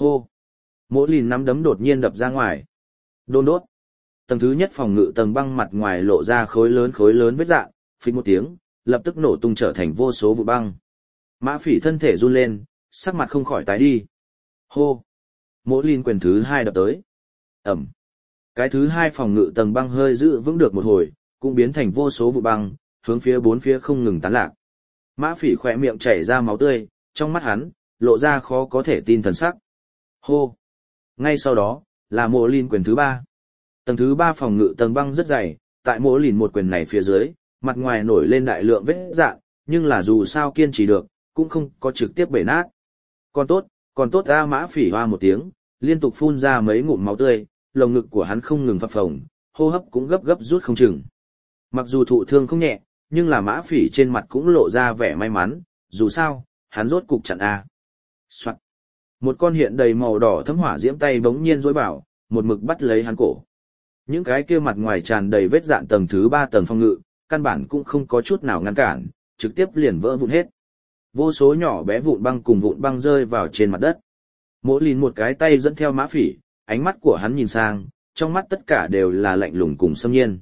Hô! Mỗ lìn nắm đấm đột nhiên đập ra ngoài. Đôn đốt! Tầng thứ nhất phòng ngự tầng băng mặt ngoài lộ ra khối lớn vết dạn, phích một tiếng, lập tức nổ tung trở thành vô số vụ băng. Mã Phỉ thân thể run lên, sắc mặt không khỏi tái đi. Hô! Mỗ lìn quyền thứ hai đập tới. Ẩm! Cái thứ hai phòng ngự tầng băng hơi giữ vững được một hồi, cũng biến thành vô số vụ băng, hướng phía bốn phía không ngừng tán lạc. Mã Phỉ khỏe miệng chảy ra máu tươi, trong mắt hắn, lộ ra khó có thể tin thần sắc. Hô! Ngay sau đó, là Mỗ lìn quyền thứ ba. Tầng thứ ba phòng ngự tầng băng rất dày, tại Mỗ lìn một quyền này phía dưới, mặt ngoài nổi lên đại lượng vết rạn, nhưng là dù sao kiên trì được, cũng không có trực tiếp bể nát. Còn tốt ra. Mã Phỉ hoa một tiếng, liên tục phun ra mấy ngụm máu tươi, lồng ngực của hắn không ngừng phập phồng, hô hấp cũng gấp rút không chừng. Mặc dù thụ thương không nhẹ, nhưng là Mã Phỉ trên mặt cũng lộ ra vẻ may mắn, dù sao, hắn rốt cục chặn A. Soạn. Một con hiện đầy màu đỏ thấm hỏa diễm tay bỗng nhiên duỗi vào, một mực bắt lấy hắn cổ. Những cái kia mặt ngoài tràn đầy vết dạn tầng thứ ba tầng phòng ngự, căn bản cũng không có chút nào ngăn cản, trực tiếp liền vỡ vụn hết. Vô số nhỏ bé vụn băng cùng vụn băng rơi vào trên mặt đất. Mỗ lìn một cái tay dẫn theo Mã Phỉ, ánh mắt của hắn nhìn sang, trong mắt tất cả đều là lạnh lùng cùng xâm nhiên.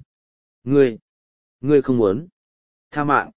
Ngươi không muốn. Tha mạng.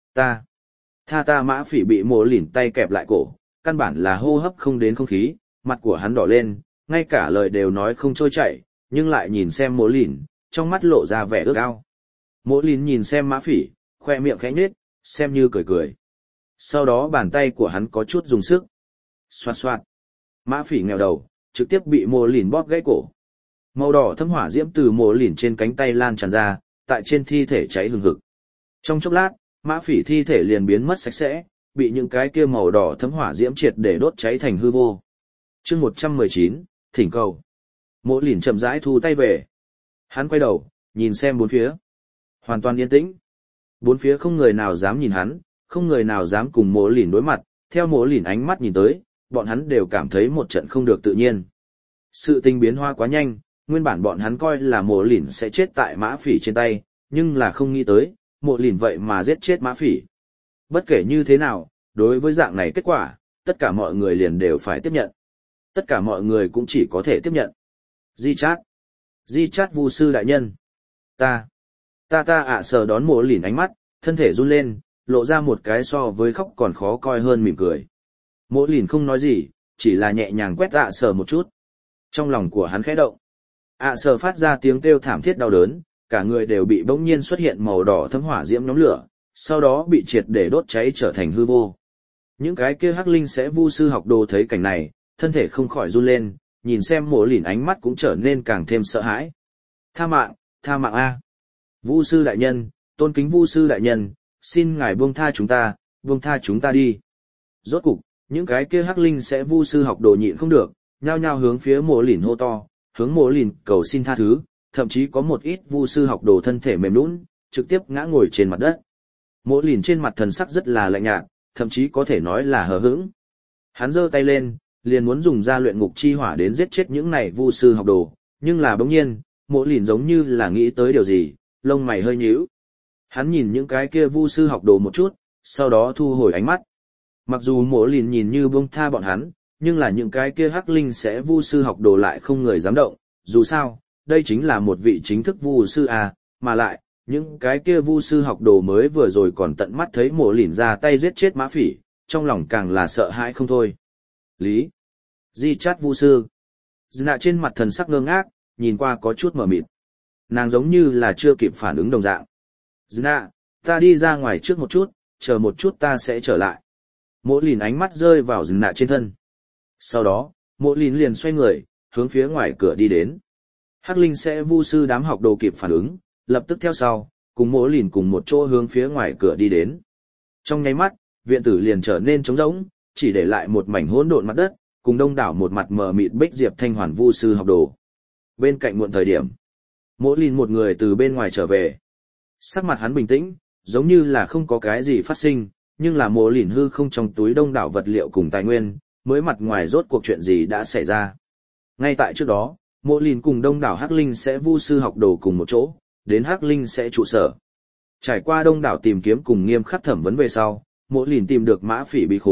Tha ta. Mã Phỉ bị Mỗ lìn tay kẹp lại cổ, căn bản là hô hấp không đến không khí, mặt của hắn đỏ lên, ngay cả lời đều nói không trôi chảy, nhưng lại nhìn xem Mỗ lìn, trong mắt lộ ra vẻ ước ao. Mỗ lìn nhìn xem Mã Phỉ, khoe miệng khẽ nhếch, xem như cười. Sau đó bàn tay của hắn có chút dùng sức. Xoạt xoạt. Mã Phỉ nghèo đầu, trực tiếp bị Mỗ lìn bóp gãy cổ. Màu đỏ thấm hỏa diễm từ Mỗ lìn trên cánh tay lan tràn ra, tại trên thi thể cháy hừng hực. Trong chốc lát, Mã Phỉ thi thể liền biến mất sạch sẽ, bị những cái kia màu đỏ thấm hỏa diễm triệt để đốt cháy thành hư vô. Chương 119, thỉnh cầu. Mỗ lìn chậm rãi thu tay về. Hắn quay đầu, nhìn xem bốn phía. Hoàn toàn yên tĩnh. Bốn phía không người nào dám nhìn hắn, không người nào dám cùng Mỗ lìn đối mặt, theo Mỗ lìn ánh mắt nhìn tới, bọn hắn đều cảm thấy một trận không được tự nhiên. Sự tình biến hóa quá nhanh, nguyên bản bọn hắn coi là Mỗ lìn sẽ chết tại Mã Phỉ trên tay, nhưng là không nghĩ tới, Mỗ lìn vậy mà giết chết Mã Phỉ. Bất kể như thế nào, đối với dạng này kết quả, tất cả mọi người liền đều phải tiếp nhận. Tất cả mọi người cũng chỉ có thể tiếp nhận. Di chát Vu sư đại nhân. Ta Sở đón Mỗ lìn ánh mắt, thân thể run lên, lộ ra một cái so với khóc còn khó coi hơn mỉm cười. Mỗ lìn không nói gì, chỉ là nhẹ nhàng quét Sở một chút. Trong lòng của hắn khẽ động. Sở phát ra tiếng kêu thảm thiết đau đớn, cả người đều bị bỗng nhiên xuất hiện màu đỏ thấm hỏa diễm nhóm lửa, sau đó bị triệt để đốt cháy trở thành hư vô. Những cái kia hắc linh sẽ Vu sư học đồ thấy cảnh này, thân thể không khỏi run lên, nhìn xem Mỗ lìn ánh mắt cũng trở nên càng thêm sợ hãi. Tha mạng a. Vu sư đại nhân, tôn kính Vu sư đại nhân, xin ngài buông tha chúng ta đi. Rốt cục, những cái kia hắc linh sẽ Vu sư học đồ nhịn không được, nhao nhao hướng phía Mỗ lìn hô to, hướng Mỗ lìn cầu xin tha thứ, thậm chí có một ít Vu sư học đồ thân thể mềm nhũn, trực tiếp ngã ngồi trên mặt đất. Mỗ lìn trên mặt thần sắc rất là lạnh nhạt, thậm chí có thể nói là hờ hững. Hắn giơ tay lên, liền muốn dùng ra luyện ngục chi hỏa đến giết chết những này Vu sư học đồ, nhưng là bỗng nhiên, Mỗ lìn giống như là nghĩ tới điều gì, lông mày hơi nhíu. Hắn nhìn những cái kia Vu sư học đồ một chút, sau đó thu hồi ánh mắt. Mặc dù Mỗ lìn nhìn như buông tha bọn hắn, nhưng là những cái kia hắc linh sẽ Vu sư học đồ lại không người dám động, dù sao, đây chính là một vị chính thức Vu sư à, mà lại, những cái kia Vu sư học đồ mới vừa rồi còn tận mắt thấy Mỗ lìn ra tay giết chết Mã Phỉ, trong lòng càng là sợ hãi không thôi. Di chát Vu sư. Nạ trên mặt thần sắc ngơ ngác, nhìn qua có chút mờ mịt. Nàng giống như là chưa kịp phản ứng đồng dạng. Nạ, ta đi ra ngoài trước một chút, chờ một chút ta sẽ trở lại. Mỗ lìn ánh mắt rơi vào Nạ trên thân. Sau đó, Mỗ lìn liền xoay người, hướng phía ngoài cửa đi đến. Hắc linh sẽ Vu sư đám học đồ kịp phản ứng, lập tức theo sau, cùng Mỗ lìn cùng một chỗ hướng phía ngoài cửa đi đến. Trong nháy mắt, viện tử liền trở nên trống rỗng, chỉ để lại một mảnh hỗn độn mặt đất, cùng đông đảo một mặt mờ mịt bích diệp thanh hoàn Vu sư học đồ. Bên cạnh muộn thời điểm, Mỗ lìn một người từ bên ngoài trở về. Sắc mặt hắn bình tĩnh, giống như là không có cái gì phát sinh, nhưng là Mỗ lìn hư không trong túi đông đảo vật liệu cùng tài nguyên, mới mặt ngoài rốt cuộc chuyện gì đã xảy ra. Ngay tại trước đó, Mỗ lìn cùng đông đảo hắc linh sẽ Vu sư học đồ cùng một chỗ, đến hắc linh sẽ trụ sở. Trải qua đông đảo tìm kiếm cùng nghiêm khắc thẩm vấn về sau, Mỗ lìn tìm được Mã Phỉ bí khố,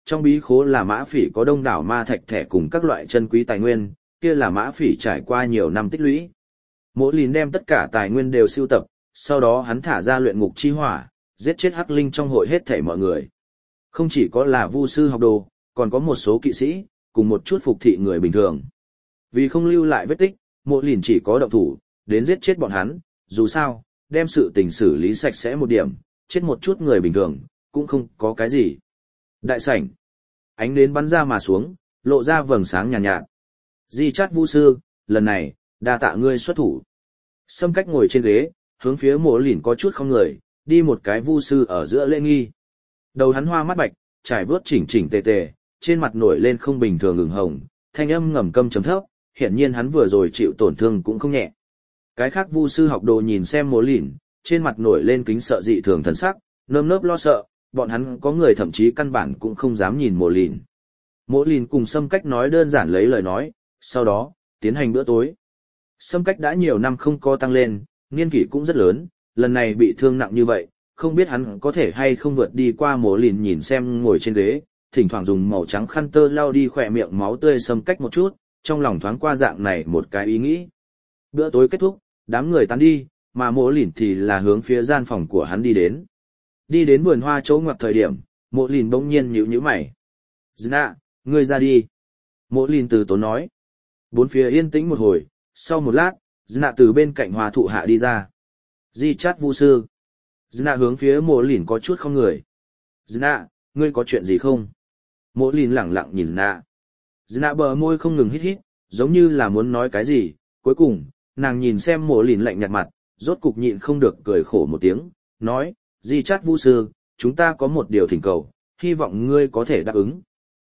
trong bí khố là mã phỉ có đông đảo ma thạch thẻ cùng các loại chân quý tài nguyên, kia là mã phỉ trải qua nhiều năm tích lũy. Mỗ Lìn đem tất cả tài nguyên đều sưu tập, sau đó hắn thả ra luyện ngục chi hỏa, giết chết hắc linh trong hội hết thảy mọi người. Không chỉ có là vu sư học đồ, còn có một số kỵ sĩ, cùng một chút phục thị người bình thường. Vì không lưu lại vết tích, Mộ Lìn chỉ có động thủ, đến giết chết bọn hắn, dù sao, đem sự tình xử lý sạch sẽ một điểm, chết một chút người bình thường, cũng không có cái gì. Đại sảnh, ánh nến bắn ra mà xuống, lộ ra vầng sáng nhàn nhạt. Di Chát vu sư, lần này, đa tạ ngươi xuất thủ. Sâm Cách ngồi trên ghế, hướng phía Mộ Lìn có chút không người, đi một cái vu sư ở giữa lễ nghi. Đầu hắn hoa mắt bạch, trải vớt chỉnh chỉnh tề tề, trên mặt nổi lên không bình thường ửng hồng, thanh âm ngầm câm trầm thấp, hiển nhiên hắn vừa rồi chịu tổn thương cũng không nhẹ. Cái khác vu sư học đồ nhìn xem Mộ Lìn, trên mặt nổi lên kính sợ dị thường thần sắc, nơm nớp lo sợ, bọn hắn có người thậm chí căn bản cũng không dám nhìn Mộ Lìn. Mộ Lìn cùng Sâm Cách nói đơn giản lấy lời nói, sau đó, tiến hành bữa tối. Sâm Cách đã nhiều năm không có tăng lên, niên kỷ cũng rất lớn, lần này bị thương nặng như vậy, không biết hắn có thể hay không vượt đi qua Mộ Lìn nhìn xem ngồi trên ghế, thỉnh thoảng dùng màu trắng khăn tơ lau đi khỏe miệng máu tươi Sâm Cách một chút, trong lòng thoáng qua dạng này một cái ý nghĩ. Bữa tối kết thúc, đám người tán đi, mà Mộ Lìn thì là hướng phía gian phòng của hắn đi đến. Đi đến vườn hoa chỗ ngoặt thời điểm, Mộ Lìn bỗng nhiên nhíu mày. Zna, ngươi ra đi. Mộ Lìn từ tốn nói. Bốn phía yên tĩnh một hồi, sau một lát, Zna từ bên cạnh hoa thụ hạ đi ra. Di Chát vu sư. Zna hướng phía Mộ Lìn có chút không người. Zna, ngươi có chuyện gì không? Mộ Lìn lẳng lặng nhìn Zna. Zna bờ môi không ngừng hít hít, giống như là muốn nói cái gì. Cuối cùng, nàng nhìn xem Mộ Lìn lạnh nhạt mặt, rốt cục nhịn không được cười khổ một tiếng, nói, Di Chát vu sư, chúng ta có một điều thỉnh cầu, hy vọng ngươi có thể đáp ứng.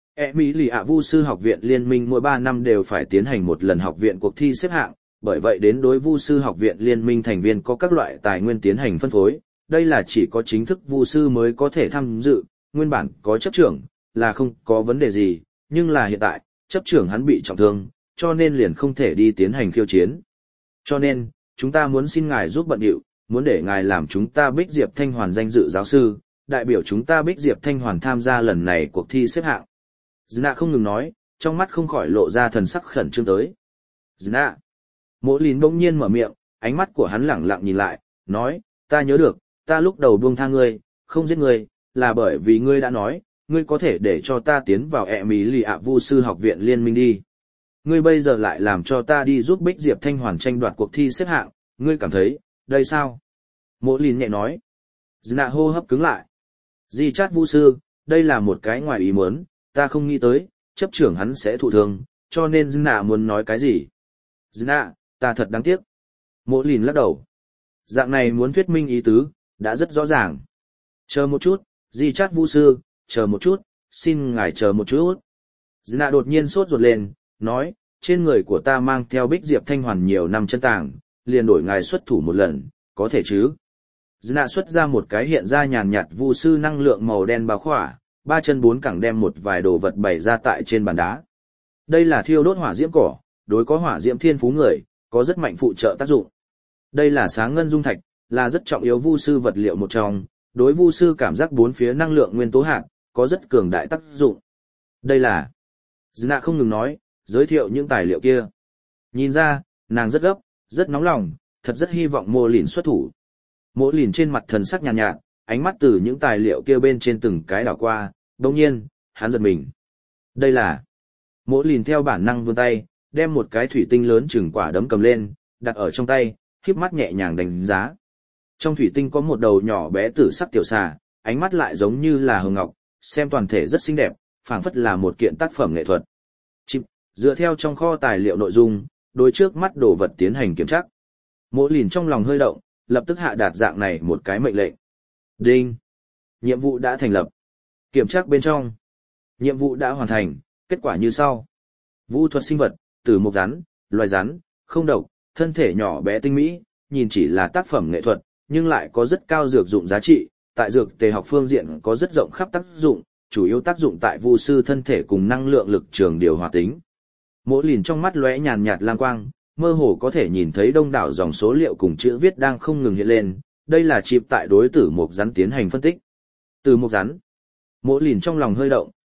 Mỹ lì ạ vu sư học viện liên minh mỗi 3 năm đều phải tiến hành một lần học viện cuộc thi xếp hạng, bởi vậy đến đối vu sư học viện liên minh thành viên có các loại tài nguyên tiến hành phân phối, đây là chỉ có chính thức vu sư mới có thể tham dự, nguyên bản có chấp trưởng, là không có vấn đề gì, nhưng là hiện tại, chấp trưởng hắn bị trọng thương, cho nên liền không thể đi tiến hành khiêu chiến. Cho nên, chúng ta muốn xin ngài giúp bận điệu, muốn để ngài làm chúng ta Bích Diệp Thanh Hoàn danh dự giáo sư, đại biểu chúng ta Bích Diệp Thanh Hoàn tham gia lần này cuộc thi xếp hạng. Zna không ngừng nói, trong mắt không khỏi lộ ra thần sắc khẩn trương tới. Zna. Mộ Lìn bỗng nhiên mở miệng, ánh mắt của hắn lẳng lặng nhìn lại, nói, ta nhớ được, ta lúc đầu buông tha ngươi, không giết ngươi, là bởi vì ngươi đã nói, ngươi có thể để cho ta tiến vào Mỹ lì ạ vu sư học viện liên minh đi. Ngươi bây giờ lại làm cho ta đi giúp Bích Diệp Thanh Hoàn tranh đoạt cuộc thi xếp hạng, ngươi cảm thấy, đây sao? Mộ Lìn nhẹ nói. Zna hô hấp cứng lại. Di Chát vu sư, đây là một cái ngoài ý muốn, ta không nghĩ tới, chấp trưởng hắn sẽ thụ thương, cho nên Zna muốn nói cái gì? Zna, ta thật đáng tiếc. Mộ Lìn lắc đầu. Dạng này muốn thuyết minh ý tứ, đã rất rõ ràng. Chờ một chút, Di Chát vu sư, chờ một chút, xin ngài chờ một chút. Zna đột nhiên sốt ruột lên, nói, trên người của ta mang theo Bích Diệp Thanh Hoàn nhiều năm chân tàng, liền đổi ngài xuất thủ một lần, có thể chứ? Zna xuất ra một cái hiện ra nhàn nhạt vu sư năng lượng màu đen bao khỏa, 3 chân 4 cẳng đem một vài đồ vật bày ra tại trên bàn đá. Đây là thiêu đốt hỏa diễm cỏ, đối có hỏa diễm thiên phú người, có rất mạnh phụ trợ tác dụng. Đây là sáng ngân dung thạch, là rất trọng yếu vu sư vật liệu một trong, đối vu sư cảm giác bốn phía năng lượng nguyên tố hạt, có rất cường đại tác dụng. Đây là... Zna không ngừng nói, giới thiệu những tài liệu kia. Nhìn ra, nàng rất gấp, rất nóng lòng, thật rất hy vọng Mộ Lìn xuất thủ. Mộ Lìn trên mặt thần sắc nhàn nhạt, ánh mắt từ những tài liệu kia bên trên từng cái đảo qua, đồng nhiên, hắn giật mình. Đây là... Mộ Lìn theo bản năng vươn tay, đem một cái thủy tinh lớn chừng quả đấm cầm lên, đặt ở trong tay, khép mắt nhẹ nhàng đánh giá. Trong thủy tinh có một đầu nhỏ bé tử sắc tiểu xà, ánh mắt lại giống như là hồng ngọc, xem toàn thể rất xinh đẹp, phảng phất là một kiện tác phẩm nghệ thuật. Chip, dựa theo trong kho tài liệu nội dung, đối trước mắt đồ vật tiến hành kiểm tra. Mộ Lìn trong lòng hơi động, lập tức hạ đạt dạng này một cái mệnh lệnh. Đinh. Nhiệm vụ đã thành lập. Kiểm tra bên trong. Nhiệm vụ đã hoàn thành, kết quả như sau. Vu thuật sinh vật, tử mộc rắn, loài rắn, không độc, thân thể nhỏ bé tinh mỹ, nhìn chỉ là tác phẩm nghệ thuật, nhưng lại có rất cao dược dụng giá trị, tại dược tề học phương diện có rất rộng khắp tác dụng, chủ yếu tác dụng tại vu sư thân thể cùng năng lượng lực trường điều hòa tính. Mộ Lìn trong mắt lóe nhàn nhạt lang quang, mơ hồ có thể nhìn thấy đông đảo dòng số liệu cùng chữ viết đang không ngừng hiện lên, đây là chip tại đối tử mộc rắn tiến hành phân tích. Tử mộc rắn. Mộ Lìn trong lòng hơi động,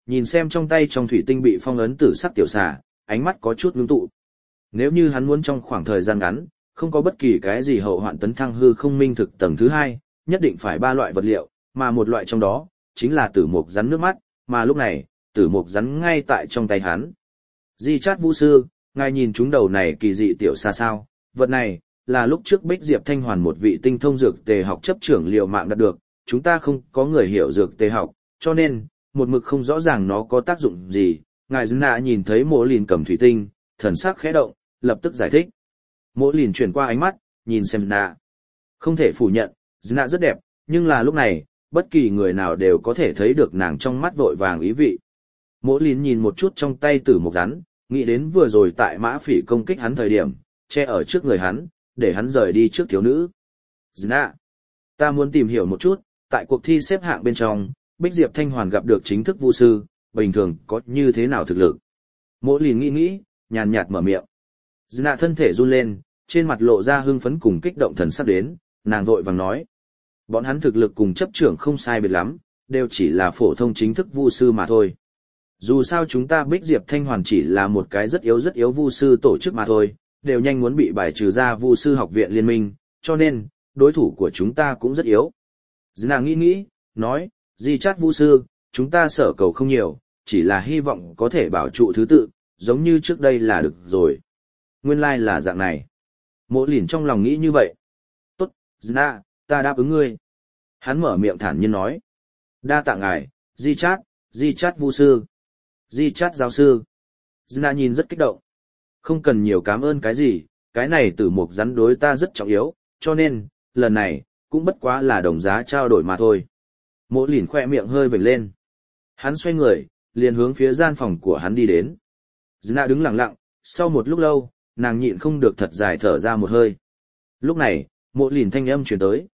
nhìn xem trong tay trong thủy tinh bị phong ấn tử sắc tiểu xà, ánh mắt có chút ngưng tụ. Nếu như hắn muốn trong khoảng thời gian ngắn, không có bất kỳ cái gì hậu hoạn tấn thăng hư không minh thực tầng thứ 2, nhất định phải 3 loại vật liệu, mà một loại trong đó chính là tử mục rắn nước mắt, mà lúc này, tử mục rắn ngay tại trong tay hắn. Di Chát Vũ sư, ngài nhìn chúng đầu này kỳ dị tiểu xa sao, vật này là lúc trước Bích Diệp Thanh Hoàn một vị tinh thông dược tề học chấp trưởng liều mạng đạt được, chúng ta không có người hiểu dược tề học, cho nên một mực không rõ ràng nó có tác dụng gì. Ngài Nạ nhìn thấy Mộ Lìn cầm thủy tinh, thần sắc khẽ động, lập tức giải thích. Mộ Lìn chuyển qua ánh mắt, nhìn xem Nạ. Không thể phủ nhận, Nạ rất đẹp, nhưng là lúc này, bất kỳ người nào đều có thể thấy được nàng trong mắt vội vàng ý vị. Mộ Lìn nhìn một chút trong tay tử mục rắn, nghĩ đến vừa rồi tại Mã Phỉ công kích hắn thời điểm, che ở trước người hắn, để hắn rời đi trước thiếu nữ. Nạ, ta muốn tìm hiểu một chút, tại cuộc thi xếp hạng bên trong, Bích Diệp Thanh Hoàn gặp được chính thức vu sư, bình thường có như thế nào thực lực? Mộ Lìn nghĩ, nhàn nhạt mở miệng. Nạ thân thể run lên, trên mặt lộ ra hưng phấn cùng kích động thần sắp đến, nàng vội vàng nói. Bọn hắn thực lực cùng chấp trưởng không sai biệt lắm, đều chỉ là phổ thông chính thức vu sư mà thôi. Dù sao chúng ta Bích Diệp Thanh Hoàn chỉ là một cái rất yếu vu sư tổ chức mà thôi, đều nhanh muốn bị bài trừ ra vu sư học viện liên minh, cho nên, đối thủ của chúng ta cũng rất yếu. Nàng nghĩ, nói, Di Chát vu sư, chúng ta sở cầu không nhiều, chỉ là hy vọng có thể bảo trụ thứ tự, giống như trước đây là được rồi. Nguyên lai là dạng này. Mộ Lìn trong lòng nghĩ như vậy. Tốt, Zna, ta đáp ứng ngươi. Hắn mở miệng thản nhiên nói. Đa tạ ngài, Di Chát vu sư. Di Chát giáo sư. Zna nhìn rất kích động. Không cần nhiều cảm ơn cái gì, cái này tử mục rắn đối ta rất trọng yếu, cho nên, lần này, cũng bất quá là đồng giá trao đổi mà thôi. Mộ Lìn khoe miệng hơi vểnh lên. Hắn xoay người, liền hướng phía gian phòng của hắn đi đến. Zna đứng lặng lặng, sau một lúc lâu, nàng nhịn không được thật dài thở ra một hơi. Lúc này, Mộ Lìn thanh âm truyền tới.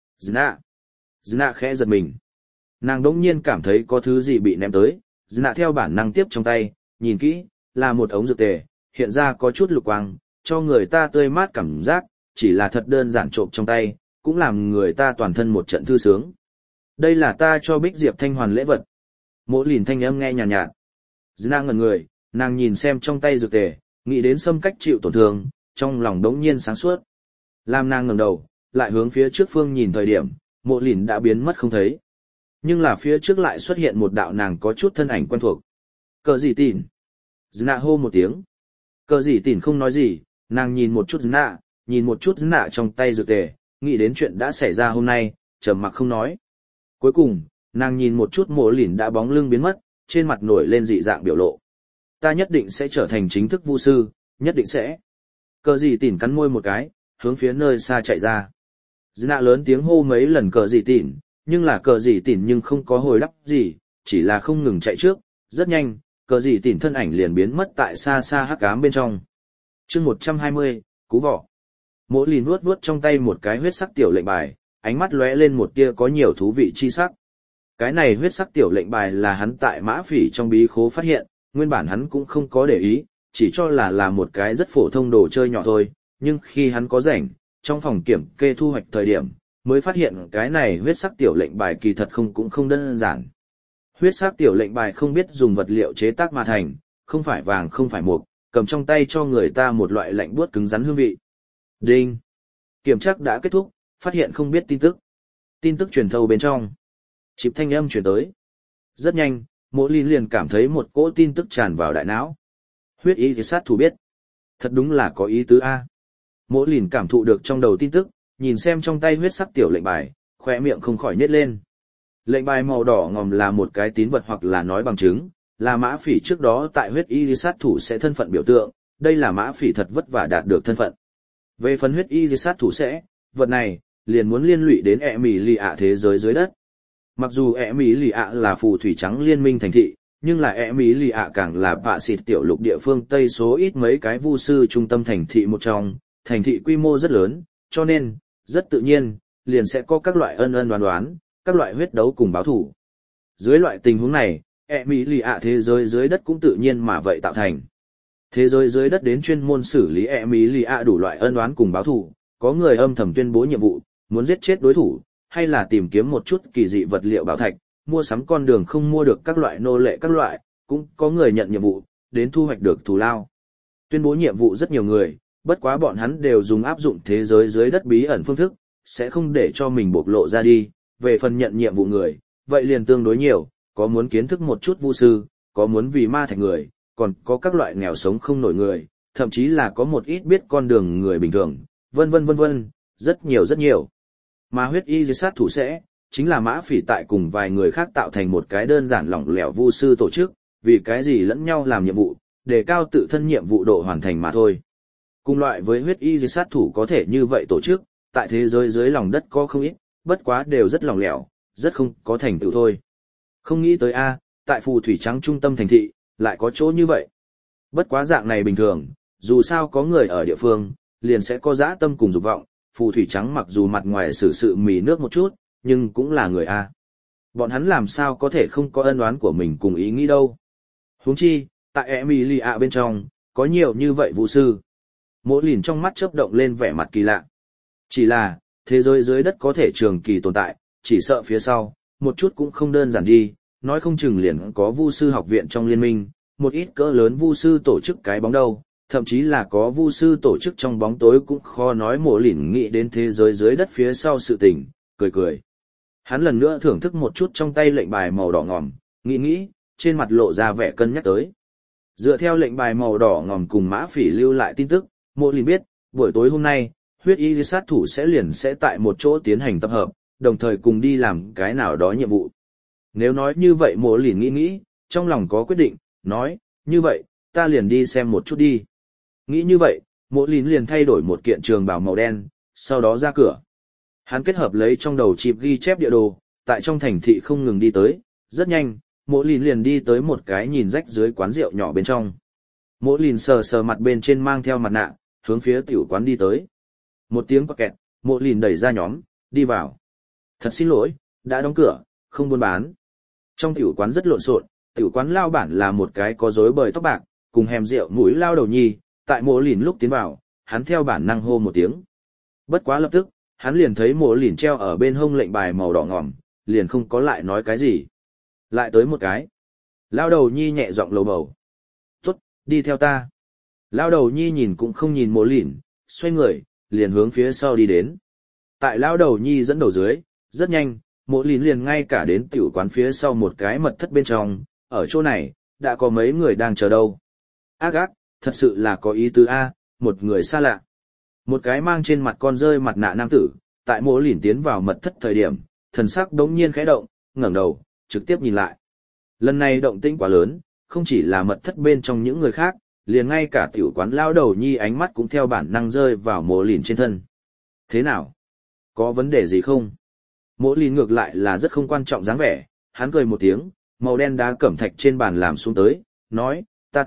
Zna khẽ giật mình. Nàng đỗng nhiên cảm thấy có thứ gì bị ném tới, Zna theo bản năng tiếp trong tay, nhìn kỹ, là một ống dược tề, hiện ra có chút lục quang, cho người ta tươi mát cảm giác, chỉ là thật đơn giản trộm trong tay, cũng làm người ta toàn thân một trận thư sướng. Đây là ta cho Bích Diệp Thanh Hoàn lễ vật. Mộ Lìn thanh âm nghe nhàn nhạt. Zna ngẩn người, nàng nhìn xem trong tay dược tề, nghĩ đến xâm cách chịu tổn thương, trong lòng đống nhiên sáng suốt. Làm nàng ngẩng đầu, lại hướng phía trước phương nhìn thời điểm, Mộ Lìn đã biến mất không thấy. Nhưng là phía trước lại xuất hiện một đạo nàng có chút thân ảnh quen thuộc. Cờ gì tỉn? Zna hô một tiếng. Cờ gì tỉn không nói gì, nàng nhìn một chút Zna, nhìn một chút Zna trong tay dược tề, nghĩ đến chuyện đã xảy ra hôm nay, trầm mặc không nói. Cuối cùng, nàng nhìn một chút Mộ Lìn đã bóng lưng biến mất, trên mặt nổi lên dị dạng biểu lộ. Ta nhất định sẽ trở thành chính thức vu sư, nhất định sẽ. Cờ gì tỉn cắn môi một cái, hướng phía nơi xa chạy ra. Zna lớn tiếng hô mấy lần cờ gì tỉn, nhưng là cờ gì tỉn nhưng không có hồi đáp gì, chỉ là không ngừng chạy trước, rất nhanh, cờ gì tỉn thân ảnh liền biến mất tại xa xa hắc ám bên trong. Chương 120, cú vỏ. Mộ Lìn vuốt trong tay một cái huyết sắc tiểu lệnh bài, ánh mắt lóe lên một tia có nhiều thú vị chi sắc. Cái này huyết sắc tiểu lệnh bài là hắn tại Mã Phỉ trong bí khố phát hiện, nguyên bản hắn cũng không có để ý, chỉ cho là một cái rất phổ thông đồ chơi nhỏ thôi, nhưng khi hắn có rảnh, trong phòng kiểm kê thu hoạch thời điểm, mới phát hiện cái này huyết sắc tiểu lệnh bài kỳ thật cũng không đơn giản. Huyết sắc tiểu lệnh bài không biết dùng vật liệu chế tác mà thành, không phải vàng không phải mộc, cầm trong tay cho người ta một loại lạnh buốt cứng rắn hương vị. Đinh! Kiểm tra đã kết thúc, phát hiện không biết tin tức. Tin tức truyền thâu bên trong. Chịp thanh âm truyền tới. Rất nhanh, Mộ Lìn liền cảm thấy một cỗ tin tức tràn vào đại não. Huyết ý thì sát thủ biết. Thật đúng là có ý tứ A. Mộ Lìn cảm thụ được trong đầu tin tức, nhìn xem trong tay huyết sắc tiểu lệnh bài, khóe miệng không khỏi nhếch lên. Lệnh bài màu đỏ ngòm là một cái tín vật hoặc là nói bằng chứng, là Mã Phỉ trước đó tại huyết y sát thủ sẽ thân phận biểu tượng, đây là Mã Phỉ thật vất vả đạt được thân phận. Về phần huyết y sát thủ sẽ, vật này, liền muốn liên lụy đến Emilia thế giới dưới đất. Mặc dù Emilia là phù thủy trắng liên minh thành thị, nhưng là Emilia càng là bạ xịt tiểu lục địa phương Tây số ít mấy cái vu sư trung tâm thành thị một trong, thành thị quy mô rất lớn, cho nên, rất tự nhiên, liền sẽ có các loại ân đoán, các loại huyết đấu cùng báo thủ. Dưới loại tình huống này, Emilia thế giới dưới đất cũng tự nhiên mà vậy tạo thành. Thế giới dưới đất đến chuyên môn xử lý Emilia đủ loại ân oán cùng báo thủ, có người âm thầm tuyên bố nhiệm vụ, muốn giết chết đối thủ, hay là tìm kiếm một chút kỳ dị vật liệu bảo thạch, mua sắm con đường không mua được các loại nô lệ các loại, cũng có người nhận nhiệm vụ, đến thu hoạch được thù lao. Tuyên bố nhiệm vụ rất nhiều người, bất quá bọn hắn đều dùng áp dụng thế giới dưới đất bí ẩn phương thức, sẽ không để cho mình bộc lộ ra đi. Về phần nhận nhiệm vụ người, vậy liền tương đối nhiều, có muốn kiến thức một chút vu sư, có muốn vì ma thạch người, còn có các loại nghèo sống không nổi người, thậm chí là có một ít biết con đường người bình thường, vân vân, rất nhiều rất nhiều. Mà huyết y sát thủ sẽ, chính là Mã Phỉ tại cùng vài người khác tạo thành một cái đơn giản lỏng lẻo vu sư tổ chức, vì cái gì lẫn nhau làm nhiệm vụ, để cao tự thân nhiệm vụ độ hoàn thành mà thôi. Cùng loại với huyết y sát thủ có thể như vậy tổ chức, tại thế giới dưới lòng đất có không ít, bất quá đều rất lỏng lẻo, rất không có thành tựu thôi. Không nghĩ tới a, tại phù thủy trắng trung tâm thành thị, lại có chỗ như vậy. Bất quá dạng này bình thường, dù sao có người ở địa phương, liền sẽ có dã tâm cùng dục vọng, phù thủy trắng mặc dù mặt ngoài xử sự mì nước một chút, nhưng cũng là người a. Bọn hắn làm sao có thể không có ân oán của mình cùng ý nghĩ đâu. Huống chi, tại Emilia bên trong, có nhiều như vậy vũ sư. Mỗi lìn trong mắt chớp động lên vẻ mặt kỳ lạ. Chỉ là, thế giới dưới đất có thể trường kỳ tồn tại, chỉ sợ phía sau, một chút cũng không đơn giản đi, nói không chừng liền có vu sư học viện trong liên minh, một ít cỡ lớn vu sư tổ chức cái bóng đâu, thậm chí là có vu sư tổ chức trong bóng tối cũng khó nói. Mộ lìn nghĩ đến thế giới dưới đất phía sau sự tình, cười cười. Hắn lần nữa thưởng thức một chút trong tay lệnh bài màu đỏ ngòm, nghĩ, trên mặt lộ ra vẻ cân nhắc tới. Dựa theo lệnh bài màu đỏ ngòm cùng Mã Phỉ lưu lại tin tức, Mộ lìn biết, buổi tối hôm nay, huyết y sát thủ sẽ tại một chỗ tiến hành tập hợp, đồng thời cùng đi làm cái nào đó nhiệm vụ. Nếu nói như vậy Mộ lìn nghĩ, trong lòng có quyết định, nói, như vậy, ta liền đi xem một chút đi. Nghĩ như vậy, Mộ lìn liền thay đổi một kiện trường bào màu đen, sau đó ra cửa. Hắn kết hợp lấy trong đầu chip ghi chép địa đồ, tại trong thành thị không ngừng đi tới, rất nhanh, Mộ lìn liền đi tới một cái nhìn rách dưới quán rượu nhỏ bên trong. Mộ lìn sờ mặt bên trên mang theo mặt nạ, hướng phía tiểu quán đi tới. Một tiếng quạt kẹt, Mộ lìn đẩy ra nhóm, đi vào. Thật xin lỗi, đã đóng cửa, không buôn bán. Trong tiểu quán rất lộn xộn, tiểu quán lao bản là một cái có rối bời tóc bạc, cùng hèm rượu mũi lao đầu nhi, tại Mộ lìn lúc tiến vào, hắn theo bản năng hô một tiếng. Bất quá lập tức, hắn liền thấy Mộ lìn treo ở bên hông lệnh bài màu đỏ ngòm, liền không có lại nói cái gì. Lại tới một cái. Lao đầu nhi nhẹ giọng lầu bầu. Tốt, đi theo ta. Lao đầu nhi nhìn cũng không nhìn Mộ lìn, xoay người, liền hướng phía sau đi đến. Tại lao đầu nhi dẫn đầu dưới, rất nhanh, Mộ lìn liền ngay cả đến tiểu quán phía sau một cái mật thất bên trong, ở chỗ này, đã có mấy người đang chờ đâu. Ác, thật sự là có ý tứ a, một người xa lạ. Một cái mang trên mặt con rơi mặt nạ nam tử, tại Mộ lìn tiến vào mật thất thời điểm, thần sắc đống nhiên khẽ động, ngẩng đầu, trực tiếp nhìn lại. Lần này động tĩnh quá lớn, không chỉ là mật thất bên trong những người khác, liền ngay cả tiểu quán lao đầu nhi ánh mắt cũng theo bản năng rơi vào Mộ lìn trên thân. Thế nào? Có vấn đề gì không? Mộ lìn ngược lại là rất không quan trọng dáng vẻ, hắn cười một tiếng, màu đen đá cẩm thạch trên bàn làm xuống tới, nói,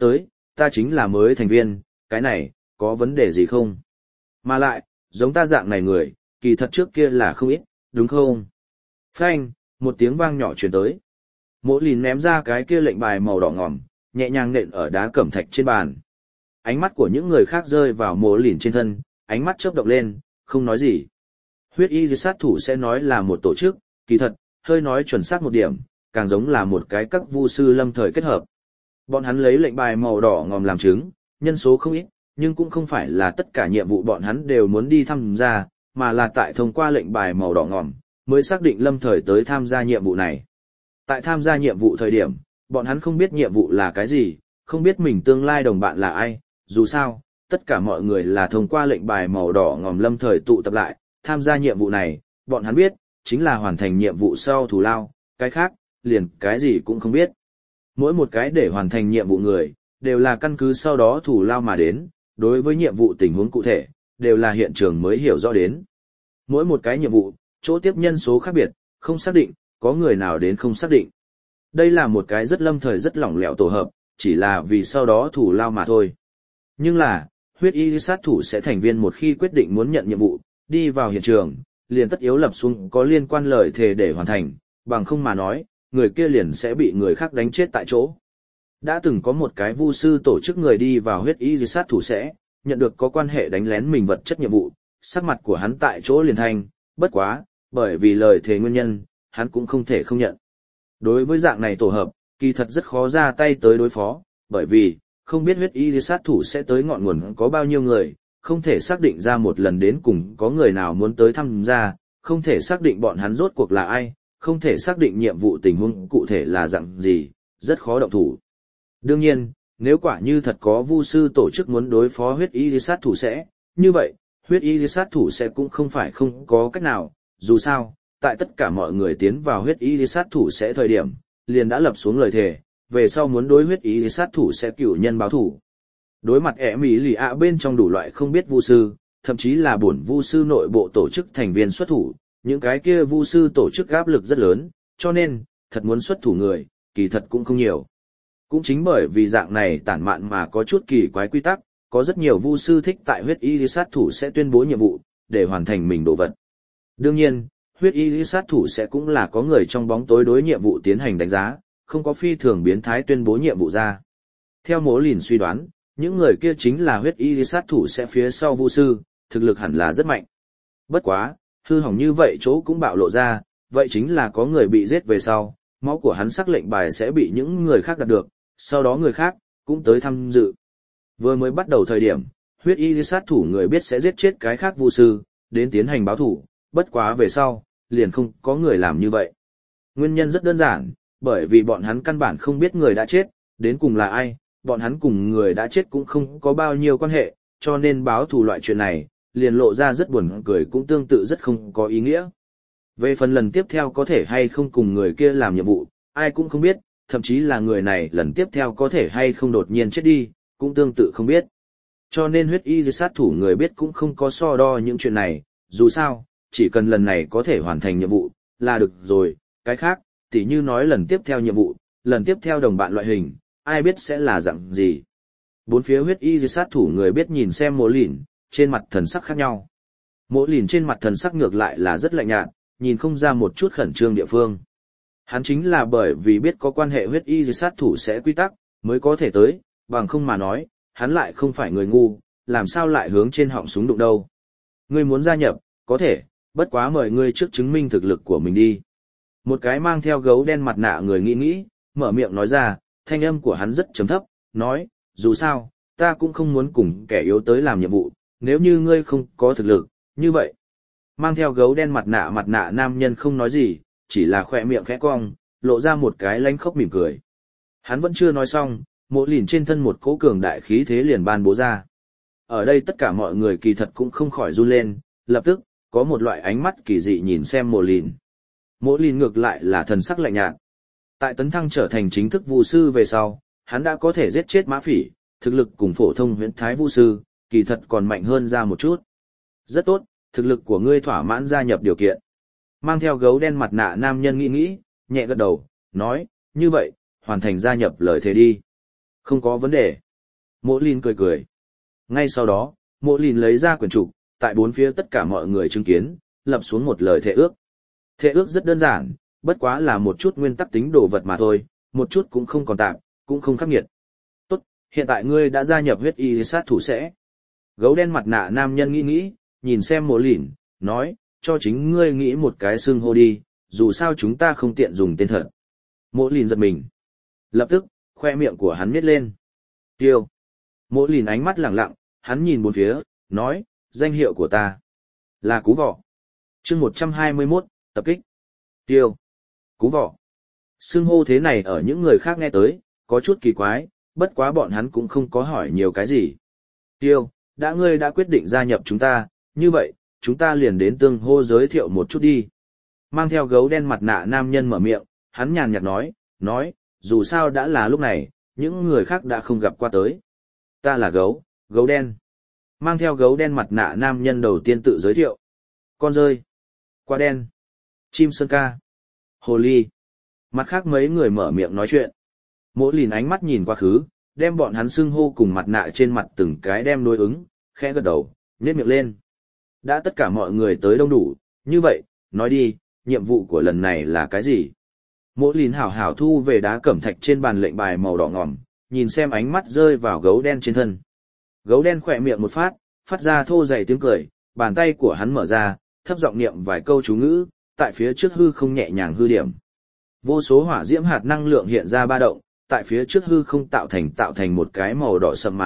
ta chính là mới thành viên, cái này, có vấn đề gì không? Mà lại, giống ta dạng này người, kỳ thật trước kia là không ít, đúng không? Phanh, một tiếng vang nhỏ truyền tới. Mộ lìn ném ra cái kia lệnh bài màu đỏ ngòm, nhẹ nhàng nện ở đá cẩm thạch trên bàn. Ánh mắt của những người khác rơi vào Mộ lìn trên thân, ánh mắt chớp động lên, không nói gì. Huyết y sát thủ sẽ nói là một tổ chức, kỳ thật, hơi nói chuẩn xác một điểm, càng giống là một cái các vu sư lâm thời kết hợp. Bọn hắn lấy lệnh bài màu đỏ ngòm làm chứng, nhân số không ít, nhưng cũng không phải là tất cả nhiệm vụ bọn hắn đều muốn đi tham gia, mà là tại thông qua lệnh bài màu đỏ ngòm, mới xác định lâm thời tới tham gia nhiệm vụ này. Tại tham gia nhiệm vụ thời điểm, bọn hắn không biết nhiệm vụ là cái gì, không biết mình tương lai đồng bạn là ai, dù sao, tất cả mọi người là thông qua lệnh bài màu đỏ ngòm lâm thời tụ tập lại, tham gia nhiệm vụ này, bọn hắn biết, chính là hoàn thành nhiệm vụ sau thù lao, cái khác, liền cái gì cũng không biết. Mỗi một cái để hoàn thành nhiệm vụ người, đều là căn cứ sau đó thù lao mà đến, đối với nhiệm vụ tình huống cụ thể, đều là hiện trường mới hiểu rõ đến. Mỗi một cái nhiệm vụ, chỗ tiếp nhân số khác biệt, không xác định, có người nào đến không xác định. Đây là một cái rất lâm thời rất lỏng lẻo tổ hợp, chỉ là vì sau đó thù lao mà thôi. Nhưng là, huyết y sát thủ sẽ thành viên một khi quyết định muốn nhận nhiệm vụ, đi vào hiện trường, liền tất yếu lập xuống có liên quan lời thề để hoàn thành, bằng không mà nói, người kia liền sẽ bị người khác đánh chết tại chỗ. Đã từng có một cái vu sư tổ chức người đi vào huyết y sát thủ sẽ, nhận được có quan hệ đánh lén mình vật chất nhiệm vụ, sắc mặt của hắn tại chỗ liền thành, bất quá, bởi vì lời thề nguyên nhân, hắn cũng không thể không nhận. Đối với dạng này tổ hợp, kỳ thật rất khó ra tay tới đối phó, bởi vì, không biết huyết y sát thủ sẽ tới ngọn nguồn có bao nhiêu người, không thể xác định ra một lần đến cùng có người nào muốn tới tham gia, không thể xác định bọn hắn rốt cuộc là ai, không thể xác định nhiệm vụ tình huống cụ thể là dạng gì, rất khó động thủ. Đương nhiên, nếu quả như thật có vu sư tổ chức muốn đối phó huyết y sát thủ sẽ, như vậy, huyết y sát thủ sẽ cũng không phải không có cách nào, dù sao, tại tất cả mọi người tiến vào huyết y sát thủ sẽ thời điểm, liền đã lập xuống lời thề, về sau muốn đối huyết y sát thủ sẽ cửu nhân báo thủ. Đối mặt ẻ mỹ lì ạ bên trong đủ loại không biết vu sư, thậm chí là bổn vu sư nội bộ tổ chức thành viên xuất thủ, những cái kia vu sư tổ chức áp lực rất lớn, cho nên, thật muốn xuất thủ người, kỳ thật cũng không nhiều. Cũng chính bởi vì dạng này tản mạn mà có chút kỳ quái quy tắc, có rất nhiều vu sư thích tại huyết y sát thủ sẽ tuyên bố nhiệm vụ, để hoàn thành mình đồ vật. Đương nhiên, huyết y sát thủ sẽ cũng là có người trong bóng tối đối nhiệm vụ tiến hành đánh giá, không có phi thường biến thái tuyên bố nhiệm vụ ra. Theo Mỗ Lìn suy đoán, những người kia chính là huyết y sát thủ sẽ phía sau vu sư, thực lực hẳn là rất mạnh. Bất quá, hư hỏng như vậy chỗ cũng bạo lộ ra, vậy chính là có người bị giết về sau, máu của hắn sắc lệnh bài sẽ bị những người khác đạt được, sau đó người khác cũng tới tham dự. Vừa mới bắt đầu thời điểm, huyết y sát thủ người biết sẽ giết chết cái khác vu sư, đến tiến hành báo thủ, bất quá về sau, liền không có người làm như vậy. Nguyên nhân rất đơn giản, bởi vì bọn hắn căn bản không biết người đã chết, đến cùng là ai, bọn hắn cùng người đã chết cũng không có bao nhiêu quan hệ, cho nên báo thù loại chuyện này, liền lộ ra rất buồn cười cũng tương tự rất không có ý nghĩa. Về phần lần tiếp theo có thể hay không cùng người kia làm nhiệm vụ, ai cũng không biết, thậm chí là người này lần tiếp theo có thể hay không đột nhiên chết đi, cũng tương tự không biết. Cho nên huyết y sát thủ người biết cũng không có so đo những chuyện này, dù sao, chỉ cần lần này có thể hoàn thành nhiệm vụ, là được rồi, cái khác, tỉ như nói lần tiếp theo nhiệm vụ, lần tiếp theo đồng bạn loại hình, ai biết sẽ là dạng gì. Bốn phía huyết y sát thủ người biết nhìn xem Mỗ Lìn, trên mặt thần sắc khác nhau. Mỗ Lìn trên mặt thần sắc ngược lại là rất lạnh nhạt, nhìn không ra một chút khẩn trương địa phương. Hắn chính là bởi vì biết có quan hệ huyết y sát thủ sẽ quy tắc, mới có thể tới, bằng không mà nói, hắn lại không phải người ngu, làm sao lại hướng trên họng súng đụng đâu. Ngươi muốn gia nhập, có thể, bất quá mời ngươi trước chứng minh thực lực của mình đi. Một cái mang theo gấu đen mặt nạ người nghĩ, mở miệng nói ra, thanh âm của hắn rất trầm thấp, nói, dù sao, ta cũng không muốn cùng kẻ yếu tới làm nhiệm vụ, nếu như ngươi không có thực lực, như vậy. Mang theo gấu đen mặt nạ nam nhân không nói gì, chỉ là khỏe miệng khẽ cong, lộ ra một cái lánh khóc mỉm cười. Hắn vẫn chưa nói xong, Mỗ Lìn trên thân một cỗ cường đại khí thế liền ban bố ra. Ở đây tất cả mọi người kỳ thật cũng không khỏi run lên, lập tức, có một loại ánh mắt kỳ dị nhìn xem Mỗ Lìn. Mỗ Lìn ngược lại là thần sắc lạnh nhạt. Tại tấn thăng trở thành chính thức vu sư về sau, hắn đã có thể giết chết mã phỉ, thực lực cùng phổ thông huyễn thái vu sư, kỳ thật còn mạnh hơn ra một chút. Rất tốt, thực lực của ngươi thỏa mãn gia nhập điều kiện. Mang theo gấu đen mặt nạ nam nhân nghĩ, nhẹ gật đầu, nói, như vậy, hoàn thành gia nhập lời thề đi. Không có vấn đề. Mỗ Lìn cười. Ngay sau đó, Mỗ Lìn lấy ra quyển trục, tại bốn phía tất cả mọi người chứng kiến, lập xuống một lời thề ước. Thề ước rất đơn giản, bất quá là một chút nguyên tắc tính đồ vật mà thôi, một chút cũng không còn tạm, cũng không khắc nghiệt. Tốt, hiện tại ngươi đã gia nhập huyết y sát thủ sẽ. Gấu đen mặt nạ nam nhân nghĩ, nhìn xem Mỗ Lìn, nói, cho chính ngươi nghĩ một cái xưng hô đi, dù sao chúng ta không tiện dùng tên thật. Mỗ Lìn giật mình. Lập tức, khoe miệng của hắn nhếch lên. Tiêu. Mỗ Lìn ánh mắt lẳng lặng, hắn nhìn bốn phía, nói, danh hiệu của ta là Cú Vọ. Chương 121, tập kích. Tiêu. Cú Vọ. Xưng hô thế này ở những người khác nghe tới, có chút kỳ quái, bất quá bọn hắn cũng không có hỏi nhiều cái gì. Tiêu, ngươi đã quyết định gia nhập chúng ta, như vậy, chúng ta liền đến tương hô giới thiệu một chút đi. Mang theo gấu đen mặt nạ nam nhân mở miệng, hắn nhàn nhạt nói, dù sao đã là lúc này, những người khác đã không gặp qua tới. Ta là gấu đen. Mang theo gấu đen mặt nạ nam nhân đầu tiên tự giới thiệu. Con rơi. Quả đen. Chim sơn ca. Hồ ly. Mặt khác mấy người mở miệng nói chuyện. Mỗ Lìn ánh mắt nhìn quá khứ, đem bọn hắn xưng hô cùng mặt nạ trên mặt từng cái đem đối ứng, khẽ gật đầu, nhếch miệng lên. Đã tất cả mọi người tới đông đủ, như vậy, nói đi, nhiệm vụ của lần này là cái gì? Mỗ Lìn hảo hảo thu về đá cẩm thạch trên bàn lệnh bài màu đỏ ngòm, nhìn xem ánh mắt rơi vào gấu đen trên thân. Gấu đen khỏe miệng một phát ra thô dày tiếng cười, bàn tay của hắn mở ra, thấp giọng niệm vài câu chú ngữ, tại phía trước hư không nhẹ nhàng hư điểm. Vô số hỏa diễm hạt năng lượng hiện ra ba động, tại phía trước hư không tạo thành một cái màu đỏ sậm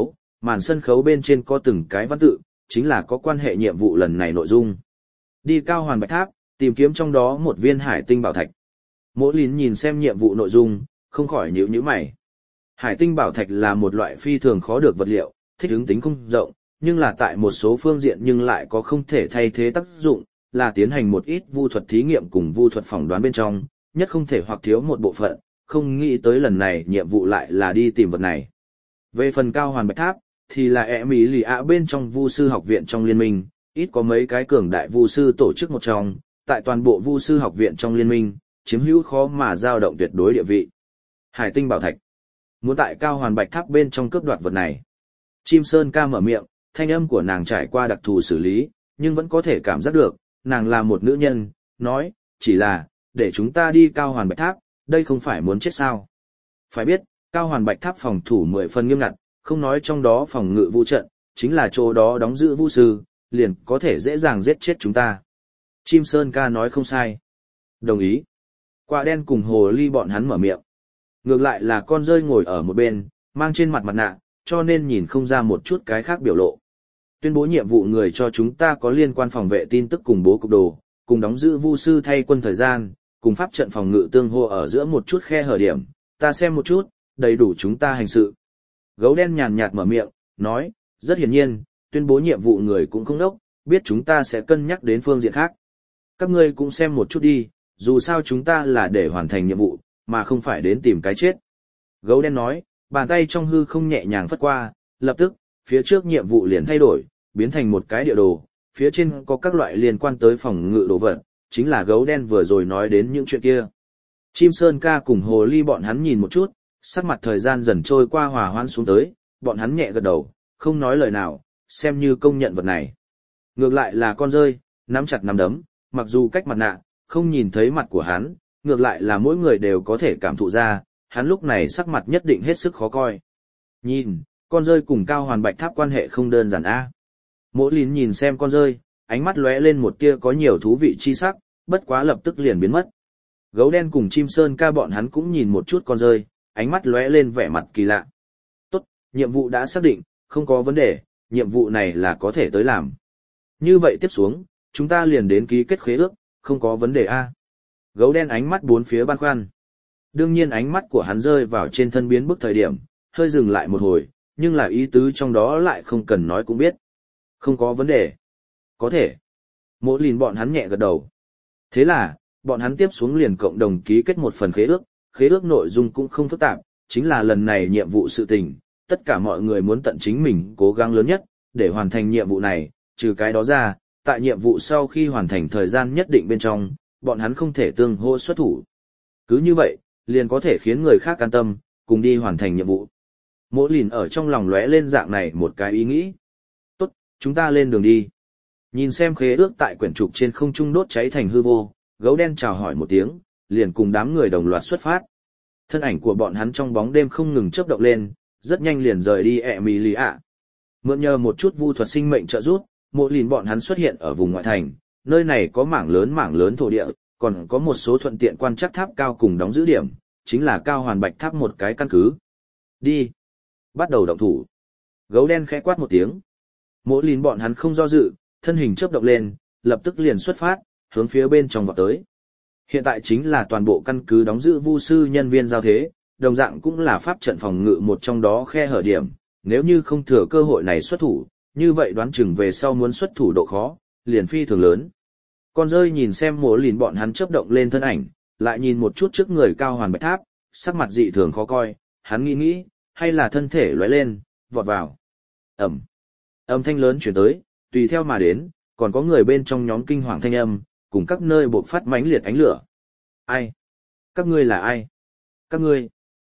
màn sân khấu bên trên có từng cái văn tự, chính là có quan hệ nhiệm vụ lần này nội dung. Đi Cao Hoàn Bạch Tháp, tìm kiếm trong đó một viên hải tinh bảo thạch. Mỗ Lín nhìn xem nhiệm vụ nội dung, không khỏi nhíu nhíu mày. Hải tinh bảo thạch là một loại phi thường khó được vật liệu, thích ứng tính không rộng, nhưng là tại một số phương diện nhưng lại có không thể thay thế tác dụng, là tiến hành một ít vu thuật thí nghiệm cùng vu thuật phỏng đoán bên trong, nhất không thể hoặc thiếu một bộ phận, không nghĩ tới lần này nhiệm vụ lại là đi tìm vật này. Về phần Cao Hoàn Bạch Tháp, thì là Emilia bên trong vu sư học viện trong liên minh, ít có mấy cái cường đại vu sư tổ chức một trong, tại toàn bộ vu sư học viện trong liên minh, chiếm hữu khó mà dao động tuyệt đối địa vị. Hải tinh bảo thạch. Muốn tại Cao Hoàn Bạch Tháp bên trong cướp đoạt vật này. Chim Sơn Ca mở miệng, thanh âm của nàng trải qua đặc thù xử lý, nhưng vẫn có thể cảm giác được, nàng là một nữ nhân, nói, chỉ là, để chúng ta đi Cao Hoàn Bạch Tháp, đây không phải muốn chết sao. Phải biết, Cao Hoàn Bạch Tháp phòng thủ 10 phần nghiêm ngặt, không nói trong đó phòng ngự vũ trận, chính là chỗ đó đóng giữ vũ sư, liền có thể dễ dàng giết chết chúng ta. Chim Sơn Ca nói không sai. Đồng ý. Quả đen cùng hồ ly bọn hắn mở miệng. Ngược lại là con rơi ngồi ở một bên, mang trên mặt mặt nạ, cho nên nhìn không ra một chút cái khác biểu lộ. Tuyên bố nhiệm vụ người cho chúng ta có liên quan phòng vệ tin tức cùng bố cục đồ, cùng đóng giữ vu sư thay quân thời gian, cùng pháp trận phòng ngự tương hô ở giữa một chút khe hở điểm, ta xem một chút, đầy đủ chúng ta hành sự. Gấu đen nhàn nhạt mở miệng, nói, rất hiển nhiên, tuyên bố nhiệm vụ người cũng không đốc, biết chúng ta sẽ cân nhắc đến phương diện khác. Các ngươi cũng xem một chút đi, dù sao chúng ta là để hoàn thành nhiệm vụ, mà không phải đến tìm cái chết. Gấu đen nói, bàn tay trong hư không nhẹ nhàng phất qua, lập tức, phía trước nhiệm vụ liền thay đổi, biến thành một cái địa đồ, phía trên có các loại liên quan tới phòng ngự đồ vật, chính là gấu đen vừa rồi nói đến những chuyện kia. Chim Sơn Ca cùng hồ ly bọn hắn nhìn một chút, sắc mặt thời gian dần trôi qua hòa hoãn xuống tới, bọn hắn nhẹ gật đầu, không nói lời nào, xem như công nhận vật này. Ngược lại là con rơi, nắm chặt nắm đấm, mặc dù cách mặt nạ, không nhìn thấy mặt của hắn, ngược lại là mỗi người đều có thể cảm thụ ra, hắn lúc này sắc mặt nhất định hết sức khó coi. Nhìn, con rơi cùng Cao Hoàn Bạch Tháp quan hệ không đơn giản a. Mỗ Lín nhìn xem con rơi, ánh mắt lóe lên một tia có nhiều thú vị chi sắc, bất quá lập tức liền biến mất. Gấu đen cùng Chim Sơn Ca bọn hắn cũng nhìn một chút con rơi, ánh mắt lóe lên vẻ mặt kỳ lạ. Tốt, nhiệm vụ đã xác định, không có vấn đề, nhiệm vụ này là có thể tới làm. Như vậy tiếp xuống, chúng ta liền đến ký kết khế ước, không có vấn đề a. Gấu đen ánh mắt bốn phía băn khoăn. Đương nhiên ánh mắt của hắn rơi vào trên thân biến bức thời điểm, hơi dừng lại một hồi, nhưng là ý tứ trong đó lại không cần nói cũng biết. Không có vấn đề. Có thể. Mỗi lìn bọn hắn nhẹ gật đầu. Thế là, bọn hắn tiếp xuống liền cộng đồng ký kết một phần khế ước nội dung cũng không phức tạp, chính là lần này nhiệm vụ sự tình, tất cả mọi người muốn tận chính mình cố gắng lớn nhất, để hoàn thành nhiệm vụ này, trừ cái đó ra, tại nhiệm vụ sau khi hoàn thành thời gian nhất định bên trong, bọn hắn không thể tương hô xuất thủ. Cứ như vậy, liền có thể khiến người khác an tâm, cùng đi hoàn thành nhiệm vụ. Mỗi lìn ở trong lòng lóe lên dạng này một cái ý nghĩ. Tốt, chúng ta lên đường đi. Nhìn xem khế ước tại quyển trục trên không trung đốt cháy thành hư vô, gấu đen chào hỏi một tiếng, liền cùng đám người đồng loạt xuất phát. Thân ảnh của bọn hắn trong bóng đêm không ngừng chớp động lên, rất nhanh liền rời đi Emilia. Mượn nhờ một chút vu thuật sinh mệnh trợ giúp, Mộ Lìn bọn hắn xuất hiện ở vùng ngoại thành, nơi này có mảng lớn thổ địa, còn có một số thuận tiện quan trắc tháp cao cùng đóng giữ điểm, chính là Cao Hoàn Bạch Tháp một cái căn cứ. Đi. Bắt đầu động thủ. Gấu đen khẽ quát một tiếng. Mộ Lìn bọn hắn không do dự, thân hình chớp động lên, lập tức liền xuất phát, hướng phía bên trong vọt tới. Hiện tại chính là toàn bộ căn cứ đóng giữ vu sư nhân viên giao thế, đồng dạng cũng là pháp trận phòng ngự một trong đó khe hở điểm, nếu như không thừa cơ hội này xuất thủ, như vậy đoán chừng về sau muốn xuất thủ độ khó, liền phi thường lớn. Con rơi nhìn xem Mộ Lìn bọn hắn chớp động lên thân ảnh, lại nhìn một chút trước người Cao Hoàn Bạch Tháp, sắc mặt dị thường khó coi, hắn nghĩ, hay là thân thể lóe lên, vọt vào. Ầm. Âm thanh lớn truyền tới, tùy theo mà đến, còn có người bên trong nhóm kinh hoàng thanh âm, cùng các nơi bộc phát mãnh liệt ánh lửa. Ai? Các ngươi là ai? Các ngươi?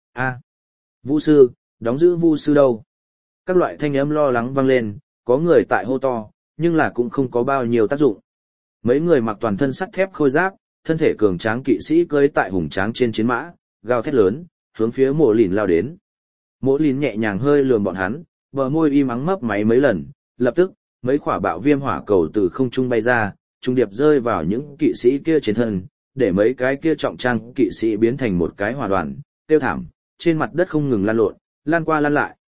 Vu sư, đóng giữ vu sư đâu? Các loại thanh âm lo lắng vang lên, có người tại hô to, nhưng là cũng không có bao nhiêu tác dụng. Mấy người mặc toàn thân sắt thép khôi giáp, thân thể cường tráng kỵ sĩ cưỡi tại hùng tráng trên chiến mã, gào thét lớn, hướng phía Mộ Lìn lao đến. Mộ Lìn nhẹ nhàng hơi lườm bọn hắn, bờ môi im ắng mấp máy mấy lần, lập tức, mấy quả bạo viêm hỏa cầu từ không trung bay ra, trung điệp rơi vào những kỵ sĩ kia trên thân, để mấy cái kia trọng trang kỵ sĩ biến thành một cái hỏa đoàn, tiêu thảm, trên mặt đất không ngừng lăn lộn, lan qua lăn lại.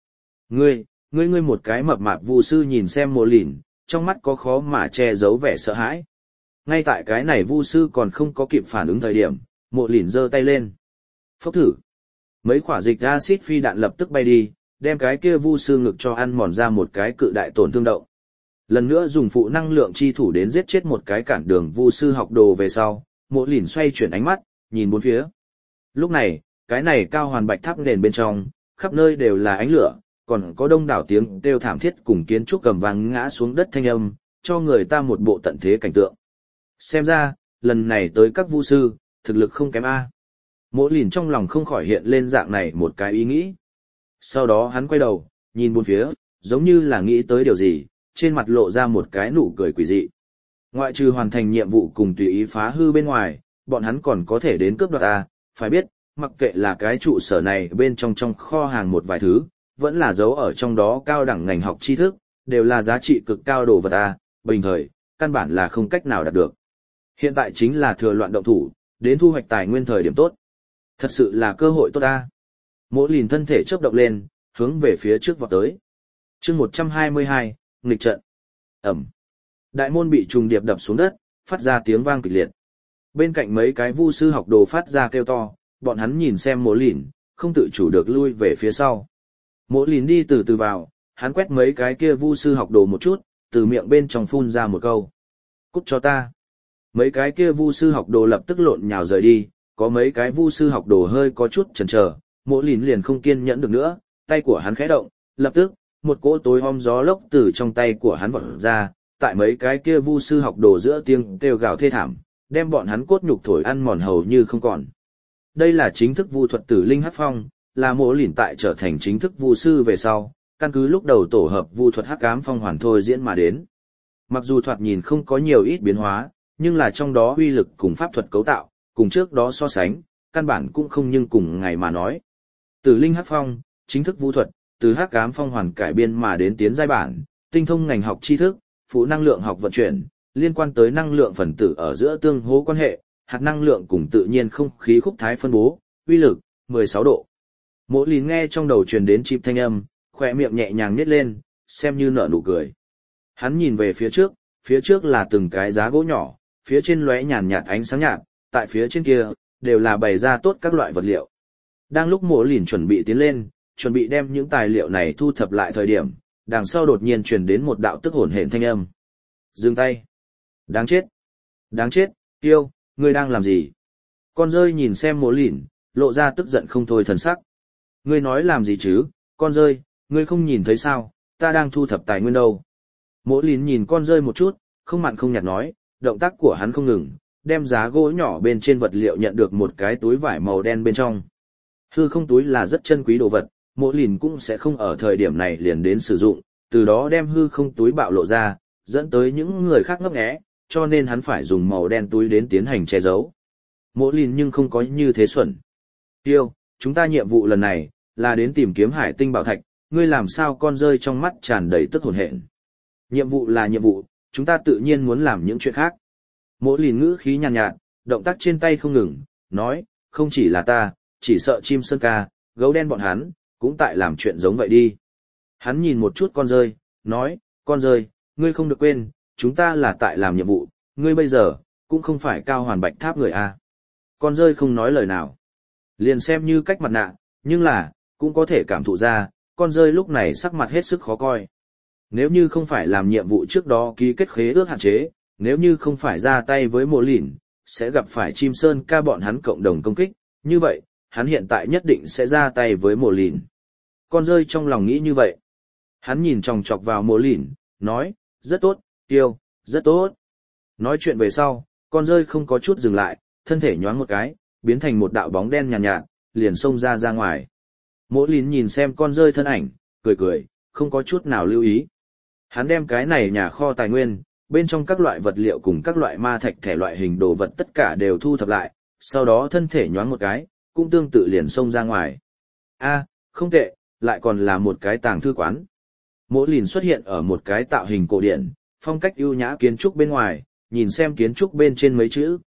Ngươi một cái mập mạp vu sư nhìn xem Mộ Lìn, trong mắt có khó mà che giấu vẻ sợ hãi. Ngay tại cái này vu sư còn không có kịp phản ứng thời điểm, Mộ Lìn giơ tay lên. Phốc thử. Mấy quả dịch acid phi đạn lập tức bay đi, đem cái kia vu sư ngực cho ăn mòn ra một cái cự đại tổn thương động. Lần nữa dùng phụ năng lượng chi thủ đến giết chết một cái cản đường vu sư học đồ về sau, Mộ Lìn xoay chuyển ánh mắt, nhìn bốn phía. Lúc này, cái này cao hoàn bạch tháp nền bên trong, khắp nơi đều là ánh lửa, còn có đông đảo tiếng kêu thảm thiết cùng kiến trúc cầm vang ngã xuống đất thanh âm, cho người ta một bộ tận thế cảnh tượng. Xem ra, lần này tới các vu sư, thực lực không kém A. Mộ Lìn trong lòng không khỏi hiện lên dạng này một cái ý nghĩ. Sau đó hắn quay đầu, nhìn bốn phía, giống như là nghĩ tới điều gì, trên mặt lộ ra một cái nụ cười quỷ dị. Ngoại trừ hoàn thành nhiệm vụ cùng tùy ý phá hư bên ngoài, bọn hắn còn có thể đến cướp đoạt A, phải biết, mặc kệ là cái trụ sở này bên trong kho hàng một vài thứ, vẫn là giấu ở trong đó cao đẳng ngành học tri thức, đều là giá trị cực cao đồ vật A, bình thời, căn bản là không cách nào đạt được. Hiện tại chính là thừa loạn động thủ, đến thu hoạch tài nguyên thời điểm tốt. Thật sự là cơ hội tốt A. Mộ Lìn thân thể chớp động lên, hướng về phía trước vọt tới. Chương 122, nghịch trận. Ẩm. Đại môn bị trùng điệp đập xuống đất, phát ra tiếng vang kịch liệt. Bên cạnh mấy cái vu sư học đồ phát ra kêu to, bọn hắn nhìn xem Mộ Lìn, không tự chủ được lui về phía sau. Mộ Lìn đi từ từ vào, hắn quét mấy cái kia vu sư học đồ một chút, từ miệng bên trong phun ra một câu. Cút cho ta. Mấy cái kia vu sư học đồ lập tức lộn nhào rời đi, có mấy cái vu sư học đồ hơi có chút chần chờ, Mộ Lìn liền không kiên nhẫn được nữa, tay của hắn khẽ động, lập tức, một cỗ tối om gió lốc từ trong tay của hắn vọt ra, tại mấy cái kia vu sư học đồ giữa tiếng kêu gào thê thảm, đem bọn hắn cốt nhục thổi ăn mòn hầu như không còn. Đây là chính thức vu thuật tử linh hắc phong, là Mộ Lìn tại trở thành chính thức vu sư về sau, căn cứ lúc đầu tổ hợp vu thuật hắc ám phong hoàn thôi diễn mà đến. Mặc dù thoạt nhìn không có nhiều ít biến hóa, nhưng là trong đó uy lực cùng pháp thuật cấu tạo, cùng trước đó so sánh, căn bản cũng không nhưng cùng ngày mà nói. Tử linh hắc phong, chính thức vu thuật, từ hắc ám phong hoàn cải biên mà đến tiến giai bản, tinh thông ngành học tri thức, phụ năng lượng học vận chuyển, liên quan tới năng lượng phần tử ở giữa tương hỗ quan hệ, hạt năng lượng cùng tự nhiên không khí khúc thái phân bố, uy lực 16 độ. Mộ Lìn nghe trong đầu truyền đến chip thanh âm, khỏe miệng nhẹ nhàng nhếch lên, xem như nở nụ cười. Hắn nhìn về phía trước là từng cái giá gỗ nhỏ, phía trên lóe nhàn nhạt ánh sáng nhạt, tại phía trên kia đều là bày ra tốt các loại vật liệu. Đang lúc Mộ Lìn chuẩn bị tiến lên, chuẩn bị đem những tài liệu này thu thập lại thời điểm, đằng sau đột nhiên truyền đến một đạo tức hổn hển thanh âm. Dừng tay. Đáng chết. Đáng chết, Kiêu, ngươi đang làm gì? Con rơi nhìn xem Mộ Lìn, lộ ra tức giận không thôi thần sắc. Ngươi nói làm gì chứ, con rơi, ngươi không nhìn thấy sao, ta đang thu thập tài nguyên đâu. Mộ Lìn nhìn con rơi một chút, không mặn không nhạt nói, động tác của hắn không ngừng, đem giá gỗ nhỏ bên trên vật liệu nhận được một cái túi vải màu đen bên trong. Hư không túi là rất chân quý đồ vật, Mộ Lìn cũng sẽ không ở thời điểm này liền đến sử dụng, từ đó đem hư không túi bạo lộ ra, dẫn tới những người khác ngấp nghé, cho nên hắn phải dùng màu đen túi đến tiến hành che giấu. Mộ Lìn nhưng không có như thế xuẩn. Tiêu, chúng ta nhiệm vụ lần này, là đến tìm kiếm hải tinh bảo thạch, ngươi làm sao con rơi trong mắt tràn đầy tức hồn hển. Nhiệm vụ là nhiệm vụ, chúng ta tự nhiên muốn làm những chuyện khác. Mộ Lìn ngữ khí nhàn nhạt, động tác trên tay không ngừng, nói, không chỉ là ta, chỉ sợ chim sơn ca, gấu đen bọn hắn, cũng tại làm chuyện giống vậy đi. Hắn nhìn một chút con rơi, nói, con rơi, ngươi không được quên, chúng ta là tại làm nhiệm vụ, ngươi bây giờ, cũng không phải cao hoàn bạch tháp người a. Con rơi không nói lời nào. Liền xem như cách mặt nạ, nhưng là, cũng có thể cảm thụ ra, con rơi lúc này sắc mặt hết sức khó coi. Nếu như không phải làm nhiệm vụ trước đó ký kết khế ước hạn chế, nếu như không phải ra tay với Mộ Lìn, sẽ gặp phải chim sơn ca bọn hắn cộng đồng công kích, như vậy, hắn hiện tại nhất định sẽ ra tay với Mộ Lìn. Con rơi trong lòng nghĩ như vậy. Hắn nhìn chòng chọc vào Mộ Lìn, nói, rất tốt, Tiêu, rất tốt. Nói chuyện về sau, con rơi không có chút dừng lại, thân thể nhoáng một cái, biến thành một đạo bóng đen nhàn nhạt, liền xông ra ngoài. Mộ Lìn nhìn xem con rơi thân ảnh, cười cười, không có chút nào lưu ý. Hắn đem cái này nhà kho tài nguyên, bên trong các loại vật liệu cùng các loại ma thạch thể loại hình đồ vật tất cả đều thu thập lại, sau đó thân thể nhoáng một cái, cũng tương tự liền xông ra ngoài. A, không tệ, lại còn là một cái tàng thư quán. Mộ Lìn xuất hiện ở một cái tạo hình cổ điển, phong cách ưu nhã kiến trúc bên ngoài, nhìn xem kiến trúc bên trên mấy chữ,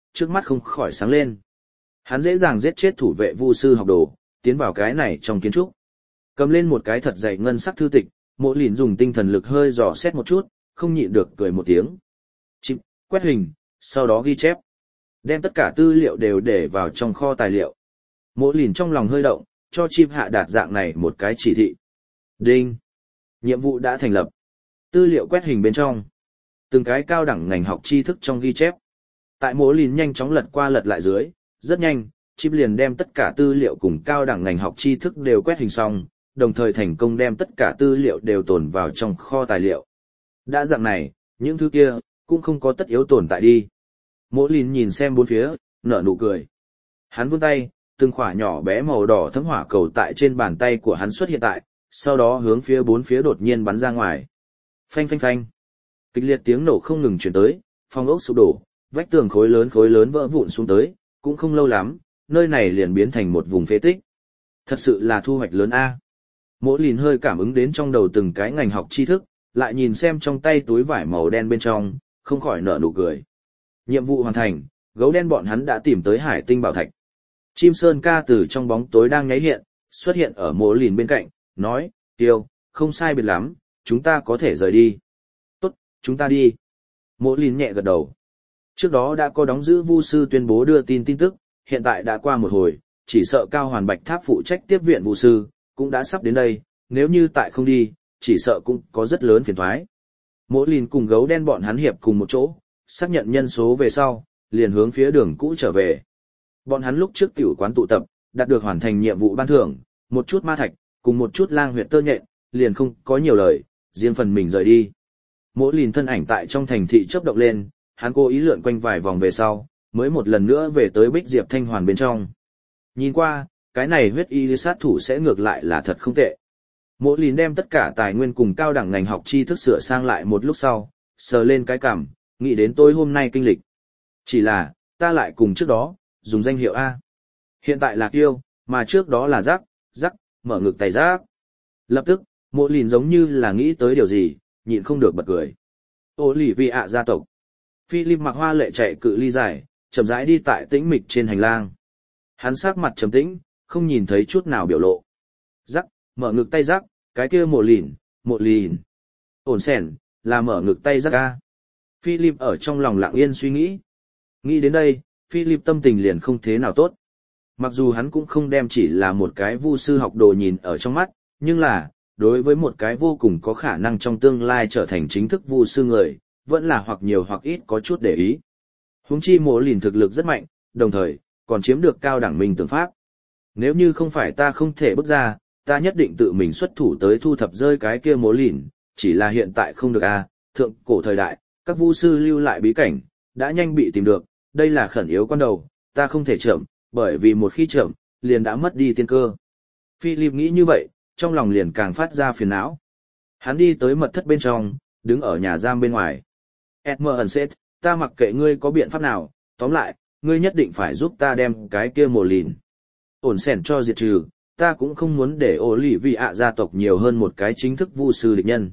trước mắt không khỏi sáng lên. Hắn dễ dàng giết chết thủ vệ vu sư học đồ, tiến vào cái này trong kiến trúc. Cầm lên một cái thật dày ngân sắc thư tịch, Mộ Lìn dùng tinh thần lực hơi dò xét một chút, không nhịn được cười một tiếng. Chip, quét hình, sau đó ghi chép. Đem tất cả tư liệu đều để vào trong kho tài liệu. Mộ Lìn trong lòng hơi động, cho chip hạ đạt dạng này một cái chỉ thị. Đinh. Nhiệm vụ đã thành lập. Tư liệu quét hình bên trong. Từng cái cao đẳng ngành học tri thức trong ghi chép. Tại Mộ Lìn nhanh chóng lật qua lật lại dưới, rất nhanh, chip liền đem tất cả tư liệu cùng cao đẳng ngành học tri thức đều quét hình xong, đồng thời thành công đem tất cả tư liệu đều tồn vào trong kho tài liệu. Đã dạng này, những thứ kia, cũng không có tất yếu tồn tại đi. Mộ Lìn nhìn xem bốn phía, nở nụ cười. Hắn vươn tay, từng khỏa nhỏ bé màu đỏ thấm hỏa cầu tại trên bàn tay của hắn xuất hiện tại, sau đó hướng phía bốn phía đột nhiên bắn ra ngoài. Phanh phanh phanh. Kịch liệt tiếng nổ không ngừng truyền tới, phòng ốc sụp đổ, vách tường khối lớn vỡ vụn xuống tới, cũng không lâu lắm, nơi này liền biến thành một vùng phế tích. Thật sự là thu hoạch lớn a. Mộ Lìn hơi cảm ứng đến trong đầu từng cái ngành học tri thức, lại nhìn xem trong tay túi vải màu đen bên trong, không khỏi nở nụ cười. Nhiệm vụ hoàn thành, gấu đen bọn hắn đã tìm tới hải tinh bảo thạch. Chim sơn ca từ trong bóng tối đang nháy hiện, xuất hiện ở Mộ Lìn bên cạnh, nói, Tiêu, không sai biệt lắm, chúng ta có thể rời đi. Tốt, chúng ta đi. Mộ Lìn nhẹ gật đầu. Trước đó đã có đóng giữ vu sư tuyên bố đưa tin tức, hiện tại đã qua một hồi, chỉ sợ Cao Hoàn Bạch Tháp phụ trách tiếp viện vu sư, cũng đã sắp đến đây, nếu như tại không đi, chỉ sợ cũng có rất lớn phiền toái. Mộ Lìn cùng gấu đen bọn hắn hiệp cùng một chỗ, xác nhận nhân số về sau, liền hướng phía đường cũ trở về. Bọn hắn lúc trước tiểu quán tụ tập, đạt được hoàn thành nhiệm vụ ban thưởng, một chút ma thạch, cùng một chút lang huyệt tơ nhện, liền không có nhiều lời, riêng phần mình rời đi. Mộ Lìn thân ảnh tại trong thành thị chớp động lên, hắn cố ý lượn quanh vài vòng về sau, mới một lần nữa về tới Bích Diệp Thanh Hoàn bên trong. Nhìn qua, cái này huyết y sát thủ sẽ ngược lại là thật không tệ. Mộ Lìn đem tất cả tài nguyên cùng cao đẳng ngành học tri thức sửa sang lại một lúc sau, sờ lên cái cằm, nghĩ đến tối hôm nay kinh lịch. Chỉ là, ta lại cùng trước đó, dùng danh hiệu A. Hiện tại là Kiêu, mà trước đó là Rắc, mở ngực tay Rắc. Lập tức, Mộ Lìn giống như là nghĩ tới điều gì, nhịn không được bật cười. Ô lì vì ạ gia tộc. Philip mặc hoa lệ chạy cự ly dài, chậm rãi đi tại tĩnh mịch trên hành lang. Hắn sắc mặt trầm tĩnh, không nhìn thấy chút nào biểu lộ. Rắc, mở ngực tay Rắc, cái kia Mộ Lìn. Ổn sẻn, là mở ngực tay Rắc A. Philip ở trong lòng lặng yên suy nghĩ. Nghĩ đến đây, Philip tâm tình liền không thế nào tốt. Mặc dù hắn cũng không đem chỉ là một cái vu sư học đồ nhìn ở trong mắt, nhưng là, đối với một cái vô cùng có khả năng trong tương lai trở thành chính thức vu sư người, vẫn là hoặc nhiều hoặc ít có chút để ý. Huống chi Mộ Lìn thực lực rất mạnh, đồng thời, còn chiếm được cao đẳng minh tưởng pháp. Nếu như không phải ta không thể bước ra, ta nhất định tự mình xuất thủ tới thu thập rơi cái kia Mộ Lìn, chỉ là hiện tại không được a. Thượng cổ thời đại, các vu sư lưu lại bí cảnh, đã nhanh bị tìm được, đây là khẩn yếu quan đầu, ta không thể chậm, bởi vì một khi chậm, liền đã mất đi tiên cơ. Philip nghĩ như vậy, trong lòng liền càng phát ra phiền não. Hắn đi tới mật thất bên trong, đứng ở nhà giam bên ngoài. Edmund, ta mặc kệ ngươi có biện pháp nào, tóm lại, ngươi nhất định phải giúp ta đem cái kia Mộ Lìn ổn sẻn cho diệt trừ, ta cũng không muốn để ổ lì vì ạ gia tộc nhiều hơn một cái chính thức vu sư địch nhân.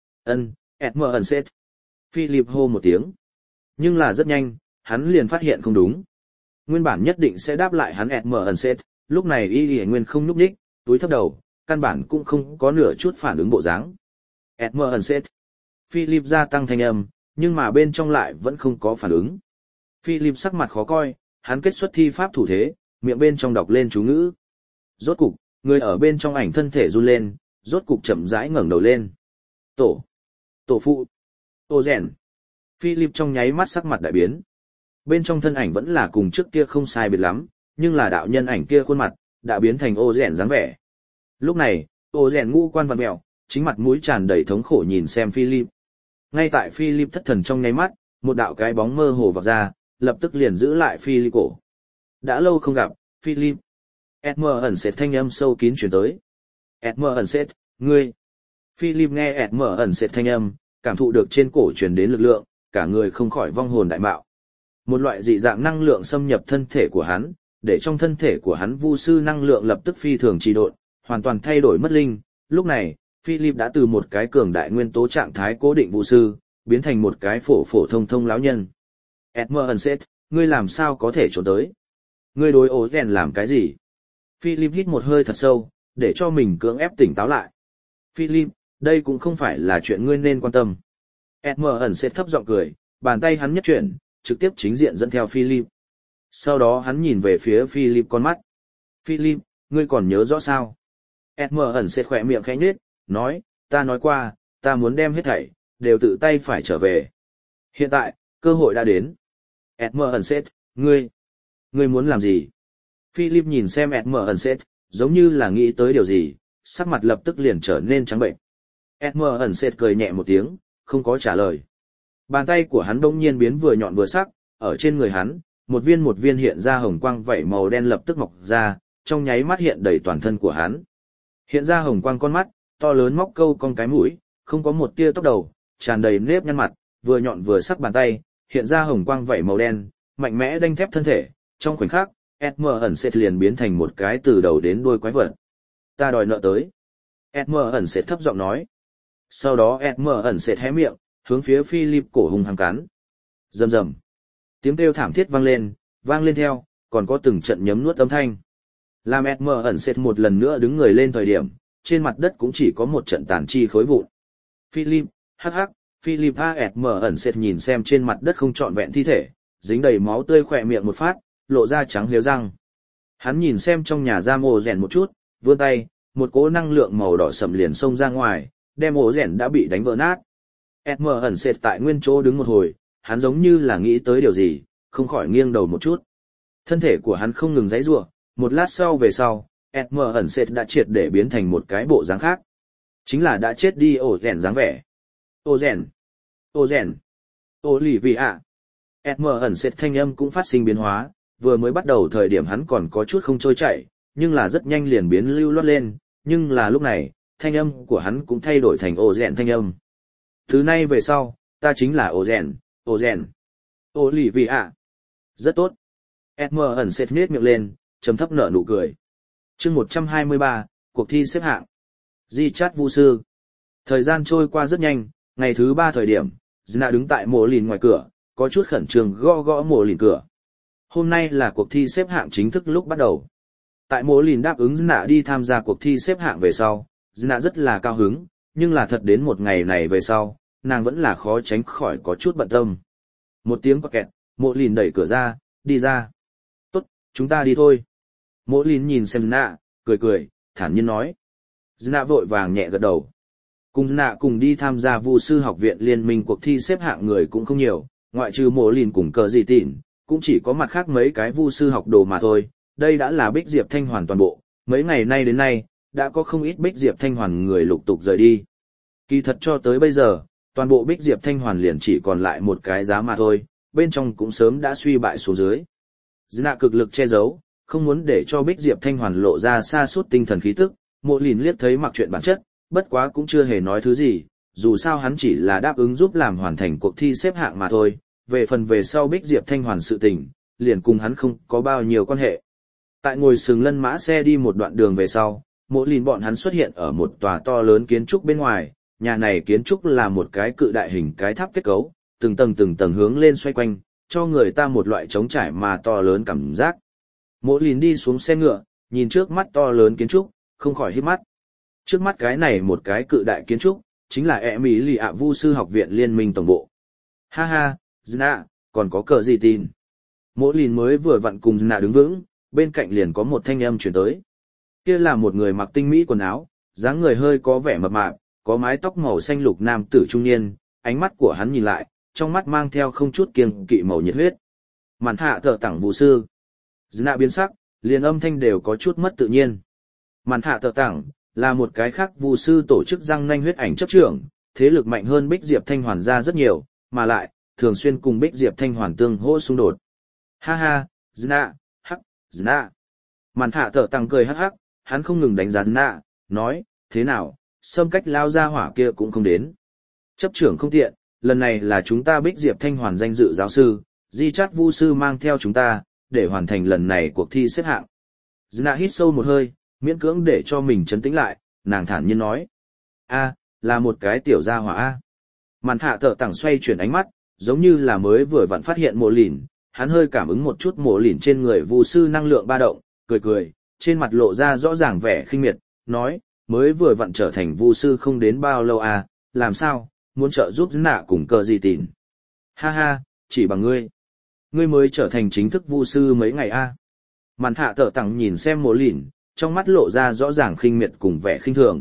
Edmund, Philip hô một tiếng. Nhưng là rất nhanh, hắn liền phát hiện không đúng. Nguyên bản nhất định sẽ đáp lại hắn Edmund, lúc này y nguyên không nhúc nhích, túi thấp đầu, căn bản cũng không có nửa chút phản ứng bộ dáng. Edmund, Philip gia tăng thanh âm, nhưng mà bên trong lại vẫn không có phản ứng. Philip sắc mặt khó coi, hắn kết xuất thi pháp thủ thế, miệng bên trong đọc lên chú ngữ. Rốt cục, người ở bên trong ảnh thân thể run lên, rốt cục chậm rãi ngẩng đầu lên. Tổ phụ, ô rèn. Philip trong nháy mắt sắc mặt đại biến. Bên trong thân ảnh vẫn là cùng trước kia không sai biệt lắm, nhưng là đạo nhân ảnh kia khuôn mặt, đã biến thành ô rèn dáng vẻ. Lúc này, ô rèn ngũ quan vặn mẹo, chính mặt mũi tràn đầy thống khổ nhìn xem Philip. Ngay tại Philip thất thần trong nháy mắt, một đạo cái bóng mơ hồ vọt ra, lập tức liền giữ lại Philip cổ. Đã lâu không gặp, Philip. Edmund thanh âm sâu kín truyền tới. Edmund, ngươi. Philip nghe Edmund thanh âm, cảm thụ được trên cổ truyền đến lực lượng, cả người không khỏi vong hồn đại mạo. Một loại dị dạng năng lượng xâm nhập thân thể của hắn, để trong thân thể của hắn vu sư năng lượng lập tức phi thường trì độn, hoàn toàn thay đổi mất linh. Lúc này, Philip đã từ một cái cường đại nguyên tố trạng thái cố định vu sư, biến thành một cái phổ phổ thông thông lão nhân. Edmund, ngươi làm sao có thể trốn tới? Ngươi đối ổ rèn làm cái gì? Philip hít một hơi thật sâu, để cho mình cưỡng ép tỉnh táo lại. Philip, đây cũng không phải là chuyện ngươi nên quan tâm. Ẩn sẽ thấp giọng cười, bàn tay hắn nhất chuyển, trực tiếp chính diện dẫn theo Philip. Sau đó hắn nhìn về phía Philip con mắt. Philip, ngươi còn nhớ rõ sao? Ẩn sẽ khỏe miệng khẽ nhếch, nói, ta nói qua, ta muốn đem hết thảy, đều tự tay phải trở về. Hiện tại, cơ hội đã đến. Ẩn sẽ, ngươi muốn làm gì? Philip nhìn xem Ẩn sẽ, giống như là nghĩ tới điều gì, sắc mặt lập tức liền trở nên trắng bệnh. Ẩn sẽ cười nhẹ một tiếng, không có trả lời. Bàn tay của hắn bỗng nhiên biến vừa nhọn vừa sắc, ở trên người hắn, một viên hiện ra hồng quang vảy màu đen lập tức mọc ra, trong nháy mắt hiện đầy toàn thân của hắn. Hiện ra hồng quang con mắt, to lớn móc câu con cái mũi, không có một tia tóc đầu, tràn đầy nếp nhăn mặt, vừa nhọn vừa sắc bàn tay, hiện ra hồng quang vảy màu đen, mạnh mẽ đanh thép thân thể, trong khoảnh khắc, Ẩn sẽ liền biến thành một cái từ đầu đến đuôi quái vật. Ta đòi nợ tới. Ẩn sẽ thấp giọng nói. Sau đó Ẩn sẽ hé miệng, hướng phía Philip cổ hung hăng cắn. Rầm rầm. Tiếng kêu thảm thiết vang lên theo, còn có từng trận nhấm nuốt âm thanh. Làm Ẩn sẽ một lần nữa đứng người lên thời điểm, trên mặt đất cũng chỉ có một trận tàn chi khối vụn. Philip, Philip Ẩn sẽ nhìn xem trên mặt đất không trọn vẹn thi thể, dính đầy máu tươi khỏe miệng một phát, lộ ra trắng liếu răng. Hắn nhìn xem trong nhà giam ổ rèn một chút, vươn tay, một cỗ năng lượng màu đỏ sậm liền xông ra ngoài, đem ổ rèn đã bị đánh vỡ nát. Ẩn sẽ tại nguyên chỗ đứng một hồi, hắn giống như là nghĩ tới điều gì, không khỏi nghiêng đầu một chút. Thân thể của hắn không ngừng giãy giụa, một lát sau về sau, Ẩn sẽ đã triệt để biến thành một cái bộ dáng khác. Chính là đã chết đi ổ rèn dáng vẻ. Ổ rèn, Olivia. Ẩn sẽ thanh âm cũng phát sinh biến hóa, vừa mới bắt đầu thời điểm hắn còn có chút không trôi chảy, nhưng là rất nhanh liền biến lưu loát lên, nhưng là lúc này, thanh âm của hắn cũng thay đổi thành ổ rèn thanh âm. Từ nay về sau, ta chính là ổ rèn. Olivia. Rất tốt. Ẩn sẽ nhếch miệng lên, trầm thấp nở nụ cười. Chương 123, cuộc thi xếp hạng. Di chát vu sư. Thời gian trôi qua rất nhanh, ngày thứ 3 thời điểm, Zna đứng tại mộ lìn ngoài cửa, có chút khẩn trương gõ mộ lìn cửa. Hôm nay là cuộc thi xếp hạng chính thức lúc bắt đầu. Tại mộ lìn đáp ứng Zna đi tham gia cuộc thi xếp hạng về sau, Zna rất là cao hứng, nhưng là thật đến một ngày này về sau, nàng vẫn là khó tránh khỏi có chút bận tâm. Một tiếng có kẹt, mộ lìn đẩy cửa ra, đi ra. Tốt, chúng ta đi thôi. Mộ lìn nhìn xem Zna, cười, thản nhiên nói. Zna vội vàng nhẹ gật đầu. Cùng Zna cùng đi tham gia vu sư học viện liên minh cuộc thi xếp hạng người cũng không nhiều, ngoại trừ mộ lìn cùng cờ gì tỉn, cũng chỉ có mặt khác mấy cái vu sư học đồ mà thôi. Đây đã là Bích Diệp Thanh Hoàn toàn bộ, mấy ngày nay đến nay, đã có không ít Bích Diệp Thanh Hoàn người lục tục rời đi. Kỳ thật cho tới bây giờ, toàn bộ Bích Diệp Thanh Hoàn liền chỉ còn lại một cái giá mà thôi, bên trong cũng sớm đã suy bại xuống dưới. Zna cực lực che giấu, không muốn để cho Bích Diệp Thanh Hoàn lộ ra sa sút tinh thần khí tức, Mộ Lìn liếc thấy mặc chuyện bản chất, bất quá cũng chưa hề nói thứ gì, dù sao hắn chỉ là đáp ứng giúp làm hoàn thành cuộc thi xếp hạng mà thôi, về phần về sau Bích Diệp Thanh Hoàn sự tình, liền cùng hắn không có bao nhiêu quan hệ. Tại ngồi sừng lân mã xe đi một đoạn đường về sau, Mộ Lìn bọn hắn xuất hiện ở một tòa to lớn kiến trúc bên ngoài, nhà này kiến trúc là một cái cự đại hình cái tháp kết cấu, từng tầng hướng lên xoay quanh, cho người ta một loại trống trải mà to lớn cảm giác. Mộ Lìn đi xuống xe ngựa, nhìn trước mắt to lớn kiến trúc, không khỏi hít mắt. Trước mắt cái này một cái cự đại kiến trúc, chính là Emilia Vu sư học viện liên minh tổng bộ. Ha ha, Zna, còn có cờ gì tin. Mộ Lìn mới vừa vặn cùng Zna đứng vững, bên cạnh liền có một thanh âm truyền tới. Kia là một người mặc tinh mỹ quần áo, dáng người hơi có vẻ mập mạp, có mái tóc màu xanh lục nam tử trung niên, ánh mắt của hắn nhìn lại, trong mắt mang theo không chút kiêng kỵ màu nhiệt huyết. Màn hạ thờ tặng Vu sư. Zna biến sắc, liền âm thanh đều có chút mất tự nhiên. Màn hạ thờ tặng là một cái khác Vu sư tổ chức răng nanh huyết ảnh chấp trưởng, thế lực mạnh hơn Bích Diệp Thanh Hoàn ra rất nhiều, mà lại thường xuyên cùng Bích Diệp Thanh Hoàn tương hỗ xung đột. Ha ha, Zna, Zna. Màn hạ thở tăng cười hắc hắc, hắn không ngừng đánh giá Zna, nói, thế nào, xâm cách lao ra hỏa kia cũng không đến. Chấp trưởng không tiện, lần này là chúng ta Bích Diệp Thanh Hoàn danh dự giáo sư, Di Chát Vu sư mang theo chúng ta, để hoàn thành lần này cuộc thi xếp hạng. Zna hít sâu một hơi, miễn cưỡng để cho mình trấn tĩnh lại, nàng thản nhiên nói. Là một cái tiểu gia hỏa A. Màn hạ thở tảng xoay chuyển ánh mắt, giống như là mới vừa vặn phát hiện Mộ Lìn, hắn hơi cảm ứng một chút mộ lìn trên người vu sư năng lượng ba động, cười cười, trên mặt lộ ra rõ ràng vẻ khinh miệt, nói, mới vừa vặn trở thành vu sư không đến bao lâu à, làm sao, muốn trợ giúp nạ cùng cờ gì tìn. Ha ha, chỉ bằng ngươi. Ngươi mới trở thành chính thức vu sư mấy ngày a à. Màn hạ tở tặng nhìn xem mộ lìn, trong mắt lộ ra rõ ràng khinh miệt cùng vẻ khinh thường.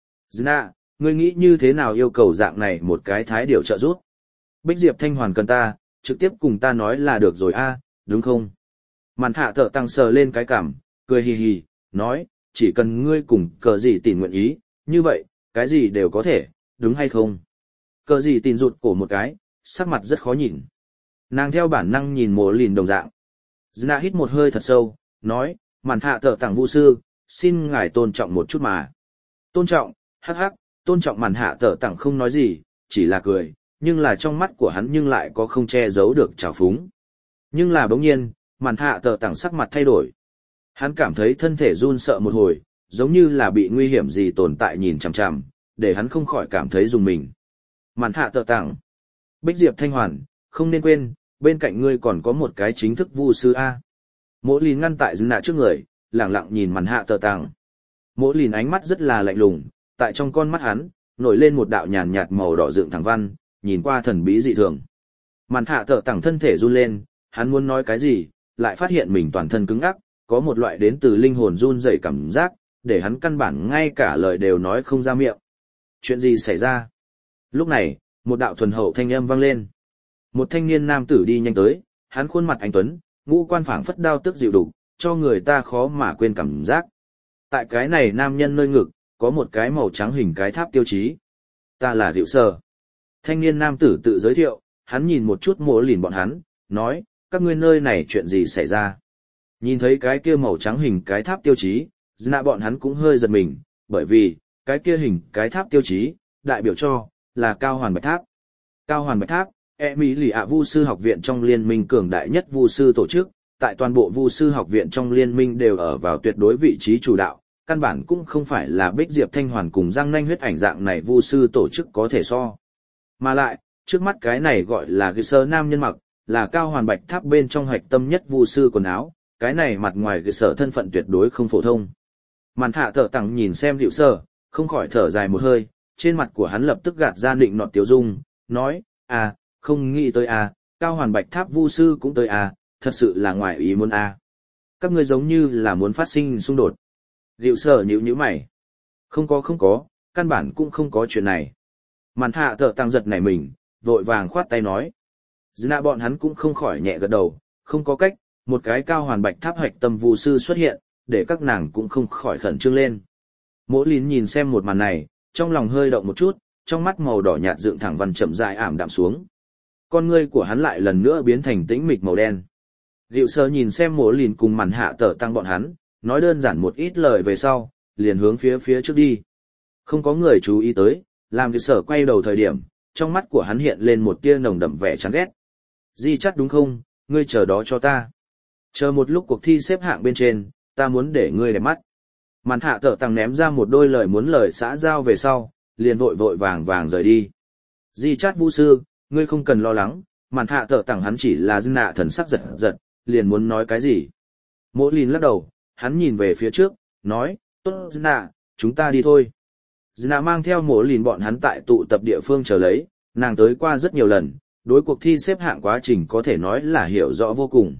Nạ, ngươi nghĩ như thế nào yêu cầu dạng này một cái thái điều trợ giúp? Bích Diệp Thanh Hoàn cần ta, trực tiếp cùng ta nói là được rồi a, đúng không? Màn hạ tở tăng sờ lên cái cằm, cười hì hì, nói, chỉ cần ngươi cùng cờ gì tìn nguyện ý, như vậy, cái gì đều có thể, đúng hay không? Cờ gì tìn rụt cổ một cái, sắc mặt rất khó nhìn. Nàng theo bản năng nhìn mộ lìn đồng dạng. Dna hít một hơi thật sâu, nói, màn hạ tở tặng vu sư, xin ngài tôn trọng một chút mà. Tôn trọng, hắc hắc, tôn trọng màn hạ tở tặng không nói gì, chỉ là cười, nhưng là trong mắt của hắn nhưng lại có không che giấu được trào phúng. Nhưng là bỗng nhiên, màn hạ tở tặng sắc mặt thay đổi. Hắn cảm thấy thân thể run sợ một hồi, giống như là bị nguy hiểm gì tồn tại nhìn chằm chằm, để hắn không khỏi cảm thấy dùng mình. Màn hạ tở tặng. Bích Diệp Thanh Hoàn, không nên quên, bên cạnh ngươi còn có một cái chính thức vu sư A. Mỗ lìn ngăn tại Dna trước người, lẳng lặng nhìn màn hạ tở tặng. Mỗ lìn ánh mắt rất là lạnh lùng, tại trong con mắt hắn, nổi lên một đạo nhàn nhạt màu đỏ dựng thẳng văn, nhìn qua thần bí dị thường. Màn hạ tở tặng thân thể run lên, hắn muốn nói cái gì, lại phát hiện mình toàn thân cứng ngắc, có một loại đến từ linh hồn run rẩy cảm giác, để hắn căn bản ngay cả lời đều nói không ra miệng. Chuyện gì xảy ra? Lúc này, một đạo thuần hậu thanh âm vang lên. Một thanh niên nam tử đi nhanh tới, hắn khuôn mặt anh tuấn, ngũ quan phảng phất đao tức dịu đục, cho người ta khó mà quên cảm giác. Tại cái này nam nhân nơi ngực, có một cái màu trắng hình cái tháp tiêu chí. Ta là Diệu Sở. Thanh niên nam tử tự giới thiệu, hắn nhìn một chút mộ lìn bọn hắn, nói, các ngươi nơi này chuyện gì xảy ra? Nhìn thấy cái kia màu trắng hình cái tháp tiêu chí, Dna bọn hắn cũng hơi giật mình, bởi vì, cái kia hình cái tháp tiêu chí, đại biểu cho, là Cao Hoàn Bạch Tháp. Cao Hoàn Bạch Tháp, Mỹ lì ạ vu sư học viện trong liên minh cường đại nhất vu sư tổ chức, tại toàn bộ vu sư học viện trong liên minh đều ở vào tuyệt đối vị trí chủ đạo, căn bản cũng không phải là Bích Diệp Thanh Hoàn cùng Giang Nanh huyết ảnh dạng này vu sư tổ chức có thể so. Mà lại, trước mắt cái này gọi là cái sơ nam nhân mặc, là Cao Hoàn Bạch Tháp bên trong hạch tâm nhất vu sư quần áo, cái này mặt ngoài cái sở thân phận tuyệt đối không phổ thông. Màn hạ tở tặng nhìn xem Diệu Sở, không khỏi thở dài một hơi, trên mặt của hắn lập tức gạt ra định nọt tiếu dung, nói, không nghĩ tới Cao Hoàn Bạch Tháp vu sư cũng tới thật sự là ngoài ý muốn Các ngươi giống như là muốn phát sinh xung đột. Diệu Sở nhíu mày. Không có, căn bản cũng không có chuyện này. Màn hạ tở tặng giật nảy mình, vội vàng khoát tay nói. Dna bọn hắn cũng không khỏi nhẹ gật đầu, không có cách, một cái Cao Hoàn Bạch Tháp hạch tâm vu sư xuất hiện, để các nàng cũng không khỏi khẩn trương lên. Mỗ Lín nhìn xem một màn này, trong lòng hơi động một chút, trong mắt màu đỏ nhạt dựng thẳng văn chậm rãi ảm đạm xuống. Con ngươi của hắn lại lần nữa biến thành tĩnh mịch màu đen. Diệu Sở nhìn xem Mỗ Lín cùng màn hạ tở tăng bọn hắn, nói đơn giản một ít lời về sau, liền hướng phía trước đi. Không có người chú ý tới, làm Diệu Sở quay đầu thời điểm, trong mắt của hắn hiện lên một tia nồng đậm vẻ chán ghét. Di chắc đúng không, ngươi chờ đó cho ta. Chờ một lúc cuộc thi xếp hạng bên trên, ta muốn để ngươi đẹp mắt. Màn hạ tở tăng ném ra một đôi lời muốn lời xã giao về sau, liền vội vàng rời đi. Di chát vu sư, ngươi không cần lo lắng, màn hạ tở tăng hắn chỉ là dưng nạ thần sắc giật, liền muốn nói cái gì. Mỗ Lín lắc đầu, hắn nhìn về phía trước, nói, tốt dưng nạ, chúng ta đi thôi. Dưng nạ mang theo Mỗ Lín bọn hắn tại tụ tập địa phương chờ lấy, nàng tới qua rất nhiều lần, đối cuộc thi xếp hạng quá trình có thể nói là hiểu rõ vô cùng.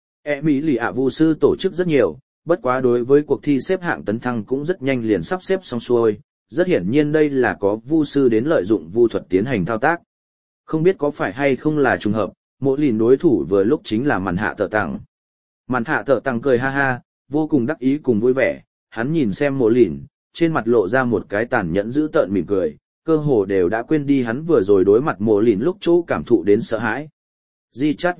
Mỹ lì ạ vu sư tổ chức rất nhiều, bất quá đối với cuộc thi xếp hạng tấn thăng cũng rất nhanh liền sắp xếp xong xuôi, rất hiển nhiên đây là có vu sư đến lợi dụng vu thuật tiến hành thao tác. Không biết có phải hay không là trùng hợp, Mỗ Lín đối thủ vừa lúc chính là màn hạ tở tặng. Màn hạ tở tặng cười ha ha, vô cùng đắc ý cùng vui vẻ, hắn nhìn xem Mỗ Lín, trên mặt lộ ra một cái tàn nhẫn dữ tợn mỉm cười, cơ hồ đều đã quên đi hắn vừa rồi đối mặt Mỗ Lín lúc chỗ cảm thụ đến sợ hãi. Di chát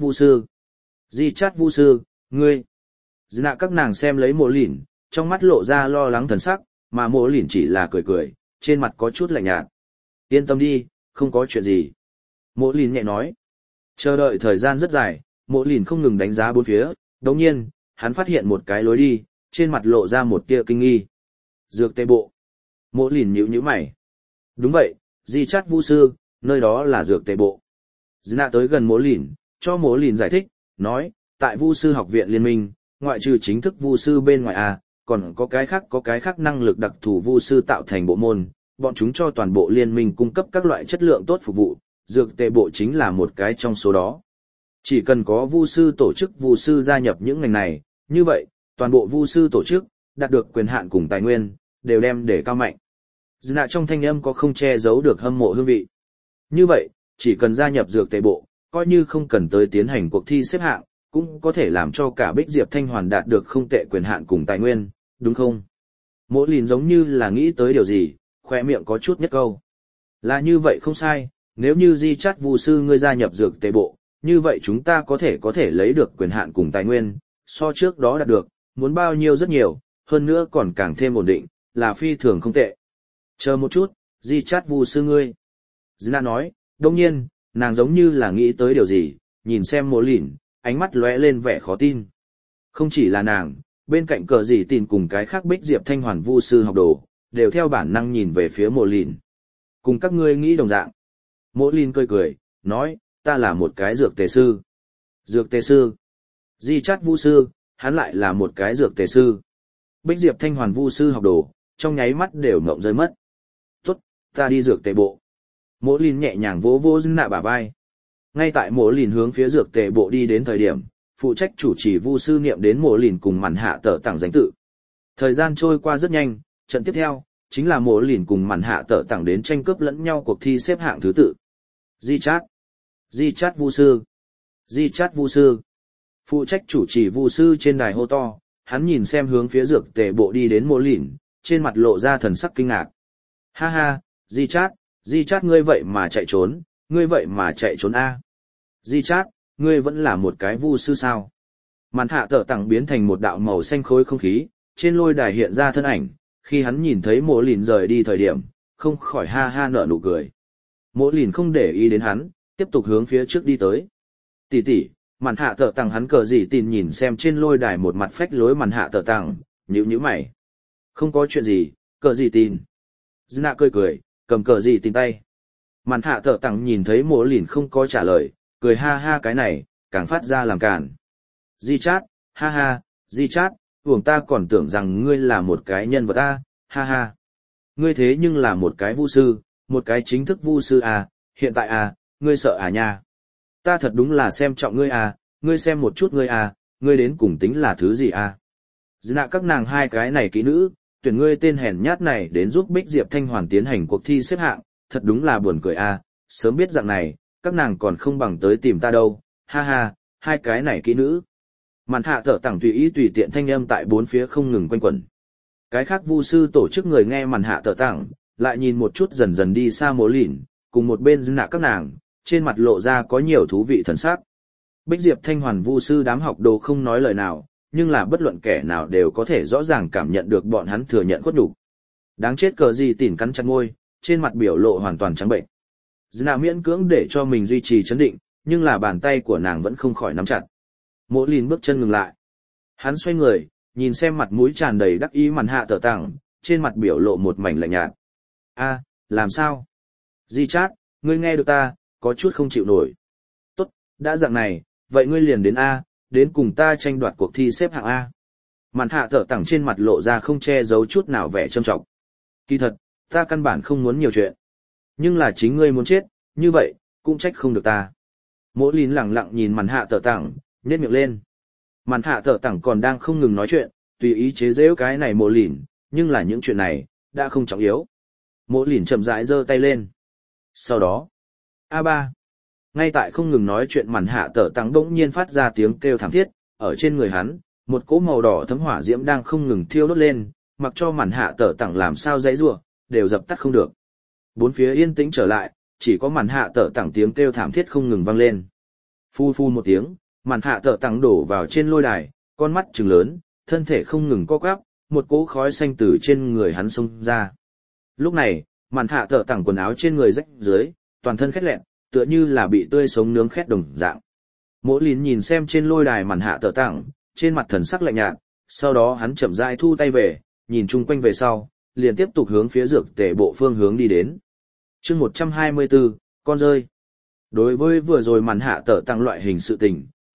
vu sư, ngươi. Dna các nàng xem lấy Mỗ Lín, trong mắt lộ ra lo lắng thần sắc, mà Mỗ Lín chỉ là cười, trên mặt có chút lạnh nhạt. Yên tâm đi, không có chuyện gì. Mỗ Lín nhẹ nói. Chờ đợi thời gian rất dài, Mỗ Lín không ngừng đánh giá bốn phía, đồng nhiên, hắn phát hiện một cái lối đi, trên mặt lộ ra một tia kinh nghi. Dược tề bộ. Mỗ Lín nhíu mày. Đúng vậy, Di chát vu sư, nơi đó là dược tề bộ. Dna tới gần Mỗ Lín, cho Mỗ Lín giải thích, nói, tại Vu sư học viện liên minh, ngoại trừ chính thức Vu sư bên ngoài còn có cái khác năng lực đặc thù Vu sư tạo thành bộ môn, bọn chúng cho toàn bộ liên minh cung cấp các loại chất lượng tốt phục vụ, dược tề bộ chính là một cái trong số đó. Chỉ cần có Vu sư tổ chức Vu sư gia nhập những ngành này, như vậy, toàn bộ Vu sư tổ chức đạt được quyền hạn cùng tài nguyên, đều đem để cao mạnh. Nạ trong thanh âm có không che giấu được hâm mộ hương vị. Như vậy, chỉ cần gia nhập dược tề bộ, coi như không cần tới tiến hành cuộc thi xếp hạng, cũng có thể làm cho cả Bích Diệp Thanh Hoàn đạt được không tệ quyền hạn cùng tài nguyên, đúng không? Mỗ Lìn giống như là nghĩ tới điều gì, khoe miệng có chút nhất câu. Là như vậy không sai, nếu như Di Chát Vu sư ngươi gia nhập dược tề bộ, như vậy chúng ta có thể lấy được quyền hạn cùng tài nguyên, so trước đó đạt được, muốn bao nhiêu rất nhiều, hơn nữa còn càng thêm ổn định, là phi thường không tệ. Chờ một chút, Di Chát Vu sư ngươi. Dina nói, đồng nhiên, nàng giống như là nghĩ tới điều gì, nhìn xem Mỗ Lìn, ánh mắt lóe lên vẻ khó tin. Không chỉ là nàng, bên cạnh cờ gì tin cùng cái khác Bích Diệp Thanh Hoàn Vu sư học đồ, đều theo bản năng nhìn về phía Mỗ Lìn. Cùng các ngươi nghĩ đồng dạng. Mỗ Lìn cười cười, nói, ta là một cái dược tề sư. Dược tề sư. Di Chát Vu sư, hắn lại là một cái dược tề sư. Bích Diệp Thanh Hoàn Vu sư học đồ, trong nháy mắt đều ngộng rơi mất. Tốt, ta đi dược tề bộ. Mỗ Lìn nhẹ nhàng vỗ vỗ Nạ bả vai. Ngay tại Mỗ Lìn hướng phía dược tề bộ đi đến thời điểm, phụ trách chủ trì Vu sư niệm đến Mỗ Lìn cùng màn hạ tở tặng danh tự. Thời gian trôi qua rất nhanh, trận tiếp theo chính là Mỗ Lìn cùng màn hạ tở tặng đến tranh cướp lẫn nhau cuộc thi xếp hạng thứ tự. Di Chát Vu sư. Di Chát Vu sư. Phụ trách chủ trì Vu sư trên đài hô to, hắn nhìn xem hướng phía dược tề bộ đi đến Mỗ Lìn, trên mặt lộ ra thần sắc kinh ngạc. Ha ha, Di Chát ngươi vậy mà chạy trốn, ngươi vậy mà chạy trốn a. Di Chát, ngươi vẫn là một cái Vu sư sao? Màn hạ tở tặng biến thành một đạo màu xanh khối không khí, trên lôi đài hiện ra thân ảnh, khi hắn nhìn thấy Mỗ Lìn rời đi thời điểm, không khỏi ha ha nở nụ cười. Mỗ Lìn không để ý đến hắn, tiếp tục hướng phía trước đi tới. Tỷ tỷ, màn hạ tở tặng hắn cờ gì tin nhìn xem trên lôi đài một mặt phách lối màn hạ tở tặng, nhíu mày. Không có chuyện gì, cờ gì tin. Nạ cười cười, cầm cờ gì tin tay. Màn hạ tở tặng nhìn thấy Mỗ Lìn không có trả lời, cười ha ha cái này, càng phát ra làm cản. Di Chát, ha ha, Di Chát, uổng ta còn tưởng rằng ngươi là một cái nhân vật ta, ha ha. Ngươi thế nhưng là một cái Vu sư, một cái chính thức Vu sư hiện tại ngươi sợ nha. Ta thật đúng là xem trọng ngươi ngươi xem một chút ngươi ngươi đến cùng tính là thứ gì Nạ các nàng hai cái này kỹ nữ, tuyển ngươi tên hèn nhát này đến giúp Bích Diệp Thanh Hoàn tiến hành cuộc thi xếp hạng, thật đúng là buồn cười sớm biết dạng này, các nàng còn không bằng tới tìm ta đâu, ha ha, hai cái này kỹ nữ. Màn hạ tở tặng tùy ý tùy tiện thanh âm tại bốn phía không ngừng quanh quẩn. Cái khác Vu sư tổ chức người nghe màn hạ tở tặng, lại nhìn một chút dần dần đi xa Mỗ Lìn, cùng một bên Nạ các nàng, trên mặt lộ ra có nhiều thú vị thần sắc. Bích Diệp Thanh Hoàn Vu sư đám học đồ không nói lời nào, nhưng là bất luận kẻ nào đều có thể rõ ràng cảm nhận được bọn hắn thừa nhận khuất nhục. Đáng chết cờ gì tỉn cắn chặt môi, trên mặt biểu lộ hoàn toàn trắng bệnh. Nạ miễn cưỡng để cho mình duy trì chấn định, nhưng là bàn tay của nàng vẫn không khỏi nắm chặt. Mỗ Lìn bước chân ngừng lại. Hắn xoay người, nhìn xem mặt mũi tràn đầy đắc ý màn hạ tở tặng, trên mặt biểu lộ một mảnh lạnh nhạt. Làm sao? Di Chát, ngươi nghe được ta, có chút không chịu nổi. Tốt, đã dạng này, vậy ngươi liền đến đến cùng ta tranh đoạt cuộc thi xếp hạng Màn hạ tở tặng trên mặt lộ ra không che giấu chút nào vẻ trâm trọng. Kỳ thật, ta căn bản không muốn nhiều chuyện. Nhưng là chính ngươi muốn chết, như vậy, cũng trách không được ta. Mỗ Lìn lẳng lặng nhìn màn hạ tở tặng, nhếch miệng lên. Màn hạ tở tặng còn đang không ngừng nói chuyện, tùy ý chế giễu cái này Mỗ Lìn, nhưng là những chuyện này, đã không trọng yếu. Mỗ Lìn chậm rãi giơ tay lên. Sau đó, A3. Ngay tại không ngừng nói chuyện màn hạ tở tặng bỗng nhiên phát ra tiếng kêu thảm thiết, ở trên người hắn, một cỗ màu đỏ thấm hỏa diễm đang không ngừng thiêu đốt lên, mặc cho màn hạ tở tặng làm sao dãy rủa, đều dập tắt không được. Bốn phía yên tĩnh trở lại, chỉ có màn hạ tở tặng tiếng kêu thảm thiết không ngừng vang lên. Phu phu một tiếng, màn hạ tở tặng đổ vào trên lôi đài, con mắt trừng lớn, thân thể không ngừng co quắp, một cỗ khói xanh từ trên người hắn xông ra. Lúc này, màn hạ tở tặng quần áo trên người rách dưới, toàn thân khét lẹn, tựa như là bị tươi sống nướng khét đồng dạng. Mỗ Lìn nhìn xem trên lôi đài màn hạ tở tặng, trên mặt thần sắc lạnh nhạt, sau đó hắn chậm rãi thu tay về, nhìn chung quanh về sau, liền tiếp tục hướng phía dược tề bộ phương hướng đi đến. Chương 124, con rơi. Đối với vừa rồi màn hạ tở tặng loại hình sự tình,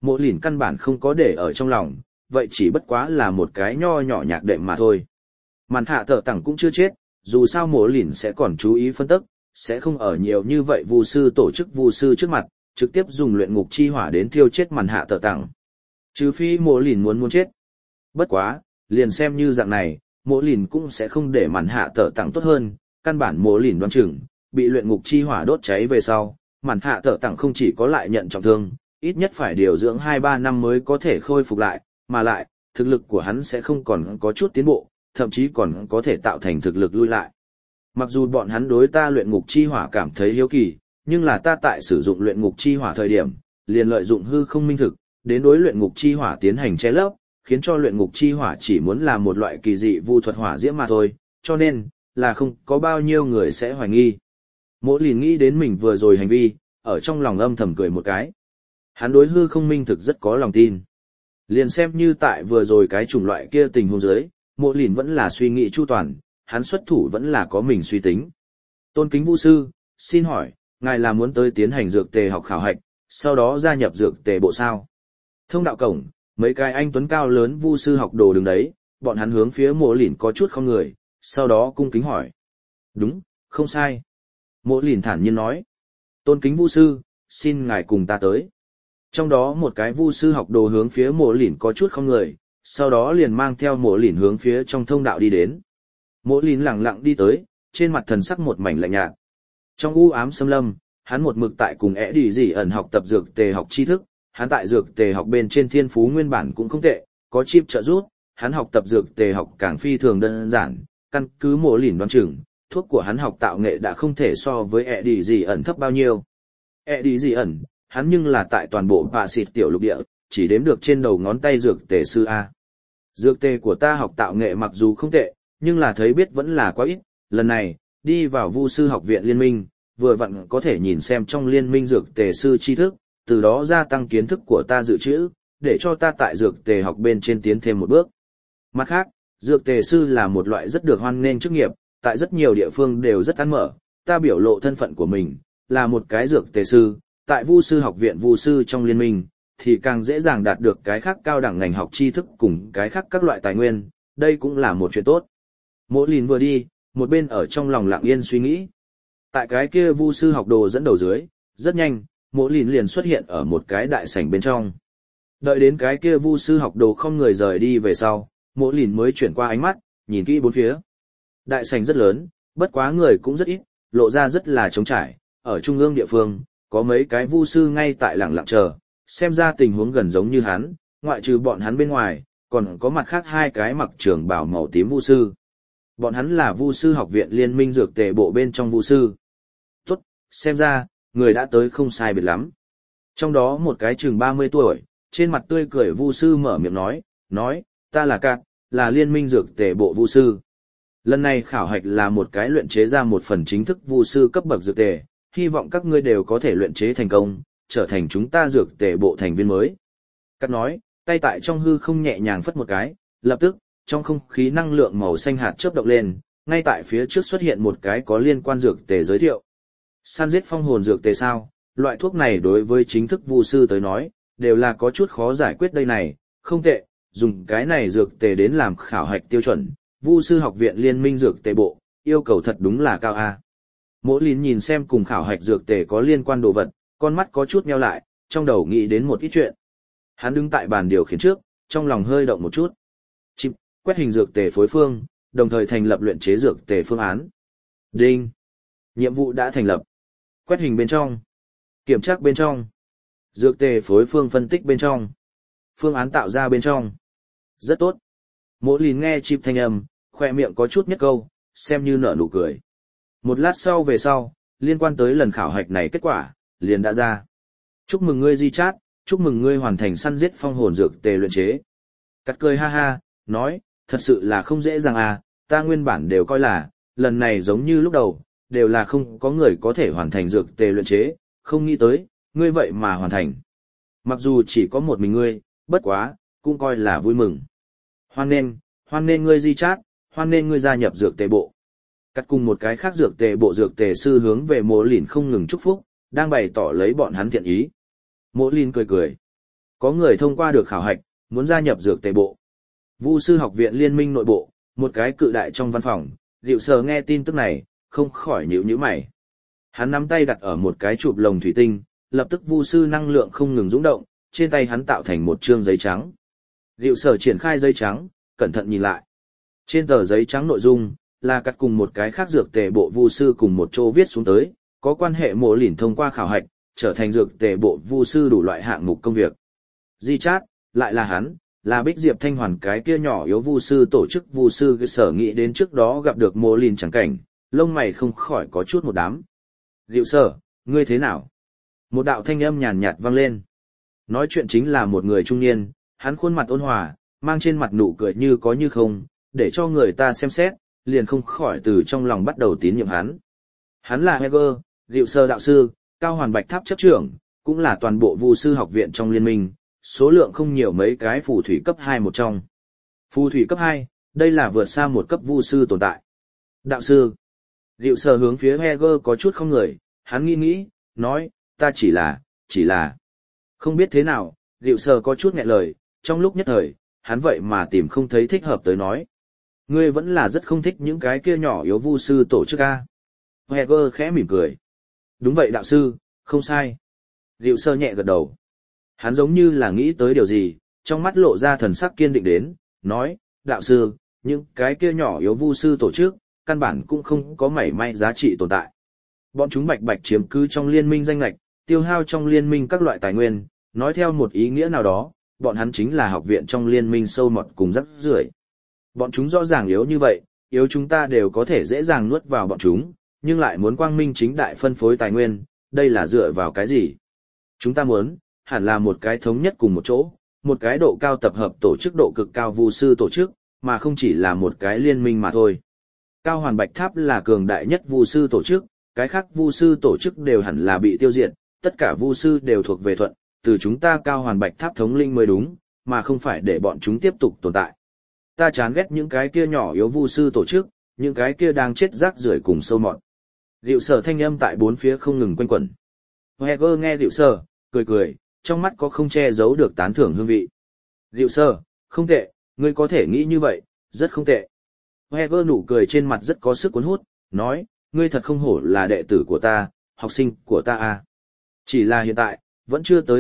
Mộ Lìn căn bản không có để ở trong lòng, vậy chỉ bất quá là một cái nho nhỏ nhạc đệm mà thôi. Màn hạ thở tẳng cũng chưa chết, dù sao Mộ Lìn sẽ còn chú ý phân tích, sẽ không ở nhiều như vậy vu sư tổ chức vu sư trước mặt, trực tiếp dùng luyện ngục chi hỏa đến thiêu chết màn hạ thở tẳng. Trừ phi Mộ Lìn muốn chết. Bất quá, liền xem như dạng này, Mộ Lìn cũng sẽ không để màn hạ thở tẳng tốt hơn, căn bản Mộ Lìn đoán chừng, bị luyện ngục chi hỏa đốt cháy về sau, màn hạ thở tẳng không chỉ có lại nhận trọng thương, ít nhất phải điều dưỡng 2-3 năm mới có thể khôi phục lại, mà lại, thực lực của hắn sẽ không còn có chút tiến bộ, thậm chí còn có thể tạo thành thực lực lui lại. Mặc dù bọn hắn đối ta luyện ngục chi hỏa cảm thấy hiếu kỳ, nhưng là ta tại sử dụng luyện ngục chi hỏa thời điểm, liền lợi dụng hư không minh thực, đến đối luyện ngục chi hỏa tiến hành che lấp, khiến cho luyện ngục chi hỏa chỉ muốn là một loại kỳ dị vu thuật hỏa diễm mà thôi, cho nên, là không có bao nhiêu người sẽ hoài nghi. Mộ Lìn nghĩ đến mình vừa rồi hành vi, ở trong lòng âm thầm cười một cái. Hắn đối hư không minh thực rất có lòng tin. Liền xem như tại vừa rồi cái chủng loại kia tình huống dưới, Mộ Lìn vẫn là suy nghĩ chu toàn, hắn xuất thủ vẫn là có mình suy tính. Tôn kính vu sư, xin hỏi, ngài là muốn tới tiến hành dược tề học khảo hạch, sau đó gia nhập dược tề bộ sao? Thông đạo cổng, mấy cái anh tuấn cao lớn vu sư học đồ đứng đấy, bọn hắn hướng phía Mộ Lìn có chút không người, sau đó cung kính hỏi. Đúng, không sai. Mộ Lìn thản nhiên nói. Tôn kính vu sư, xin ngài cùng ta tới. Trong đó một cái vu sư học đồ hướng phía Mộ Lìn có chút không người, sau đó liền mang theo Mộ Lìn hướng phía trong thông đạo đi đến. Mộ Lìn lặng lặng đi tới, trên mặt thần sắc một mảnh lạnh nhạt. Trong u ám xâm lâm, hắn một mực tại cùng ẻ đi dị ẩn học tập dược tề học tri thức, hắn tại dược tề học bên trên thiên phú nguyên bản cũng không tệ, có chip trợ giúp, hắn học tập dược tề học càng phi thường đơn giản, căn cứ Mộ Lìn đoán chừng, thuốc của hắn học tạo nghệ đã không thể so với ẻ đi dị ẩn thấp bao nhiêu. Ẻ đi dị ẩn, hắn nhưng là tại toàn bộ Pạ Xịt tiểu lục địa, chỉ đếm được trên đầu ngón tay dược tề sư A. Dược tề của ta học tạo nghệ mặc dù không tệ, nhưng là thấy biết vẫn là quá ít, lần này, đi vào vu sư học viện liên minh, vừa vặn có thể nhìn xem trong liên minh dược tề sư tri thức, từ đó gia tăng kiến thức của ta dự trữ, để cho ta tại dược tề học bên trên tiến thêm một bước. Mặt khác, dược tề sư là một loại rất được hoan nghênh chức nghiệp, tại rất nhiều địa phương đều rất ăn mở, ta biểu lộ thân phận của mình, là một cái dược tề sư, tại vu sư học viện vu sư trong liên minh, thì càng dễ dàng đạt được cái khác cao đẳng ngành học tri thức cùng cái khác các loại tài nguyên, đây cũng là một chuyện tốt. Mộ Lìn vừa đi, một bên ở trong lòng lặng yên suy nghĩ. Tại cái kia vu sư học đồ dẫn đầu dưới, rất nhanh, Mộ Lìn liền xuất hiện ở một cái đại sảnh bên trong. Đợi đến cái kia vu sư học đồ không người rời đi về sau, Mộ Lìn mới chuyển qua ánh mắt, nhìn kỹ bốn phía. Đại sảnh rất lớn, bất quá người cũng rất ít, lộ ra rất là trống trải, ở trung ương địa phương, có mấy cái vu sư ngay tại lặng lặng chờ, xem ra tình huống gần giống như hắn, ngoại trừ bọn hắn bên ngoài, còn có mặt khác hai cái mặc trường bào màu tím vu sư. Bọn hắn là vu sư học viện liên minh dược tề bộ bên trong vu sư. Tốt, xem ra, người đã tới không sai biệt lắm. Trong đó một cái chừng 30 tuổi, trên mặt tươi cười vu sư mở miệng nói, ta là Cát, là liên minh dược tề bộ vu sư. Lần này khảo hạch là một cái luyện chế ra một phần chính thức vu sư cấp bậc dược tề, hy vọng các ngươi đều có thể luyện chế thành công, trở thành chúng ta dược tề bộ thành viên mới. Cát nói, tay tại trong hư không nhẹ nhàng phất một cái, lập tức, trong không khí năng lượng màu xanh hạt chớp động lên, ngay tại phía trước xuất hiện một cái có liên quan dược tề giới thiệu. Săn giết phong hồn dược tề sao? Loại thuốc này đối với chính thức vu sư tới nói, đều là có chút khó giải quyết đây này, không tệ, dùng cái này dược tề đến làm khảo hạch tiêu chuẩn, vu sư học viện liên minh dược tề bộ, yêu cầu thật đúng là cao a. Mộ Lìn nhìn xem cùng khảo hạch dược tề có liên quan đồ vật, con mắt có chút nheo lại, trong đầu nghĩ đến một ít chuyện. Hắn đứng tại bàn điều khiển trước, trong lòng hơi động một chút. Chip, quét hình dược tề phối phương, đồng thời thành lập luyện chế dược tề phương án. Đinh. Nhiệm vụ đã thành lập. Quét hình bên trong. Kiểm tra bên trong. Dược tề phối phương phân tích bên trong. Phương án tạo ra bên trong. Rất tốt. Mộ Lìn nghe Chip thanh âm, khoe miệng có chút nhất câu, xem như nở nụ cười. Một lát sau về sau, liên quan tới lần khảo hạch này kết quả, liền đã ra. Chúc mừng ngươi Di Chát, chúc mừng ngươi hoàn thành săn giết phong hồn dược tề luyện chế. Cắt cười ha ha, nói, thật sự là không dễ dàng à, ta nguyên bản đều coi là, lần này giống như lúc đầu, đều là không có người có thể hoàn thành dược tề luyện chế, không nghĩ tới, ngươi vậy mà hoàn thành. Mặc dù chỉ có một mình ngươi, bất quá, cũng coi là vui mừng. Hoan nghênh ngươi Di Chát, hoan nghênh ngươi gia nhập dược tề bộ. Cắt cùng một cái khác dược tề bộ dược tề sư hướng về Mộ Lìn không ngừng chúc phúc, đang bày tỏ lấy bọn hắn thiện ý. Mộ Lìn cười cười. Có người thông qua được khảo hạch, muốn gia nhập dược tề bộ. Vu sư học viện liên minh nội bộ, một cái cự đại trong văn phòng, Diệu Sở nghe tin tức này, không khỏi nhíu nhíu mày. Hắn nắm tay đặt ở một cái chụp lồng thủy tinh, lập tức vu sư năng lượng không ngừng dũng động, trên tay hắn tạo thành một trương giấy trắng. Diệu Sở triển khai giấy trắng, cẩn thận nhìn lại. Trên tờ giấy trắng nội dung là cắt cùng một cái khác dược tề bộ vu sư cùng một chỗ viết xuống tới, có quan hệ Mộ Lìn thông qua khảo hạch, trở thành dược tề bộ vu sư đủ loại hạng mục công việc. Di chát, lại là hắn, là Bích Diệp Thanh Hoàn cái kia nhỏ yếu vu sư tổ chức vu sư cơ sở nghĩ đến trước đó gặp được Mộ Lìn chẳng cảnh, lông mày không khỏi có chút một đám. Diệu Sở, ngươi thế nào? Một đạo thanh âm nhàn nhạt vang lên. Nói chuyện chính là một người trung niên, hắn khuôn mặt ôn hòa, mang trên mặt nụ cười như có như không, để cho người ta xem xét, liền không khỏi từ trong lòng bắt đầu tín nhiệm hắn. Hắn là Heger, Diệu Sở đạo sư, Cao Hoàn Bạch Tháp chấp trưởng, cũng là toàn bộ vu sư học viện trong liên minh, số lượng không nhiều mấy cái phù thủy cấp 2 một trong. Phù thủy cấp 2, đây là vượt xa một cấp vu sư tồn tại. Đạo sư, Diệu Sở hướng phía Heger có chút không người, hắn nghĩ, nói, ta chỉ là. Không biết thế nào, Diệu Sở có chút nghẹn lời, trong lúc nhất thời, hắn vậy mà tìm không thấy thích hợp tới nói. Ngươi vẫn là rất không thích những cái kia nhỏ yếu vu sư tổ chức a. Heger khẽ mỉm cười. Đúng vậy đạo sư, không sai. Diệu Sở nhẹ gật đầu. Hắn giống như là nghĩ tới điều gì, trong mắt lộ ra thần sắc kiên định đến, nói, đạo sư, những cái kia nhỏ yếu vu sư tổ chức, căn bản cũng không có mảy may giá trị tồn tại. Bọn chúng bạch bạch chiếm cứ trong liên minh danh lệch, tiêu hao trong liên minh các loại tài nguyên, nói theo một ý nghĩa nào đó, bọn hắn chính là học viện trong liên minh sâu mọt cùng rắc rưởi. Bọn chúng rõ ràng yếu như vậy, yếu chúng ta đều có thể dễ dàng nuốt vào bọn chúng, nhưng lại muốn quang minh chính đại phân phối tài nguyên, đây là dựa vào cái gì? Chúng ta muốn, hẳn là một cái thống nhất cùng một chỗ, một cái độ cao tập hợp tổ chức độ cực cao vu sư tổ chức, mà không chỉ là một cái liên minh mà thôi. Cao Hoàn Bạch Tháp là cường đại nhất vu sư tổ chức, cái khác vu sư tổ chức đều hẳn là bị tiêu diệt, tất cả vu sư đều thuộc về thuận, từ chúng ta Cao Hoàn Bạch Tháp thống linh mới đúng, mà không phải để bọn chúng tiếp tục tồn tại. Ta chán ghét những cái kia nhỏ yếu vu sư tổ chức, những cái kia đang chết rác rưởi cùng sâu mọt. Diệu Sở thanh âm tại bốn phía không ngừng quanh quẩn. Heger nghe Diệu Sở, cười, trong mắt có không che giấu được tán thưởng hương vị. Diệu Sở, không tệ, ngươi có thể nghĩ như vậy, rất không tệ. Heger nụ cười trên mặt rất có sức cuốn hút, nói, ngươi thật không hổ là đệ tử của ta, học sinh của ta a. Chỉ là hiện tại, vẫn chưa tới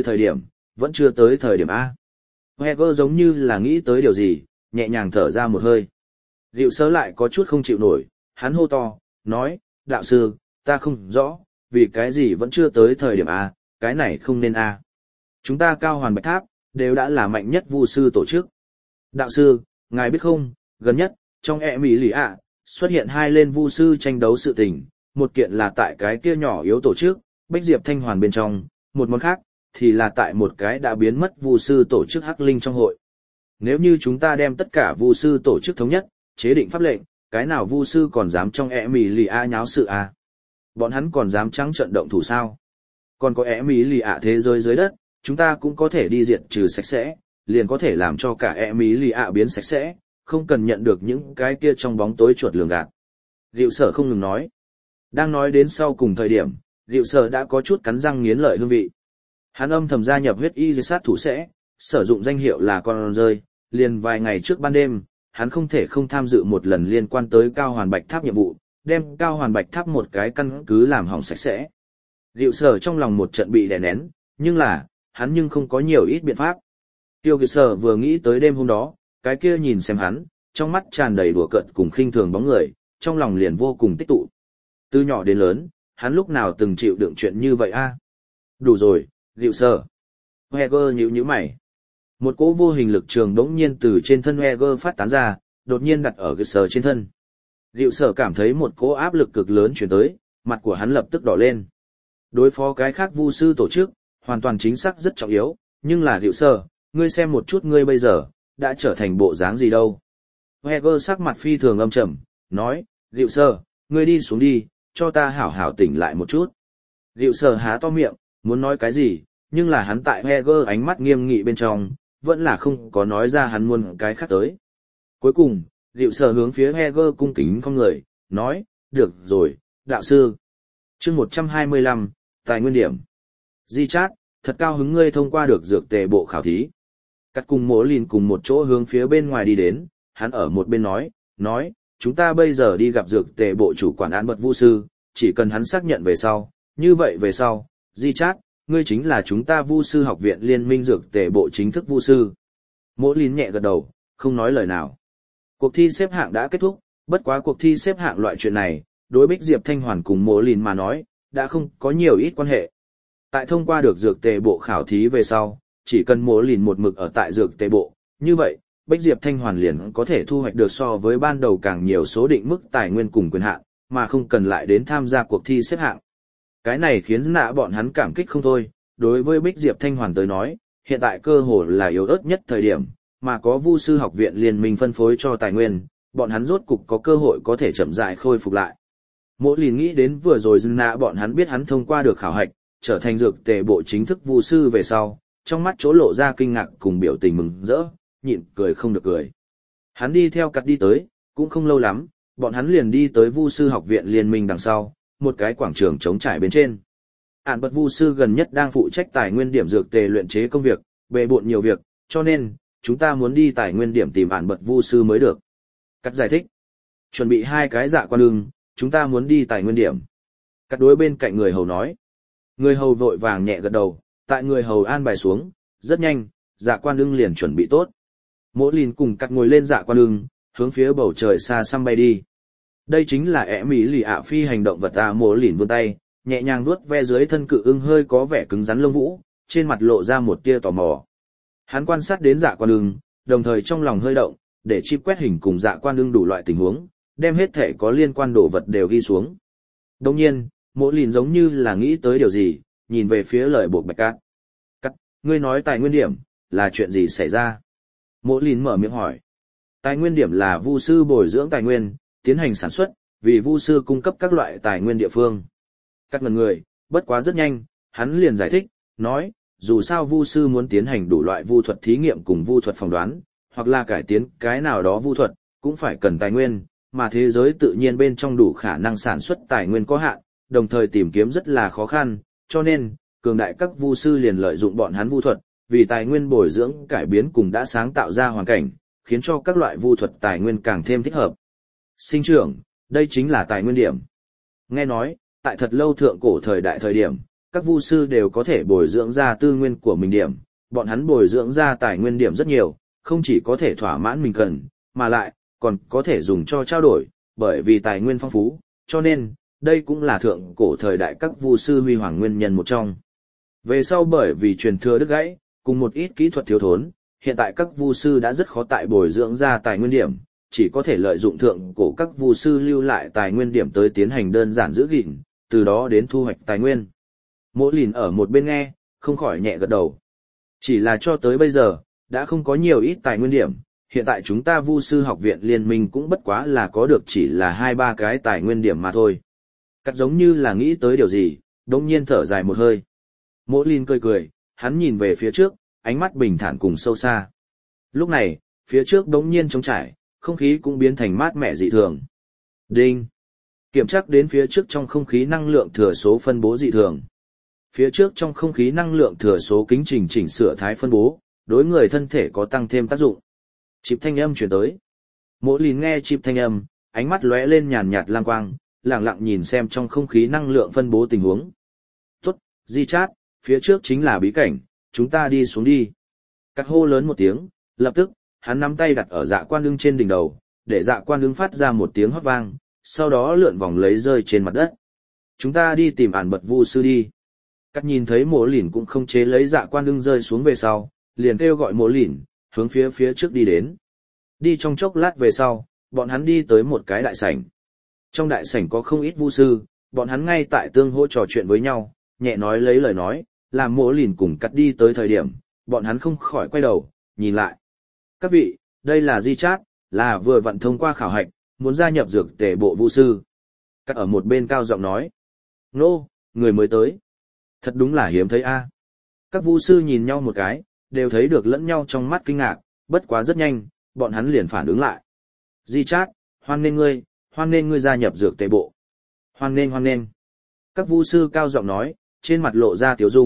thời điểm a. Heger giống như là nghĩ tới điều gì, nhẹ nhàng thở ra một hơi. Diệu Sở lại có chút không chịu nổi, hắn hô to, nói, đạo sư, ta không rõ, vì cái gì vẫn chưa tới thời điểm a, cái này không nên a. Chúng ta Cao Hoàn Bạch Tháp, đều đã là mạnh nhất vu sư tổ chức. Đạo sư, ngài biết không, gần nhất, trong Mỹ lì ạ, xuất hiện hai lên vu sư tranh đấu sự tình, một kiện là tại cái kia nhỏ yếu tổ chức, Bách Diệp Thanh Hoàn bên trong, một món khác, thì là tại một cái đã biến mất vu sư tổ chức Hắc Linh trong hội. Nếu như chúng ta đem tất cả vu sư tổ chức thống nhất, chế định pháp lệnh, cái nào vu sư còn dám trong Mỹ lì ạ nháo sự à? Bọn hắn còn dám trắng trận động thủ sao? Còn có Mỹ lì ạ thế giới dưới đất, chúng ta cũng có thể đi diệt trừ sạch sẽ, liền có thể làm cho cả Mỹ lì ạ biến sạch sẽ, không cần nhận được những cái kia trong bóng tối chuột lường gạt. Diệu Sở không ngừng nói. Đang nói đến sau cùng thời điểm, Diệu Sở đã có chút cắn răng nghiến lợi hương vị. Hắn âm thầm gia nhập huyết y dưới sát thủ sẽ, sử dụng danh hiệu là con rơi, liền vài ngày trước ban đêm, hắn không thể không tham dự một lần liên quan tới Cao Hoàn Bạch Tháp nhiệm vụ, đem Cao Hoàn Bạch Tháp một cái căn cứ làm hỏng sạch sẽ. Diệu Sở trong lòng một trận bị đè nén, nhưng là, hắn nhưng không có nhiều ít biện pháp. Tiêu Kiệt Sở vừa nghĩ tới đêm hôm đó, cái kia nhìn xem hắn, trong mắt tràn đầy đùa cợt cùng khinh thường bóng người, trong lòng liền vô cùng tích tụ. Từ nhỏ đến lớn, hắn lúc nào từng chịu đựng chuyện như vậy a? Đủ rồi, Diệu Sở. Heger nhíu mày. Một cỗ vô hình lực trường đống nhiên từ trên thân Heger phát tán ra, đột nhiên đặt ở Kiệt Sở trên thân. Diệu Sở cảm thấy một cỗ áp lực cực lớn truyền tới, mặt của hắn lập tức đỏ lên. Đối phó cái khác vu sư tổ chức, hoàn toàn chính xác rất trọng yếu, nhưng là Diệu Sở, ngươi xem một chút ngươi bây giờ, đã trở thành bộ dáng gì đâu. Heger sắc mặt phi thường âm trầm, nói, Diệu Sở, ngươi đi xuống đi, cho ta hảo hảo tỉnh lại một chút. Diệu Sở há to miệng, muốn nói cái gì, nhưng là hắn tại Heger ánh mắt nghiêm nghị bên trong, vẫn là không có nói ra hắn muốn cái khác tới. Cuối cùng, Diệu Sở hướng phía Heger cung kính không người, nói, được rồi, đạo sư. Chương 125, tài nguyên điểm. Di chát, thật cao hứng ngươi thông qua được dược tề bộ khảo thí. Cắt cùng Mộ Lìn cùng một chỗ hướng phía bên ngoài đi đến, hắn ở một bên nói, chúng ta bây giờ đi gặp dược tề bộ chủ quản án bật vu sư, chỉ cần hắn xác nhận về sau, như vậy về sau, Di Chát, ngươi chính là chúng ta vu sư học viện liên minh dược tề bộ chính thức vu sư. Mộ Lìn nhẹ gật đầu, không nói lời nào. Cuộc thi xếp hạng đã kết thúc, bất quá cuộc thi xếp hạng loại chuyện này, đối Bích Diệp Thanh Hoàn cùng Mộ Lìn mà nói, đã không có nhiều ít quan hệ. Tại thông qua được dược tề bộ khảo thí về sau, chỉ cần Mộ Lìn một mực ở tại dược tề bộ, như vậy, Bích Diệp Thanh Hoàn liền có thể thu hoạch được so với ban đầu càng nhiều số định mức tài nguyên cùng quyền hạn, mà không cần lại đến tham gia cuộc thi xếp hạng. Cái này khiến nạ bọn hắn cảm kích không thôi, đối với Bích Diệp Thanh Hoàn tới nói, hiện tại cơ hội là yếu ớt nhất thời điểm, mà có Vu sư học viện liên minh phân phối cho tài nguyên, bọn hắn rốt cục có cơ hội có thể chậm rãi khôi phục lại. Mộ Lìn nghĩ đến vừa rồi nạ bọn hắn biết hắn thông qua được khảo hạch, trở thành dược tề bộ chính thức vu sư về sau, trong mắt chỗ lộ ra kinh ngạc cùng biểu tình mừng rỡ, nhịn cười không được cười. Hắn đi theo Cắt đi tới, cũng không lâu lắm, bọn hắn liền đi tới vu sư học viện liên minh đằng sau, một cái quảng trường trống trải bên trên. Án bật vu sư gần nhất đang phụ trách tài nguyên điểm dược tề luyện chế công việc, bề bộn nhiều việc, cho nên, chúng ta muốn đi tài nguyên điểm tìm án bật vu sư mới được. Cắt giải thích. Chuẩn bị 2 cái dạ quan ưng, chúng ta muốn đi tài nguyên điểm. Cắt đối bên cạnh người hầu nói. Người hầu vội vàng nhẹ gật đầu, tại người hầu an bài xuống, rất nhanh, dạ quan ưng liền chuẩn bị tốt. Mộ Lìn cùng Cắt ngồi lên dạ quan ưng, hướng phía bầu trời xa xăm bay đi. Đây chính là ẻ mỹ lì ạ phi hành động vật à. Mộ Lìn vươn tay, nhẹ nhàng vuốt ve dưới thân cự ưng hơi có vẻ cứng rắn lông vũ, trên mặt lộ ra một tia tò mò. Hắn quan sát đến dạ quan ưng, đồng thời trong lòng hơi động, để chip quét hình cùng dạ quan ưng đủ loại tình huống, đem hết thể có liên quan đồ vật đều ghi xuống. Đồng nhiên, Mộ Lìn giống như là nghĩ tới điều gì, nhìn về phía lời buộc Bạch Cát. Cát, ngươi nói tài nguyên điểm, là chuyện gì xảy ra? Mộ Lìn mở miệng hỏi. Tài nguyên điểm là vu sư bồi dưỡng tài nguyên, tiến hành sản xuất, vì vu sư cung cấp các loại tài nguyên địa phương. Cát ngần người, bất quá rất nhanh, hắn liền giải thích, nói, dù sao vu sư muốn tiến hành đủ loại vu thuật thí nghiệm cùng vu thuật phỏng đoán, hoặc là cải tiến cái nào đó vu thuật, cũng phải cần tài nguyên, mà thế giới tự nhiên bên trong đủ khả năng sản xuất tài nguyên có hạn, đồng thời tìm kiếm rất là khó khăn, cho nên, cường đại các vu sư liền lợi dụng bọn hắn vu thuật, vì tài nguyên bồi dưỡng cải biến cùng đã sáng tạo ra hoàn cảnh, khiến cho các loại vu thuật tài nguyên càng thêm thích hợp. Sinh trưởng, đây chính là tài nguyên điểm. Nghe nói, tại thật lâu thượng cổ thời đại thời điểm, các vu sư đều có thể bồi dưỡng ra tư nguyên của mình điểm, bọn hắn bồi dưỡng ra tài nguyên điểm rất nhiều, không chỉ có thể thỏa mãn mình cần, mà lại, còn có thể dùng cho trao đổi, bởi vì tài nguyên phong phú, cho nên, đây cũng là thượng cổ thời đại các vu sư huy hoàng nguyên nhân một trong. Về sau bởi vì truyền thừa đứt gãy, cùng một ít kỹ thuật thiếu thốn, hiện tại các vu sư đã rất khó tại bồi dưỡng ra tài nguyên điểm, chỉ có thể lợi dụng thượng cổ các vu sư lưu lại tài nguyên điểm tới tiến hành đơn giản giữ gìn, từ đó đến thu hoạch tài nguyên. Mộ Lìn ở một bên nghe, không khỏi nhẹ gật đầu. Chỉ là cho tới bây giờ, đã không có nhiều ít tài nguyên điểm, hiện tại chúng ta vu sư học viện liên minh cũng bất quá là có được chỉ là 2-3 cái tài nguyên điểm mà thôi. Cắt giống như là nghĩ tới điều gì, đống nhiên thở dài một hơi. Mộ Lìn cười cười, hắn nhìn về phía trước, ánh mắt bình thản cùng sâu xa. Lúc này, phía trước đống nhiên trống trải, không khí cũng biến thành mát mẻ dị thường. Đinh! Kiểm tra đến phía trước trong không khí năng lượng thừa số phân bố dị thường. Phía trước trong không khí năng lượng thừa số kính trình chỉnh sửa thái phân bố, đối người thân thể có tăng thêm tác dụng. Chip thanh âm truyền tới. Mộ Lìn nghe chip thanh âm, ánh mắt lóe lên nhàn nhạt lam quang, lặng lặng nhìn xem trong không khí năng lượng phân bố tình huống. Tốt, Di Chát, phía trước chính là bí cảnh, chúng ta đi xuống đi. Cắt hô lớn một tiếng, lập tức, hắn nắm tay đặt ở dạ quan ưng trên đỉnh đầu, để dạ quan ưng phát ra một tiếng hót vang, sau đó lượn vòng lấy rơi trên mặt đất. Chúng ta đi tìm ản bật vu sư đi. Cắt nhìn thấy Mộ Lìn cũng không chế lấy dạ quan ưng rơi xuống về sau, liền kêu gọi Mộ Lìn, hướng phía trước đi đến. Đi trong chốc lát về sau, bọn hắn đi tới một cái đại sảnh. Trong đại sảnh có không ít vu sư, bọn hắn ngay tại tương hỗ trò chuyện với nhau, nhẹ nói lấy lời nói, làm Mộ Lìn cùng Cắt đi tới thời điểm, bọn hắn không khỏi quay đầu, nhìn lại. Các vị, đây là Di Chát, là vừa vặn thông qua khảo hạch, muốn gia nhập dược tề bộ vu sư. Cắt ở một bên cao giọng nói. Nô, người mới tới. Thật đúng là hiếm thấy a. Các vu sư nhìn nhau một cái, đều thấy được lẫn nhau trong mắt kinh ngạc, bất quá rất nhanh, bọn hắn liền phản ứng lại. Di Chát, hoan nghênh ngươi gia nhập dược tề bộ. Hoan nghênh. Các vu sư cao giọng nói, trên mặt lộ ra tiếu dung,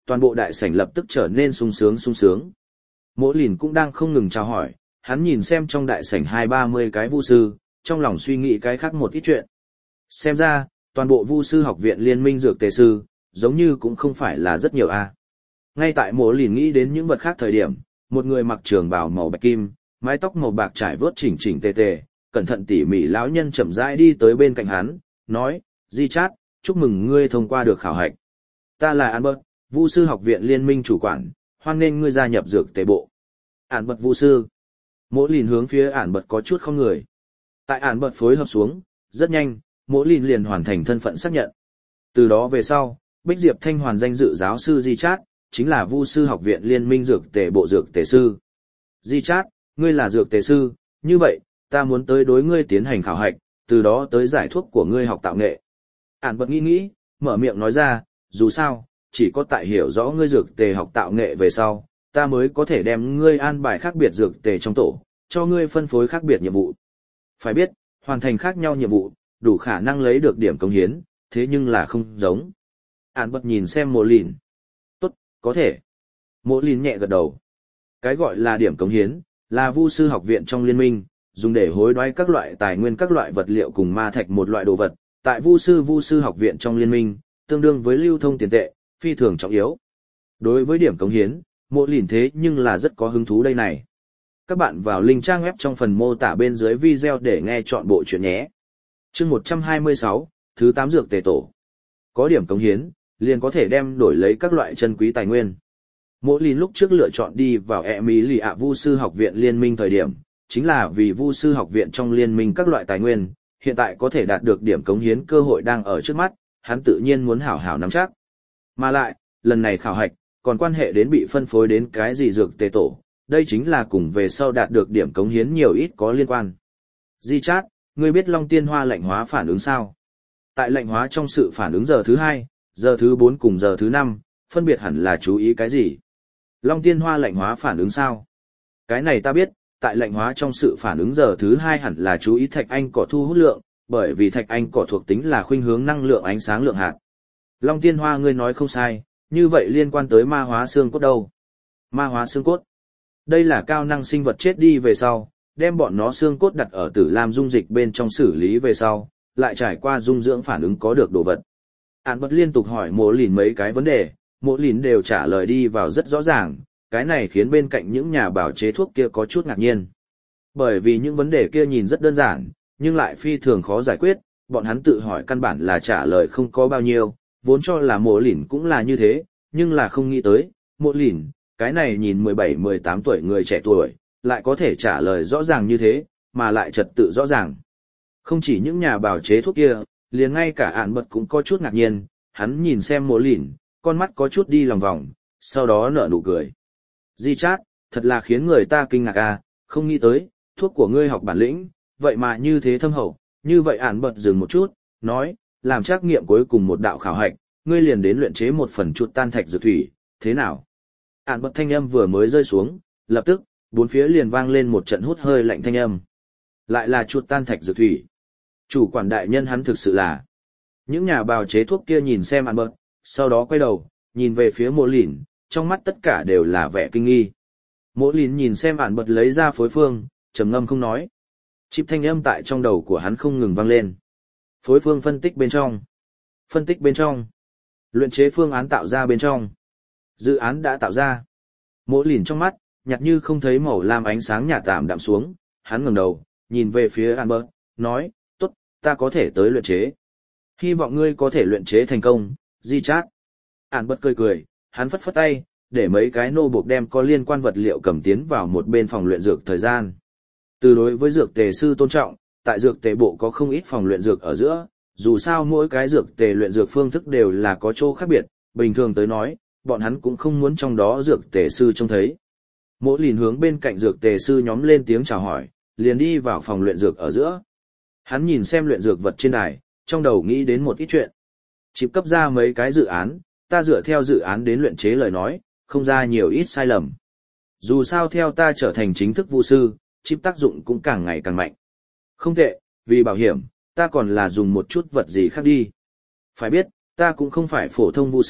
toàn bộ đại sảnh lập tức trở nên sung sướng sung sướng. Mỗ Lìn cũng đang không ngừng chào hỏi, hắn nhìn xem trong đại sảnh 20-30 cái vu sư, trong lòng suy nghĩ cái khác một ít chuyện. Xem ra, toàn bộ vu sư học viện liên minh dược tề sư, giống như cũng không phải là rất nhiều a. Ngay tại Mỗ Lìn nghĩ đến những vật khác thời điểm, một người mặc trường bào màu bạch kim, mái tóc màu bạc trải vớt chỉnh chỉnh tề tề, cẩn thận tỉ mỉ lão nhân chậm rãi đi tới bên cạnh hắn, nói: "Di Chát, chúc mừng ngươi thông qua được khảo hạch. Ta là Albert, Vu sư học viện liên minh chủ quản, hoan nghênh ngươi gia nhập dược tề bộ." Albert Vu sư. Mỗ Lìn hướng phía Albert có chút không người. Tại Albert phối hợp xuống, rất nhanh, Mỗ Lìn liền hoàn thành thân phận xác nhận. Từ đó về sau, Bích Diệp Thanh hoàn danh dự giáo sư Di Chát, chính là Vu sư học viện liên minh dược tề bộ dược tề sư. Di Chát, ngươi là dược tề sư, như vậy, ta muốn tới đối ngươi tiến hành khảo hạch, từ đó tới giải thuốc của ngươi học tạo nghệ. Albert nghĩ, mở miệng nói ra, dù sao, chỉ có tại hiểu rõ ngươi dược tề học tạo nghệ về sau, ta mới có thể đem ngươi an bài khác biệt dược tề trong tổ, cho ngươi phân phối khác biệt nhiệm vụ. Phải biết, hoàn thành khác nhau nhiệm vụ, đủ khả năng lấy được điểm công hiến, thế nhưng là không giống. Albert nhìn xem Mộ Lìn. Tốt, có thể. Mộ Lìn nhẹ gật đầu. Cái gọi là điểm công hiến, là Vu sư học viện trong liên minh, dùng để hối đoái các loại tài nguyên, các loại vật liệu cùng ma thạch một loại đồ vật, tại Vu sư học viện trong liên minh, tương đương với lưu thông tiền tệ, phi thường trọng yếu. Đối với điểm cống hiến, Mộ Lìn thế nhưng là rất có hứng thú đây này. Các bạn vào link trang web trong phần mô tả bên dưới video để nghe chọn bộ chuyện nhé. Chương 126, thứ 8 dược tề tổ. Có điểm cống hiến, liền có thể đem đổi lấy các loại chân quý tài nguyên. Mộ Lìn lúc trước lựa chọn đi vào Emilia Vu sư học viện liên minh thời điểm, chính là vì Vu sư học viện trong liên minh các loại tài nguyên, hiện tại có thể đạt được điểm cống hiến cơ hội đang ở trước mắt, hắn tự nhiên muốn hảo hảo nắm chắc. Mà lại, lần này khảo hạch, còn quan hệ đến bị phân phối đến cái gì dược tề tổ, đây chính là cùng về sau đạt được điểm cống hiến nhiều ít có liên quan. Di Chát, ngươi biết Long Tiên Hoa lạnh hóa phản ứng sao? Tại lạnh hóa trong sự phản ứng giờ thứ 2, giờ thứ 4 cùng giờ thứ 5, phân biệt hẳn là chú ý cái gì? Long Tiên Hoa lạnh hóa phản ứng sao? Cái này ta biết, tại lạnh hóa trong sự phản ứng giờ thứ 2 hẳn là chú ý thạch anh cỏ thu hút lượng, bởi vì thạch anh cỏ thuộc tính là khuynh hướng năng lượng ánh sáng lượng hạt. Long Tiên Hoa ngươi nói không sai, như vậy liên quan tới ma hóa xương cốt đâu? Ma hóa xương cốt. Đây là cao năng sinh vật chết đi về sau, đem bọn nó xương cốt đặt ở tử lam dung dịch bên trong xử lý về sau, lại trải qua dung dưỡng phản ứng có được đồ vật. Albert liên tục hỏi Mộ Lìn mấy cái vấn đề, Mộ Lìn đều trả lời đi vào rất rõ ràng, cái này khiến bên cạnh những nhà bào chế thuốc kia có chút ngạc nhiên. Bởi vì những vấn đề kia nhìn rất đơn giản, nhưng lại phi thường khó giải quyết, bọn hắn tự hỏi căn bản là trả lời không có bao nhiêu, vốn cho là Mộ Lìn cũng là như thế, nhưng là không nghĩ tới, Mộ Lìn, cái này nhìn 17-18 tuổi người trẻ tuổi, lại có thể trả lời rõ ràng như thế, mà lại trật tự rõ ràng. Không chỉ những nhà bào chế thuốc kia, liền ngay cả Albert cũng có chút ngạc nhiên, hắn nhìn xem Mộ Lìn, con mắt có chút đi lòng vòng, sau đó nở nụ cười. Di Chát, thật là khiến người ta kinh ngạc à, không nghĩ tới, thuốc của ngươi học bản lĩnh, vậy mà như thế thâm hậu, như vậy Albert dừng một chút, nói, làm trắc nghiệm cuối cùng một đạo khảo hạch, ngươi liền đến luyện chế một phần chút tan thạch dược thủy, thế nào? Albert thanh âm vừa mới rơi xuống, lập tức, bốn phía liền vang lên một trận hút hơi lạnh thanh âm. Lại là chút tan thạch dược thủy. Chủ quản đại nhân hắn thực sự là. Những nhà bào chế thuốc kia nhìn xem Albert, sau đó quay đầu, nhìn về phía Mộ Lìn, trong mắt tất cả đều là vẻ kinh nghi. Mộ Lìn nhìn xem Albert lấy ra phối phương, trầm ngâm không nói. Chip thanh âm tại trong đầu của hắn không ngừng vang lên. Phối phương phân tích bên trong. Phân tích bên trong. Luyện chế phương án tạo ra bên trong. Dự án đã tạo ra. Mộ Lìn trong mắt, nhạt như không thấy màu lam ánh sáng nhạt tạm đạm xuống, hắn ngẩng đầu, nhìn về phía Albert, nói, tốt, ta có thể tới luyện chế. Hy vọng ngươi có thể luyện chế thành công, Di Chát. Albert cười cười, hắn phất phất tay, để mấy cái nô buộc đem có liên quan vật liệu cầm tiến vào một bên phòng luyện dược thời gian. Từ đối với dược tề sư tôn trọng, tại dược tề bộ có không ít phòng luyện dược ở giữa, dù sao mỗi cái dược tề luyện dược phương thức đều là có chỗ khác biệt, bình thường tới nói, bọn hắn cũng không muốn trong đó dược tề sư trông thấy. Mộ Lìn hướng bên cạnh dược tề sư nhóm lên tiếng chào hỏi, liền đi vào phòng luyện dược ở giữa. Hắn nhìn xem luyện dược vật trên đài, trong đầu nghĩ đến một ít chuyện. Chịp cấp ra mấy cái dự án, ta dựa theo dự án đến luyện chế lời nói, không ra nhiều ít sai lầm. Dù sao theo ta trở thành chính thức vu sư, chip tác dụng cũng càng ngày càng mạnh. Không tệ, vì bảo hiểm, ta còn là dùng một chút vật gì khác đi. Phải biết, ta cũng không phải phổ thông vu sư,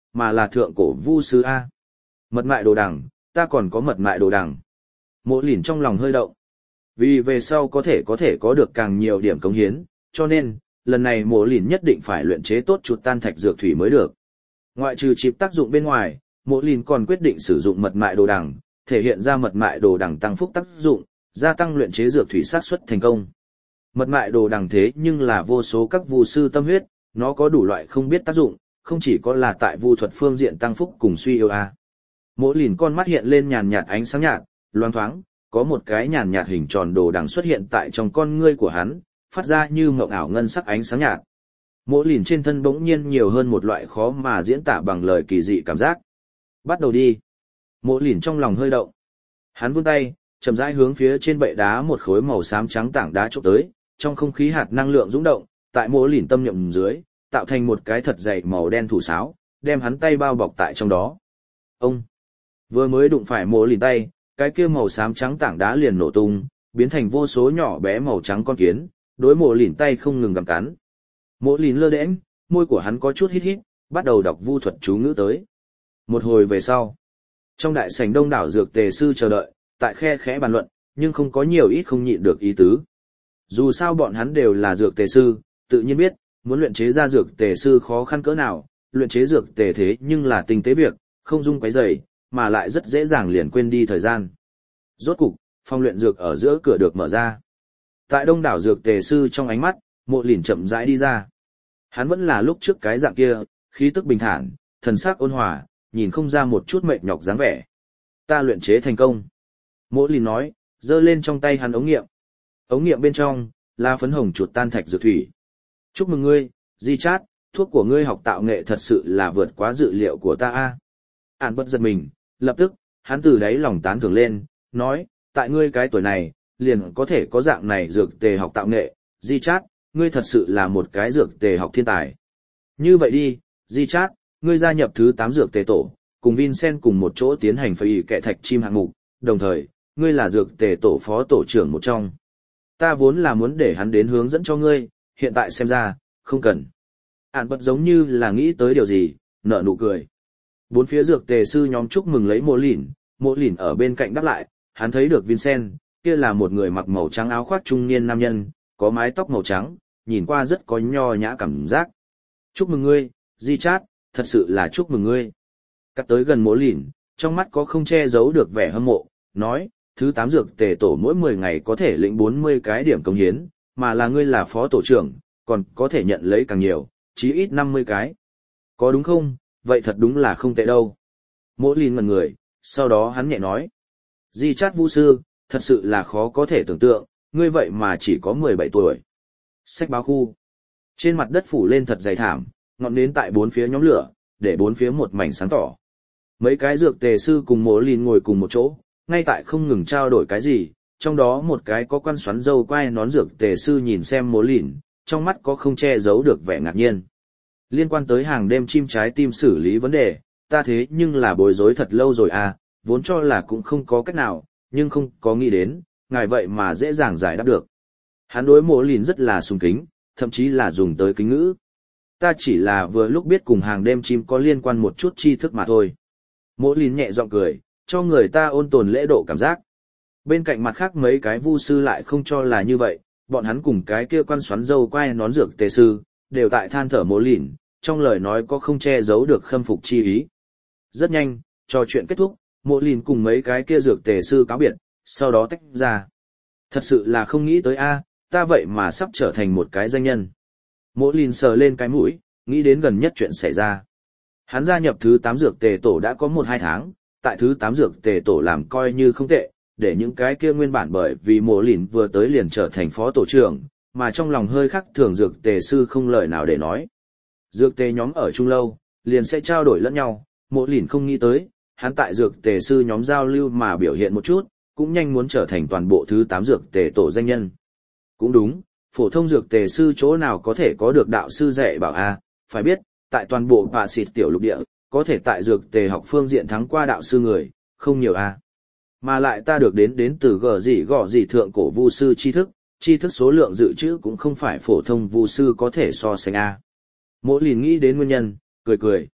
mà là thượng cổ vu sư A. Mật mại đồ đằng, ta còn có mật mại đồ đằng. Mộ Lìn trong lòng hơi động. Vì về sau có thể có được càng nhiều điểm cống hiến, cho nên, lần này Mộ Lìn nhất định phải luyện chế tốt chuột tan thạch dược thủy mới được. Ngoại trừ chip tác dụng bên ngoài, Mộ Lìn còn quyết định sử dụng mật mại đồ đằng, thể hiện ra mật mại đồ đằng tăng phúc tác dụng, gia tăng luyện chế dược thủy xác suất thành công. Mật mại đồ đằng thế nhưng là vô số các vu sư tâm huyết, nó có đủ loại không biết tác dụng, không chỉ có là tại vu thuật phương diện tăng phúc cùng suy yếu a. Mộ Lìn con mắt hiện lên nhàn nhạt ánh sáng nhạt, loang thoáng, có một cái nhàn nhạt hình tròn đồ đằng xuất hiện tại trong con ngươi của hắn, phát ra như mộng ảo ngân sắc ánh sáng nhạt. Mộ Lìn trên thân bỗng nhiên nhiều hơn một loại khó mà diễn tả bằng lời kỳ dị cảm giác. Bắt đầu đi. Mộ Lìn trong lòng hơi động. Hắn vươn tay, chậm rãi hướng phía trên bệ đá một khối màu xám trắng tảng đá chụp tới, trong không khí hạt năng lượng dũng động, tại Mộ Lìn tâm nhậm dưới, tạo thành một cái thật dày màu đen thủ sáo, đem hắn tay bao bọc tại trong đó. Ông vừa mới đụng phải Mộ Lìn tay, cái kia màu xám trắng tảng đá liền nổ tung, biến thành vô số nhỏ bé màu trắng con kiến, đối Mộ Lìn tay không ngừng gặm cắn. Mộ Lìn lơ đễnh, môi của hắn có chút hít hít, bắt đầu đọc vu thuật chú ngữ tới. Một hồi về sau, trong đại sảnh đông đảo dược tề sư chờ đợi, tại khe khẽ bàn luận, nhưng không có nhiều ít không nhịn được ý tứ. Dù sao bọn hắn đều là dược tề sư, tự nhiên biết, muốn luyện chế ra dược tề sư khó khăn cỡ nào, luyện chế dược tề thế nhưng là tinh tế việc, không dung quấy rầy, mà lại rất dễ dàng liền quên đi thời gian. Rốt cục, phòng luyện dược ở giữa cửa được mở ra. Tại đông đảo dược tề sư trong ánh mắt, Mộ Lìn chậm rãi đi ra. Hắn vẫn là lúc trước cái dạng kia, khí tức bình thản, thần sắc ôn hòa, nhìn không ra một chút mệt nhọc dáng vẻ. Ta luyện chế thành công. Mộ Lìn nói, giơ lên trong tay hắn ống nghiệm. Ống nghiệm bên trong là phấn hồng chuột tan thạch dược thủy. Chúc mừng ngươi, Di Chát, thuốc của ngươi học tạo nghệ thật sự là vượt quá dự liệu của ta a. Ản bất giật mình, lập tức, hắn từ đáy lòng tán thưởng lên, nói, tại ngươi cái tuổi này, liền có thể có dạng này dược tề học tạo nghệ, Di Chát, ngươi thật sự là một cái dược tề học thiên tài. Như vậy đi, Di Chát, ngươi gia nhập thứ 8 dược tề tổ, cùng Vincent cùng một chỗ tiến hành phỉ kệ thạch chim hạng mục, đồng thời, ngươi là dược tề tổ phó tổ trưởng một trong. Ta vốn là muốn để hắn đến hướng dẫn cho ngươi, hiện tại xem ra, không cần. Ản bật giống như là nghĩ tới điều gì, nở nụ cười. Bốn phía dược tề sư nhóm chúc mừng lấy Mộ Lìn ở bên cạnh đáp lại, hắn thấy được Vincent, kia là một người mặc màu trắng áo khoác trung niên nam nhân, có mái tóc màu trắng, nhìn qua rất có nho nhã cảm giác. Chúc mừng ngươi, Di Chát, thật sự là chúc mừng ngươi. Cắt tới gần Mộ Lìn, trong mắt có không che giấu được vẻ hâm mộ, nói, thứ 8 dược tề tổ mỗi 10 ngày có thể lĩnh 40 cái điểm công hiến, mà là ngươi là phó tổ trưởng, còn có thể nhận lấy càng nhiều, chí ít 50 cái. Có đúng không? Vậy thật đúng là không tệ đâu. Mộ Lìn ngẩn người, sau đó hắn nhẹ nói. Di Chát Vũ sư, thật sự là khó có thể tưởng tượng, ngươi vậy mà chỉ có 17 tuổi. Sách báo khu. Trên mặt đất phủ lên thật dày thảm, ngọn nến tại bốn phía nhóm lửa, để bốn phía một mảnh sáng tỏ. Mấy cái dược tề sư cùng Mộ Lìn ngồi cùng một chỗ, ngay tại không ngừng trao đổi cái gì, trong đó một cái có quan xoắn râu quai nón dược tề sư nhìn xem Mộ Lìn, trong mắt có không che giấu được vẻ ngạc nhiên. Liên quan tới hàng đêm chim trái tim xử lý vấn đề, ta thế nhưng là bối rối thật lâu rồi à, vốn cho là cũng không có cách nào, nhưng không có nghĩ đến, ngài vậy mà dễ dàng giải đáp được. Hắn đối Mộ Lìn rất là sùng kính, thậm chí là dùng tới kính ngữ. Ta chỉ là vừa lúc biết cùng hàng đêm chim có liên quan một chút tri thức mà thôi. Mộ Lìn nhẹ giọng cười, cho người ta ôn tồn lễ độ cảm giác. Bên cạnh mặt khác mấy cái vu sư lại không cho là như vậy, bọn hắn cùng cái kia quan xoắn râu quai nón dược tề sư, đều tại than thở Mộ Lìn, trong lời nói có không che giấu được khâm phục chi ý. Rất nhanh, trò chuyện kết thúc, Mộ Lìn cùng mấy cái kia dược tề sư cáo biệt, sau đó tách ra. Thật sự là không nghĩ tới a, ta vậy mà sắp trở thành một cái danh nhân. Mộ Lìn sờ lên cái mũi, nghĩ đến gần nhất chuyện xảy ra. Hắn gia nhập thứ 8 dược tề tổ đã có 1-2 tháng, tại thứ 8 dược tề tổ làm coi như không tệ, để những cái kia nguyên bản bởi vì Mộ Lìn vừa tới liền trở thành phó tổ trưởng, mà trong lòng hơi khắc thường dược tề sư không lời nào để nói. Dược tề nhóm ở chung lâu, liền sẽ trao đổi lẫn nhau, Mộ Lìn không nghĩ tới, hắn tại dược tề sư nhóm giao lưu mà biểu hiện một chút, cũng nhanh muốn trở thành toàn bộ thứ 8 dược tề tổ danh nhân. Cũng đúng, phổ thông dược tề sư chỗ nào có thể có được đạo sư dạy bảo a, phải biết, tại toàn bộ Pạ Xịt tiểu lục địa, có thể tại dược tề học phương diện thắng qua đạo sư người, không nhiều a. Mà lại ta được đến từ gõ gì thượng cổ vu sư tri thức số lượng dự trữ cũng không phải phổ thông vu sư có thể so sánh a. Mộ Lìn nghĩ đến nguyên nhân, cười cười.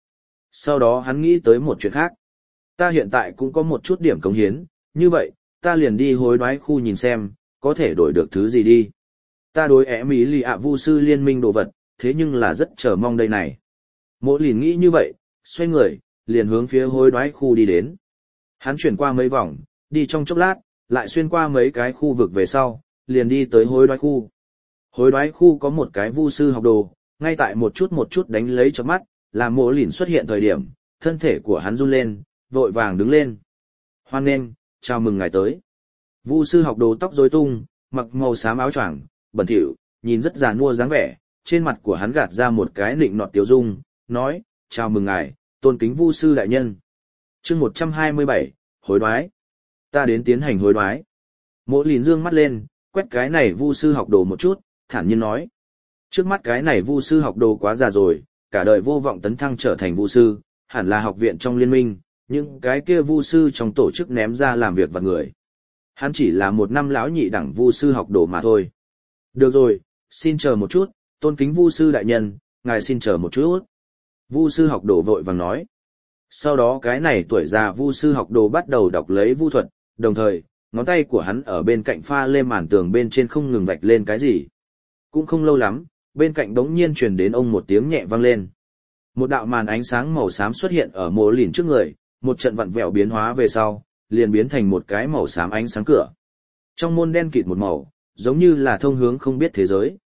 Sau đó hắn nghĩ tới một chuyện khác. Ta hiện tại cũng có một chút điểm cống hiến, như vậy, ta liền đi hối đoái khu nhìn xem, có thể đổi được thứ gì đi. Ta đối ẻ mỹ lì ạ vu sư liên minh đồ vật, thế nhưng là rất chờ mong đây này. Mỗ lìn nghĩ như vậy, xoay người, liền hướng phía hối đoái khu đi đến. Hắn chuyển qua mấy vòng, đi trong chốc lát, lại xuyên qua mấy cái khu vực về sau, liền đi tới hối đoái khu. Hối đoái khu có một cái vu sư học đồ, ngay tại một chút đánh lấy chớp mắt, làm mỗ lìn xuất hiện thời điểm, thân thể của hắn run lên, vội vàng đứng lên. Hoan nghênh, chào mừng ngài tới. Vu sư học đồ tóc rối tung, mặc màu xám áo choàng, bẩn thỉu, nhìn rất già nua dáng vẻ, trên mặt của hắn gạt ra một cái nịnh nọt tiếu dung, nói, chào mừng ngài, tôn kính vu sư đại nhân. Chương 127, hối đoái. Ta đến tiến hành hối đoái. Mỗ lìn dương mắt lên, quét cái này vu sư học đồ một chút, thản nhiên nói. Trước mắt cái này vu sư học đồ quá già rồi, cả đời vô vọng tấn thăng trở thành vu sư, hẳn là học viện trong liên minh, những cái kia vu sư trong tổ chức ném ra làm việc vặt người. Hắn chỉ là một năm lão nhị đẳng vu sư học đồ mà thôi. Được rồi, xin chờ một chút, tôn kính vu sư đại nhân, ngài xin chờ một chút. Vu sư học đồ vội vàng nói. Sau đó cái này tuổi già vu sư học đồ bắt đầu đọc lấy vu thuật, đồng thời, ngón tay của hắn ở bên cạnh pha lê màn tường bên trên không ngừng vạch lên cái gì. Cũng không lâu lắm, bên cạnh đống nhiên truyền đến ông một tiếng nhẹ vang lên. Một đạo màn ánh sáng màu xám xuất hiện ở mồ lìn trước người, một trận vặn vẹo biến hóa về sau, liền biến thành một cái màu xám ánh sáng cửa. Trong môn đen kịt một màu, giống như là thông hướng không biết thế giới.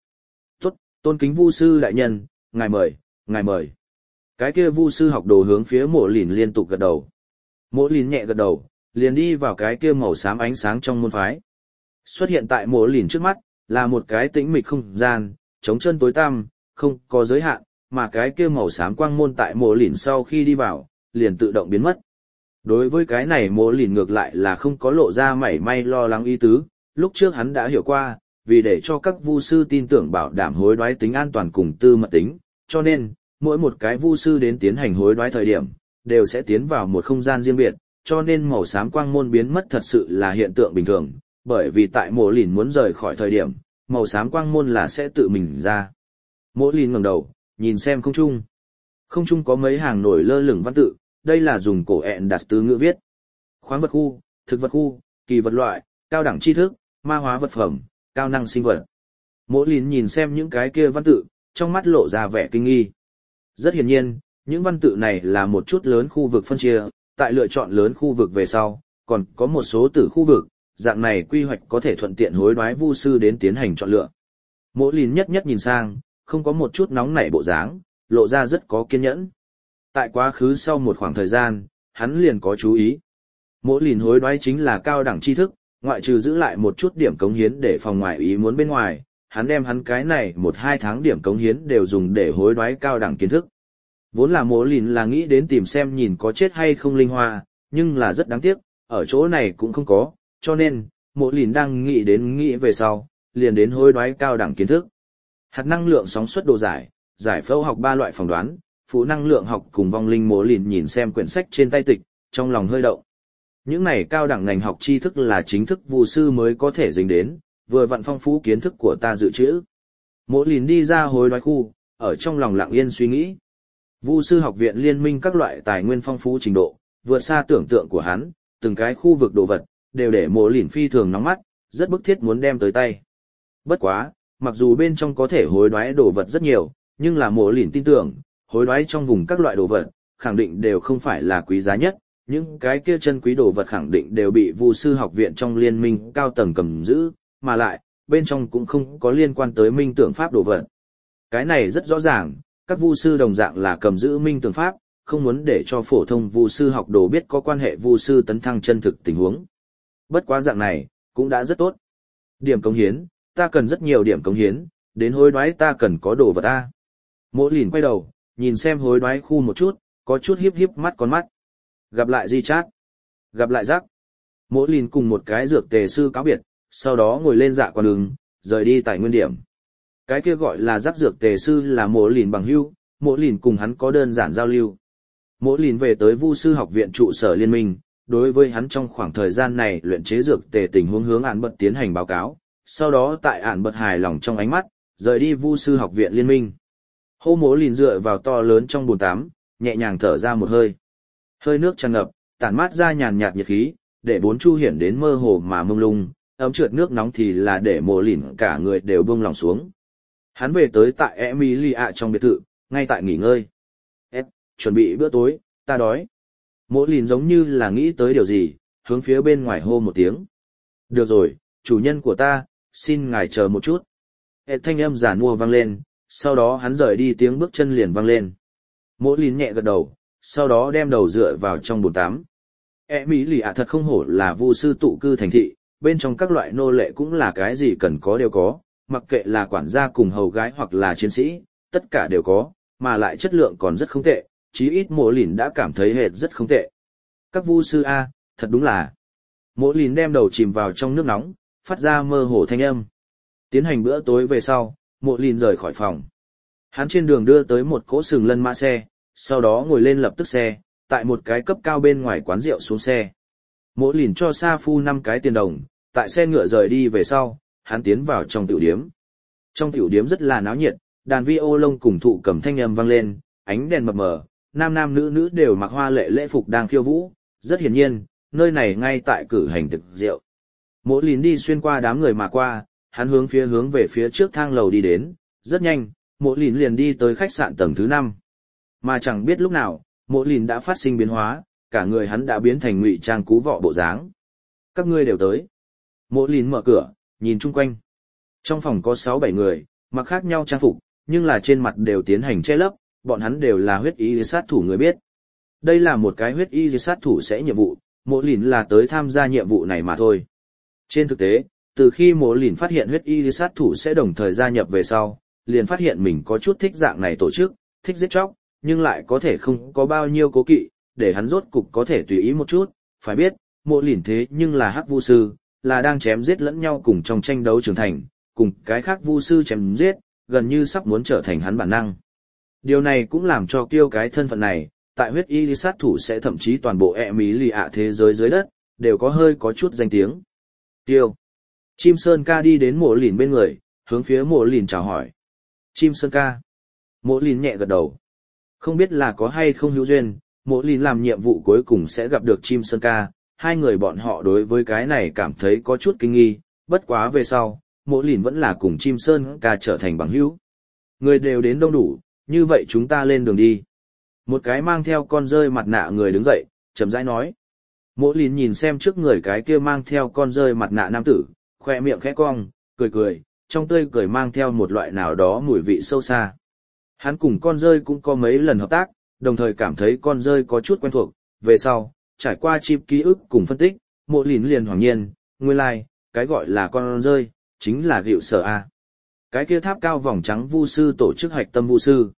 Tôn kính vu sư đại nhân, ngài mời, ngài mời. Cái kia vu sư học đồ hướng phía mộ lìn liên tục gật đầu. Mộ lìn nhẹ gật đầu, liền đi vào cái kia màu xám ánh sáng trong môn phái. Xuất hiện tại mộ lìn trước mắt, là một cái tĩnh mịch không gian, trống chân tối tăm, không có giới hạn, mà cái kia màu xám quang môn tại mộ lìn sau khi đi vào, liền tự động biến mất. Đối với cái này mộ lìn ngược lại là không có lộ ra mảy may lo lắng ý tứ, lúc trước hắn đã hiểu qua, vì để cho các vu sư tin tưởng bảo đảm hối đoái tính an toàn cùng tư mật tính, cho nên, mỗi một cái vu sư đến tiến hành hối đoái thời điểm, đều sẽ tiến vào một không gian riêng biệt, cho nên màu xám quang môn biến mất thật sự là hiện tượng bình thường, bởi vì tại mộ lìn muốn rời khỏi thời điểm, màu xám quang môn là sẽ tự mình ra. Mộ lìn ngẩng đầu, nhìn xem không trung. Không trung có mấy hàng nổi lơ lửng văn tự, đây là dùng cổ ẹn đặt từ ngữ viết. Khoáng vật khu, thực vật khu, kỳ vật loại, cao đẳng tri thức, ma hóa vật phẩm, cao năng sinh vật. Mộ lìn nhìn xem những cái kia văn tự, trong mắt lộ ra vẻ kinh nghi. Rất hiển nhiên, những văn tự này là một chút lớn khu vực phân chia, tại lựa chọn lớn khu vực về sau, còn có một số tử khu vực, dạng này quy hoạch có thể thuận tiện hối đoái vu sư đến tiến hành chọn lựa. Mộ lìn nhất nhất nhìn sang, không có một chút nóng nảy bộ dáng, lộ ra rất có kiên nhẫn. Tại quá khứ sau một khoảng thời gian, hắn liền có chú ý. Mộ lìn hối đoái chính là cao đẳng tri thức, ngoại trừ giữ lại một chút điểm cống hiến để phòng ngoại ý muốn bên ngoài, hắn đem hắn cái này 1-2 tháng điểm cống hiến đều dùng để hối đoái cao đẳng kiến thức. Vốn là mộ lìn là nghĩ đến tìm xem nhìn có chết hay không linh hoa, nhưng là rất đáng tiếc, ở chỗ này cũng không có, cho nên, mộ lìn đang nghĩ về sau, liền đến hối đoái cao đẳng kiến thức. Hạt năng lượng sóng suất độ giải, giải phẫu học 3 loại phỏng đoán, phụ năng lượng học cùng vong linh mộ lìn nhìn xem quyển sách trên tay tịch, trong lòng hơi động. Những này cao đẳng ngành học tri thức là chính thức vu sư mới có thể dính đến, vừa vặn phong phú kiến thức của ta dự trữ. Mộ lìn đi ra hối đoái khu, ở trong lòng lặng yên suy nghĩ. Vu sư học viện liên minh các loại tài nguyên phong phú trình độ, vượt xa tưởng tượng của hắn, từng cái khu vực đồ vật, đều để mộ lìn phi thường nóng mắt, rất bức thiết muốn đem tới tay. Bất quá, mặc dù bên trong có thể hối đoái đồ vật rất nhiều, nhưng là mộ lìn tin tưởng, hối đoái trong vùng các loại đồ vật, khẳng định đều không phải là quý giá nhất, những cái kia chân quý đồ vật khẳng định đều bị vu sư học viện trong liên minh cao tầng cầm giữ, mà lại, bên trong cũng không có liên quan tới minh tưởng pháp đồ vật. Cái này rất rõ ràng, các vu sư đồng dạng là cầm giữ minh tưởng pháp, không muốn để cho phổ thông vu sư học đồ biết có quan hệ vu sư tấn thăng chân thực tình huống. Bất quá dạng này, cũng đã rất tốt. Điểm cống hiến, ta cần rất nhiều điểm cống hiến, đến hối đoái ta cần có đồ vật ta. Mộ lìn quay đầu, nhìn xem hối đoái khu một chút, có chút hiếp hiếp mắt con mắt. Gặp lại Di Chát. Gặp lại Giác. Mộ lìn cùng một cái dược tề sư cáo biệt, sau đó ngồi lên dạ quan đường, rời đi tại nguyên điểm. Cái kia gọi là Giác dược tề sư là mộ lìn bằng hữu, mộ lìn cùng hắn có đơn giản giao lưu. Mộ lìn về tới vu sư học viện trụ sở liên minh, đối với hắn trong khoảng thời gian này luyện chế dược tề tình huống hướng ản bật tiến hành báo cáo, sau đó tại ản bật hài lòng trong ánh mắt, rời đi vu sư học viện liên minh. Hô mộ lìn dựa vào to lớn trong bồn tắm, nhẹ nhàng thở ra một hơi. Hơi nước tràn ngập, tản mát ra nhàn nhạt nhiệt khí, để bốn chu hiển đến mơ hồ mà mông lung, ấm trượt nước nóng thì là để mồ lìn cả người đều buông lòng xuống. Hắn về tới tại Emilia trong biệt thự, ngay tại nghỉ ngơi. Chuẩn bị bữa tối, ta đói. Mộ lìn giống như là nghĩ tới điều gì, hướng phía bên ngoài hô một tiếng. Được rồi, chủ nhân của ta, xin ngài chờ một chút. Thanh âm giản mua vang lên, sau đó hắn rời đi, tiếng bước chân liền vang lên. Mộ lìn nhẹ gật đầu, sau đó đem đầu dựa vào trong bồn tắm. Emilia thật không hổ là vu sư tụ cư thành thị, bên trong các loại nô lệ cũng là cái gì cần có đều có, mặc kệ là quản gia cùng hầu gái hoặc là chiến sĩ, tất cả đều có, mà lại chất lượng còn rất không tệ, chí ít mộ lìn đã cảm thấy hệt rất không tệ. Các vu sư A, thật đúng là. Mộ lìn đem đầu chìm vào trong nước nóng, phát ra mơ hồ thanh âm. Tiến hành bữa tối về sau, mộ lìn rời khỏi phòng. Hắn trên đường đưa tới một cỗ sừng lân mã xe, sau đó ngồi lên lập tức xe, tại một cái cấp cao bên ngoài quán rượu xuống xe. Mộ lìn cho Sa Phu 5 cái tiền đồng, tại xe ngựa rời đi về sau, hắn tiến vào trong tiểu điếm. Trong tiểu điếm rất là náo nhiệt, đàn vi ô lông cùng thụ cầm thanh âm vang lên, ánh đèn mập mờ, nam nam nữ nữ đều mặc hoa lệ lễ phục đang khiêu vũ, rất hiển nhiên, nơi này ngay tại cử hành thực rượu. Mộ lìn đi xuyên qua đám người mà qua, hắn hướng về phía trước thang lầu đi đến, rất nhanh, mộ lìn liền đi tới khách sạn tầng thứ 5. Mà chẳng biết lúc nào, mộ lìn đã phát sinh biến hóa, cả người hắn đã biến thành ngụy trang cú vọ bộ dáng. Các ngươi đều tới. Mộ lìn mở cửa, nhìn chung quanh. Trong phòng có 6-7 người, mặc khác nhau trang phục, nhưng là trên mặt đều tiến hành che lấp, bọn hắn đều là huyết y sát thủ người biết. Đây là một cái huyết y sát thủ sẽ nhiệm vụ, mộ lìn là tới tham gia nhiệm vụ này mà thôi. Trên thực tế, từ khi mộ lìn phát hiện huyết y sát thủ sẽ đồng thời gia nhập về sau, liền phát hiện mình có chút thích dạng này tổ chức, thích giết chóc, nhưng lại có thể không có bao nhiêu cố kỵ, để hắn rốt cục có thể tùy ý một chút. Phải biết, mộ lìn thế nhưng là hắc vu sư, là đang chém giết lẫn nhau cùng trong tranh đấu trưởng thành, cùng cái khác vu sư chém giết, gần như sắp muốn trở thành hắn bản năng. Điều này cũng làm cho Kiêu cái thân phận này, tại huyết y sát thủ sẽ thậm chí toàn bộ Emilia thế giới dưới đất, đều có chút danh tiếng. Kiêu. Chim Sơn Ca đi đến mộ lìn bên người, hướng phía mộ lìn chào hỏi. Chim Sơn Ca. Mộ lìn nhẹ gật đầu. Không biết là có hay không hữu duyên, mộ lìn làm nhiệm vụ cuối cùng sẽ gặp được Chim Sơn Ca, hai người bọn họ đối với cái này cảm thấy có chút kinh nghi, bất quá về sau, mộ lìn vẫn là cùng Chim Sơn Ca trở thành bằng hữu. Người đều đến đông đủ, như vậy chúng ta lên đường đi. Một cái mang theo con rơi mặt nạ người đứng dậy, chậm rãi nói. Mộ lìn nhìn xem trước người cái kia mang theo con rơi mặt nạ nam tử, khoe miệng khẽ cong, cười, trong tươi cười mang theo một loại nào đó mùi vị sâu xa. Hắn cùng con rơi cũng có mấy lần hợp tác, đồng thời cảm thấy con rơi có chút quen thuộc, về sau, trải qua chip ký ức cùng phân tích, mộ lìn liền hoàng nhiên, nguyên lai, cái gọi là con rơi, chính là Gịu Sở A. Cái kia tháp cao vòng trắng vu sư tổ chức hạch tâm vu sư.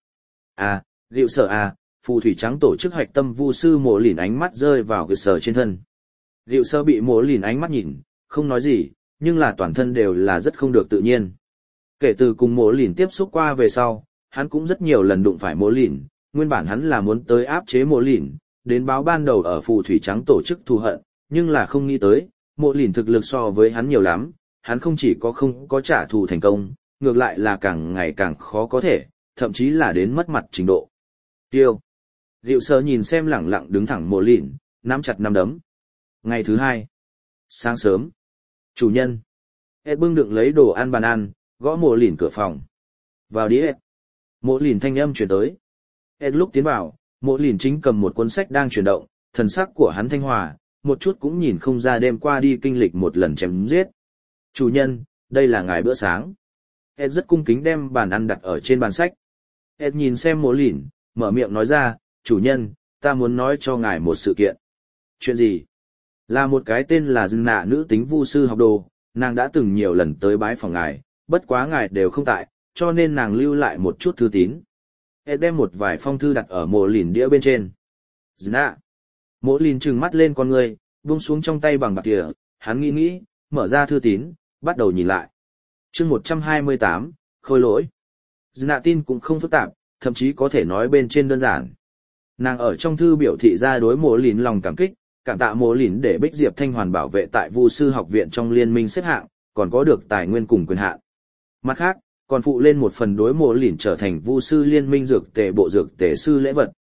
Gịu Sở A, phù thủy trắng tổ chức hạch tâm vu sư. Mộ lìn ánh mắt rơi vào Gịu Sở trên thân. Gịu Sở bị mộ lìn ánh mắt nhìn, không nói gì, nhưng là toàn thân đều là rất không được tự nhiên. Kể từ cùng mộ lìn tiếp xúc qua về sau, hắn cũng rất nhiều lần đụng phải mộ lìn, nguyên bản hắn là muốn tới áp chế mộ lìn, đến báo ban đầu ở phù thủy trắng tổ chức thù hận, nhưng là không nghĩ tới, mộ lìn thực lực so với hắn nhiều lắm, hắn không chỉ có không có trả thù thành công, ngược lại là càng ngày càng khó có thể, thậm chí là đến mất mặt trình độ. Tiêu. Gịu Sở nhìn xem lẳng lặng đứng thẳng mộ lìn, nắm chặt nắm đấm. Ngày thứ 2. Sáng sớm. Chủ nhân. Ed bưng đựng lấy đồ ăn bàn ăn, gõ mộ lìn cửa phòng. Vào đi Ed. Mộ lìn thanh âm chuyển tới. Ed lúc tiến vào, mộ lìn chính cầm một cuốn sách đang chuyển động, thần sắc của hắn thanh hòa, một chút cũng nhìn không ra đêm qua đi kinh lịch một lần chém giết. Chủ nhân, đây là ngài bữa sáng. Ed rất cung kính đem bàn ăn đặt ở trên bàn sách. Ed nhìn xem mộ lìn, mở miệng nói ra, chủ nhân, ta muốn nói cho ngài một sự kiện. Chuyện gì? Là một cái tên là Dư Nạ nữ tính vu sư học đồ, nàng đã từng nhiều lần tới bái phòng ngài, bất quá ngài đều không tại, cho nên nàng lưu lại một chút thư tín. Ed đem một vài phong thư đặt ở mộ lìn đĩa bên trên. Dư Nạ. Mộ lìn trừng mắt lên con người, buông xuống trong tay bằng bạc tỉa, hắn nghĩ, mở ra thư tín, bắt đầu nhìn lại. Chương 128, khôi lỗi. Dư Nạ tin cũng không phức tạp, thậm chí có thể nói bên trên đơn giản. Nàng ở trong thư biểu thị ra đối mộ lìn lòng cảm kích, cảm tạ mộ lìn để Bích Diệp Thanh Hoàn bảo vệ tại Vu sư học viện trong liên minh xếp hạng, còn có được tài nguyên cùng quyền hạn. Mặt khác, còn phụ lên một phần đối mộ lìn trở thành Vu sư liên minh dược tề bộ dược tề sư lễ vật.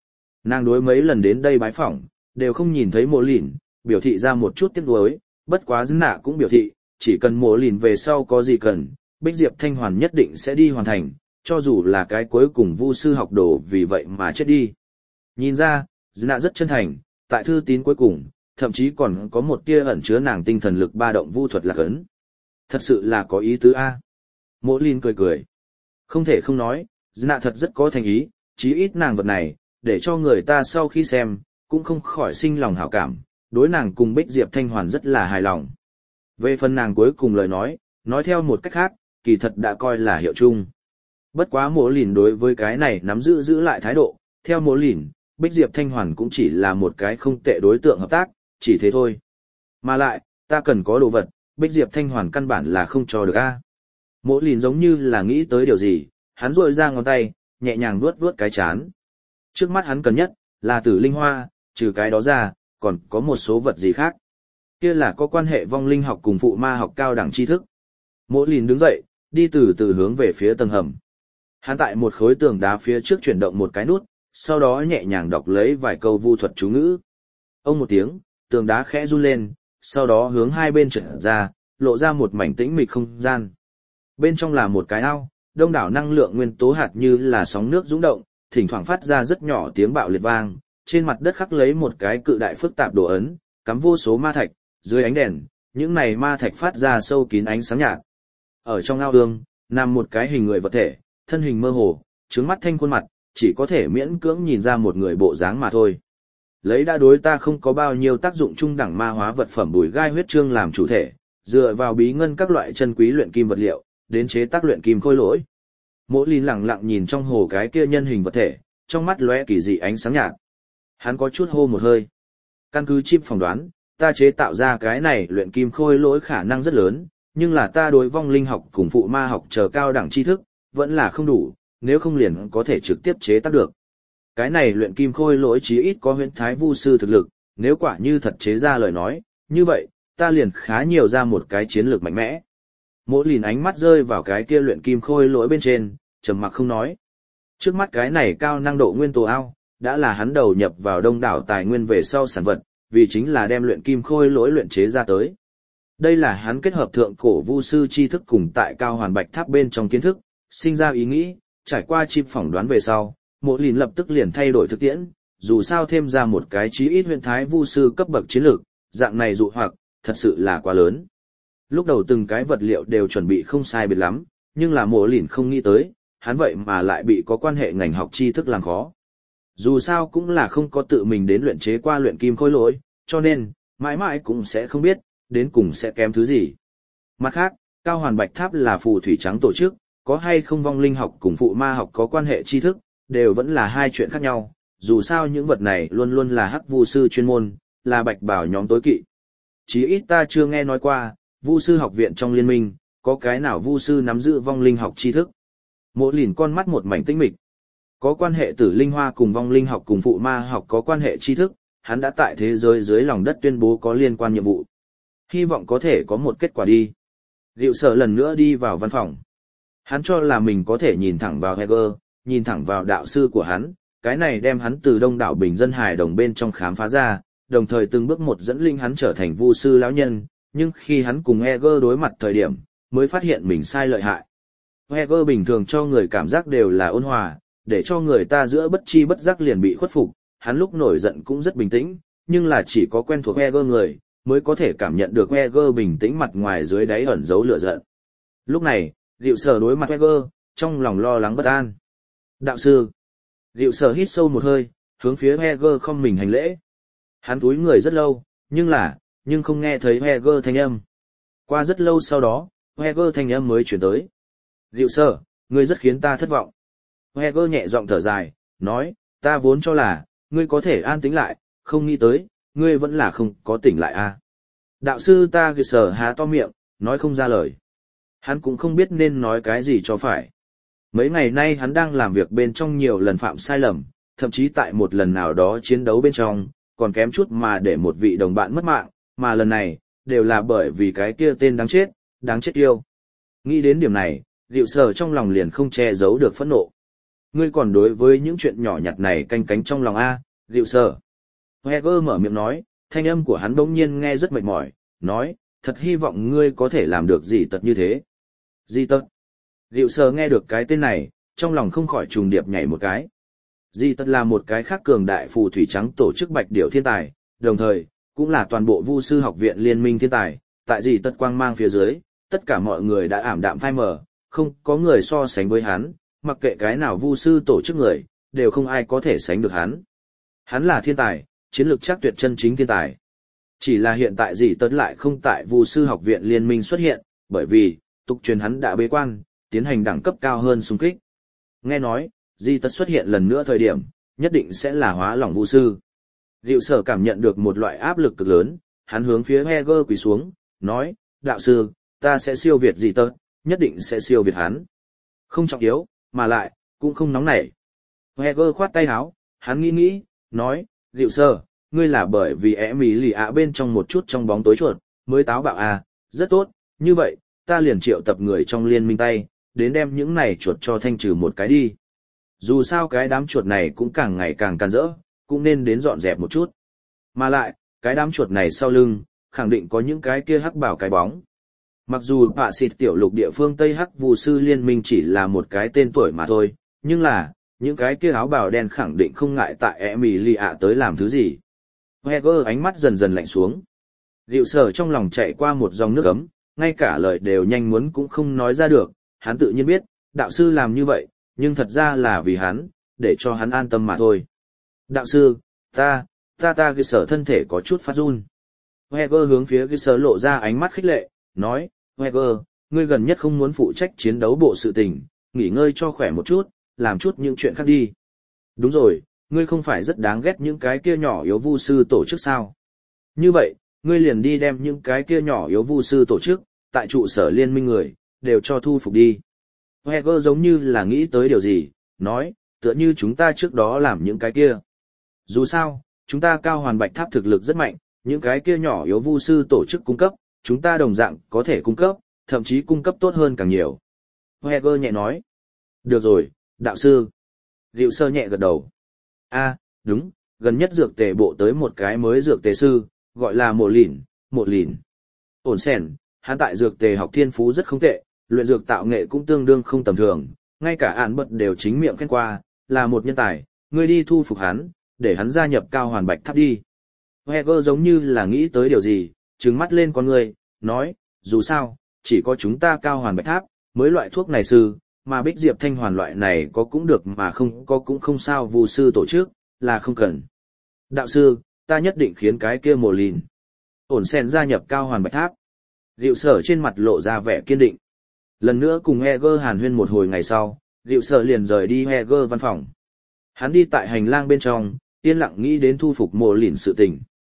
Nàng đối mấy lần đến đây bái phỏng, đều không nhìn thấy mộ lìn, biểu thị ra một chút tiếc nuối, bất quá dư nạ cũng biểu thị, chỉ cần mộ lìn về sau có gì cần, Bích Diệp Thanh Hoàn nhất định sẽ đi hoàn thành, cho dù là cái cuối cùng vu sư học đồ vì vậy mà chết đi. Nhìn ra, dư nạ rất chân thành, tại thư tín cuối cùng, thậm chí còn có một tia ẩn chứa nàng tinh thần lực ba động vu thuật lạc ấn. Thật sự là có ý tứ A. Mộ lìn cười cười. Không thể không nói, dư nạ thật rất có thành ý, chí ít nàng vật này, để cho người ta sau khi xem, cũng không khỏi sinh lòng hảo cảm, đối nàng cùng Bích Diệp Thanh Hoàn rất là hài lòng. Về phần nàng cuối cùng lời nói theo một cách khác, kỳ thật đã coi là hiệu chung. Bất quá mộ lìn đối với cái này nắm giữ lại thái độ, theo mộ lìn, Bích Diệp Thanh Hoàn cũng chỉ là một cái không tệ đối tượng hợp tác, chỉ thế thôi. Mà lại, ta cần có đồ vật, Bích Diệp Thanh Hoàn căn bản là không cho được a. Mộ lìn giống như là nghĩ tới điều gì, hắn rội ra ngón tay, nhẹ nhàng vuốt cái chán. Trước mắt hắn cần nhất, là tử linh hoa, trừ cái đó ra, còn có một số vật gì khác. Kia là có quan hệ vong linh học cùng phụ ma học cao đẳng tri thức. Mộ lìn đứng dậy, đi từ từ hướng về phía tầng hầm. Hắn tại một khối tường đá phía trước chuyển động một cái nút, sau đó nhẹ nhàng đọc lấy vài câu vu thuật chú ngữ. Ông một tiếng, tường đá khẽ run lên, sau đó hướng hai bên trượt ra, lộ ra một mảnh tĩnh mịch không gian. Bên trong là một cái ao, đông đảo năng lượng nguyên tố hạt như là sóng nước dũng động, thỉnh thoảng phát ra rất nhỏ tiếng bạo liệt vang, trên mặt đất khắc lấy một cái cự đại phức tạp đồ ấn, cắm vô số ma thạch, dưới ánh đèn, những này ma thạch phát ra sâu kín ánh sáng nhạt. Ở trong ao ương, nằm một cái hình người vật thể, thân hình mơ hồ, trướng mắt thanh khuôn mặt, chỉ có thể miễn cưỡng nhìn ra một người bộ dáng mà thôi. Lấy đã đối ta không có bao nhiêu tác dụng trung đẳng ma hóa vật phẩm bùi gai huyết chương làm chủ thể, dựa vào bí ngân các loại chân quý luyện kim vật liệu, đến chế tác luyện kim khôi lỗi. Mộ Lìn lặng lặng nhìn trong hồ cái kia nhân hình vật thể, trong mắt lóe kỳ dị ánh sáng nhạt. Hắn có chút hô một hơi. Căn cứ chip phỏng đoán, ta chế tạo ra cái này luyện kim khôi lỗi khả năng rất lớn, nhưng là ta đối vong linh học cùng phụ ma học chờ cao đẳng tri thức, vẫn là không đủ, nếu không liền có thể trực tiếp chế tác được. Cái này luyện kim khôi lỗi chí ít có huyễn thái vu sư thực lực, nếu quả như thật chế ra lời nói, như vậy, ta liền khá nhiều ra một cái chiến lược mạnh mẽ. Mộ Lìn ánh mắt rơi vào cái kia luyện kim khôi lỗi bên trên, trầm mặc không nói. Trước mắt cái này cao năng độ nguyên tố ao, đã là hắn đầu nhập vào đông đảo tài nguyên về sau sản vật, vì chính là đem luyện kim khôi lỗi luyện chế ra tới. Đây là hắn kết hợp thượng cổ vu sư tri thức cùng tại cao hoàn bạch tháp bên trong kiến thức, sinh ra ý nghĩ, trải qua chip phỏng đoán về sau, Mộ Lìn lập tức liền thay đổi thực tiễn, dù sao thêm ra một cái chí ít huyền thái vu sư cấp bậc chiến lược, dạng này dụ hoặc, thật sự là quá lớn. Lúc đầu từng cái vật liệu đều chuẩn bị không sai biệt lắm, nhưng là Mộ Lìn không nghĩ tới, hắn vậy mà lại bị có quan hệ ngành học tri thức làm khó. Dù sao cũng là không có tự mình đến luyện chế qua luyện kim khôi lỗi, cho nên, mãi mãi cũng sẽ không biết, đến cùng sẽ kém thứ gì. Mặt khác, Cao Hoàn Bạch Tháp là phù thủy trắng tổ chức, có hay không vong linh học cùng phụ ma học có quan hệ tri thức, đều vẫn là hai chuyện khác nhau, dù sao những vật này luôn luôn là hắc vu sư chuyên môn, là bạch bảo nhóm tối kỵ. Chí ít ta chưa nghe nói qua, vu sư học viện trong liên minh, có cái nào vu sư nắm giữ vong linh học tri thức. Mộ Lìn con mắt một mảnh tĩnh mịch. Có quan hệ tử linh hoa cùng vong linh học cùng phụ ma học có quan hệ tri thức, hắn đã tại thế giới dưới lòng đất tuyên bố có liên quan nhiệm vụ. Hy vọng có thể có một kết quả đi. Diệu Sở lần nữa đi vào văn phòng. Hắn cho là mình có thể nhìn thẳng vào Heger, nhìn thẳng vào đạo sư của hắn, cái này đem hắn từ đông đảo bình dân hài đồng bên trong khám phá ra, đồng thời từng bước một dẫn linh hắn trở thành vu sư lão nhân, nhưng khi hắn cùng Heger đối mặt thời điểm, mới phát hiện mình sai lợi hại. Heger bình thường cho người cảm giác đều là ôn hòa, để cho người ta giữa bất chi bất giác liền bị khuất phục, hắn lúc nổi giận cũng rất bình tĩnh, nhưng là chỉ có quen thuộc Heger người, mới có thể cảm nhận được Heger bình tĩnh mặt ngoài dưới đáy ẩn giấu lửa giận. Lúc này, Diệu Sở đối mặt Heger, trong lòng lo lắng bất an. Đạo sư. Diệu Sở hít sâu một hơi, hướng phía Heger không mình hành lễ. Hắn cúi người rất lâu, nhưng không nghe thấy Heger thanh âm. Qua rất lâu sau đó, Heger thanh âm mới chuyển tới. Diệu Sở, ngươi rất khiến ta thất vọng. Heger nhẹ giọng thở dài, nói, ta vốn cho là, ngươi có thể an tĩnh lại, không nghĩ tới, ngươi vẫn là không có tỉnh lại à. Đạo sư ta Diệu Sở há to miệng, nói không ra lời. Hắn cũng không biết nên nói cái gì cho phải. Mấy ngày nay hắn đang làm việc bên trong nhiều lần phạm sai lầm, thậm chí tại một lần nào đó chiến đấu bên trong, còn kém chút mà để một vị đồng bạn mất mạng, mà lần này, đều là bởi vì cái kia tên đáng chết yêu. Nghĩ đến điểm này, Diệu Sở trong lòng liền không che giấu được phẫn nộ. Ngươi còn đối với những chuyện nhỏ nhặt này canh cánh trong lòng A, Diệu sở. Heger mở miệng nói, thanh âm của hắn bỗng nhiên nghe rất mệt mỏi, nói, thật hy vọng ngươi có thể làm được gì tật như thế. Gì tật? Diệu sở nghe được cái tên này, trong lòng không khỏi trùng điệp nhảy một cái. Di Tật là một cái khác cường đại phù thủy trắng tổ chức bạch điểu thiên tài, đồng thời, cũng là toàn bộ Vu sư học viện liên minh thiên tài, tại Di Tật quang mang phía dưới, tất cả mọi người đã ảm đạm phai mờ, không có người so sánh với hắn, mặc kệ cái nào Vu sư tổ chức người, đều không ai có thể sánh được hắn. Hắn là thiên tài, chiến lược chắc tuyệt chân chính thiên tài. Chỉ là hiện tại Di Tật lại không tại Vu sư học viện liên minh xuất hiện, bởi vì, tục truyền hắn đã bế quan, tiến hành đẳng cấp cao hơn xung kích. Nghe nói, Di Tật xuất hiện lần nữa thời điểm, nhất định sẽ là hóa lỏng vu sư. Diệu sở cảm nhận được một loại áp lực cực lớn, hắn hướng phía Heger quỳ xuống, nói, đạo sư, ta sẽ siêu việt Di Tật, nhất định sẽ siêu việt hắn. Không trọng yếu, mà lại, cũng không nóng nảy. Heger khoát tay áo, hắn nghĩ, nói, Diệu sở, ngươi là bởi vì Emilia bên trong một chút trong bóng tối chuột, mới táo bạo à, rất tốt, như vậy, ta liền triệu tập người trong liên minh tay, đến đem những này chuột cho thanh trừ một cái đi. Dù sao cái đám chuột này cũng càng ngày càng can rỡ, cũng nên đến dọn dẹp một chút. Mà lại, cái đám chuột này sau lưng, khẳng định có những cái kia hắc bảo cái bóng. Mặc dù bạ xịt tiểu lục địa phương Tây Hắc Vu sư liên minh chỉ là một cái tên tuổi mà thôi, nhưng là, những cái kia áo bào đen khẳng định không ngại tại Emilia tới làm thứ gì. Heger ánh mắt dần dần lạnh xuống. Diệu sở trong lòng chạy qua một dòng nước ấm, ngay cả lời đều nhanh muốn cũng không nói ra được, hắn tự nhiên biết, đạo sư làm như vậy, nhưng thật ra là vì hắn, để cho hắn an tâm mà thôi. Đạo sư, ta cái sở thân thể có chút phát run. Heger hướng phía cái sở lộ ra ánh mắt khích lệ, nói, Heger, ngươi gần nhất không muốn phụ trách chiến đấu bộ sự tình, nghỉ ngơi cho khỏe một chút, làm chút những chuyện khác đi. Đúng rồi, ngươi không phải rất đáng ghét những cái kia nhỏ yếu vu sư tổ chức sao? Như vậy, ngươi liền đi đem những cái kia nhỏ yếu vu sư tổ chức, tại trụ sở liên minh người, đều cho thu phục đi. Heger giống như là nghĩ tới điều gì, nói, tựa như chúng ta trước đó làm những cái kia. Dù sao, chúng ta cao hoàn bạch tháp thực lực rất mạnh, những cái kia nhỏ yếu vu sư tổ chức cung cấp, chúng ta đồng dạng có thể cung cấp, thậm chí cung cấp tốt hơn càng nhiều. Heger nhẹ nói, được rồi, đạo sư. Diệu sơ nhẹ gật đầu. Đúng, gần nhất dược tề bộ tới một cái mới dược tề sư, gọi là Mộ Lìn. Ổn sẻn, hắn tại dược tề học thiên phú rất không tệ, luyện dược tạo nghệ cũng tương đương không tầm thường, ngay cả án bật đều chính miệng khen qua, là một nhân tài, ngươi đi thu phục hắn, để hắn gia nhập cao hoàn bạch tháp đi. Heger giống như là nghĩ tới điều gì, trừng mắt lên con người, nói, dù sao, chỉ có chúng ta cao hoàn bạch tháp, mới loại thuốc này sư, mà bích diệp thanh hoàn loại này có cũng được mà không có cũng không sao, vu sư tổ chức, là không cần. Đạo sư, ta nhất định khiến cái kia Mộ Lìn ổn sen gia nhập cao hoàn bạch tháp. Diệu sở trên mặt lộ ra vẻ kiên định. Lần nữa cùng Heger hàn huyên một hồi ngày sau, Diệu sở liền rời đi Heger văn phòng. Hắn đi tại hành lang bên trong, yên lặng nghĩ đến thu phục Mộ Lìn sự tình.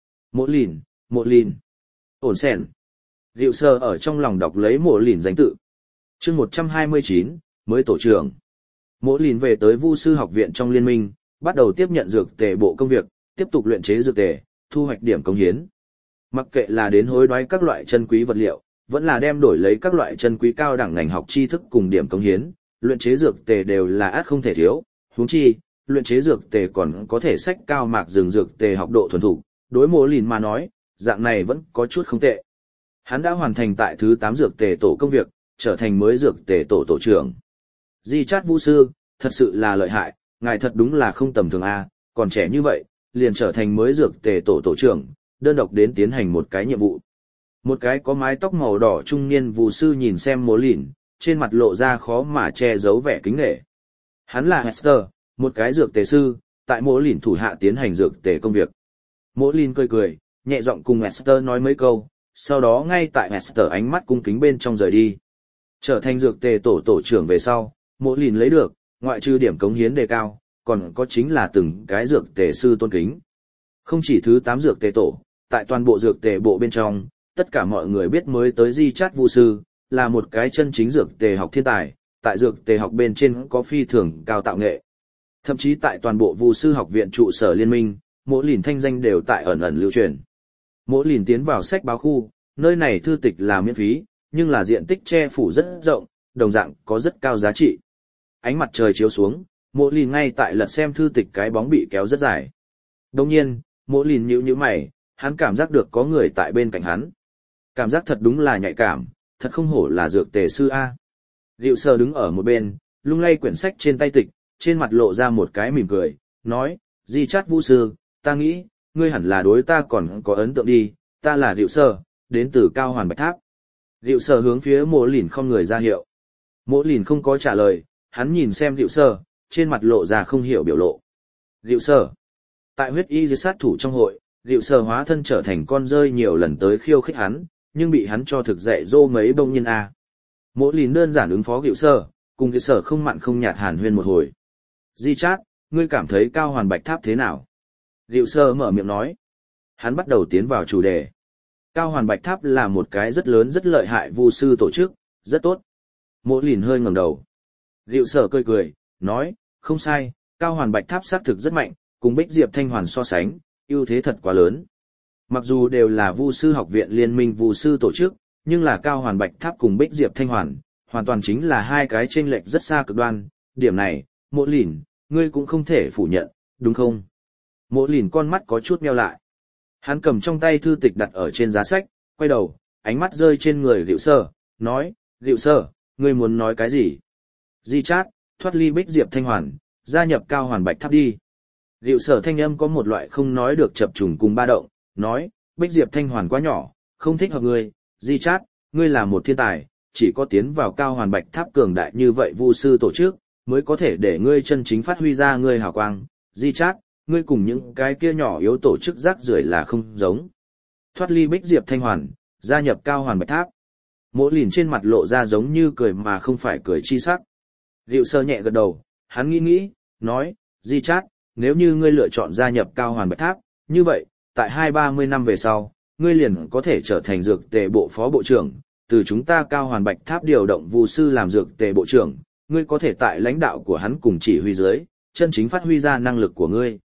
Mộ Lìn, ổn sen. Diệu sở ở trong lòng đọc lấy Mộ Lìn danh tự. Chương 129, mới tổ trưởng. Mộ Lìn về tới Vu sư học viện trong liên minh, bắt đầu tiếp nhận dược tề bộ công việc, tiếp tục luyện chế dược tề, thu hoạch điểm công hiến. Mặc kệ là đến hối đoái các loại chân quý vật liệu, vẫn là đem đổi lấy các loại chân quý cao đẳng ngành học tri thức cùng điểm công hiến, luyện chế dược tề đều là ắt không thể thiếu, huống chi, luyện chế dược tề còn có thể sách cao mạc rừng dược tề học độ thuần thục, đối Mộ Lìn mà nói, dạng này vẫn có chút không tệ. Hắn đã hoàn thành tại thứ 8 dược tề tổ công việc, trở thành mới dược tề tổ trưởng. Di Chát Vu sư, thật sự là lợi hại, ngài thật đúng là không tầm thường a, còn trẻ như vậy, liền trở thành mới dược tề tổ trưởng, đơn độc đến tiến hành một cái nhiệm vụ. Một cái có mái tóc màu đỏ trung niên Vu sư nhìn xem Mộ Lìn, trên mặt lộ ra khó mà che giấu vẻ kính nể. Hắn là Hester, một cái dược tề sư, tại Mộ Lìn thủ hạ tiến hành dược tề công việc. Mộ Lìn cười, nhẹ giọng cùng Hester nói mấy câu, sau đó ngay tại Hester ánh mắt cung kính bên trong rời đi. Trở thành dược tề tổ trưởng về sau, Mộ Lìn lấy được, ngoại trừ điểm cống hiến đề cao, còn có chính là từng cái dược tề sư tôn kính. Không chỉ thứ 8 dược tề tổ, tại toàn bộ dược tề bộ bên trong, tất cả mọi người biết mới tới Di Chát Vu sư, là một cái chân chính dược tề học thiên tài, tại dược tề học bên trên có phi thường cao tạo nghệ. Thậm chí tại toàn bộ Vu sư học viện trụ sở liên minh, Mộ Lìn thanh danh đều tại ẩn lưu truyền. Mộ Lìn tiến vào sách báo khu, nơi này thư tịch là miễn phí, nhưng là diện tích che phủ rất rộng, đồng dạng có rất cao giá trị. Ánh mặt trời chiếu xuống, Mộ Lìn ngay tại lật xem thư tịch cái bóng bị kéo rất dài. Đồng nhiên, Mỗ Lìn nhíu mày, hắn cảm giác được có người tại bên cạnh hắn. Cảm giác thật đúng là nhạy cảm, thật không hổ là dược tề sư A. Diệu Sơ đứng ở một bên, lung lay quyển sách trên tay tịch, trên mặt lộ ra một cái mỉm cười, nói, Di Chát Vũ Sư, ta nghĩ, ngươi hẳn là đối ta còn có ấn tượng đi, ta là Diệu Sơ, đến từ Cao Hoàn Bạch Tháp. Diệu Sơ hướng phía Mỗ Lìn không người ra hiệu. Mỗ Lìn không có trả lời, hắn nhìn xem Diệu Sơ, trên mặt lộ ra không hiểu biểu lộ. Diệu Sơ. Tại huyết y dưới sát thủ trong hội, Diệu Sơ hóa thân trở thành con rơi nhiều lần tới khiêu khích hắn, nhưng bị hắn cho thực dạy dỗ mấy bông nhiên A. Mỗ Lìn đơn giản ứng phó Diệu Sơ, cùng Diệu Sơ không mặn không nhạt hàn huyên một hồi. Di Chát, ngươi cảm thấy Cao Hoàn Bạch Tháp thế nào? Diệu Sơ mở miệng nói. Hắn bắt đầu tiến vào chủ đề. Cao Hoàn Bạch Tháp là một cái rất lớn rất lợi hại vu sư tổ chức, rất tốt. Mỗ Lìn hơi ngẩng đầu. Diệu Sơ cười cười, nói, không sai, Cao Hoàn Bạch Tháp xác thực rất mạnh, cùng Bích Diệp Thanh Hoàn so sánh, ưu thế thật quá lớn. Mặc dù đều là vu sư học viện liên minh vu sư tổ chức, nhưng là Cao Hoàn Bạch Tháp cùng Bích Diệp Thanh Hoàn, hoàn toàn chính là hai cái chênh lệch rất xa cực đoan, điểm này, Mỗ Lìn, ngươi cũng không thể phủ nhận, đúng không? Mỗ Lìn con mắt có chút meo lại. Hắn cầm trong tay thư tịch đặt ở trên giá sách, quay đầu, ánh mắt rơi trên người Diệu Sơ, nói, Diệu Sơ, ngươi muốn nói cái gì? Di Chát, thoát ly Bích Diệp Thanh Hoàn, gia nhập Cao Hoàn Bạch Tháp đi. Diệu Sơ thanh âm có một loại không nói được chập trùng cùng ba động, nói, Bích Diệp Thanh Hoàn quá nhỏ, không thích hợp ngươi, Di Chát, ngươi là một thiên tài, chỉ có tiến vào Cao Hoàn Bạch Tháp cường đại như vậy vu sư tổ chức, mới có thể để ngươi chân chính phát huy ra ngươi hào quang, Di Chát, ngươi cùng những cái kia nhỏ yếu tổ chức rác rưởi là không giống. Thoát ly Bích Diệp Thanh Hoàn, gia nhập Cao Hoàn Bạch Tháp. Mỗ Lìn trên mặt lộ ra giống như cười mà không phải cười chi sắc. Diệu Sơ nhẹ gật đầu, hắn nghĩ, nói, Di Chát, nếu như ngươi lựa chọn gia nhập Cao Hoàn Bạch Tháp, như vậy, tại 20-30 năm về sau, ngươi liền có thể trở thành dược tề bộ phó bộ trưởng, từ chúng ta Cao Hoàn Bạch Tháp điều động vu sư làm dược tề bộ trưởng, ngươi có thể tại lãnh đạo của hắn cùng chỉ huy dưới, chân chính phát huy ra năng lực của ngươi,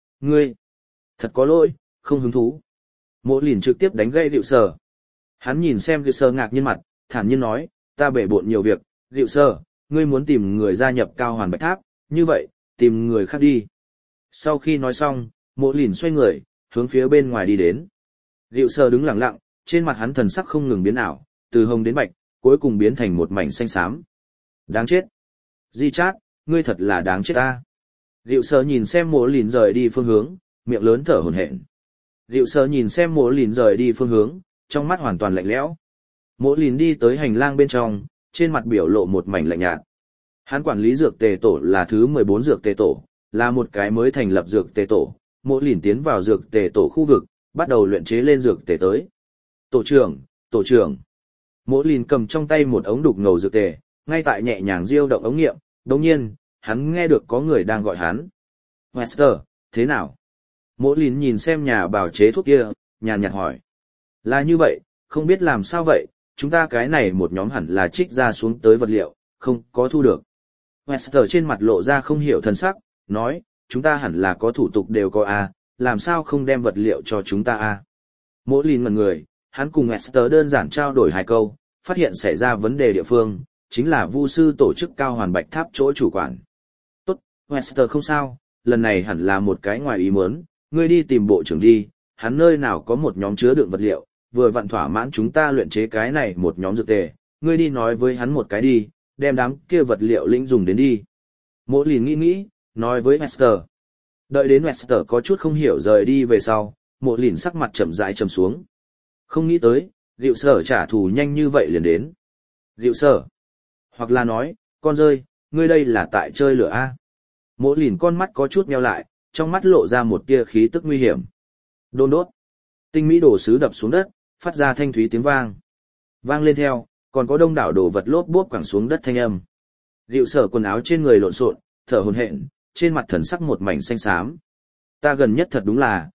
thật có lỗi, không hứng thú. Mỗ Lìn trực tiếp đánh gây Diệu Sơ. Hắn nhìn xem Diệu Sơ ngạc nhiên mặt, thản nhiên nói, ta bể bộn nhiều việc, Diệu Sơ, ngươi muốn tìm người gia nhập Cao Hoàn Bạch Tháp, như vậy, tìm người khác đi. Sau khi nói xong, Mỗ Lìn xoay người, hướng phía bên ngoài đi đến. Diệu Sơ đứng lặng lặng, trên mặt hắn thần sắc không ngừng biến ảo, từ hồng đến bạch, cuối cùng biến thành một mảnh xanh xám. Đáng chết. Di Chát, ngươi thật là đáng chết ta. Diệu Sơ nhìn xem Mỗ Lìn rời đi phương hướng, miệng lớn thở hổn hển. Diệu Sơ nhìn xem Mỗ Lìn rời đi phương hướng, trong mắt hoàn toàn lạnh lẽo. Mỗ Lìn đi tới hành lang bên trong, trên mặt biểu lộ một mảnh lạnh nhạt. Hắn quản lý dược tề tổ là thứ 14 dược tề tổ, là một cái mới thành lập dược tề tổ. Mỗ Lìn tiến vào dược tề tổ khu vực, bắt đầu luyện chế lên dược tề tới. Tổ trưởng. Mỗ Lìn cầm trong tay một ống đục ngầu dược tề, ngay tại nhẹ nhàng diêu động ống nghiệm, đồng nhiên, hắn nghe được có người đang gọi hắn. Wester, thế nào? Mỗ Lìn nhìn xem nhà bào chế thuốc kia, nhàn nhạt hỏi. Là như vậy, không biết làm sao vậy, chúng ta cái này một nhóm hẳn là trích ra xuống tới vật liệu, không có thu được. Wester trên mặt lộ ra không hiểu thần sắc, nói, chúng ta hẳn là có thủ tục đều có A, làm sao không đem vật liệu cho chúng ta A. Mỗ Lìn ngẩn người, hắn cùng Wester đơn giản trao đổi hai câu, phát hiện xảy ra vấn đề địa phương, chính là vu sư tổ chức Cao Hoàn Bạch Tháp chỗ chủ quản. Tốt, Wester không sao, lần này hẳn là một cái ngoài ý muốn, ngươi đi tìm bộ trưởng đi, hắn nơi nào có một nhóm chứa đựng vật liệu, vừa vặn thỏa mãn chúng ta luyện chế cái này một nhóm dược tề, ngươi đi nói với hắn một cái đi, đem đám kia vật liệu lĩnh dùng đến đi. Mỗ Lìn nghĩ, nói với Wester. Đợi đến Wester có chút không hiểu rời đi về sau, Mỗ Lìn sắc mặt chậm rãi trầm xuống. Không nghĩ tới, Diệu Sở trả thù nhanh như vậy liền đến. Diệu Sở. Hoặc là nói, con rơi, ngươi đây là tại chơi lửa A. Mỗ Lìn con mắt có chút nheo lại, trong mắt lộ ra một tia khí tức nguy hiểm. Đôn đốt. Tinh mỹ đồ sứ đập xuống đất, phát ra thanh thúy tiếng vang. Vang lên theo, còn có đông đảo đồ vật lốp bốp quẳng xuống đất thanh âm. Diệu Sở quần áo trên người lộn xộn, thở hổn hển, trên mặt thần sắc một mảnh xanh xám. Ta gần nhất thật đúng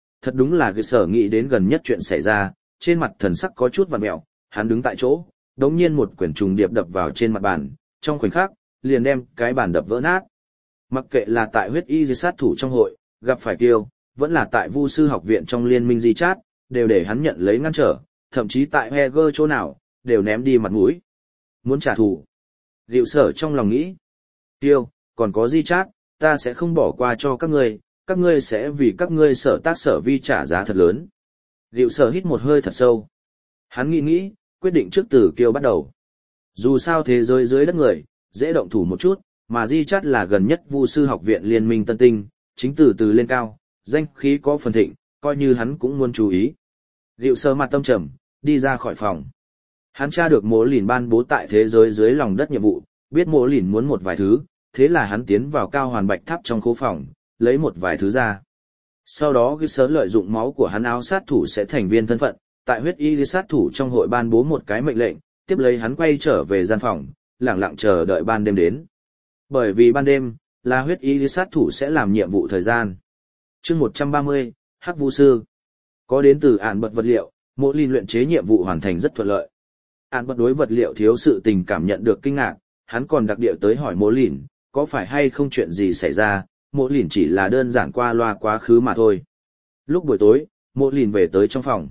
là Diệu Sở nghĩ đến gần nhất chuyện xảy ra, trên mặt thần sắc có chút vặn vẹo, hắn đứng tại chỗ, đống nhiên một quyển trùng điệp đập vào trên mặt bàn, trong khoảnh khắc, liền đem cái bàn đập vỡ nát. Mặc kệ là tại huyết y di sát thủ trong hội, gặp phải Kiêu, vẫn là tại vu sư học viện trong liên minh di chát, đều để hắn nhận lấy ngăn trở, thậm chí tại Heger chỗ nào, đều ném đi mặt mũi. Muốn trả thù. Diệu Sở trong lòng nghĩ. Kiêu, còn có di chát, ta sẽ không bỏ qua cho các ngươi, các ngươi sẽ vì các ngươi sở tác sở vi trả giá thật lớn. Diệu sở hít một hơi thật sâu. Hắn nghĩ, quyết định trước từ Kiêu bắt đầu. Dù sao thế giới dưới đất người, dễ động thủ một chút, mà Di Chát là gần nhất Vu sư học viện liên minh tân tinh, chính từ lên cao, danh khí có phần thịnh, coi như hắn cũng muốn chú ý. Diệu sở mặt tâm trầm, đi ra khỏi phòng. Hắn tra được Mộ Lìn ban bố tại thế giới dưới lòng đất nhiệm vụ, biết Mộ Lìn muốn một vài thứ, thế là hắn tiến vào cao hoàn bạch tháp trong khố phòng, lấy một vài thứ ra. Sau đó Gư Sớ lợi dụng máu của hắn áo sát thủ sẽ thành viên thân phận, tại huyết y sát thủ trong hội ban bố một cái mệnh lệnh, tiếp lấy hắn quay trở về gian phòng, lặng lặng chờ đợi ban đêm đến. Bởi vì ban đêm, là huyết y sát thủ sẽ làm nhiệm vụ thời gian. Chương 130, Hắc Vu Sư. Có đến từ ản bật vật liệu, Mộ Lìn luyện chế nhiệm vụ hoàn thành rất thuận lợi. Ản bật đối vật liệu thiếu sự tình cảm nhận được kinh ngạc, hắn còn đặc địa tới hỏi Mộ Lìn, có phải hay không chuyện gì xảy ra, Mộ Lìn chỉ là đơn giản qua loa quá khứ mà thôi. Lúc buổi tối, Mộ Lìn về tới trong phòng.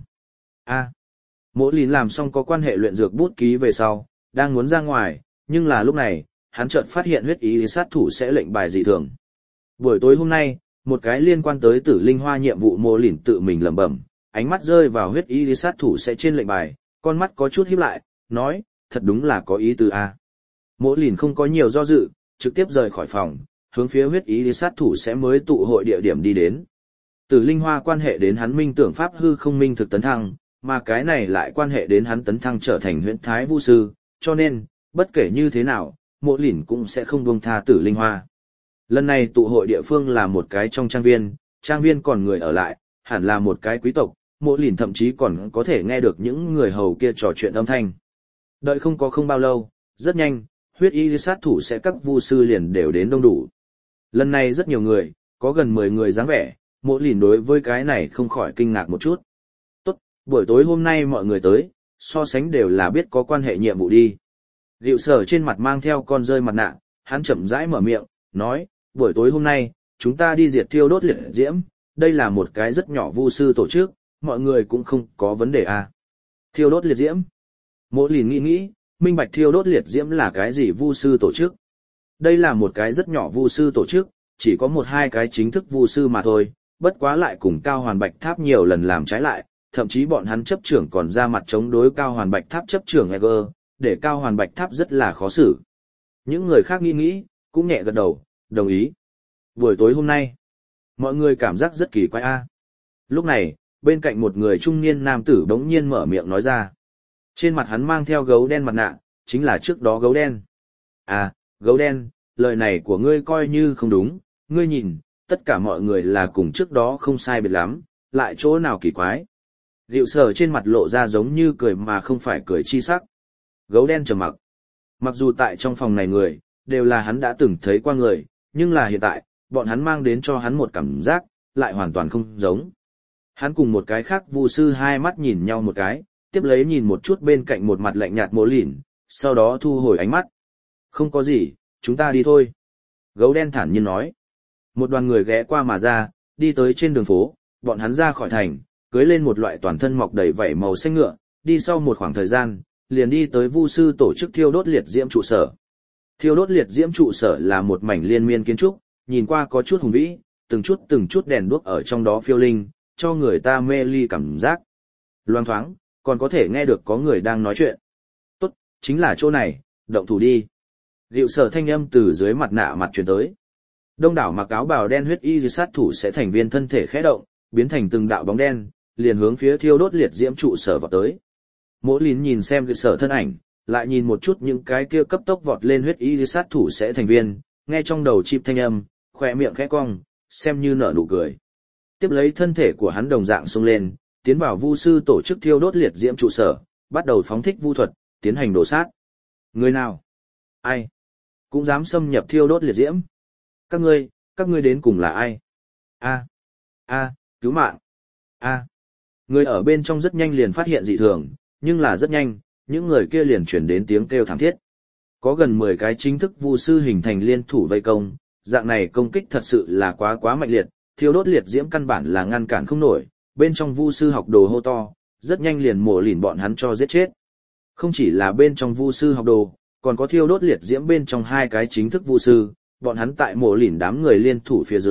Mộ Lìn làm xong có quan hệ luyện dược bút ký về sau, đang muốn ra ngoài, nhưng là lúc này, hắn chợt phát hiện huyết ý sát thủ sẽ lệnh bài dị thường. Buổi tối hôm nay, một cái liên quan tới Tử Linh Hoa nhiệm vụ Mộ Lìn tự mình lẩm bẩm, ánh mắt rơi vào huyết ý sát thủ sẽ trên lệnh bài, con mắt có chút híp lại, nói, thật đúng là có ý tứ a. Mộ Lìn không có nhiều do dự, trực tiếp rời khỏi phòng, hướng phía huyết ý sát thủ sẽ mới tụ hội địa điểm đi đến. Tử Linh Hoa quan hệ đến hắn minh tưởng pháp hư không minh thực tấn thăng, mà cái này lại quan hệ đến hắn tấn thăng trở thành huyễn thái vu sư, cho nên, bất kể như thế nào, Mộ Lìn cũng sẽ không buông tha Tử Linh Hoa. Lần này tụ hội địa phương là một cái trong trang viên còn người ở lại, hẳn là một cái quý tộc, Mộ Lìn thậm chí còn có thể nghe được những người hầu kia trò chuyện âm thanh. Đợi không bao lâu, rất nhanh, huyết y sát thủ sẽ các vu sư liền đều đến đông đủ. Lần này rất nhiều người, có gần 10 người dáng vẻ, Mộ Lìn đối với cái này không khỏi kinh ngạc một chút. Tốt, buổi tối hôm nay mọi người tới, so sánh đều là biết có quan hệ nhiệm vụ đi. Diệu sở trên mặt mang theo con rơi mặt nạ, hắn chậm rãi mở miệng, nói, buổi tối hôm nay, chúng ta đi diệt thiêu đốt liệt diễm, đây là một cái rất nhỏ vu sư tổ chức, mọi người cũng không có vấn đề à. Thiêu đốt liệt diễm. Mộ Lìn nghĩ, minh bạch thiêu đốt liệt diễm là cái gì vu sư tổ chức. Đây là một cái rất nhỏ vu sư tổ chức, chỉ có 1-2 cái chính thức vu sư mà thôi, bất quá lại cùng Cao Hoàn Bạch Tháp nhiều lần làm trái lại, thậm chí bọn hắn chấp trưởng còn ra mặt chống đối Cao Hoàn Bạch Tháp chấp trưởng Eger, để Cao Hoàn Bạch Tháp rất là khó xử. Những người khác nghĩ, cũng nhẹ gật đầu, đồng ý. Buổi tối hôm nay, mọi người cảm giác rất kỳ quái a. Lúc này, bên cạnh một người trung niên nam tử bỗng nhiên mở miệng nói ra. Trên mặt hắn mang theo gấu đen mặt nạ, chính là trước đó gấu đen. À, gấu đen, lời này của ngươi coi như không đúng, ngươi nhìn, tất cả mọi người là cùng trước đó không sai biệt lắm, lại chỗ nào kỳ quái. Diệu sở trên mặt lộ ra giống như cười mà không phải cười chi sắc. Gấu đen trầm mặc. Mặc dù tại trong phòng này người, đều là hắn đã từng thấy qua người, nhưng là hiện tại, bọn hắn mang đến cho hắn một cảm giác, lại hoàn toàn không giống. Hắn cùng một cái khác vu sư hai mắt nhìn nhau một cái, tiếp lấy nhìn một chút bên cạnh một mặt lạnh nhạt Mộ Lìn, sau đó thu hồi ánh mắt. Không có gì, chúng ta đi thôi. Gấu đen thản nhiên nói. Một đoàn người ghé qua mà ra, đi tới trên đường phố, bọn hắn ra khỏi thành, cưới lên một loại toàn thân mọc đầy vảy màu xanh ngựa, đi sau một khoảng thời gian, liền đi tới vu sư tổ chức thiêu đốt liệt diễm trụ sở. Thiêu đốt liệt diễm trụ sở là một mảnh liên miên kiến trúc, nhìn qua có chút hùng vĩ, từng chút đèn đuốc ở trong đó phiêu linh, cho người ta mê ly cảm giác. Loang thoáng, còn có thể nghe được có người đang nói chuyện. Tốt, chính là chỗ này, động thủ đi. Diệu sở thanh âm từ dưới mặt nạ mặt truyền tới. Đông đảo mặc áo bào đen huyết y sát thủ sẽ thành viên thân thể khẽ động, biến thành từng đạo bóng đen, liền hướng phía thiêu đốt liệt diễm trụ sở vào tới. Mộ Lìn nhìn xem Diệu sở thân ảnh, lại nhìn một chút những cái kia cấp tốc vọt lên huyết y sát thủ sẽ thành viên, nghe trong đầu chip thanh âm, khỏe miệng khẽ cong, xem như nở nụ cười. Tiếp lấy thân thể của hắn đồng dạng xông lên, tiến vào vu sư tổ chức thiêu đốt liệt diễm trụ sở, bắt đầu phóng thích vu thuật, tiến hành đổ sát. Người nào? Ai? Cũng dám xâm nhập thiêu đốt liệt diễm? Các ngươi đến cùng là ai? Cứu mạng! Người ở bên trong rất nhanh liền phát hiện dị thường, nhưng là rất nhanh, những người kia liền chuyển đến tiếng kêu thảm thiết. Có gần 10 cái chính thức vu sư hình thành liên thủ vây công, dạng này công kích thật sự là quá mạnh liệt, thiêu đốt liệt diễm căn bản là ngăn cản không nổi, bên trong vu sư học đồ hô to, rất nhanh liền Mộ Lìn bọn hắn cho giết chết. Không chỉ là bên trong vu sư học đồ, còn có thiêu đốt liệt diễm bên trong 2 cái chính thức vu sư, bọn hắn tại Mộ Lìn đám người liên thủ phía dưới,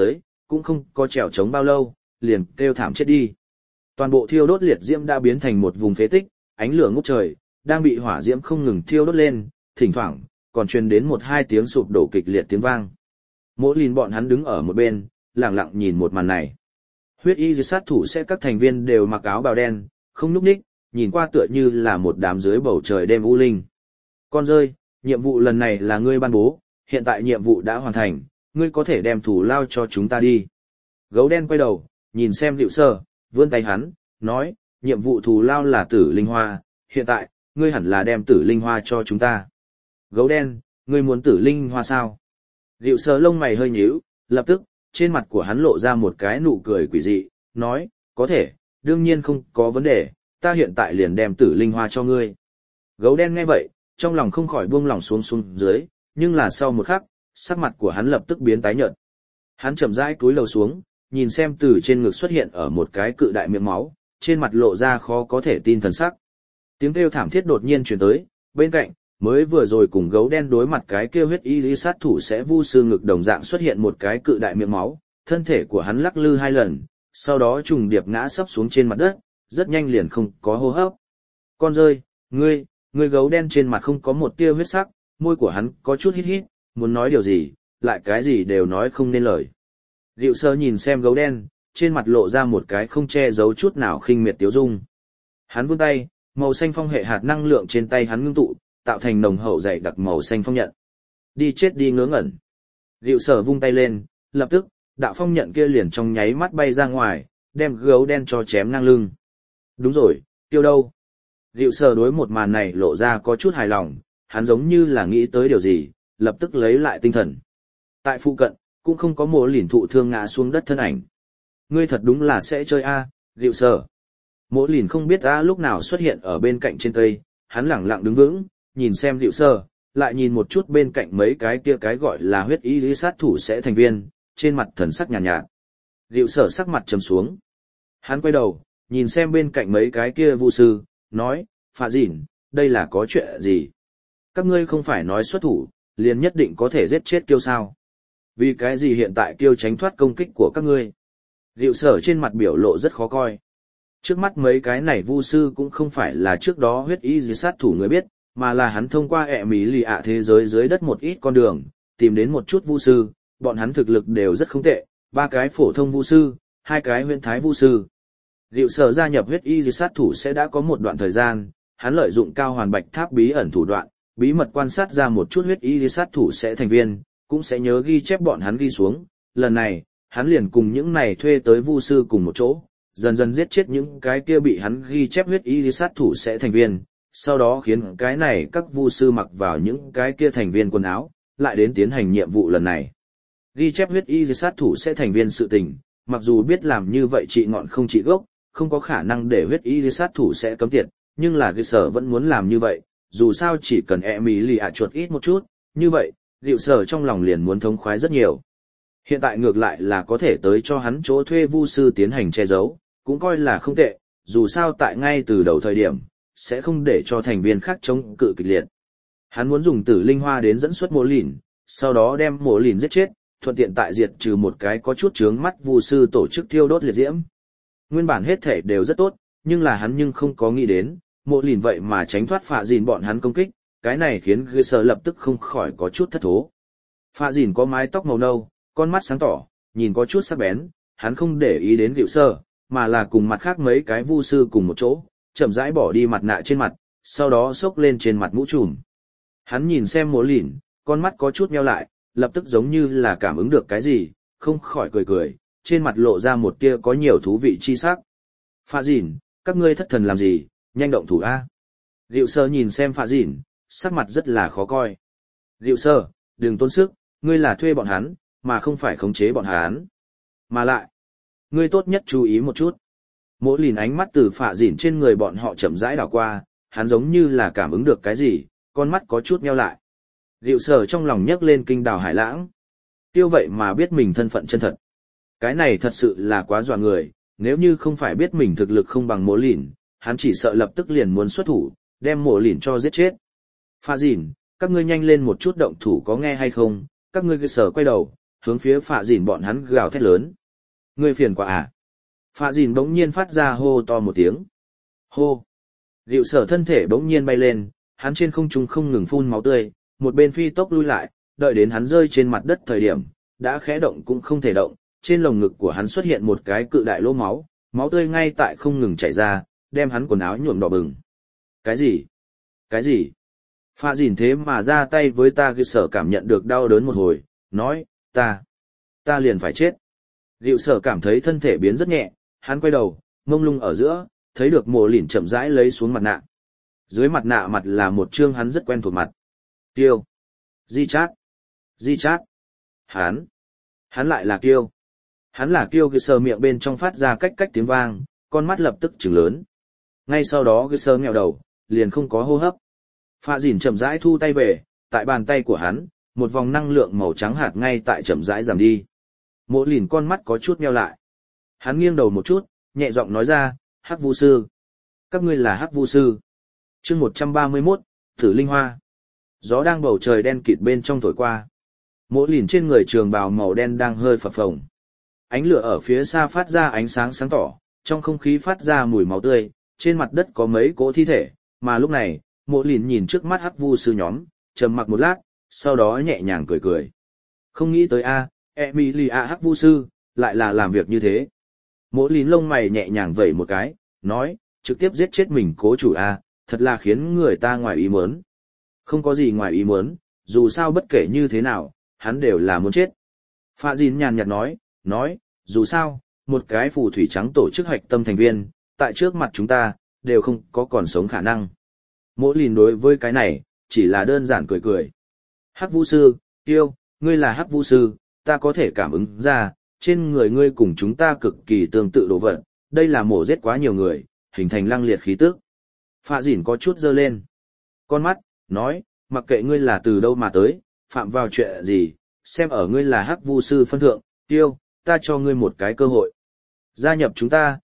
cũng không có trèo trống bao lâu, liền kêu thảm chết đi. Toàn bộ thiêu đốt liệt diễm đã biến thành một vùng phế tích, ánh lửa ngút trời, đang bị hỏa diễm không ngừng thiêu đốt lên, thỉnh thoảng còn truyền đến một hai tiếng sụp đổ kịch liệt tiếng vang. Mỗi lìn bọn hắn đứng ở một bên, lặng lặng nhìn một màn này. Huyết y sát thủ sẽ các thành viên đều mặc áo bào đen, không nhúc nhích, nhìn qua tựa như là một đám dưới bầu trời đêm u linh. Con rơi, nhiệm vụ lần này là ngươi ban bố, hiện tại nhiệm vụ đã hoàn thành, ngươi có thể đem thủ lao cho chúng ta đi. Gấu đen quay đầu, nhìn xem Diệu Sơ, vươn tay hắn, nói, nhiệm vụ thù lao là tử linh hoa, hiện tại, ngươi hẳn là đem tử linh hoa cho chúng ta. Gấu đen, ngươi muốn tử linh hoa sao? Diệu Sơ lông mày hơi nhíu, lập tức, trên mặt của hắn lộ ra một cái nụ cười quỷ dị, nói, có thể, đương nhiên không có vấn đề, ta hiện tại liền đem tử linh hoa cho ngươi. Gấu đen nghe vậy, trong lòng không khỏi buông lỏng xuống dưới, nhưng là sau một khắc, sắc mặt của hắn lập tức biến tái nhợt. Hắn chậm rãi cúi đầu xuống, nhìn xem từ trên ngực xuất hiện ở một cái cự đại miệng máu, trên mặt lộ ra khó có thể tin thần sắc. Tiếng kêu thảm thiết đột nhiên truyền tới, bên cạnh, mới vừa rồi cùng gấu đen đối mặt cái kêu huyết y lý sát thủ sẽ vu sư ngực đồng dạng xuất hiện một cái cự đại miệng máu, thân thể của hắn lắc lư hai lần, sau đó trùng điệp ngã sấp xuống trên mặt đất, rất nhanh liền không có hô hấp. Con rơi, ngươi gấu đen trên mặt không có một tia huyết sắc, môi của hắn có chút hít hít, muốn nói điều gì, lại cái gì đều nói không nên lời. Diệu Sơ nhìn xem gấu đen, trên mặt lộ ra một cái không che giấu chút nào khinh miệt tiếu dung. Hắn vươn tay, màu xanh phong hệ hạt năng lượng trên tay hắn ngưng tụ, tạo thành nồng hậu dày đặc màu xanh phong nhận. Đi chết đi ngớ ngẩn. Diệu Sơ vung tay lên, lập tức, đạo phong nhận kia liền trong nháy mắt bay ra ngoài, đem gấu đen cho chém ngang lưng. Đúng rồi, tiêu đâu? Diệu Sơ đối một màn này lộ ra có chút hài lòng, hắn giống như là nghĩ tới điều gì, lập tức lấy lại tinh thần. Tại phụ cận, cũng không có mộ lìn thụ thương ngã xuống đất thân ảnh. Ngươi thật đúng là sẽ chơi a, Diệu Sơ. Mộ lìn không biết a lúc nào xuất hiện ở bên cạnh trên cây, hắn lẳng lặng đứng vững, nhìn xem Diệu Sơ, lại nhìn một chút bên cạnh mấy cái kia cái gọi là huyết y lý sát thủ sẽ thành viên, trên mặt thần sắc nhàn nhạt. Diệu Sơ sắc mặt trầm xuống. Hắn quay đầu, nhìn xem bên cạnh mấy cái kia vu sư, nói, Phạ Dìn, đây là có chuyện gì? Các ngươi không phải nói xuất thủ, liền nhất định có thể giết chết Kiêu sao? Vì cái gì hiện tại Kiêu tránh thoát công kích của các ngươi? Diệu Sở trên mặt biểu lộ rất khó coi. Trước mắt mấy cái này vu sư cũng không phải là trước đó huyết y dưới sát thủ người biết, mà là hắn thông qua ẹ mỹ lì ạ thế giới dưới đất một ít con đường, tìm đến một chút vu sư, bọn hắn thực lực đều rất không tệ, 3 cái phổ thông vu sư, 2 cái huyền thái vu sư. Diệu Sở gia nhập huyết y dưới sát thủ sẽ đã có một đoạn thời gian, hắn lợi dụng cao hoàn bạch tháp bí ẩn thủ đoạn, bí mật quan sát ra một chút huyết y sát thủ sẽ thành viên, cũng sẽ nhớ ghi chép bọn hắn ghi xuống. Lần này, hắn liền cùng những này thuê tới vu sư cùng một chỗ, dần dần giết chết những cái kia bị hắn ghi chép huyết y sát thủ sẽ thành viên, sau đó khiến cái này các vu sư mặc vào những cái kia thành viên quần áo, lại đến tiến hành nhiệm vụ lần này. Ghi chép huyết y sát thủ sẽ thành viên sự tình, mặc dù biết làm như vậy trị ngọn không trị gốc, không có khả năng để huyết y sát thủ sẽ cấm tiệt, nhưng là cái sở vẫn muốn làm như vậy, dù sao chỉ cần e mỹ lì ạ chuột ít một chút, như vậy, Diệu Sở trong lòng liền muốn thống khoái rất nhiều. Hiện tại ngược lại là có thể tới cho hắn chỗ thuê vu sư tiến hành che giấu, cũng coi là không tệ, dù sao tại ngay từ đầu thời điểm, sẽ không để cho thành viên khác chống cự kịch liệt. Hắn muốn dùng tử linh hoa đến dẫn xuất mộ lìn, sau đó đem mộ lìn giết chết, thuận tiện tại diệt trừ một cái có chút chướng mắt vu sư tổ chức thiêu đốt liệt diễm. Nguyên bản hết thể đều rất tốt, nhưng là hắn không có nghĩ đến, mộ lìn vậy mà tránh thoát Phạ Dìn bọn hắn công kích, cái này khiến Ghê Sở lập tức không khỏi có chút thất thố. Phạ Dìn có mái tóc màu nâu, con mắt sáng tỏ, nhìn có chút sắc bén, hắn không để ý đến Diệu Sở, mà là cùng mặt khác mấy cái vu sư cùng một chỗ, chậm rãi bỏ đi mặt nạ trên mặt, sau đó xốc lên trên mặt mũ trùm. Hắn nhìn xem mộ lìn, con mắt có chút nheo lại, lập tức giống như là cảm ứng được cái gì, không khỏi cười cười, trên mặt lộ ra một tia có nhiều thú vị chi sắc. Phạ Dìn, các ngươi thất thần làm gì, nhanh động thủ a. Diệu Sơ nhìn xem Phạ Dìn, sắc mặt rất là khó coi. Diệu Sơ, đừng tốn sức, ngươi là thuê bọn hắn, mà không phải khống chế bọn hắn. Mà lại, ngươi tốt nhất chú ý một chút. Mỗi lìn ánh mắt từ Phạ Dìn trên người bọn họ chậm rãi đảo qua, hắn giống như là cảm ứng được cái gì, con mắt có chút nheo lại. Diệu Sơ trong lòng nhấc lên kinh đào hải lãng. Tiêu vậy mà biết mình thân phận chân thật. Cái này thật sự là quá dọa người, nếu như không phải biết mình thực lực không bằng Mộ Lìn, hắn chỉ sợ lập tức liền muốn xuất thủ, đem Mộ Lìn cho giết chết. Phạ Dìn, các ngươi nhanh lên một chút động thủ có nghe hay không? Các ngươi cơ sở quay đầu, hướng phía Phạ Dìn bọn hắn gào thét lớn. Ngươi phiền quá à? Phạ Dìn bỗng nhiên phát ra hô to một tiếng. Hô! Dịu sở thân thể bỗng nhiên bay lên, hắn trên không trung không ngừng phun máu tươi, một bên phi tốc lui lại, đợi đến hắn rơi trên mặt đất thời điểm, đã khẽ động cũng không thể động, trên lồng ngực của hắn xuất hiện một cái cự đại lỗ máu, máu tươi ngay tại không ngừng chảy ra, đem hắn quần áo nhuộm đỏ bừng. Cái gì? Cái gì? Phạ Dìn thế mà ra tay với ta, Dịu sở cảm nhận được đau đớn một hồi, nói, ta liền phải chết. Dịu sở cảm thấy thân thể biến rất nhẹ, hắn quay đầu, mông lung ở giữa, thấy được Mộ Lìn chậm rãi lấy xuống mặt nạ. Dưới mặt nạ mặt là một trương hắn rất quen thuộc mặt. Kiêu. Di Chát. Hắn lại là Kiêu. Hắn là Kiêu. Cái sờ miệng bên trong phát ra cách tiếng vang, con mắt lập tức trừng lớn. Ngay sau đó cái sờ nghèo đầu, liền không có hô hấp. Phạ Dìn chậm rãi thu tay về, tại bàn tay của hắn, một vòng năng lượng màu trắng hạt ngay tại chậm rãi giảm đi. Mộ Lìn con mắt có chút nheo lại. Hắn nghiêng đầu một chút, nhẹ giọng nói ra, Hắc Vu Sư. Các ngươi là Hắc Vu Sư. Chương 131, Tử Linh Hoa. Gió đang bầu trời đen kịt bên trong thổi qua. Mộ Lìn trên người trường bào màu đen đang hơi phập phồng. Ánh lửa ở phía xa phát ra ánh sáng sáng tỏ, trong không khí phát ra mùi máu tươi, trên mặt đất có mấy cỗ thi thể, mà lúc này, Mộ Lìn nhìn trước mắt Hắc Vu Sư nhóm, trầm mặc một lát, sau đó nhẹ nhàng cười cười. Không nghĩ tới Emilia Hắc Vu Sư, lại là làm việc như thế. Mộ Lìn lông mày nhẹ nhàng vẩy một cái, nói, trực tiếp giết chết mình cố chủ thật là khiến người ta ngoài ý muốn. Không có gì ngoài ý muốn, dù sao bất kể như thế nào, hắn đều là muốn chết. Phạ Dìn nhàn nhạt nói, dù sao, một cái phù thủy trắng tổ chức hoạch tâm thành viên, tại trước mặt chúng ta, đều không có còn sống khả năng. Mộ Lìn đối với cái này, chỉ là đơn giản cười cười. Hắc Vu Sư, Kiêu, ngươi là Hắc Vu Sư, ta có thể cảm ứng ra, trên người ngươi cùng chúng ta cực kỳ tương tự đồ vật, đây là mổ giết quá nhiều người, hình thành lăng liệt khí tức. Phạ Dìn có chút dơ lên con mắt, nói, mặc kệ ngươi là từ đâu mà tới, phạm vào chuyện gì, xem ở ngươi là Hắc Vu Sư phân thượng, Kiêu, ta cho ngươi một cái cơ hội. Gia nhập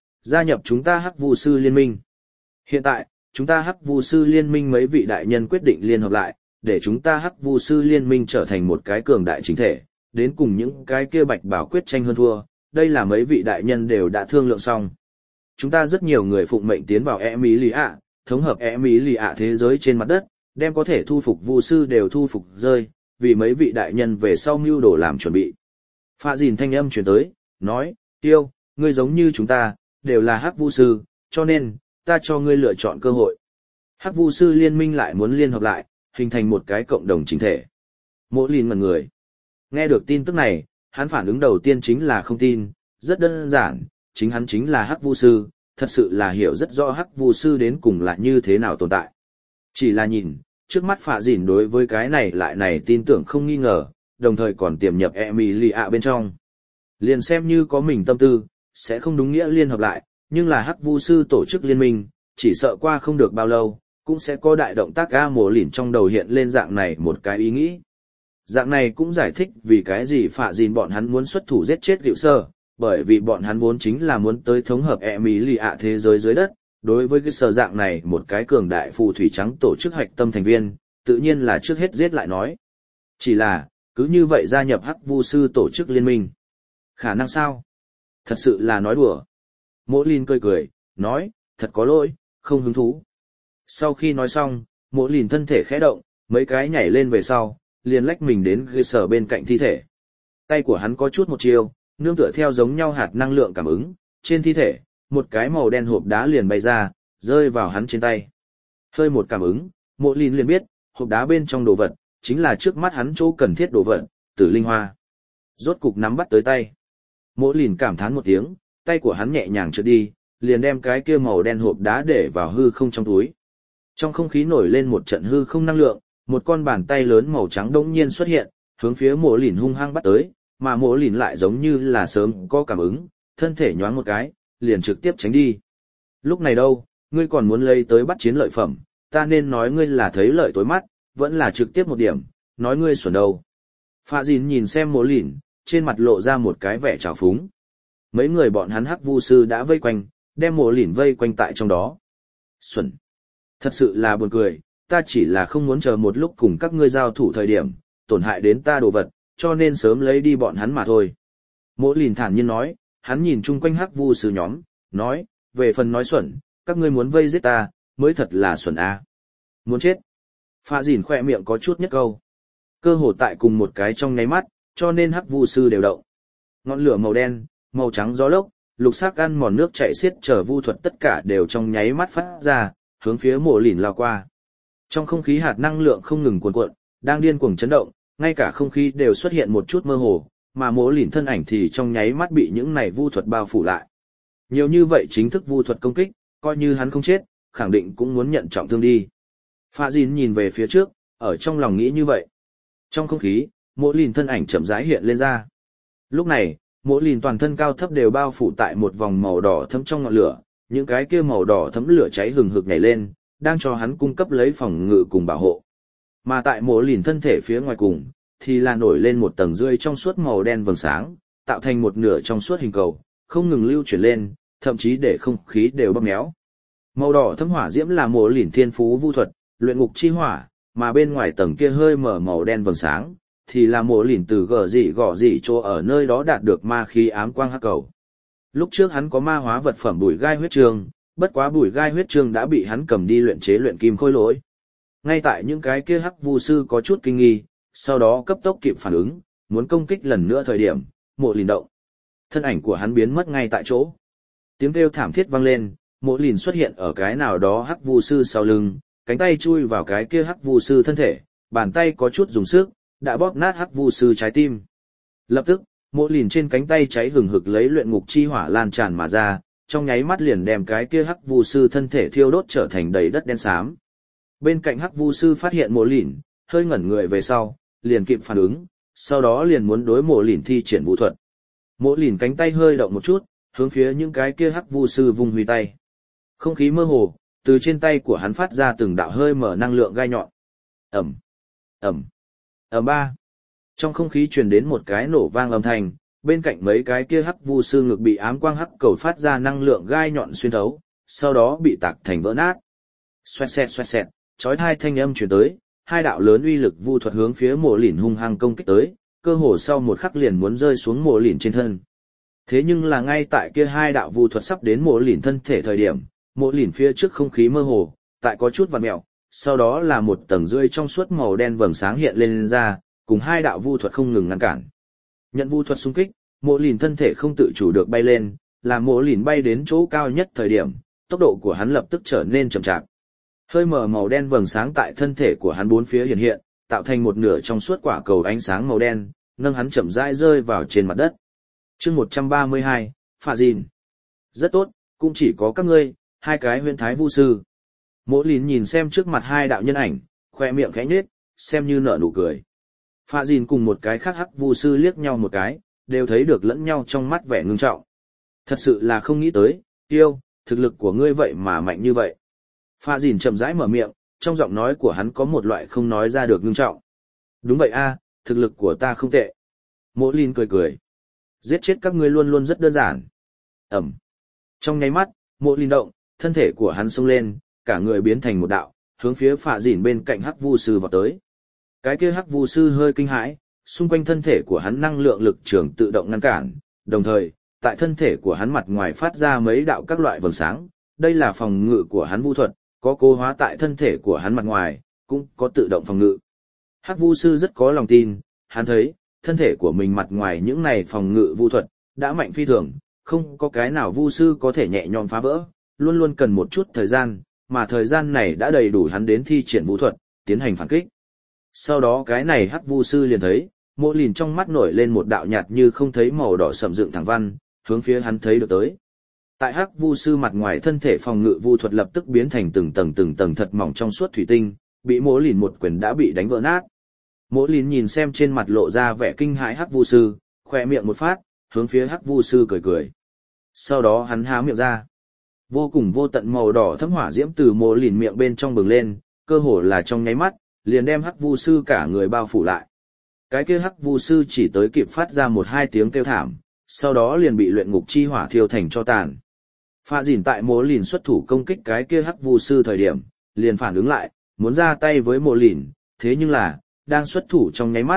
chúng ta Hắc Vu Sư liên minh. Hiện tại, chúng ta Hắc Vu Sư liên minh mấy vị đại nhân quyết định liên hợp lại, để chúng ta Hắc Vu Sư liên minh trở thành một cái cường đại chính thể, đến cùng những cái kia bạch bảo quyết tranh hơn thua, đây là mấy vị đại nhân đều đã thương lượng xong. Chúng ta rất nhiều người phụng mệnh tiến vào Emilia, thống hợp Emilia thế giới trên mặt đất, đem có thể thu phục Vu Sư đều thu phục rơi, vì mấy vị đại nhân về sau mưu đồ làm chuẩn bị. Phạ Dìn thanh âm truyền tới, nói, Tiêu, ngươi giống như chúng ta, đều là Hắc Vu Sư, cho nên, ta cho ngươi lựa chọn cơ hội. Hắc Vu Sư liên minh lại muốn liên hợp lại, hình thành một cái cộng đồng chính thể. Mộ Lìn ngẩn người. Nghe được tin tức này, hắn phản ứng đầu tiên chính là không tin, rất đơn giản, chính hắn chính là Hắc Vu Sư, thật sự là hiểu rất rõ Hắc Vu Sư đến cùng là như thế nào tồn tại. Chỉ là nhìn, trước mắt Phạ Dìn đối với cái này lại này tin tưởng không nghi ngờ, đồng thời còn tiềm nhập Emilia bên trong. Liền xem như có mình tâm tư, sẽ không đúng nghĩa liên hợp lại, nhưng là Hắc Vu Sư tổ chức liên minh, chỉ sợ qua không được bao lâu, cũng sẽ có đại động tác Mộ Lìn trong đầu hiện lên dạng này một cái ý nghĩ. Dạng này cũng giải thích vì cái gì Phạ Dìn bọn hắn muốn xuất thủ giết chết Dịu Sơ, bởi vì bọn hắn vốn chính là muốn tới thống hợp Emilia thế giới dưới đất, đối với cái sở dạng này một cái cường đại phù thủy trắng tổ chức hoạch tâm thành viên, tự nhiên là trước hết giết lại nói. Chỉ là, cứ như vậy gia nhập Hắc Vu Sư tổ chức liên minh. Khả năng sao? Thật sự là nói đùa. Mộ Lìn cười, nói, thật có lỗi, không hứng thú. Sau khi nói xong, Mộ Lìn thân thể khẽ động, mấy cái nhảy lên về sau, liền lách mình đến ghê sở bên cạnh thi thể. Tay của hắn có chút một chiều, nương tựa theo giống nhau hạt năng lượng cảm ứng, trên thi thể, một cái màu đen hộp đá liền bay ra, rơi vào hắn trên tay. Hơi một cảm ứng, Mộ Lìn liền biết, hộp đá bên trong đồ vật, chính là trước mắt hắn chỗ cần thiết đồ vật, Tử Linh Hoa. Rốt cục nắm bắt tới tay. Mộ Lìn cảm thán một tiếng, tay của hắn nhẹ nhàng trượt đi, liền đem cái kia màu đen hộp đá để vào hư không trong túi. Trong không khí nổi lên một trận hư không năng lượng, một con bàn tay lớn màu trắng đống nhiên xuất hiện, hướng phía Mộ Lìn hung hăng bắt tới, mà Mộ Lìn lại giống như là sớm có cảm ứng, thân thể nhoáng một cái, liền trực tiếp tránh đi. Lúc này đâu, ngươi còn muốn lấy tới bắt chiến lợi phẩm, ta nên nói ngươi là thấy lợi tối mắt, vẫn là trực tiếp một điểm, nói ngươi xuẩn đâu. Phạ Dìn nhìn xem Mộ Lìn, trên mặt lộ ra một cái vẻ trào phúng. Mấy người bọn hắn Hắc Vu Sư đã vây quanh, đem Mộ Lìn vây quanh tại trong đó. Xuẩn! Thật sự là buồn cười, ta chỉ là không muốn chờ một lúc cùng các ngươi giao thủ thời điểm, tổn hại đến ta đồ vật, cho nên sớm lấy đi bọn hắn mà thôi. Mộ Lìn thản nhiên nói, hắn nhìn chung quanh hắc vu sư nhóm, nói, về phần nói xuẩn, các ngươi muốn vây giết ta, mới thật là xuẩn a. Muốn chết. Phạ dìn khỏe miệng có chút nhất câu. Cơ hồ tại cùng một cái trong nháy mắt, cho nên hắc vu sư đều động. Ngọn lửa màu đen, màu trắng gió lốc, lục sắc ăn mòn nước chảy xiết trở vu thuật tất cả đều trong nháy mắt phát ra, hướng phía Mộ Lìn lao qua. Trong không khí hạt năng lượng không ngừng cuồn cuộn, đang điên cuồng chấn động, ngay cả không khí đều xuất hiện một chút mơ hồ, mà Mộ Lìn thân ảnh thì trong nháy mắt bị những này vu thuật bao phủ lại. Nhiều như vậy chính thức vu thuật công kích, coi như hắn không chết, khẳng định cũng muốn nhận trọng thương đi. Phạ Dìn nhìn về phía trước, ở trong lòng nghĩ như vậy. Trong không khí, Mộ Lìn thân ảnh chậm rãi hiện lên ra. Lúc này, Mộ Lìn toàn thân cao thấp đều bao phủ tại một vòng màu đỏ thẫm trong ngọn lửa, những cái kia màu đỏ thẫm lửa cháy hừng hực nhảy lên, đang cho hắn cung cấp lấy phòng ngự cùng bảo hộ. Mà tại Mộ Lìn thân thể phía ngoài cùng, thì là nổi lên một tầng rươi trong suốt màu đen vầng sáng, tạo thành một nửa trong suốt hình cầu, không ngừng lưu chuyển lên, thậm chí để không khí đều bóp méo. Màu đỏ thẫm hỏa diễm là Mộ Lìn thiên phú vu thuật, luyện ngục chi hỏa, mà bên ngoài tầng kia hơi mở màu đen vầng sáng, thì là Mộ Lìn từ gõ dị chỗ ở nơi đó đạt được ma khí ám quang hắc cầu. Lúc trước hắn có ma hóa vật phẩm bùi gai huyết trương, bất quá bùi gai huyết trương đã bị hắn cầm đi luyện chế luyện kim khôi lỗi. Ngay tại những cái kia hắc vu sư có chút kinh nghi, sau đó cấp tốc kịp phản ứng, muốn công kích lần nữa thời điểm, Mộ Lìn động. Thân ảnh của hắn biến mất ngay tại chỗ. Tiếng kêu thảm thiết vang lên, Mộ Lìn xuất hiện ở cái nào đó hắc vu sư sau lưng, cánh tay chui vào cái kia hắc vu sư thân thể, bàn tay có chút dùng sức, đã bóp nát hắc vu sư trái tim. Lập tức, Mộ Lìn trên cánh tay cháy hừng hực lấy luyện ngục chi hỏa lan tràn mà ra, trong nháy mắt liền đem cái kia hắc vu sư thân thể thiêu đốt trở thành đầy đất đen xám. Bên cạnh hắc vu sư phát hiện Mộ Lìn, hơi ngẩn người về sau, liền kịp phản ứng, sau đó liền muốn đối Mộ Lìn thi triển vũ thuật. Mộ Lìn cánh tay hơi động một chút, hướng phía những cái kia hắc vu sư vung huy tay. Không khí mơ hồ, từ trên tay của hắn phát ra từng đạo hơi mở năng lượng gai nhọn. Ầm, ầm, ầm ba. Trong không khí truyền đến một cái nổ vang âm thanh, bên cạnh mấy cái kia hắc vu sư ngực bị ám quang hắc cầu phát ra năng lượng gai nhọn xuyên thấu, sau đó bị tạc thành vỡ nát. Xoẹt xẹt, chói tai thanh âm truyền tới, hai đạo lớn uy lực vu thuật hướng phía Mộ Lìn hung hăng công kích tới, cơ hồ sau một khắc liền muốn rơi xuống Mộ Lìn trên thân. Thế nhưng là ngay tại kia hai đạo vu thuật sắp đến Mộ Lìn thân thể thời điểm, Mộ Lìn phía trước không khí mơ hồ, tại có chút vặn mèo, sau đó là một tầng rươi trong suốt màu đen vầng sáng hiện lên ra, cùng hai đạo vu thuật không ngừng ngăn cản. Nhận vu thuật xung kích, Mộ Lìn thân thể không tự chủ được bay lên, làm Mộ Lìn bay đến chỗ cao nhất thời điểm, tốc độ của hắn lập tức trở nên chậm chạp. Hơi mở màu đen vầng sáng tại thân thể của hắn bốn phía hiện hiện, tạo thành một nửa trong suốt quả cầu ánh sáng màu đen, nâng hắn chậm rãi rơi vào trên mặt đất. Chương 132, Phạ Dìn. Rất tốt, cũng chỉ có các ngươi, hai cái huyền thái vu sư. Mộ Lìn nhìn xem trước mặt hai đạo nhân ảnh, khoe miệng khẽ nhếch, xem như nở nụ cười. Phạ Dìn cùng một cái khác hắc vu sư liếc nhau một cái, đều thấy được lẫn nhau trong mắt vẻ ngưng trọng. Thật sự là không nghĩ tới, Tiêu, thực lực của ngươi vậy mà mạnh như vậy. Phạ Dìn chậm rãi mở miệng, trong giọng nói của hắn có một loại không nói ra được ngưng trọng. Đúng vậy a, thực lực của ta không tệ. Mộ Lìn cười cười. Giết chết các ngươi luôn luôn rất đơn giản. Ẩm. Trong nháy mắt, Mộ Lìn động, thân thể của hắn xông lên, cả người biến thành một đạo, hướng phía Phạ Dìn bên cạnh hắc vu sư vào tới. Cái kia hắc vu sư hơi kinh hãi, xung quanh thân thể của hắn năng lượng lực trường tự động ngăn cản, đồng thời, tại thân thể của hắn mặt ngoài phát ra mấy đạo các loại vầng sáng, đây là phòng ngự của hắn vu thuật, có cố hóa tại thân thể của hắn mặt ngoài, cũng có tự động phòng ngự. Hắc vu sư rất có lòng tin, hắn thấy, thân thể của mình mặt ngoài những này phòng ngự vu thuật, đã mạnh phi thường, không có cái nào vu sư có thể nhẹ nhõm phá vỡ, luôn luôn cần một chút thời gian, mà thời gian này đã đầy đủ hắn đến thi triển vu thuật, tiến hành phản kích. Sau đó cái này hắc vu sư liền thấy, Mộ Lìn trong mắt nổi lên một đạo nhạt như không thấy màu đỏ sậm dựng thẳng văn, hướng phía hắn thấy được tới. Tại hắc vu sư mặt ngoài thân thể phòng ngự vu thuật lập tức biến thành từng tầng thật mỏng trong suốt thủy tinh, bị Mộ Lìn một quyền đã bị đánh vỡ nát. Mộ Lìn nhìn xem trên mặt lộ ra vẻ kinh hãi hắc vu sư, khỏe miệng một phát, hướng phía hắc vu sư cười cười. Sau đó hắn há miệng ra. Vô cùng vô tận màu đỏ thấm hỏa diễm từ Mộ Lìn miệng bên trong bừng lên, cơ hồ là trong nháy mắt, liền đem hắc vu sư cả người bao phủ lại. Cái kia hắc vu sư chỉ tới kịp phát ra một hai tiếng kêu thảm, sau đó liền bị luyện ngục chi hỏa thiêu thành tro tàn. Phạ Dìn tại Mộ Lìn xuất thủ công kích cái kia hắc vu sư thời điểm, liền phản ứng lại, muốn ra tay với Mộ Lìn, thế nhưng là, đang xuất thủ trong nháy mắt,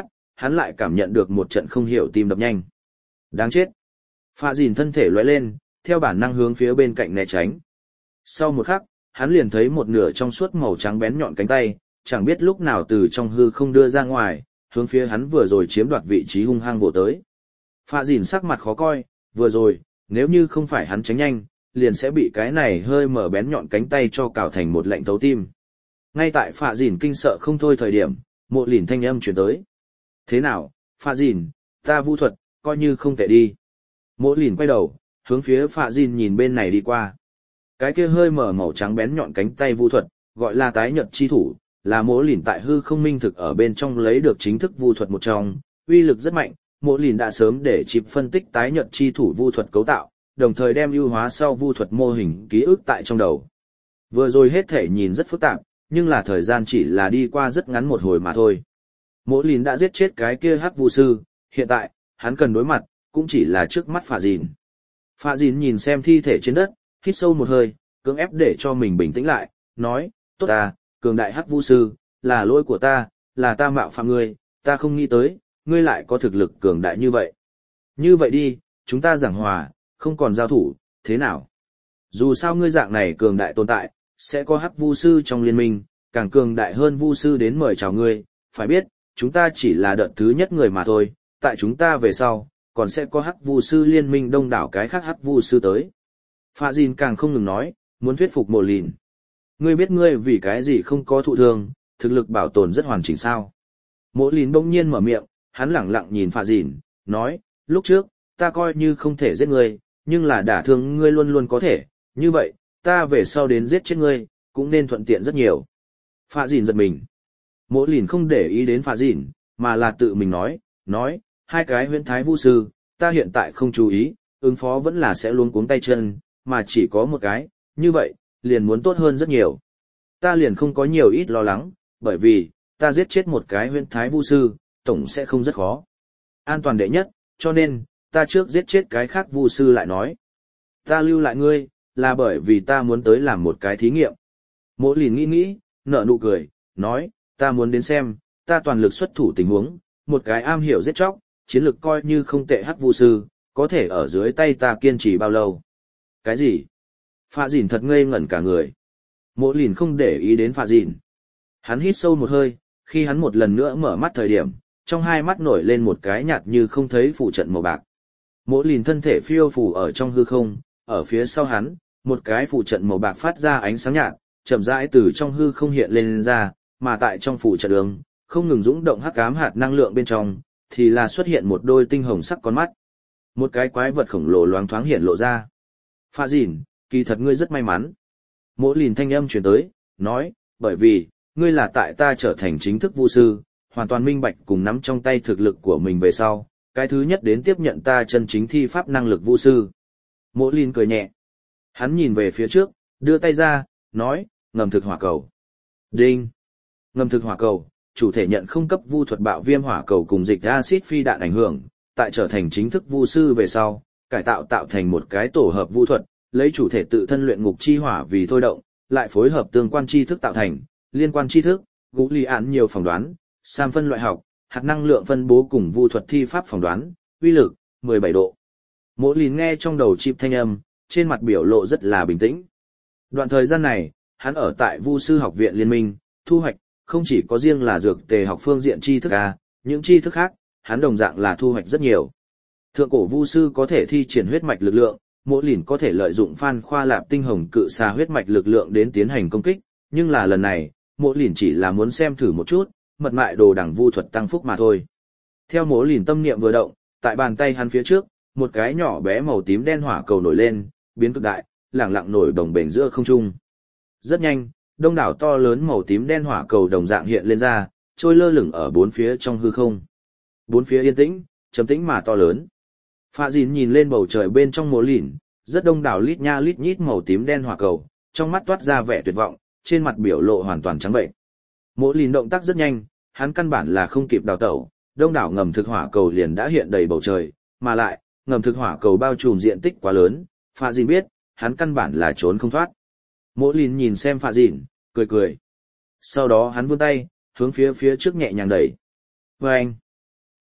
hắn lại cảm nhận được một trận không hiểu tim đập nhanh. Đáng chết. Phạ dìn thân thể lóe lên, theo bản năng hướng phía bên cạnh né tránh. Sau một khắc, hắn liền thấy một nửa trong suốt màu trắng bén nhọn cánh tay, chẳng biết lúc nào từ trong hư không đưa ra ngoài, hướng phía hắn vừa rồi chiếm đoạt vị trí hung hăng vồ tới. Phạ dìn sắc mặt khó coi, vừa rồi, nếu như không phải hắn tránh nhanh, liền sẽ bị cái này hơi mở bén nhọn cánh tay cho cào thành một lệnh thấu tim. Ngay tại Phạ dìn kinh sợ không thôi thời điểm, Mộ Lìn thanh âm truyền tới. Thế nào, Phạ dìn, ta vu thuật, coi như không tệ đi. Mộ Lìn quay đầu, hướng phía Phạ dìn nhìn bên này đi qua. Cái kia hơi mở màu trắng bén nhọn cánh tay vu thuật, gọi là tái nhật chi thủ, là Mộ Lìn tại hư không minh thực ở bên trong lấy được chính thức vu thuật một trong, uy lực rất mạnh. Mộ Lìn đã sớm để chịp phân tích tái nhật chi thủ vu thuật cấu tạo, đồng thời đem ưu hóa sau vu thuật mô hình ký ức tại trong đầu. Vừa rồi hết thể nhìn rất phức tạp, nhưng là thời gian chỉ là đi qua rất ngắn một hồi mà thôi. Mộ Lìn đã giết chết cái kia hắc vu sư, hiện tại, hắn cần đối mặt, cũng chỉ là trước mắt Phạ dìn. Phạ dìn nhìn xem thi thể trên đất, hít sâu một hơi, cưỡng ép để cho mình bình tĩnh lại, nói, tốt ta, cường đại hắc vu sư, là lỗi của ta, là ta mạo phạm ngươi, ta không nghĩ tới, ngươi lại có thực lực cường đại như vậy. Như vậy đi, chúng ta giảng hòa, không còn giao thủ, thế nào? Dù sao ngươi dạng này cường đại tồn tại, sẽ có hắc vu sư trong liên minh, càng cường đại hơn vu sư đến mời chào ngươi, phải biết, chúng ta chỉ là đợt thứ nhất người mà thôi, tại chúng ta về sau, còn sẽ có hắc vu sư liên minh đông đảo cái khác hắc vu sư tới. Phạ dìn càng không ngừng nói, muốn thuyết phục Mộ Lìn. Ngươi biết ngươi vì cái gì không có thụ thương, thực lực bảo tồn rất hoàn chỉnh sao? Mộ Lìn bỗng nhiên mở miệng, hắn lẳng lặng nhìn Phạ dìn, nói, lúc trước, ta coi như không thể giết ngươi, nhưng là đả thương ngươi luôn luôn có thể, như vậy, ta về sau đến giết chết ngươi, cũng nên thuận tiện rất nhiều. Phạ dìn giật mình. Mộ Lìn không để ý đến Phạ dìn, mà là tự mình nói, hai cái huyễn thái vu sư, ta hiện tại không chú ý, ứng phó vẫn là sẽ luống cuống tay chân, mà chỉ có một cái, như vậy, liền muốn tốt hơn rất nhiều. Ta liền không có nhiều ít lo lắng, bởi vì, ta giết chết một cái huyễn thái vu sư, tổng sẽ không rất khó. An toàn đệ nhất, cho nên, ta trước giết chết cái khác vu sư lại nói. Ta lưu lại ngươi, là bởi vì ta muốn tới làm một cái thí nghiệm. Mộ Lìn nghĩ, nở nụ cười, nói, ta muốn đến xem, ta toàn lực xuất thủ tình huống, một cái am hiểu giết chóc, chiến lực coi như không tệ hắc vu sư, có thể ở dưới tay ta kiên trì bao lâu. Cái gì? Phạ dìn thật ngây ngẩn cả người. Mộ Lìn không để ý đến Phạ dìn. Hắn hít sâu một hơi, khi hắn một lần nữa mở mắt thời điểm, trong hai mắt nổi lên một cái nhạt như không thấy phủ trận màu bạc. Mộ Lìn thân thể phiêu phù ở trong hư không, ở phía sau hắn, một cái phủ trận màu bạc phát ra ánh sáng nhạt, chậm rãi từ trong hư không hiện lên ra, mà tại trong phủ trận đường, không ngừng dũng động hắc ám hạt năng lượng bên trong, thì là xuất hiện một đôi tinh hồng sắc con mắt. Một cái quái vật khổng lồ loáng thoáng hiện lộ ra. Phạ dìn, kỳ thật ngươi rất may mắn. Mộ Lìn thanh âm truyền tới, nói, bởi vì, ngươi là tại ta trở thành chính thức vu sư, hoàn toàn minh bạch cùng nắm trong tay thực lực của mình về sau, cái thứ nhất đến tiếp nhận ta chân chính thi pháp năng lực vu sư. Mộ Lìn cười nhẹ. Hắn nhìn về phía trước, đưa tay ra, nói, ngầm thực hỏa cầu. Đinh. Ngầm thực hỏa cầu, chủ thể nhận không cấp vu thuật bạo viêm hỏa cầu cùng dịch axit phi đạn ảnh hưởng, tại trở thành chính thức vu sư về sau, cải tạo thành một cái tổ hợp vu thuật, lấy chủ thể tự thân luyện ngục chi hỏa vì thôi động, lại phối hợp tương quan tri thức tạo thành, liên quan tri thức, gũ lý án nhiều phỏng đoán, sam phân loại học, hạt năng lượng phân bố cùng vu thuật thi pháp phỏng đoán, uy lực 17 độ. Mộ Lìn nghe trong đầu chip thanh âm, trên mặt biểu lộ rất là bình tĩnh. Đoạn thời gian này, hắn ở tại Vu sư học viện liên minh, thu hoạch không chỉ có riêng là dược tề học phương diện tri thức những tri thức khác, hắn đồng dạng là thu hoạch rất nhiều. Thượng cổ Vu sư có thể thi triển huyết mạch lực lượng, Mộ Lìn có thể lợi dụng Phan Khoa Lạp tinh hồng cự xà huyết mạch lực lượng đến tiến hành công kích, nhưng là lần này, Mộ Lìn chỉ là muốn xem thử một chút, mật mại đồ đẳng vu thuật tăng phúc mà thôi. Theo Mộ Lìn tâm niệm vừa động, tại bàn tay hắn phía trước, một cái nhỏ bé màu tím đen hỏa cầu nổi lên, biến cực đại, lẳng lặng nổi đồng bền giữa không trung. Rất nhanh, đông đảo to lớn màu tím đen hỏa cầu đồng dạng hiện lên ra, trôi lơ lửng ở bốn phía trong hư không. Bốn phía yên tĩnh, trầm tĩnh mà to lớn. Phạ dìn nhìn lên bầu trời bên trong Mộ Lìn, rất đông đảo lít nha lít nhít màu tím đen hỏa cầu, trong mắt toát ra vẻ tuyệt vọng, trên mặt biểu lộ hoàn toàn trắng bệnh. Mộ Lìn động tác rất nhanh, hắn căn bản là không kịp đào tẩu, đông đảo ngầm thực hỏa cầu liền đã hiện đầy bầu trời, mà lại, ngầm thực hỏa cầu bao trùm diện tích quá lớn, Phạ dìn biết, hắn căn bản là trốn không thoát. Mộ Lìn nhìn xem Phạ dìn, cười cười. Sau đó hắn vươn tay, hướng phía trước nhẹ nhàng đẩy. Vâng!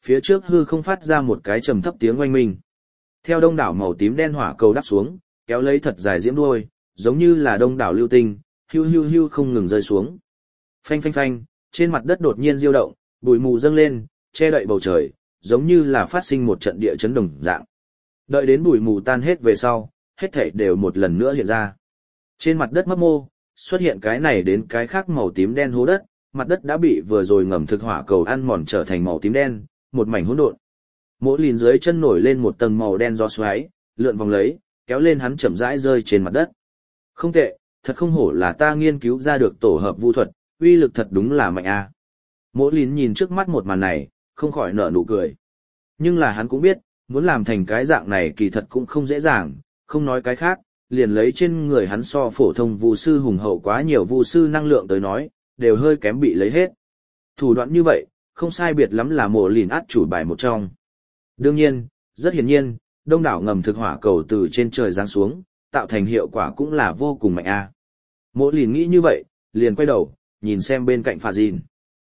Phía trước hư không phát ra một cái trầm thấp tiếng oanh minh. Theo đông đảo màu tím đen hỏa cầu đáp xuống, kéo lấy thật dài diễm đuôi, giống như là đông đảo lưu tinh, hưu hưu hưu không ngừng rơi xuống. Phanh phanh phanh, trên mặt đất đột nhiên diêu động, bụi mù dâng lên, che đậy bầu trời, giống như là phát sinh một trận địa chấn đồng dạng. Đợi đến bụi mù tan hết về sau, hết thảy đều một lần nữa hiện ra. Trên mặt đất mấp mô, xuất hiện cái này đến cái khác màu tím đen hố đất, mặt đất đã bị vừa rồi ngầm thực hỏa cầu ăn mòn trở thành màu tím đen, một mảnh hỗn độn. Mỗi lìn dưới chân nổi lên một tầng màu đen gió xoáy, lượn vòng lấy, kéo lên hắn chậm rãi rơi trên mặt đất. Không tệ, thật không hổ là ta nghiên cứu ra được tổ hợp vu thuật, uy lực thật đúng là mạnh a. Mỗi lìn nhìn trước mắt một màn này, không khỏi nở nụ cười. Nhưng là hắn cũng biết, muốn làm thành cái dạng này kỳ thật cũng không dễ dàng, không nói cái khác, liền lấy trên người hắn so phổ thông vu sư hùng hậu quá nhiều vu sư năng lượng tới nói, đều hơi kém bị lấy hết. Thủ đoạn như vậy, không sai biệt lắm là mộ lìn át chủ bài một trong. Đương nhiên, rất hiển nhiên, đông đảo ngầm thực hỏa cầu từ trên trời giáng xuống, tạo thành hiệu quả cũng là vô cùng mạnh a. Mộ lìn nghĩ như vậy, liền quay đầu, nhìn xem bên cạnh Phạ Dìn.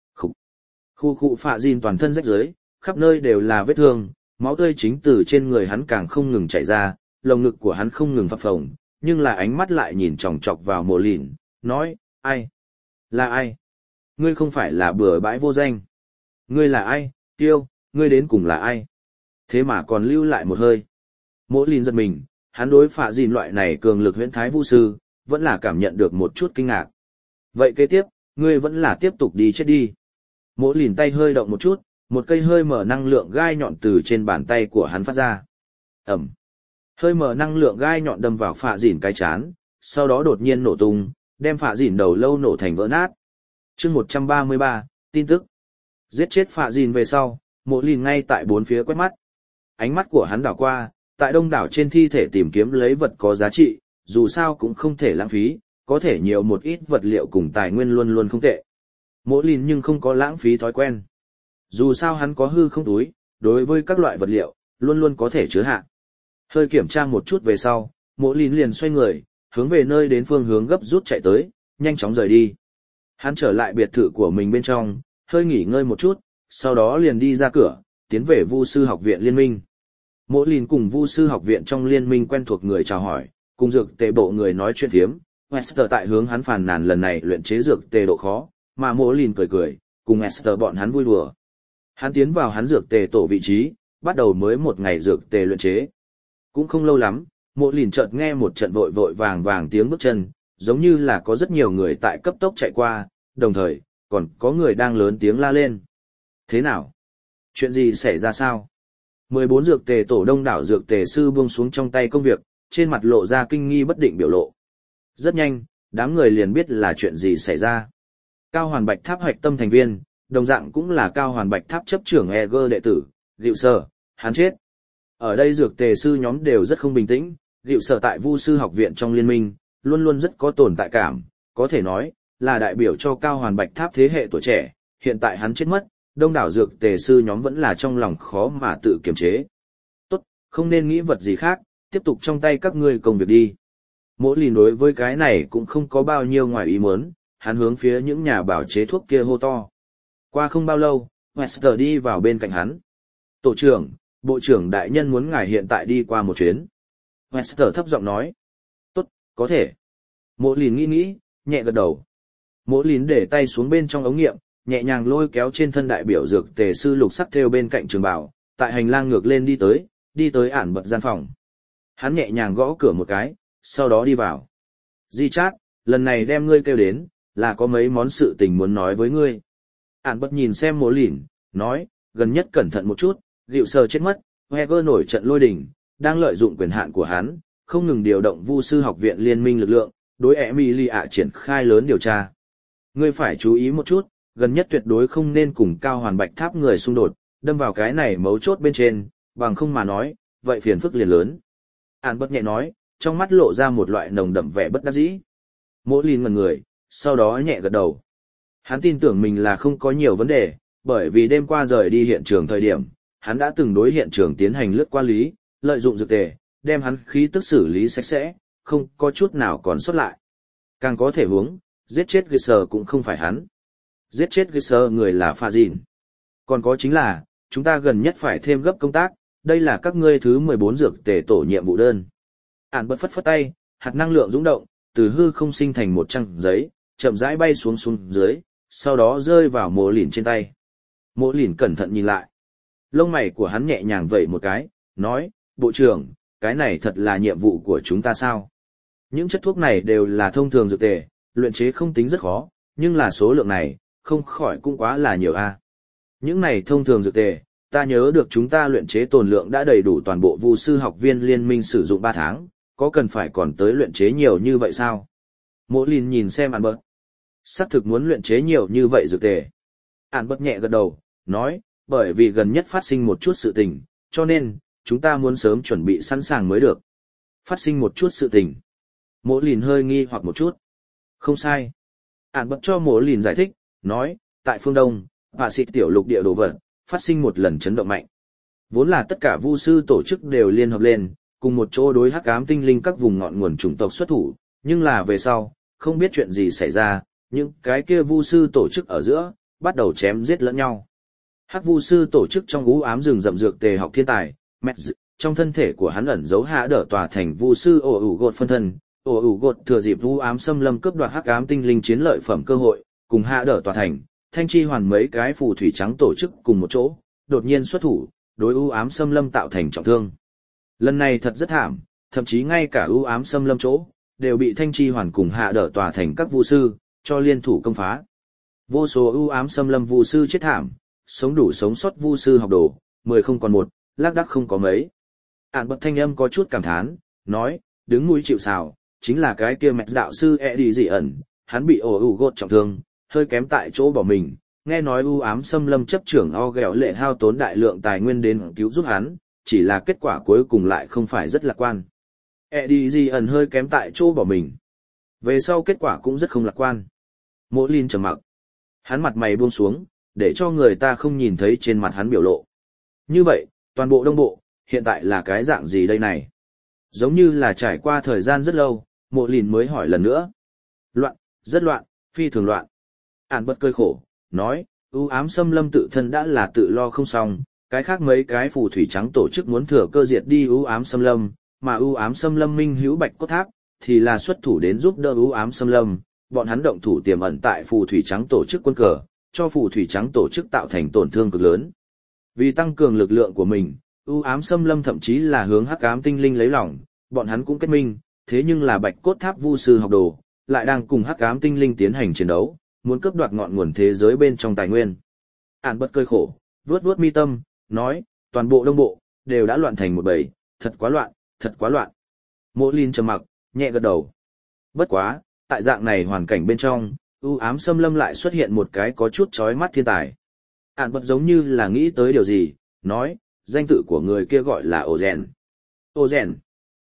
Khu Phạ Dìn toàn thân rách rưới, khắp nơi đều là vết thương, máu tươi chính từ trên người hắn càng không ngừng chảy ra, lồng ngực của hắn không ngừng phập phồng, nhưng là ánh mắt lại nhìn chòng chọc vào mộ lìn, nói, ai? Là ai? Ngươi không phải là bừa bãi vô danh. Ngươi là ai, Tiêu, ngươi đến cùng là ai? Thế mà còn lưu lại một hơi. Mộ lìn giật mình, hắn đối Phạ Dìn loại này cường lực huyễn thái vu sư, vẫn là cảm nhận được một chút kinh ngạc. Vậy kế tiếp, ngươi vẫn là tiếp tục đi chết đi. Mộ lìn tay hơi động một chút, một cây hơi mở năng lượng gai nhọn từ trên bàn tay của hắn phát ra. Ẩm. Hơi mở năng lượng gai nhọn đâm vào Phạ Dìn cái chán, sau đó đột nhiên nổ tung, đem Phạ Dìn đầu lâu nổ thành vỡ nát. Chương 133, tin tức. Giết chết Phạ Dìn về sau, Mộ lìn ngay tại bốn phía quét mắt. Ánh mắt của hắn đảo qua, tại đông đảo trên thi thể tìm kiếm lấy vật có giá trị, dù sao cũng không thể lãng phí, có thể nhiều một ít vật liệu cùng tài nguyên luôn luôn không tệ. Mộ lìn nhưng không có lãng phí thói quen. Dù sao hắn có hư không túi, đối với các loại vật liệu, luôn luôn có thể chứa hạ. Hơi kiểm tra một chút về sau, Mộ lìn liền xoay người, hướng về nơi đến phương hướng gấp rút chạy tới, nhanh chóng rời đi. Hắn trở lại biệt thự của mình bên trong, hơi nghỉ ngơi một chút, sau đó liền đi ra cửa, tiến về Vu sư học viện liên minh. Mộ lìn cùng Vu sư học viện trong liên minh quen thuộc người chào hỏi, cùng dược tề bộ người nói chuyện phiếm. Esther tại hướng hắn phàn nàn lần này luyện chế dược tề độ khó, mà Mộ lìn cười cười, cùng Esther bọn hắn vui đùa. Hắn tiến vào hắn dược tề tổ vị trí, bắt đầu mới một ngày dược tề luyện chế. Cũng không lâu lắm, Mộ lìn chợt nghe một trận vội vội vàng vàng tiếng bước chân, giống như là có rất nhiều người tại cấp tốc chạy qua, đồng thời, còn có người đang lớn tiếng la lên. Thế nào? Chuyện gì xảy ra sao? 14 dược tề tổ đông đảo dược tề sư buông xuống trong tay công việc, trên mặt lộ ra kinh nghi bất định biểu lộ. Rất nhanh, đám người liền biết là chuyện gì xảy ra. Cao Hoàn Bạch Tháp hoạch tâm thành viên, đồng dạng cũng là Cao Hoàn Bạch Tháp chấp trưởng Eger đệ tử, Diệu Sở, hắn chết. Ở đây dược tề sư nhóm đều rất không bình tĩnh, Diệu Sở tại Vu sư học viện trong liên minh, luôn luôn rất có tồn tại cảm, có thể nói là đại biểu cho Cao Hoàn Bạch Tháp thế hệ tuổi trẻ, hiện tại hắn chết mất, đông đảo dược tề sư nhóm vẫn là trong lòng khó mà tự kiềm chế. Tốt, không nên nghĩ vật gì khác, tiếp tục trong tay các ngươi công việc đi. Mỗi lìn đối với cái này cũng không có bao nhiêu ngoài ý muốn, hắn hướng phía những nhà bảo chế thuốc kia hô to. Qua không bao lâu, Wester đi vào bên cạnh hắn. Tổ trưởng, bộ trưởng đại nhân muốn ngài hiện tại đi qua một chuyến. Wester thấp giọng nói. Tốt, có thể. Mỗi lìn nghĩ, nhẹ gật đầu. Mỗi lìn để tay xuống bên trong ống nghiệm, nhẹ nhàng lôi kéo trên thân đại biểu dược tề sư lục sắc theo bên cạnh trường bảo, tại hành lang ngược lên đi tới ản bật gian phòng. Hắn nhẹ nhàng gõ cửa một cái, sau đó đi vào. Di Chát, lần này đem ngươi kêu đến, là có mấy món sự tình muốn nói với ngươi. Ản bật nhìn xem Mộ lìn, nói, gần nhất cẩn thận một chút, Diệu Sở chết mất, Heger nổi trận lôi đình, đang lợi dụng quyền hạn của hắn, không ngừng điều động Vu sư học viện liên minh lực lượng, đối Emilia triển khai lớn điều tra. Ngươi phải chú ý một chút, gần nhất tuyệt đối không nên cùng Cao Hoàn Bạch Tháp người xung đột, đâm vào cái này mấu chốt bên trên, bằng không mà nói, vậy phiền phức liền lớn. Ản bất nhẹ nói, trong mắt lộ ra một loại nồng đậm vẻ bất đắc dĩ. Mộ lìn ngẩn người, sau đó nhẹ gật đầu. Hắn tin tưởng mình là không có nhiều vấn đề, bởi vì đêm qua rời đi hiện trường thời điểm, hắn đã từng đối hiện trường tiến hành lướt qua lý, lợi dụng dược tề, đem hắn khí tức xử lý sạch sẽ, không có chút nào còn sót lại. Càng có thể huống, giết chết Gisser cũng không phải hắn. Giết chết Gisser người là Phạ Dìn. Còn có chính là, chúng ta gần nhất phải thêm gấp công tác, đây là các ngươi thứ 14 dược tề tổ nhiệm vụ đơn. Ản bật phất phất tay, hạt năng lượng dũng động, từ hư không sinh thành một trang giấy, chậm rãi bay xuống dưới, sau đó rơi vào Mộ Lìn trên tay. Mộ Lìn cẩn thận nhìn lại. Lông mày của hắn nhẹ nhàng vẩy một cái, nói, bộ trưởng, cái này thật là nhiệm vụ của chúng ta sao? Những chất thuốc này đều là thông thường dược tề, luyện chế không tính rất khó, nhưng là số lượng này, không khỏi cũng quá là nhiều a. Những này thông thường dược tề, ta nhớ được chúng ta luyện chế tồn lượng đã đầy đủ toàn bộ vu sư học viên liên minh sử dụng 3 tháng, có cần phải còn tới luyện chế nhiều như vậy sao? Mộ Lìn nhìn xem Ản bật. Xác thực muốn luyện chế nhiều như vậy dược tề. Ản bật nhẹ gật đầu, nói, bởi vì gần nhất phát sinh một chút sự tình, cho nên, chúng ta muốn sớm chuẩn bị sẵn sàng mới được. Phát sinh một chút sự tình. Mộ Lìn hơi nghi hoặc một chút. Không sai. Ản bật cho Mộ Lìn giải thích, nói, tại phương Đông, và xịt tiểu lục địa đồ vật, phát sinh một lần chấn động mạnh. Vốn là tất cả vu sư tổ chức đều liên hợp lên, cùng một chỗ đối hắc ám tinh linh các vùng ngọn nguồn chủng tộc xuất thủ, nhưng là về sau, không biết chuyện gì xảy ra, những cái kia vu sư tổ chức ở giữa, bắt đầu chém giết lẫn nhau. Hắc vu sư tổ chức trong u ám rừng rậm dược tề học thiên tài, Metz, trong thân thể của hắn ẩn giấu hạ đỡ tòa thành vu sư ổ ủ gột phân thân, ổ ủ gột thừa dịp u ám xâm lâm cướp đoạt hắc ám tinh linh chiến lợi phẩm cơ hội, cùng hạ đỡ tòa thành, thanh chi hoàn mấy cái phù thủy trắng tổ chức cùng một chỗ, đột nhiên xuất thủ, đối u ám xâm lâm tạo thành trọng thương. Lần này thật rất thảm, thậm chí ngay cả u ám xâm lâm chỗ, đều bị thanh chi hoàn cùng hạ đỡ tòa thành các vu sư, cho liên thủ công phá. Vô số u ám xâm lâm vu sư chết thảm, sống đủ sống sót vu sư học đồ, 10 không còn một, lác đác không có mấy. Ản bật thanh âm có chút cảm thán, nói, đứng mũi chịu sào, chính là cái kia mẹ đạo sư Eddie dị ẩn, hắn bị ổ ủ gột trọng thương, hơi kém tại chỗ bỏ mình, nghe nói u ám xâm lâm chấp trưởng o ghẹo lệ hao tốn đại lượng tài nguyên đến cứu giúp hắn, chỉ là kết quả cuối cùng lại không phải rất lạc quan. Eddie dị ẩn hơi kém tại chỗ bỏ mình. Về sau kết quả cũng rất không lạc quan. Mộ Lìn trầm mặc. Hắn mặt mày buông xuống, để cho người ta không nhìn thấy trên mặt hắn biểu lộ. Như vậy, toàn bộ Đông Bộ, hiện tại là cái dạng gì đây này? Giống như là trải qua thời gian rất lâu, Mộ Lìn mới hỏi lần nữa. Loạn, rất loạn, phi thường loạn. Ản bật cơi khổ, nói, u ám xâm lâm tự thân đã là tự lo không xong, cái khác mấy cái phù thủy trắng tổ chức muốn thừa cơ diệt đi u ám xâm lâm, mà u ám xâm lâm minh hữu bạch cốt tháp, thì là xuất thủ đến giúp đỡ u ám xâm lâm, bọn hắn động thủ tiềm ẩn tại phù thủy trắng tổ chức quân cờ, cho phù thủy trắng tổ chức tạo thành tổn thương cực lớn. Vì tăng cường lực lượng của mình, u ám xâm lâm thậm chí là hướng hắc ám tinh linh lấy lòng, bọn hắn cũng kết minh, thế nhưng là bạch cốt tháp vu sư học đồ, lại đang cùng hắc ám tinh linh tiến hành chiến đấu, muốn cướp đoạt ngọn nguồn thế giới bên trong tài nguyên. Ản bật cơi khổ, vuốt vuốt mi tâm, nói, toàn bộ Đông Bộ, đều đã loạn thành một bầy, thật quá loạn, thật quá loạn. Mộ Lìn trầm mặc, nhẹ gật đầu. Bất quá, tại dạng này hoàn cảnh bên trong, u ám xâm lâm lại xuất hiện một cái có chút chói mắt thiên tài. Ản bật giống như là nghĩ tới điều gì, nói, danh tự của người kia gọi là Ozen. Ozen.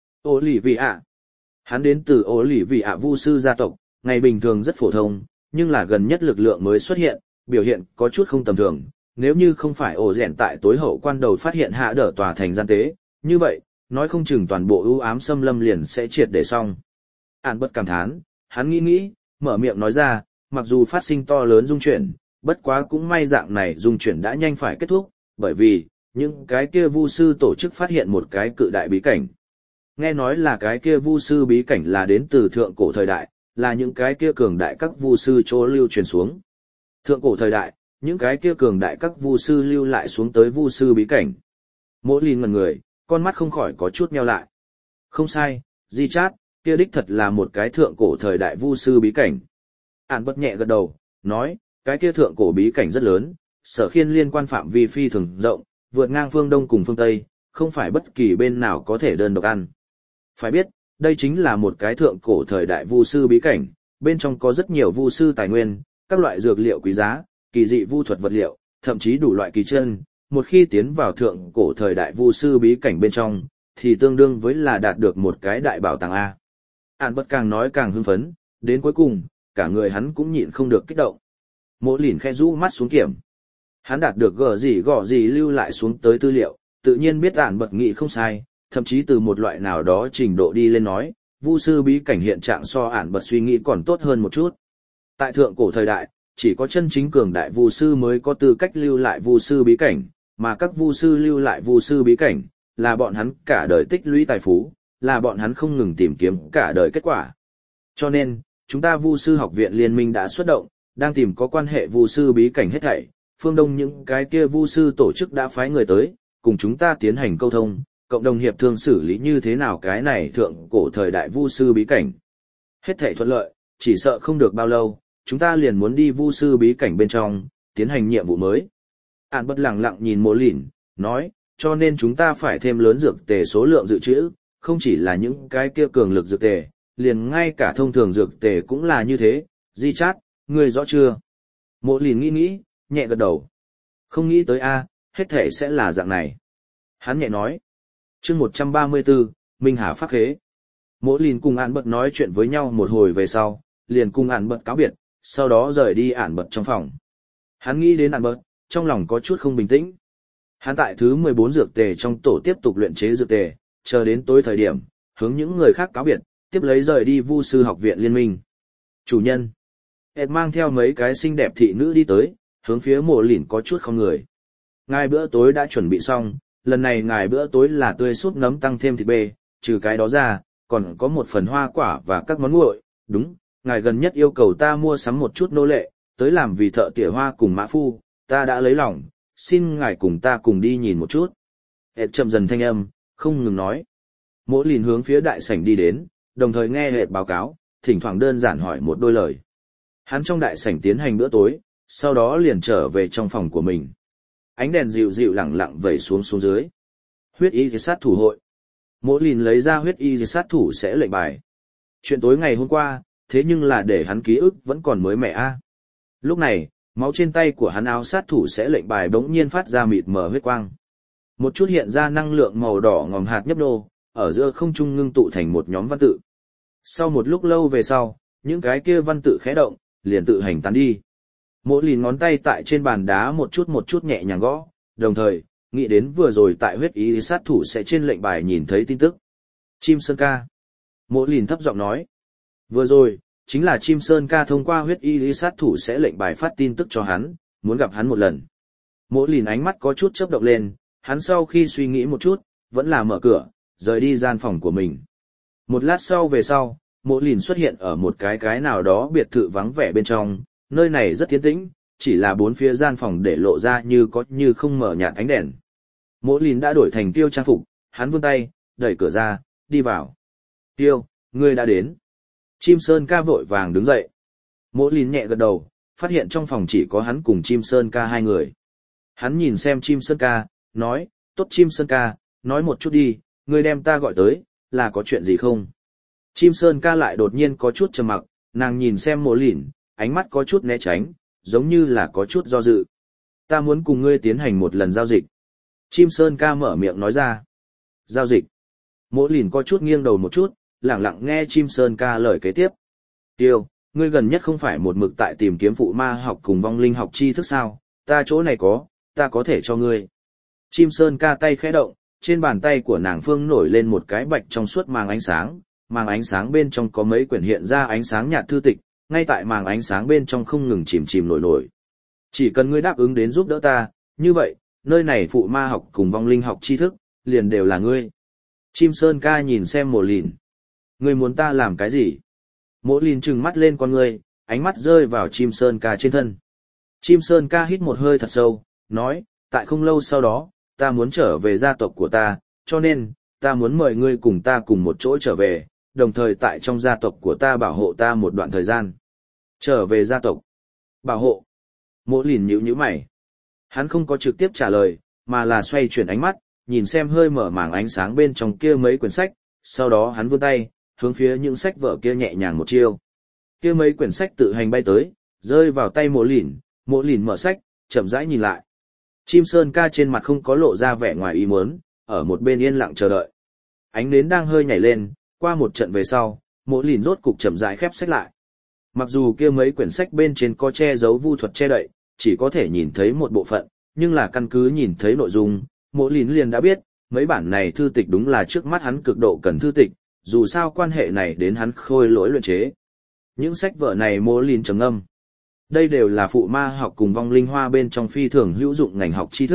Ô lì vị ạ. Hắn đến từ Ô lì vị ạ vu sư gia tộc, ngày bình thường rất phổ thông, nhưng là gần nhất lực lượng mới xuất hiện, biểu hiện có chút không tầm thường. Nếu như không phải Ozen tại tối hậu quan đầu phát hiện hạ đỡ tòa thành gian tế, như vậy, nói không chừng toàn bộ u ám xâm lâm liền sẽ triệt để xong. Ản bật cảm thán, hắn nghĩ, mở miệng nói ra, mặc dù phát sinh to lớn dung chuyển, bất quá cũng may dạng này dung chuyển đã nhanh phải kết thúc, bởi vì, những cái kia vu sư tổ chức phát hiện một cái cự đại bí cảnh. Nghe nói là cái kia vu sư bí cảnh là đến từ thượng cổ thời đại, là những cái kia cường đại các vu sư chỗ lưu truyền xuống. Thượng cổ thời đại, những cái kia cường đại các vu sư lưu lại xuống tới vu sư bí cảnh. Mộ Lìn ngẩn người, con mắt không khỏi có chút nheo lại. Không sai, Di Chát, kia đích thật là một cái thượng cổ thời đại vu sư bí cảnh. Ản bật nhẹ gật đầu, nói, cái kia thượng cổ bí cảnh rất lớn, sở khiên liên quan phạm vi phi thường rộng, vượt ngang phương Đông cùng phương Tây, không phải bất kỳ bên nào có thể đơn độc ăn. Phải biết, đây chính là một cái thượng cổ thời đại vu sư bí cảnh, bên trong có rất nhiều vu sư tài nguyên, các loại dược liệu quý giá, kỳ dị vu thuật vật liệu, thậm chí đủ loại kỳ chân. Một khi tiến vào thượng cổ thời đại vu sư bí cảnh bên trong, thì tương đương với là đạt được một cái đại bảo tàng A. Ản bật càng nói càng hưng phấn, đến cuối cùng, cả người hắn cũng nhịn không được kích động. Mộ Lìn khẽ rũ mắt xuống kiểm. Hắn đạt được gõ gì lưu lại xuống tới tư liệu, tự nhiên biết Ản bật nghĩ không sai, thậm chí từ một loại nào đó trình độ đi lên nói, vu sư bí cảnh hiện trạng so Ản bật suy nghĩ còn tốt hơn một chút. Tại thượng cổ thời đại, chỉ có chân chính cường đại vu sư mới có tư cách lưu lại vu sư bí cảnh, mà các vu sư lưu lại vu sư bí cảnh, là bọn hắn cả đời tích lũy tài phú, là bọn hắn không ngừng tìm kiếm cả đời kết quả. Cho nên, chúng ta vu sư học viện liên minh đã xuất động, đang tìm có quan hệ vu sư bí cảnh hết thảy, phương Đông những cái kia vu sư tổ chức đã phái người tới, cùng chúng ta tiến hành câu thông, cộng đồng hiệp thương xử lý như thế nào cái này thượng cổ thời đại vu sư bí cảnh. Hết thảy thuận lợi, chỉ sợ không được bao lâu, chúng ta liền muốn đi vu sư bí cảnh bên trong, tiến hành nhiệm vụ mới. Ản bất lặng lặng nhìn Mộ Lìn, nói, cho nên chúng ta phải thêm lớn dược tề số lượng dự trữ, không chỉ là những cái kia cường lực dược tề, liền ngay cả thông thường dược tề cũng là như thế, Di Chát, ngươi rõ chưa? Mộ Lìn nghĩ, nhẹ gật đầu. Không nghĩ tới a, hết thể sẽ là dạng này. Hắn nhẹ nói. Chương 134, Minh Hà Pháp Khế. Mộ Lìn cùng Ản bật nói chuyện với nhau một hồi về sau, liền cùng Ản bật cáo biệt, sau đó rời đi Ản bật trong phòng. Hắn nghĩ đến Ản bật, trong lòng có chút không bình tĩnh. Hắn tại thứ 14 dược tề trong tổ tiếp tục luyện chế dược tề, chờ đến tối thời điểm, hướng những người khác cáo biệt, tiếp lấy rời đi Vu sư học viện liên minh. Chủ nhân. Ed mang theo mấy cái xinh đẹp thị nữ đi tới, hướng phía Mộ Lìn có chút không người. Ngài bữa tối đã chuẩn bị xong, lần này ngài bữa tối là tươi súp nấm tăng thêm thịt bê, trừ cái đó ra, còn có một phần hoa quả và các món nguội. Đúng, ngài gần nhất yêu cầu ta mua sắm một chút nô lệ, tới làm vì thợ tỉa hoa cùng mã phu, ta đã lấy lòng, xin ngài cùng ta cùng đi nhìn một chút. Ed chậm dần thanh âm, không ngừng nói. Mộ Lìn hướng phía đại sảnh đi đến, đồng thời nghe Ed báo cáo, thỉnh thoảng đơn giản hỏi một đôi lời. Hắn trong đại sảnh tiến hành bữa tối, sau đó liền trở về trong phòng của mình. Ánh đèn dịu dịu lẳng lặng vẩy xuống dưới. Huyết y sát thủ hội. Mộ Lìn lấy ra huyết y sát thủ sẽ lệnh bài. Chuyện tối ngày hôm qua, thế nhưng là để hắn ký ức vẫn còn mới mẻ a. Lúc này, máu trên tay của hắn áo sát thủ sẽ lệnh bài bỗng nhiên phát ra mịt mờ huyết quang. Một chút hiện ra năng lượng màu đỏ ngòm hạt nhấp nô, ở giữa không trung ngưng tụ thành một nhóm văn tự. Sau một lúc lâu về sau, những cái kia văn tự khẽ động, liền tự hành tán đi. Mộ Lìn ngón tay tại trên bàn đá một chút nhẹ nhàng gõ, đồng thời, nghĩ đến vừa rồi tại huyết ý sát thủ sẽ trên lệnh bài nhìn thấy tin tức. Chim Sơn Ca. Mộ Lìn thấp giọng nói. Vừa rồi, chính là Chim Sơn Ca thông qua huyết y sát thủ sẽ lệnh bài phát tin tức cho hắn, muốn gặp hắn một lần. Mộ Lìn ánh mắt có chút chớp động lên, hắn sau khi suy nghĩ một chút, vẫn là mở cửa, rời đi gian phòng của mình. Một lát sau về sau, Mộ Lìn xuất hiện ở một cái nào đó biệt thự vắng vẻ bên trong, nơi này rất yên tĩnh, chỉ là bốn phía gian phòng để lộ ra như có như không mở nhạt ánh đèn. Mộ Lìn đã đổi thành Tiêu trang phục, hắn vươn tay, đẩy cửa ra, đi vào. Tiêu, ngươi đã đến. Chim Sơn Ca vội vàng đứng dậy. Mộ Lìn nhẹ gật đầu, phát hiện trong phòng chỉ có hắn cùng Chim Sơn Ca hai người. Hắn nhìn xem Chim Sơn Ca, nói, tốt Chim Sơn Ca, nói một chút đi, ngươi đem ta gọi tới, là có chuyện gì không? Chim Sơn Ca lại đột nhiên có chút trầm mặc, nàng nhìn xem Mộ Lìn, ánh mắt có chút né tránh, giống như là có chút do dự. Ta muốn cùng ngươi tiến hành một lần giao dịch. Chim Sơn Ca mở miệng nói ra. Giao dịch. Mộ Lìn có chút nghiêng đầu một chút, lặng lặng nghe Chim Sơn Ca lời kế tiếp. Tiêu, ngươi gần nhất không phải một mực tại tìm kiếm phụ ma học cùng vong linh học tri thức sao, ta chỗ này có, ta có thể cho ngươi. Chim Sơn Ca tay khẽ động, trên bàn tay của nàng phương nổi lên một cái bạch trong suốt màng ánh sáng bên trong có mấy quyển hiện ra ánh sáng nhạt thư tịch, ngay tại màng ánh sáng bên trong không ngừng chìm nổi. Chỉ cần ngươi đáp ứng đến giúp đỡ ta, như vậy, nơi này phụ ma học cùng vong linh học tri thức, liền đều là ngươi. Chim Sơn Ca nhìn xem Mộ Lìn. Ngươi muốn ta làm cái gì? Mộ Lìn trừng mắt lên con ngươi, ánh mắt rơi vào Chim Sơn Ca trên thân. Chim Sơn Ca hít một hơi thật sâu, nói, tại không lâu sau đó, ta muốn trở về gia tộc của ta, cho nên, ta muốn mời ngươi cùng ta cùng một chỗ trở về, đồng thời tại trong gia tộc của ta bảo hộ ta một đoạn thời gian. Trở về gia tộc. Bảo hộ. Mộ Lìn nhíu mày. Hắn không có trực tiếp trả lời, mà là xoay chuyển ánh mắt, nhìn xem hơi mở màng ánh sáng bên trong kia mấy quyển sách, sau đó hắn vươn tay, hướng phía những sách vở kia nhẹ nhàng một chiêu. Kia mấy quyển sách tự hành bay tới, rơi vào tay Mộ Lìn mở sách, chậm rãi nhìn lại. Chim Sơn Ca trên mặt không có lộ ra vẻ ngoài ý muốn, ở một bên yên lặng chờ đợi. Ánh nến đang hơi nhảy lên, qua một trận về sau, Mộ Lìn rốt cục chậm rãi khép sách lại. Mặc dù kia mấy quyển sách bên trên có che giấu vu thuật che đậy, chỉ có thể nhìn thấy một bộ phận, nhưng là căn cứ nhìn thấy nội dung, Mộ Lìn liền đã biết, mấy bản này thư tịch đúng là trước mắt hắn cực độ cần thư tịch, dù sao quan hệ này đến hắn khôi lỗi luyện chế. Những sách vở này Mộ Lìn trầm ngâm. Đây đều là phụ ma học cùng vong linh hoa bên trong phi thường hữu dụng ngành học tri thức,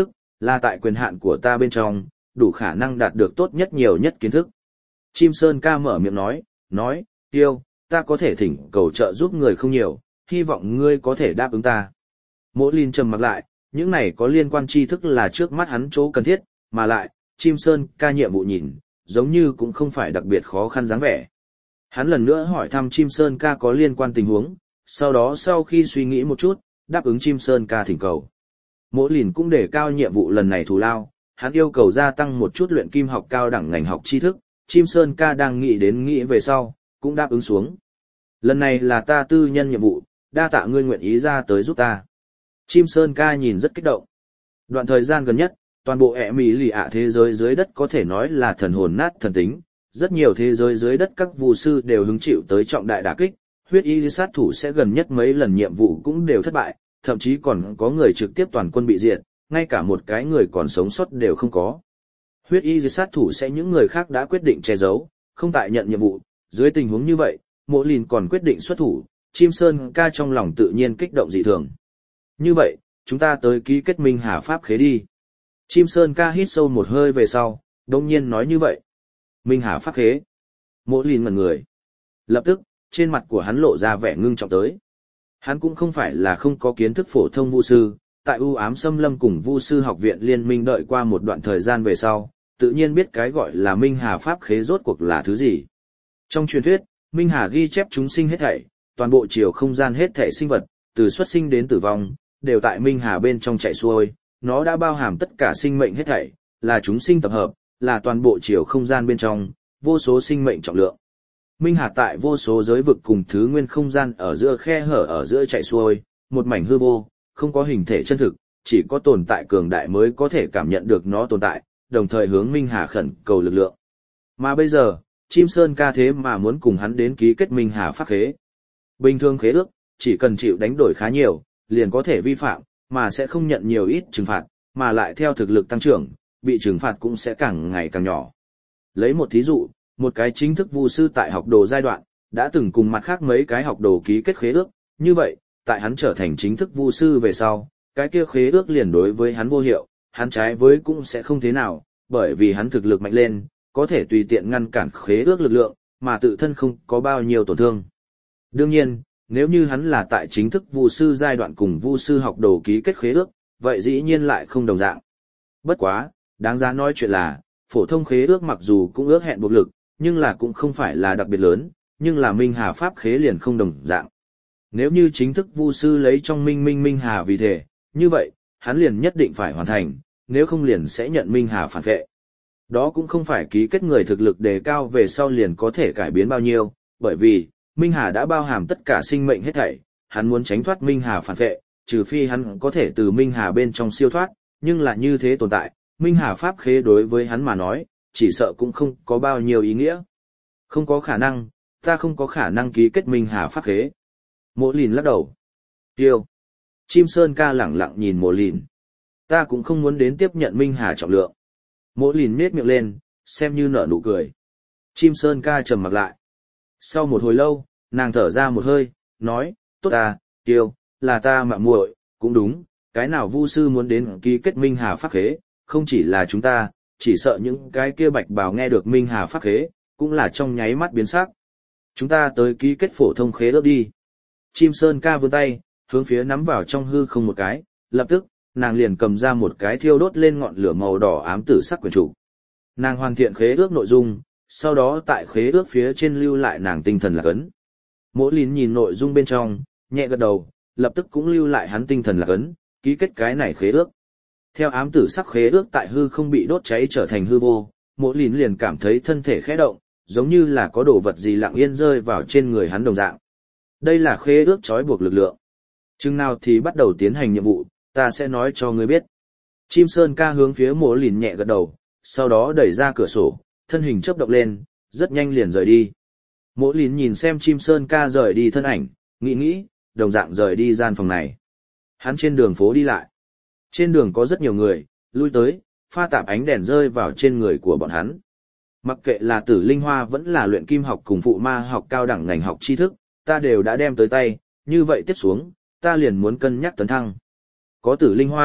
là tại quyền hạn của ta bên trong, đủ khả năng đạt được tốt nhất nhiều nhất kiến thức. Chim Sơn ca mở miệng nói, Tiêu, ta có thể thỉnh cầu trợ giúp người không nhiều, hy vọng ngươi có thể đáp ứng ta. Mỗ Lìn trầm mặc lại, những này có liên quan tri thức là trước mắt hắn chỗ cần thiết, mà lại, Chim Sơn ca nhiệm vụ nhìn, giống như cũng không phải đặc biệt khó khăn dáng vẻ. Hắn lần nữa hỏi thăm Chim Sơn ca có liên quan tình huống, sau đó sau khi suy nghĩ một chút, đáp ứng Chim Sơn ca thỉnh cầu. Mỗ Lìn cũng đề cao nhiệm vụ lần này thù lao, hắn yêu cầu gia tăng một chút luyện kim học cao đẳng ngành học tri thức, Chim Sơn ca đang nghĩ về sau, cũng đáp ứng xuống. Lần này là ta tư nhân nhiệm vụ, đa tạ ngươi nguyện ý ra tới giúp ta. Chim Sơn ca nhìn rất kích động. Đoạn thời gian gần nhất, toàn bộ ẻ mì lì ạ thế giới dưới đất có thể nói là thần hồn nát thần tính, rất nhiều thế giới dưới đất các vu sư đều hứng chịu tới trọng đại đả kích, huyết y sát thủ sẽ gần nhất mấy lần nhiệm vụ cũng đều thất bại, thậm chí còn có người trực tiếp toàn quân bị diệt, ngay cả một cái người còn sống sót đều không có. Huyết y sát thủ sẽ những người khác đã quyết định che giấu, không tại nhận nhiệm vụ, dưới tình huống như vậy, Mộ Lìn còn quyết định xuất thủ, Chim Sơn ca trong lòng tự nhiên kích động dị thường. Như vậy, chúng ta tới ký kết minh hà pháp khế đi. Chim Sơn ca hít sâu một hơi về sau, đông nhiên nói như vậy. Minh hà pháp khế. Mộ Lìn ngẩn người. Lập tức, trên mặt của hắn lộ ra vẻ ngưng trọng tới. Hắn cũng không phải là không có kiến thức phổ thông vu sư, tại U Ám Xâm Lâm cùng Vu sư học viện liên minh đợi qua một đoạn thời gian về sau, tự nhiên biết cái gọi là minh hà pháp khế rốt cuộc là thứ gì. Trong truyền thuyết, minh hà ghi chép chúng sinh hết thảy, toàn bộ chiều không gian hết thảy sinh vật, từ xuất sinh đến tử vong, đều tại minh hà bên trong chạy xuôi, nó đã bao hàm tất cả sinh mệnh hết thảy, là chúng sinh tập hợp, là toàn bộ chiều không gian bên trong, vô số sinh mệnh trọng lượng. Minh hà tại vô số giới vực cùng thứ nguyên không gian ở giữa khe hở ở giữa chạy xuôi, một mảnh hư vô, không có hình thể chân thực, chỉ có tồn tại cường đại mới có thể cảm nhận được nó tồn tại, đồng thời hướng Minh hà khẩn cầu lực lượng. Mà bây giờ, Chim Sơn ca thế mà muốn cùng hắn đến ký kết minh hà pháp khế. Bình thường khế ước, chỉ cần chịu đánh đổi khá nhiều, liền có thể vi phạm, mà sẽ không nhận nhiều ít trừng phạt, mà lại theo thực lực tăng trưởng, bị trừng phạt cũng sẽ càng ngày càng nhỏ. Lấy một thí dụ, một cái chính thức vu sư tại học đồ giai đoạn, đã từng cùng mặt khác mấy cái học đồ ký kết khế ước, như vậy, tại hắn trở thành chính thức vu sư về sau, cái kia khế ước liền đối với hắn vô hiệu, hắn trái với cũng sẽ không thế nào, bởi vì hắn thực lực mạnh lên, có thể tùy tiện ngăn cản khế ước lực lượng, mà tự thân không có bao nhiêu tổn thương. Đương nhiên, nếu như hắn là tại chính thức vu sư giai đoạn cùng vu sư học đồ ký kết khế ước, vậy dĩ nhiên lại không đồng dạng. Bất quá, đáng giá nói chuyện là, phổ thông khế ước mặc dù cũng ước hẹn buộc lực, nhưng là cũng không phải là đặc biệt lớn, nhưng là minh hà pháp khế liền không đồng dạng. Nếu như chính thức vu sư lấy trong minh hà vì thể, như vậy, hắn liền nhất định phải hoàn thành, nếu không liền sẽ nhận minh hà phản vệ. Đó cũng không phải ký kết người thực lực đề cao về sau liền có thể cải biến bao nhiêu, bởi vì, minh hà đã bao hàm tất cả sinh mệnh hết thảy, hắn muốn tránh thoát minh hà phản vệ, trừ phi hắn có thể từ minh hà bên trong siêu thoát, nhưng là như thế tồn tại, minh hà pháp khế đối với hắn mà nói, chỉ sợ cũng không có bao nhiêu ý nghĩa. Không có khả năng, ta không có khả năng ký kết minh hà pháp khế. Mộ Lìn lắc đầu. Tiêu. Chim Sơn ca lẳng lặng nhìn Mộ Lìn. Ta cũng không muốn đến tiếp nhận minh hà trọng lượng. Mộ Lìn nhếch miệng lên, xem như nở nụ cười. Chim Sơn ca trầm mặc lại. Sau một hồi lâu, nàng thở ra một hơi, nói, tốt ta, Tiêu, là ta mạo muội, cũng đúng, cái nào vu sư muốn đến ký kết minh hà pháp khế, không chỉ là chúng ta, chỉ sợ những cái kia bạch bào nghe được minh hà pháp khế, cũng là trong nháy mắt biến sắc. Chúng ta tới ký kết phổ thông khế ước đi. Chim Sơn ca vươn tay, hướng phía nắm vào trong hư không một cái, lập tức, nàng liền cầm ra một cái thiêu đốt lên ngọn lửa màu đỏ ám tử sắc quyển trục. Nàng hoàn thiện khế ước nội dung, sau đó tại khế ước phía trên lưu lại nàng tinh thần lạc ấn. Mỗ Lìn nhìn nội dung bên trong, nhẹ gật đầu, lập tức cũng lưu lại hắn tinh thần lạc ấn, ký kết cái này khế ước. Theo ám tử sắc khế ước tại hư không bị đốt cháy trở thành hư vô, Mỗ Lìn liền cảm thấy thân thể khẽ động, giống như là có đồ vật gì lặng yên rơi vào trên người hắn đồng dạng. Đây là khế ước trói buộc lực lượng. Chừng nào thì bắt đầu tiến hành nhiệm vụ, ta sẽ nói cho ngươi biết. Chim Sơn ca hướng phía Mỗ Lìn nhẹ gật đầu, sau đó đẩy ra cửa sổ, thân hình chớp động lên, rất nhanh liền rời đi. Mỗ Lìn nhìn xem Chim Sơn ca rời đi thân ảnh, nghĩ, đồng dạng rời đi gian phòng này. Hắn trên đường phố đi lại. Trên đường có rất nhiều người, lui tới, pha tạp ánh đèn rơi vào trên người của bọn hắn. Mặc kệ là Tử Linh Hoa vẫn là luyện kim học cùng phụ ma học cao đẳng ngành học tri thức, ta đều đã đem tới tay, như vậy tiếp xuống, ta liền muốn cân nhắc tấn thăng. Có Tử Linh Hoa,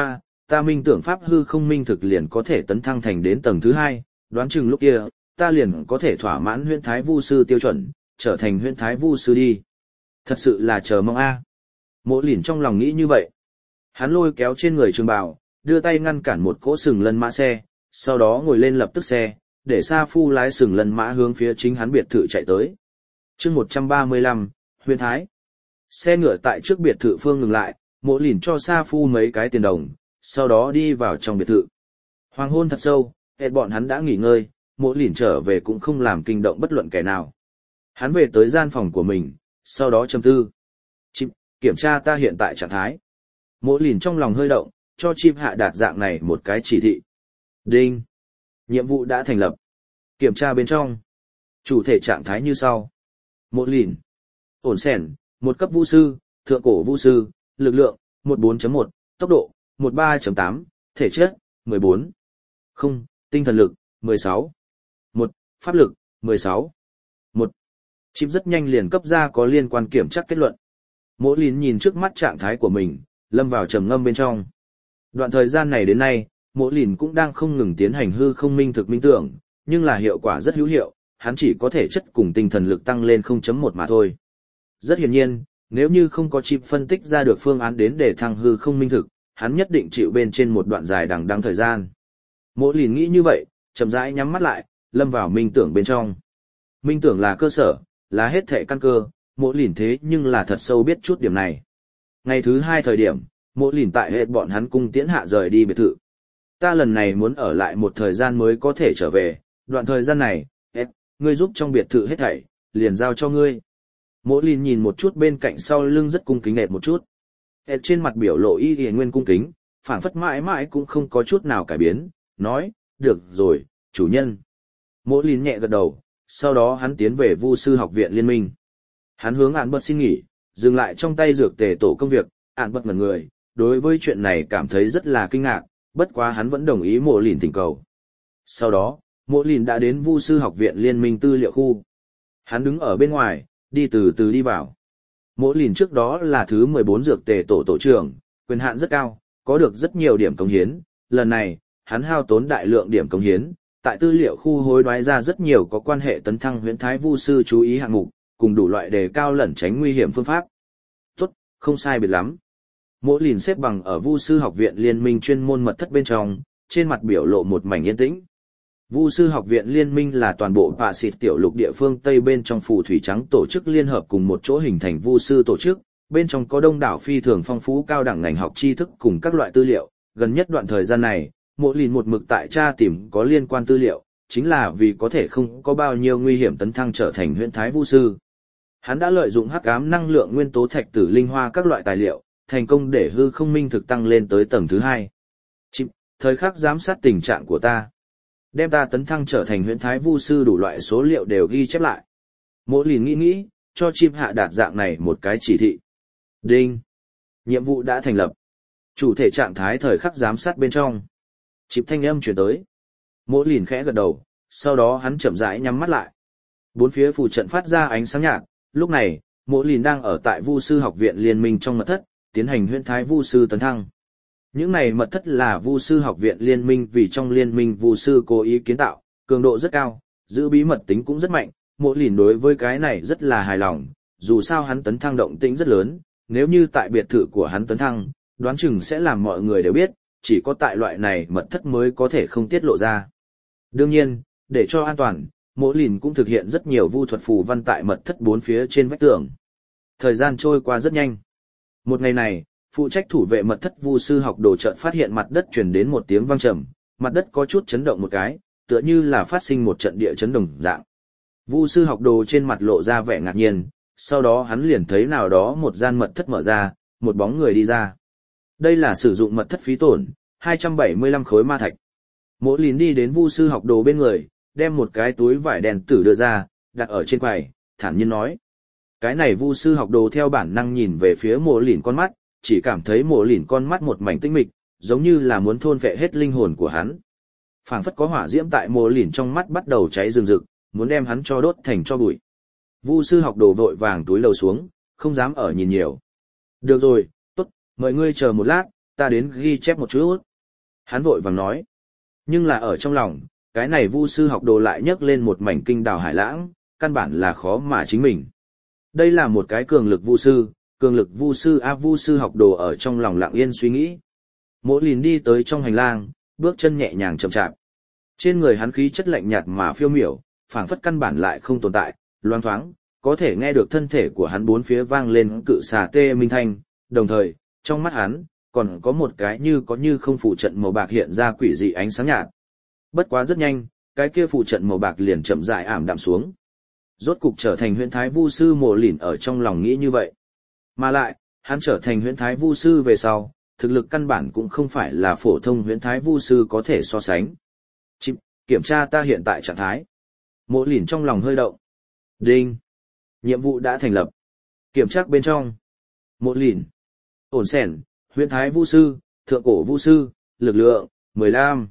ta minh tưởng pháp hư không minh thực liền có thể tấn thăng thành đến tầng thứ 2, đoán chừng lúc kia, ta liền có thể thỏa mãn huyễn thái vu sư tiêu chuẩn, trở thành huyễn thái vu sư đi. Thật sự là chờ mong a. Mộ Lìn trong lòng nghĩ như vậy. Hắn lôi kéo trên người trường bào, đưa tay ngăn cản một cỗ sừng lân mã xe, sau đó ngồi lên lập tức xe, để Sa Phu lái sừng lân mã hướng phía chính hắn biệt thự chạy tới. Chương 135, Huyễn Thái. Xe ngựa tại trước biệt thự phương ngừng lại, Mộ Lìn cho Sa Phu mấy cái tiền đồng, sau đó đi vào trong biệt thự. Hoàng hôn thật sâu, hết bọn hắn đã nghỉ ngơi, Mộ Lìn trở về cũng không làm kinh động bất luận kẻ nào. Hắn về tới gian phòng của mình, sau đó trầm tư. Chip, kiểm tra ta hiện tại trạng thái. Mộ Lìn trong lòng hơi động, cho Chip hạ đạt dạng này một cái chỉ thị. Đinh. Nhiệm vụ đã thành lập. Kiểm tra bên trong. Chủ thể trạng thái như sau. Mộ Lìn. Ổn sẻn, 1 cấp vũ sư, thượng cổ vũ sư, lực lượng, 14.1, tốc độ, 13.8, thể chất, 14. 0, tinh thần lực, 16. 1, pháp lực, 16. 1. Chip rất nhanh liền cấp ra có liên quan kiểm tra kết luận. Mộ Lìn nhìn trước mắt trạng thái của mình, lâm vào trầm ngâm bên trong. Đoạn thời gian này đến nay, Mộ Lìn cũng đang không ngừng tiến hành hư không minh thực minh tưởng, nhưng là hiệu quả rất hữu hiệu, hắn chỉ có thể chất cùng tinh thần lực tăng lên 0.1 mà thôi. Rất hiển nhiên, nếu như không có Chip phân tích ra được phương án đến để thăng hư không minh thực, hắn nhất định chịu bên trên một đoạn dài đằng đẵng thời gian. Mộ Lìn nghĩ như vậy, chậm rãi nhắm mắt lại, lâm vào minh tưởng bên trong. Minh tưởng là cơ sở, là hết thệ căn cơ, Mộ Lìn thế nhưng là thật sâu biết chút điểm này. Ngày thứ 2 thời điểm, Mộ Lìn tại hết bọn hắn cung tiễn hạ rời đi biệt thự. Ta lần này muốn ở lại một thời gian mới có thể trở về, đoạn thời gian này, hết, ngươi giúp trong biệt thự hết thảy, liền giao cho ngươi. Mộ Lìn nhìn một chút bên cạnh sau lưng rất cung kính nệt một chút. Hết trên mặt biểu lộ y nguyên cung kính, phảng phất mãi mãi cũng không có chút nào cải biến, nói, được rồi, chủ nhân. Mộ Lìn nhẹ gật đầu, sau đó hắn tiến về Vu sư học viện liên minh. Hắn hướng Án Bật xin nghỉ, dừng lại trong tay dược tề tổ công việc, Án Bật ngẩn người, đối với chuyện này cảm thấy rất là kinh ngạc, bất quá hắn vẫn đồng ý Mộ Lìn thỉnh cầu. Sau đó, Mộ Lìn đã đến Vu sư học viện liên minh tư liệu khu. Hắn đứng ở bên ngoài, đi từ từ đi vào. Mộ Lìn trước đó là thứ 14 dược tề tổ tổ trưởng, quyền hạn rất cao, có được rất nhiều điểm cống hiến, lần này, hắn hao tốn đại lượng điểm cống hiến, tại tư liệu khu hối đoái ra rất nhiều có quan hệ tấn thăng huyễn thái vu sư chú ý hạng mục, cùng đủ loại đề cao lẩn tránh nguy hiểm phương pháp. Tốt, không sai biệt lắm. Mộ Lìn xếp bằng ở Vu sư học viện liên minh chuyên môn mật thất bên trong, trên mặt biểu lộ một mảnh yên tĩnh. Vu sư học viện liên minh là toàn bộ Pạ Xịt tiểu lục địa phương Tây bên trong phù thủy trắng tổ chức liên hợp cùng một chỗ hình thành vu sư tổ chức, bên trong có đông đảo phi thường phong phú cao đẳng ngành học tri thức cùng các loại tư liệu. Gần nhất đoạn thời gian này, Mộ Lìn một mực tại tra tìm có liên quan tư liệu, chính là vì có thể không có bao nhiêu nguy hiểm tấn thăng trở thành huyễn thái vu sư. Hắn đã lợi dụng hắc ám năng lượng nguyên tố thạch tử linh hoa các loại tài liệu, thành công để hư không minh thực tăng lên tới tầng thứ 2. Chip, thời khắc giám sát tình trạng của ta. Đem ta tấn thăng trở thành huyễn thái vu sư đủ loại số liệu đều ghi chép lại. Mộ Lìn nghĩ, cho Chip hạ đạt dạng này một cái chỉ thị. Đinh. Nhiệm vụ đã thành lập. Chủ thể trạng thái thời khắc giám sát bên trong. Chip thanh âm chuyển tới. Mộ Lìn khẽ gật đầu, sau đó hắn chậm rãi nhắm mắt lại. Bốn phía phù trận phát ra ánh sáng nhạt, lúc này, Mộ Lìn đang ở tại Vu sư học viện liên minh trong mật thất, tiến hành huyễn thái vu sư tấn thăng. Những này mật thất là Vu sư học viện liên minh vì trong liên minh vu sư cố ý kiến tạo, cường độ rất cao, giữ bí mật tính cũng rất mạnh. Mộ Lìn đối với cái này rất là hài lòng, dù sao hắn tấn thăng động tĩnh rất lớn, nếu như tại biệt thự của hắn tấn thăng, đoán chừng sẽ làm mọi người đều biết, chỉ có tại loại này mật thất mới có thể không tiết lộ ra. Đương nhiên, để cho an toàn, Mộ Lìn cũng thực hiện rất nhiều vu thuật phù văn tại mật thất bốn phía trên vách tường. Thời gian trôi qua rất nhanh. Một ngày này, phụ trách thủ vệ mật thất vu sư học đồ chợt phát hiện mặt đất truyền đến một tiếng vang trầm, mặt đất có chút chấn động một cái, tựa như là phát sinh một trận địa chấn đồng dạng. Vu sư học đồ trên mặt lộ ra vẻ ngạc nhiên, sau đó hắn liền thấy nào đó một gian mật thất mở ra, một bóng người đi ra. Đây là sử dụng mật thất phí tổn, 275 khối ma thạch. Mộ Lìn đi đến Vu sư học đồ bên người, đem một cái túi vải đen tử đưa ra, đặt ở trên quầy, thản nhiên nói. Cái này Vu sư học đồ theo bản năng nhìn về phía Mộ Lìn con mắt, chỉ cảm thấy Mộ Lìn con mắt một mảnh tinh mịch, giống như là muốn thôn phệ hết linh hồn của hắn. Phảng phất có hỏa diễm tại Mộ Lìn trong mắt bắt đầu cháy rừng rực, muốn đem hắn cho đốt thành tro bụi. Vu sư học đồ vội vàng túi lầu xuống, không dám ở nhìn nhiều. Được rồi, tốt, mời ngươi chờ một lát, ta đến ghi chép một chút. Hắn vội vàng nói. Nhưng là ở trong lòng, cái này vu sư học đồ lại nhấc lên một mảnh kinh đào hải lãng, căn bản là khó mà chính mình. Đây là một cái cường lực vu sư vu sư học đồ ở trong lòng lặng yên suy nghĩ. Mỗ Lìn đi tới trong hành lang, bước chân nhẹ nhàng chậm chạp. Trên người hắn khí chất lạnh nhạt mà phiêu miểu, phảng phất căn bản lại không tồn tại, loang thoáng, có thể nghe được thân thể của hắn bốn phía vang lên cự xà tê minh thanh, đồng thời, trong mắt hắn, còn có một cái như có như không phụ trận màu bạc hiện ra quỷ dị ánh sáng nhạt. Bất quá rất nhanh, cái kia phụ trận màu bạc liền chậm rãi ảm đạm xuống. Rốt cục trở thành huyễn thái vu sư Mộ Lìn ở trong lòng nghĩ như vậy. Mà lại, hắn trở thành huyễn thái vu sư về sau, thực lực căn bản cũng không phải là phổ thông huyễn thái vu sư có thể so sánh. Chịp, kiểm tra ta hiện tại trạng thái. Mộ Lìn trong lòng hơi động. Đinh. Nhiệm vụ đã thành lập. Kiểm tra bên trong. Mộ Lìn. Ổn sẻn, huyễn thái vu sư, thượng cổ vu sư, lực lượng, 15.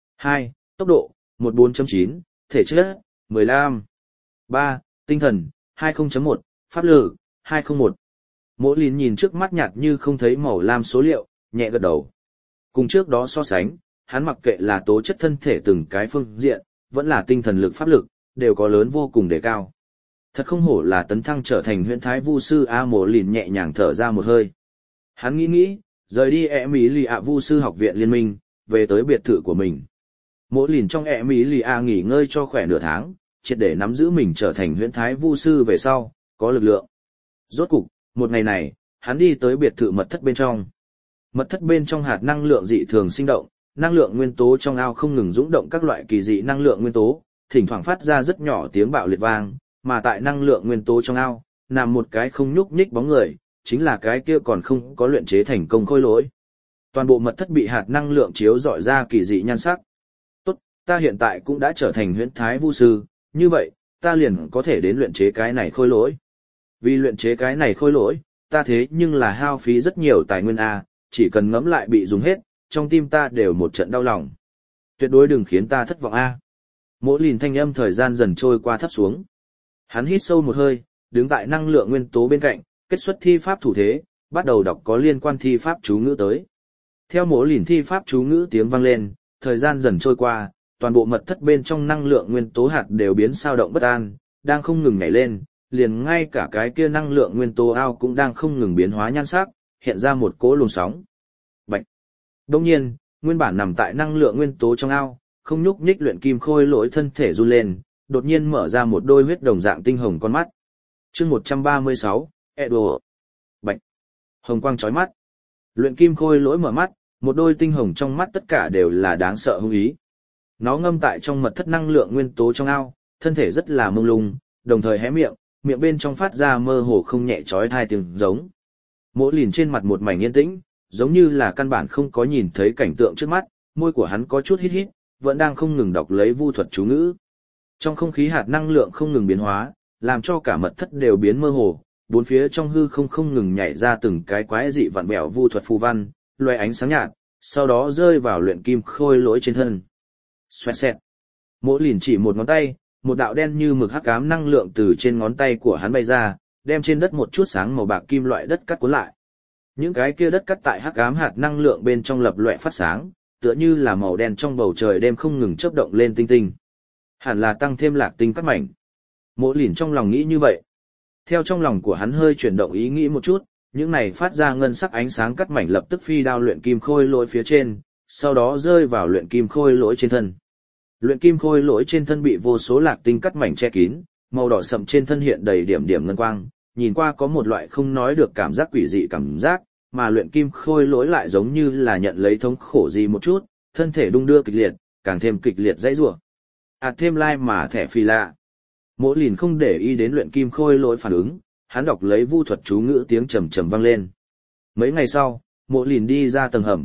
2. Tốc độ, 14.9, thể chất, 15. 3. Tinh thần, 20.1, pháp lực, 201. Mộ Lìn nhìn trước mắt nhạt như không thấy màu lam số liệu, nhẹ gật đầu. Cùng trước đó so sánh, hắn mặc kệ là tố chất thân thể từng cái phương diện, vẫn là tinh thần lực pháp lực, đều có lớn vô cùng đề cao. Thật không hổ là tấn thăng trở thành huyễn thái vu sư Mộ Lìn nhẹ nhàng thở ra một hơi. Hắn nghĩ, rời đi Emilia vu sư học viện liên minh, về tới biệt thự của mình. Mộ Lìn trong Emilia nghỉ ngơi cho khỏe nửa tháng, triệt để nắm giữ mình trở thành huyễn thái vu sư về sau, có lực lượng. Rốt cục, một ngày này, hắn đi tới biệt thự mật thất bên trong. Mật thất bên trong hạt năng lượng dị thường sinh động, năng lượng nguyên tố trong ao không ngừng dũng động các loại kỳ dị năng lượng nguyên tố, thỉnh thoảng phát ra rất nhỏ tiếng bạo liệt vang, mà tại năng lượng nguyên tố trong ao, nằm một cái không nhúc nhích bóng người, chính là cái kia còn không có luyện chế thành công khôi lỗi. Toàn bộ mật thất bị hạt năng lượng chiếu rọi ra kỳ dị nhan sắc. Tốt, ta hiện tại cũng đã trở thành huyễn thái vu sư, như vậy, ta liền có thể đến luyện chế cái này khôi lỗi. Vì luyện chế cái này khôi lỗi, ta thế nhưng là hao phí rất nhiều tài nguyên chỉ cần ngẫm lại bị dùng hết, trong tim ta đều một trận đau lòng. Tuyệt đối đừng khiến ta thất vọng Mỗ Lìn thanh âm thời gian dần trôi qua thấp xuống. Hắn hít sâu một hơi, đứng tại năng lượng nguyên tố bên cạnh, kết xuất thi pháp thủ thế, bắt đầu đọc có liên quan thi pháp chú ngữ tới. Theo Mỗ Lìn thi pháp chú ngữ tiếng vang lên, thời gian dần trôi qua, toàn bộ mật thất bên trong năng lượng nguyên tố hạt đều biến sao động bất an, đang không ngừng nhảy lên, liền ngay cả cái kia năng lượng nguyên tố ao cũng đang không ngừng biến hóa nhan sắc, hiện ra một cỗ luồng sóng. Bạch. Đồng nhiên, nguyên bản nằm tại năng lượng nguyên tố trong ao, không nhúc nhích luyện kim khôi lỗi thân thể run lên, đột nhiên mở ra một đôi huyết đồng dạng tinh hồng con mắt. Chương 136, Edo. Bạch. Hồng quang chói mắt. Luyện kim khôi lỗi mở mắt, một đôi tinh hồng trong mắt tất cả đều là đáng sợ hung ý. Nó ngâm tại trong mật thất năng lượng nguyên tố trong ao, thân thể rất là mông lung, đồng thời hé miệng, miệng bên trong phát ra mơ hồ không nhẹ chói tai tiếng giống. Mỗ Lìn trên mặt một mảnh yên tĩnh, giống như là căn bản không có nhìn thấy cảnh tượng trước mắt, môi của hắn có chút hít hít, vẫn đang không ngừng đọc lấy vu thuật chú ngữ. Trong không khí hạt năng lượng không ngừng biến hóa, làm cho cả mật thất đều biến mơ hồ, bốn phía trong hư không ngừng nhảy ra từng cái quái dị vặn vẹo vu thuật phù văn, loé ánh sáng nhạt, sau đó rơi vào luyện kim khôi lỗi trên thân. Xoẹt xẹt. Mỗ Lìn chỉ một ngón tay, một đạo đen như mực hắc ám năng lượng từ trên ngón tay của hắn bay ra, đem trên đất một chút sáng màu bạc kim loại đất cắt cuốn lại. Những cái kia đất cắt tại hắc ám hạt năng lượng bên trong lập loè phát sáng, tựa như là màu đen trong bầu trời đêm không ngừng chớp động lên tinh tinh. Hẳn là tăng thêm lạc tinh cắt mảnh. Mỗ Lìn trong lòng nghĩ như vậy. Theo trong lòng của hắn hơi chuyển động ý nghĩ một chút, những này phát ra ngân sắc ánh sáng cắt mảnh lập tức phi đao luyện kim khôi lỗi phía trên, sau đó rơi vào luyện kim khôi lỗi trên thân. Luyện kim khôi lỗi trên thân bị vô số lạc tinh cắt mảnh che kín, màu đỏ sậm trên thân hiện đầy điểm điểm ngân quang, nhìn qua có một loại không nói được cảm giác quỷ dị cảm giác, mà luyện kim khôi lỗi lại giống như là nhận lấy thống khổ gì một chút, thân thể đung đưa kịch liệt, càng thêm kịch liệt dãy rủa. Thêm like mà thẻ phi lạ. Mỗ Lìn không để ý đến luyện kim khôi lỗi phản ứng, hắn đọc lấy vu thuật chú ngữ tiếng trầm trầm vang lên. Mấy ngày sau, Mỗ Lìn đi ra tầng hầm.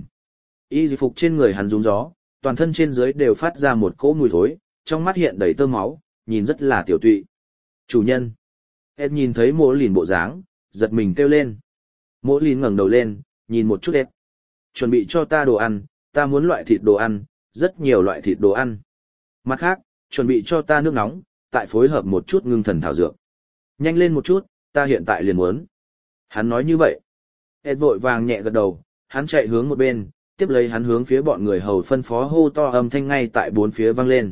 Y phục trên người hắn rúng gió, toàn thân trên dưới đều phát ra một cỗ mùi thối, trong mắt hiện đầy tơ máu, nhìn rất là tiểu tụy. Chủ nhân. Ed nhìn thấy Mỗ Lìn bộ dáng, giật mình kêu lên. Mỗ Lìn ngẩng đầu lên, nhìn một chút Ed. Chuẩn bị cho ta đồ ăn, ta muốn loại thịt đồ ăn, rất nhiều loại thịt đồ ăn. Mặt khác, chuẩn bị cho ta nước nóng, tại phối hợp một chút ngưng thần thảo dược. Nhanh lên một chút, ta hiện tại liền muốn. Hắn nói như vậy. Ed vội vàng nhẹ gật đầu, hắn chạy hướng một bên, tiếp lấy hắn hướng phía bọn người hầu phân phó hô to âm thanh ngay tại bốn phía vang lên.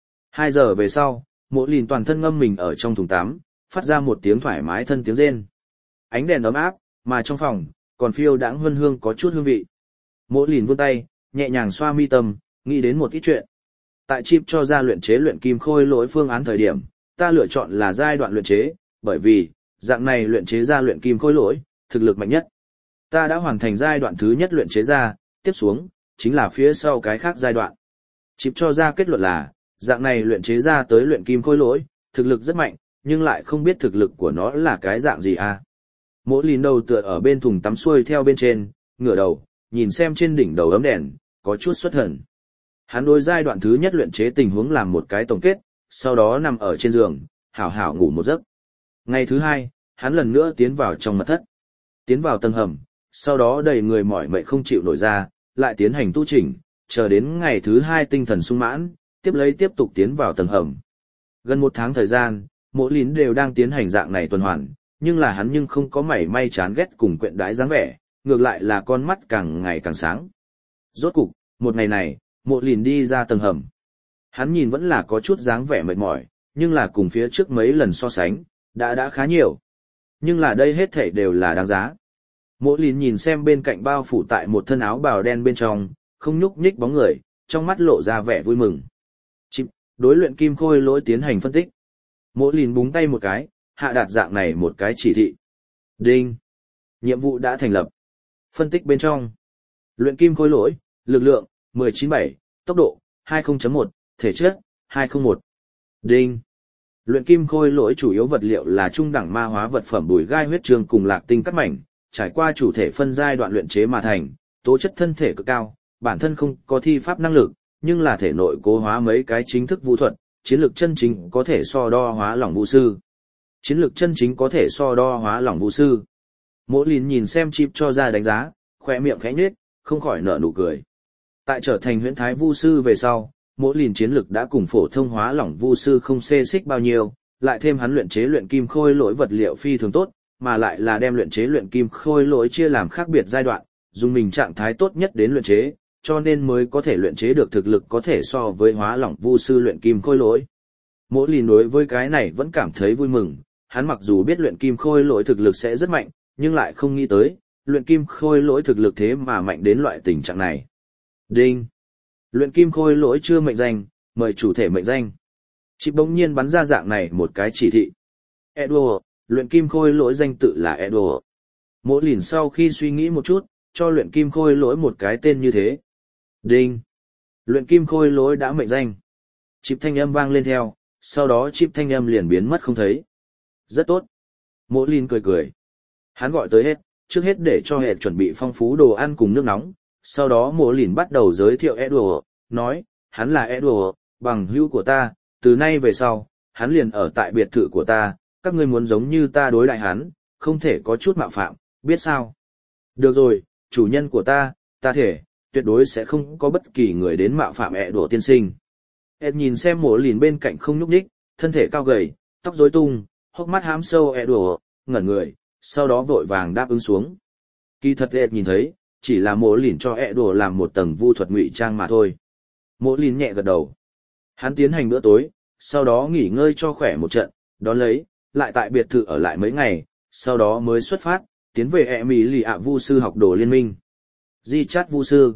2 giờ về sau, Mộ Lìn toàn thân ngâm mình ở trong thùng tắm, phát ra một tiếng thoải mái thân tiếng rên. Ánh đèn ấm áp, mà trong phòng còn phiêu đãng huân hương có chút hương vị. Mộ Lìn vươn tay, nhẹ nhàng xoa mi tâm, nghĩ đến một ít chuyện. Tại chip cho ra luyện chế luyện kim khôi lỗi phương án thời điểm, ta lựa chọn là giai đoạn luyện chế, bởi vì dạng này luyện chế ra luyện kim khôi lỗi, thực lực mạnh nhất. Ta đã hoàn thành giai đoạn thứ nhất luyện chế ra, tiếp xuống chính là phía sau cái khác giai đoạn. Chip cho ra kết luận là, dạng này luyện chế ra tới luyện kim khôi lỗi, thực lực rất mạnh, nhưng lại không biết thực lực của nó là cái dạng gì à. Mộ Lìn đầu tựa ở bên thùng tắm xuôi theo bên trên, ngửa đầu, nhìn xem trên đỉnh đầu ấm đèn, có chút xuất thần. Hắn đối giai đoạn thứ nhất luyện chế tình huống làm một cái tổng kết, sau đó nằm ở trên giường, hảo hảo ngủ một giấc. Ngày thứ 2, hắn lần nữa tiến vào trong mật thất. Tiến vào tầng hầm, sau đó đầy người mỏi mệt không chịu nổi ra, lại tiến hành tu chỉnh, chờ đến ngày thứ 2 tinh thần sung mãn, tiếp tục tiến vào tầng hầm. Gần 1 tháng thời gian, Mộ Lìn đều đang tiến hành dạng này tuần hoàn, nhưng là hắn nhưng không có mảy may chán ghét cùng quyện đái dáng vẻ, ngược lại là con mắt càng ngày càng sáng. Rốt cục, một ngày này, Mộ Lìn đi ra tầng hầm. Hắn nhìn vẫn là có chút dáng vẻ mệt mỏi, nhưng là cùng phía trước mấy lần so sánh, đã khá nhiều. Nhưng là đây hết thảy đều là đáng giá. Mộ Lìn nhìn xem bên cạnh bao phủ tại một thân áo bào đen bên trong, không nhúc nhích bóng người, trong mắt lộ ra vẻ vui mừng. Chip, đối luyện kim khôi lỗi tiến hành phân tích. Mộ Lìn búng tay một cái, hạ đạt dạng này một cái chỉ thị. Đinh. Nhiệm vụ đã thành lập. Phân tích bên trong. Luyện kim khôi lỗi, lực lượng, 19.7, tốc độ, 20.1, thể chất, 201. Đinh. Luyện kim khôi lỗi chủ yếu vật liệu là trung đẳng ma hóa vật phẩm bùi gai huyết trường cùng lạc tinh cắt mảnh, trải qua chủ thể phân giai đoạn luyện chế mà thành, tố chất thân thể cực cao, bản thân không có thi pháp năng lực, nhưng là thể nội cố hóa mấy cái chính thức vũ thuật, chiến lược chân chính có thể so đo hóa lỏng vũ sư. Chiến lược chân chính có thể so đo hóa lỏng vũ sư. Mộ Lìn nhìn xem chip cho ra đánh giá, khỏe miệng khẽ nhếch, không khỏi nở nụ cười. Tại trở thành huyễn thái vu sư về sau, Mộ Lìn chiến lực đã cùng phổ thông hóa lỏng vu sư không xê xích bao nhiêu, lại thêm hắn luyện chế luyện kim khôi lỗi vật liệu phi thường tốt, mà lại là đem luyện chế luyện kim khôi lỗi chia làm khác biệt giai đoạn, dùng mình trạng thái tốt nhất đến luyện chế, cho nên mới có thể luyện chế được thực lực có thể so với hóa lỏng vu sư luyện kim khôi lỗi. Mộ Lìn đối với cái này vẫn cảm thấy vui mừng, hắn mặc dù biết luyện kim khôi lỗi thực lực sẽ rất mạnh, nhưng lại không nghĩ tới, luyện kim khôi lỗi thực lực thế mà mạnh đến loại tình trạng này. Đinh. Luyện kim khôi lỗi chưa mệnh danh, mời chủ thể mệnh danh. Chip bỗng nhiên bắn ra dạng này một cái chỉ thị. Edward, luyện kim khôi lỗi danh tự là Edward. Mộ Lìn sau khi suy nghĩ một chút, cho luyện kim khôi lỗi một cái tên như thế. Đinh. Luyện kim khôi lỗi đã mệnh danh. Chip thanh âm vang lên theo, sau đó chip thanh âm liền biến mất không thấy. Rất tốt. Mộ Lìn cười cười. Hắn gọi tới hết, trước hết để cho hệ chuẩn bị phong phú đồ ăn cùng nước nóng. Sau đó Mộ Lìn bắt đầu giới thiệu Edward, nói, hắn là Edward, bằng hữu của ta, từ nay về sau, hắn liền ở tại biệt thự của ta, các ngươi muốn giống như ta đối đại hắn, không thể có chút mạo phạm, biết sao? Được rồi, chủ nhân của ta thể, tuyệt đối sẽ không có bất kỳ người đến mạo phạm Edward tiên sinh. Ed nhìn xem Mộ Lìn bên cạnh không nhúc nhích, thân thể cao gầy, tóc rối tung, hốc mắt hám sâu Edward, ngẩn người, sau đó vội vàng đáp ứng xuống. Kỳ thật Ed nhìn thấy, chỉ là Mộ Lìn cho Edward làm một tầng vu thuật ngụy trang mà thôi. Mộ Lìn nhẹ gật đầu. Hắn tiến hành bữa tối, sau đó nghỉ ngơi cho khỏe một trận, đón lấy, lại tại biệt thự ở lại mấy ngày, sau đó mới xuất phát, tiến về Emilia vu sư học đồ liên minh. Di chát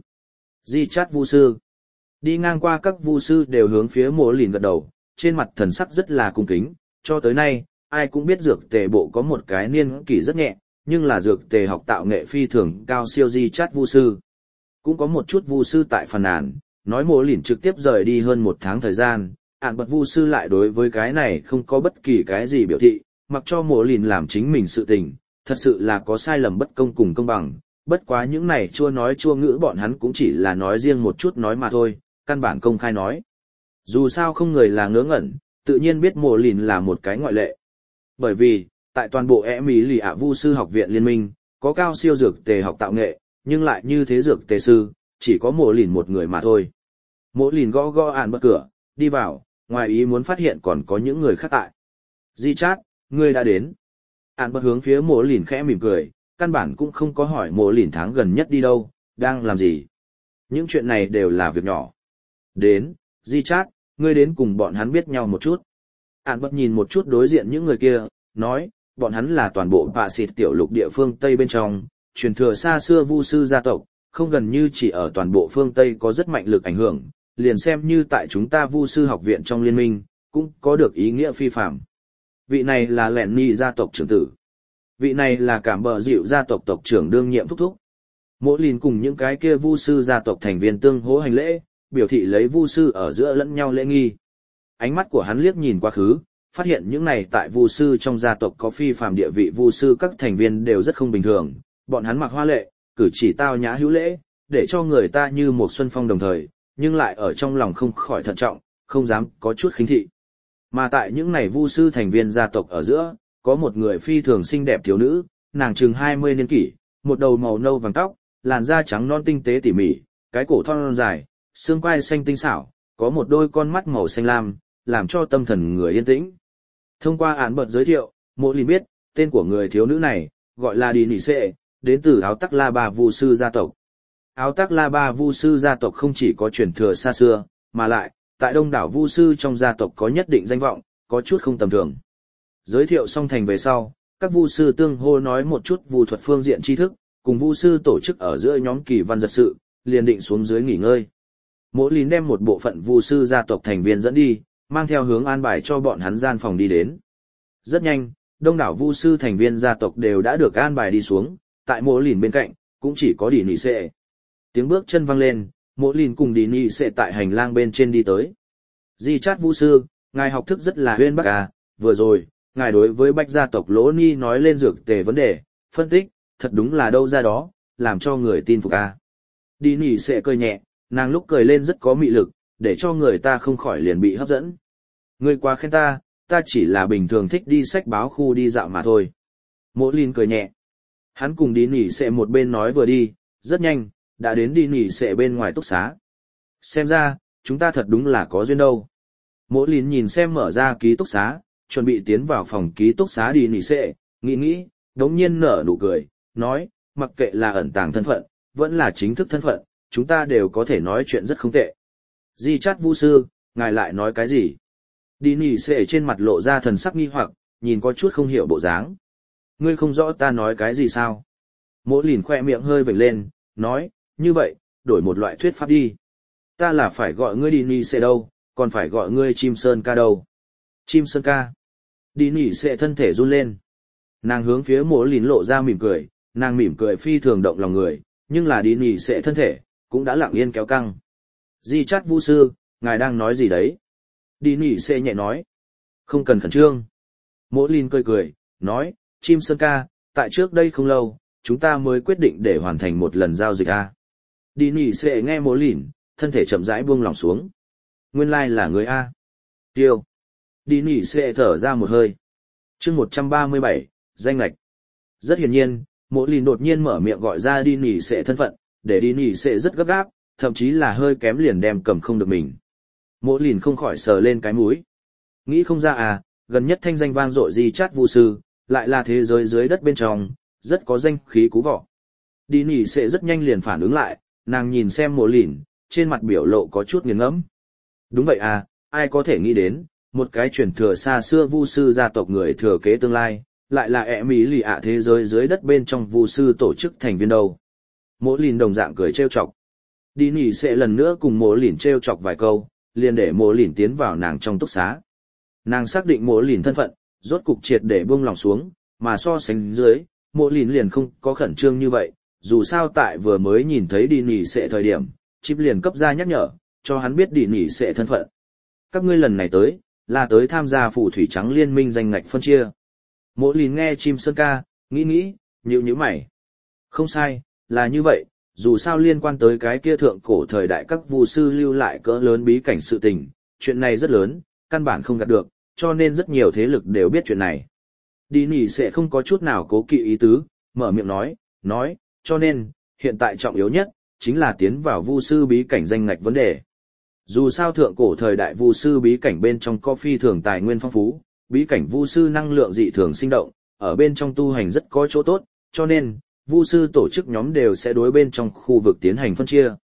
vu sư. Đi ngang qua các vu sư đều hướng phía Mộ Lìn gật đầu, trên mặt thần sắc rất là cung kính, cho tới nay, ai cũng biết dược tề bộ có một cái niên kỷ rất nhẹ, nhưng là dược tề học tạo nghệ phi thường cao siêu di chát vu sư. Cũng có một chút vu sư tại phàn nàn, nói Mộ Lìn trực tiếp rời đi hơn 1 tháng thời gian, ản bật vu sư lại đối với cái này không có bất kỳ cái gì biểu thị, mặc cho Mộ Lìn làm chính mình sự tình, thật sự là có sai lầm bất công cùng công bằng, bất quá những này chua nói chua ngữ bọn hắn cũng chỉ là nói riêng một chút nói mà thôi, căn bản công khai nói. Dù sao không người là ngớ ngẩn, tự nhiên biết Mộ Lìn là một cái ngoại lệ. Bởi vì, tại toàn bộ Emilia vu sư học viện liên minh, có cao siêu dược tề học tạo nghệ, nhưng lại như thế dược tề sư, chỉ có Mộ Lìn một người mà thôi. Mộ Lìn gõ gõ ản bật cửa, đi vào, ngoài ý muốn phát hiện còn có những người khác tại. Di chát, ngươi đã đến. Ản bật hướng phía Mộ Lìn khẽ mỉm cười, căn bản cũng không có hỏi Mộ Lìn tháng gần nhất đi đâu, đang làm gì. Những chuyện này đều là việc nhỏ. Đến, Di Chát, ngươi đến cùng bọn hắn biết nhau một chút. Ản bật nhìn một chút đối diện những người kia, nói, bọn hắn là toàn bộ bạ xịt tiểu lục địa phương Tây bên trong, truyền thừa xa xưa vu sư gia tộc, không gần như chỉ ở toàn bộ phương Tây có rất mạnh lực ảnh hưởng, liền xem như tại chúng ta vu sư học viện trong liên minh, cũng có được ý nghĩa phi phạm. Vị này là Lẹn Nhi gia tộc trưởng tử. Vị này là Cảm Bờ Dịu gia tộc tộc trưởng đương nhiệm thúc thúc. Mỗi lìn cùng những cái kia vu sư gia tộc thành viên tương hỗ hành lễ, biểu thị lấy vu sư ở giữa lẫn nhau lễ nghi. Ánh mắt của hắn liếc nhìn quá khứ, phát hiện những này tại vu sư trong gia tộc có phi phàm địa vị vu sư các thành viên đều rất không bình thường, bọn hắn mặc hoa lệ, cử chỉ tao nhã hữu lễ, để cho người ta như một xuân phong đồng thời, nhưng lại ở trong lòng không khỏi thận trọng, không dám có chút khinh thị. Mà tại những này vu sư thành viên gia tộc ở giữa, có một người phi thường xinh đẹp thiếu nữ, nàng chừng 20 niên kỷ, một đầu màu nâu vàng tóc, làn da trắng non tinh tế tỉ mỉ, cái cổ thon dài, xương quai xanh tinh xảo, có một đôi con mắt màu xanh lam, làm cho tâm thần người yên tĩnh. Thông qua án bật giới thiệu, Mộ Lìn biết, tên của người thiếu nữ này, gọi là Đi Nỉ Sệ, đến từ Áo Tắc La Ba Vu Sư gia tộc. Áo Tắc La Ba Vu Sư gia tộc không chỉ có truyền thừa xa xưa, mà lại, tại đông đảo Vu Sư trong gia tộc có nhất định danh vọng, có chút không tầm thường. Giới thiệu xong thành về sau, các Vu Sư tương hô nói một chút Vu thuật phương diện tri thức, cùng Vu Sư tổ chức ở giữa nhóm kỳ văn giật sự, liền định xuống dưới nghỉ ngơi. Mộ Lìn đem một bộ phận Vu Sư gia tộc thành viên dẫn đi, mang theo hướng an bài cho bọn hắn gian phòng đi đến. Rất nhanh, đông đảo vu sư thành viên gia tộc đều đã được an bài đi xuống, tại Mộ Lìn bên cạnh, cũng chỉ có Đi Nỉ Sệ. Tiếng bước chân vang lên, Mộ Lìn cùng Đi Nỉ Sệ tại hành lang bên trên đi tới. Di Chát vu sư, ngài học thức rất là uyên bác à, vừa rồi, ngài đối với Bách gia tộc Lỗ Ni nói lên dược tề vấn đề, phân tích, thật đúng là đâu ra đó, làm cho người tin phục à. Đi Nỉ Sệ cười nhẹ, nàng lúc cười lên rất có mị lực, để cho người ta không khỏi liền bị hấp dẫn. Ngươi quá khen ta, ta chỉ là bình thường thích đi sách báo khu đi dạo mà thôi. Mộ Lìn cười nhẹ. Hắn cùng Đi Nỉ Sệ một bên nói vừa đi, rất nhanh, đã đến Đi Nỉ Sệ bên ngoài túc xá. Xem ra, chúng ta thật đúng là có duyên đâu. Mộ Lìn nhìn xem mở ra ký túc xá, chuẩn bị tiến vào phòng ký túc xá Đi Nỉ Sệ, nghĩ, đống nhiên nở nụ cười, nói, mặc kệ là ẩn tàng thân phận, vẫn là chính thức thân phận, chúng ta đều có thể nói chuyện rất không tệ. Di Chát vu sư, ngài lại nói cái gì? Đi Nỉ Sệ trên mặt lộ ra thần sắc nghi hoặc, nhìn có chút không hiểu bộ dáng. Ngươi không rõ ta nói cái gì sao? Mộ Lìn khoe miệng hơi vểnh lên, nói, như vậy, đổi một loại thuyết pháp đi. Ta là phải gọi ngươi Đi Nỉ Sệ đâu, còn phải gọi ngươi Chim Sơn Ca đâu. Chim Sơn Ca. Đi Nỉ Sệ thân thể run lên. Nàng hướng phía Mộ Lìn lộ ra mỉm cười, nàng mỉm cười phi thường động lòng người, nhưng là Đi Nỉ Sệ thân thể, cũng đã lặng yên kéo căng. Di Chát vu sư, ngài đang nói gì đấy? Đi Nỉ Sệ nhẹ nói. Không cần khẩn trương. Mộ Lìn cười, nói, Chim Sơn Ca, tại trước đây không lâu, chúng ta mới quyết định để hoàn thành một lần giao dịch A. Đi Nỉ Sệ nghe Mộ Lìn, thân thể chậm rãi buông lỏng xuống. Nguyên lai là người A. Tiêu. Đi Nỉ Sệ thở ra một hơi. Chương 137, danh lệch. Rất hiển nhiên, Mộ Lìn đột nhiên mở miệng gọi ra Đi Nỉ Sệ thân phận, để Đi Nỉ Sệ rất gấp gáp, thậm chí là hơi kém liền đem cầm không được mình. Mộ Lìn không khỏi sờ lên cái mũi. Nghĩ không ra à, gần nhất thanh danh vang dội Di Chát vu sư, lại là thế giới dưới đất bên trong, rất có danh khí cú vọ. Đi Nỉ Sệ rất nhanh liền phản ứng lại, nàng nhìn xem Mộ Lìn, trên mặt biểu lộ có chút nghiền ngẫm. Đúng vậy à, ai có thể nghĩ đến, một cái truyền thừa xa xưa vu sư gia tộc người thừa kế tương lai, lại là ẹ mỹ lì ạ thế giới dưới đất bên trong vu sư tổ chức thành viên đâu. Mộ Lìn đồng dạng cười trêu chọc. Đi Nỉ Sệ lần nữa cùng Mộ Lìn trêu chọc vài câu, liền để Mộ Lìn tiến vào nàng trong túc xá. Nàng xác định Mộ Lìn thân phận, rốt cục triệt để buông lòng xuống, mà so sánh dưới, Mộ Lìn liền không có khẩn trương như vậy, dù sao tại vừa mới nhìn thấy Đi Nỉ Sệ thời điểm, chip liền cấp ra nhắc nhở, cho hắn biết Đi Nỉ Sệ thân phận. Các ngươi lần này tới, là tới tham gia phù thủy trắng liên minh danh ngạch phân chia. Mộ Lìn nghe Chim Sơn Ca, nghĩ, nhíu mày. Không sai, là như vậy, dù sao liên quan tới cái kia thượng cổ thời đại các vu sư lưu lại cỡ lớn bí cảnh sự tình, chuyện này rất lớn, căn bản không gạt được, cho nên rất nhiều thế lực đều biết chuyện này. Đi Nỉ Sệ không có chút nào cố kỵ ý tứ, mở miệng nói, cho nên, hiện tại trọng yếu nhất, chính là tiến vào vu sư bí cảnh danh ngạch vấn đề. Dù sao thượng cổ thời đại vu sư bí cảnh bên trong có phi thường tài nguyên phong phú, bí cảnh vu sư năng lượng dị thường sinh động, ở bên trong tu hành rất có chỗ tốt, cho nên, vu sư tổ chức nhóm đều sẽ đối bên trong khu vực tiến hành phân chia.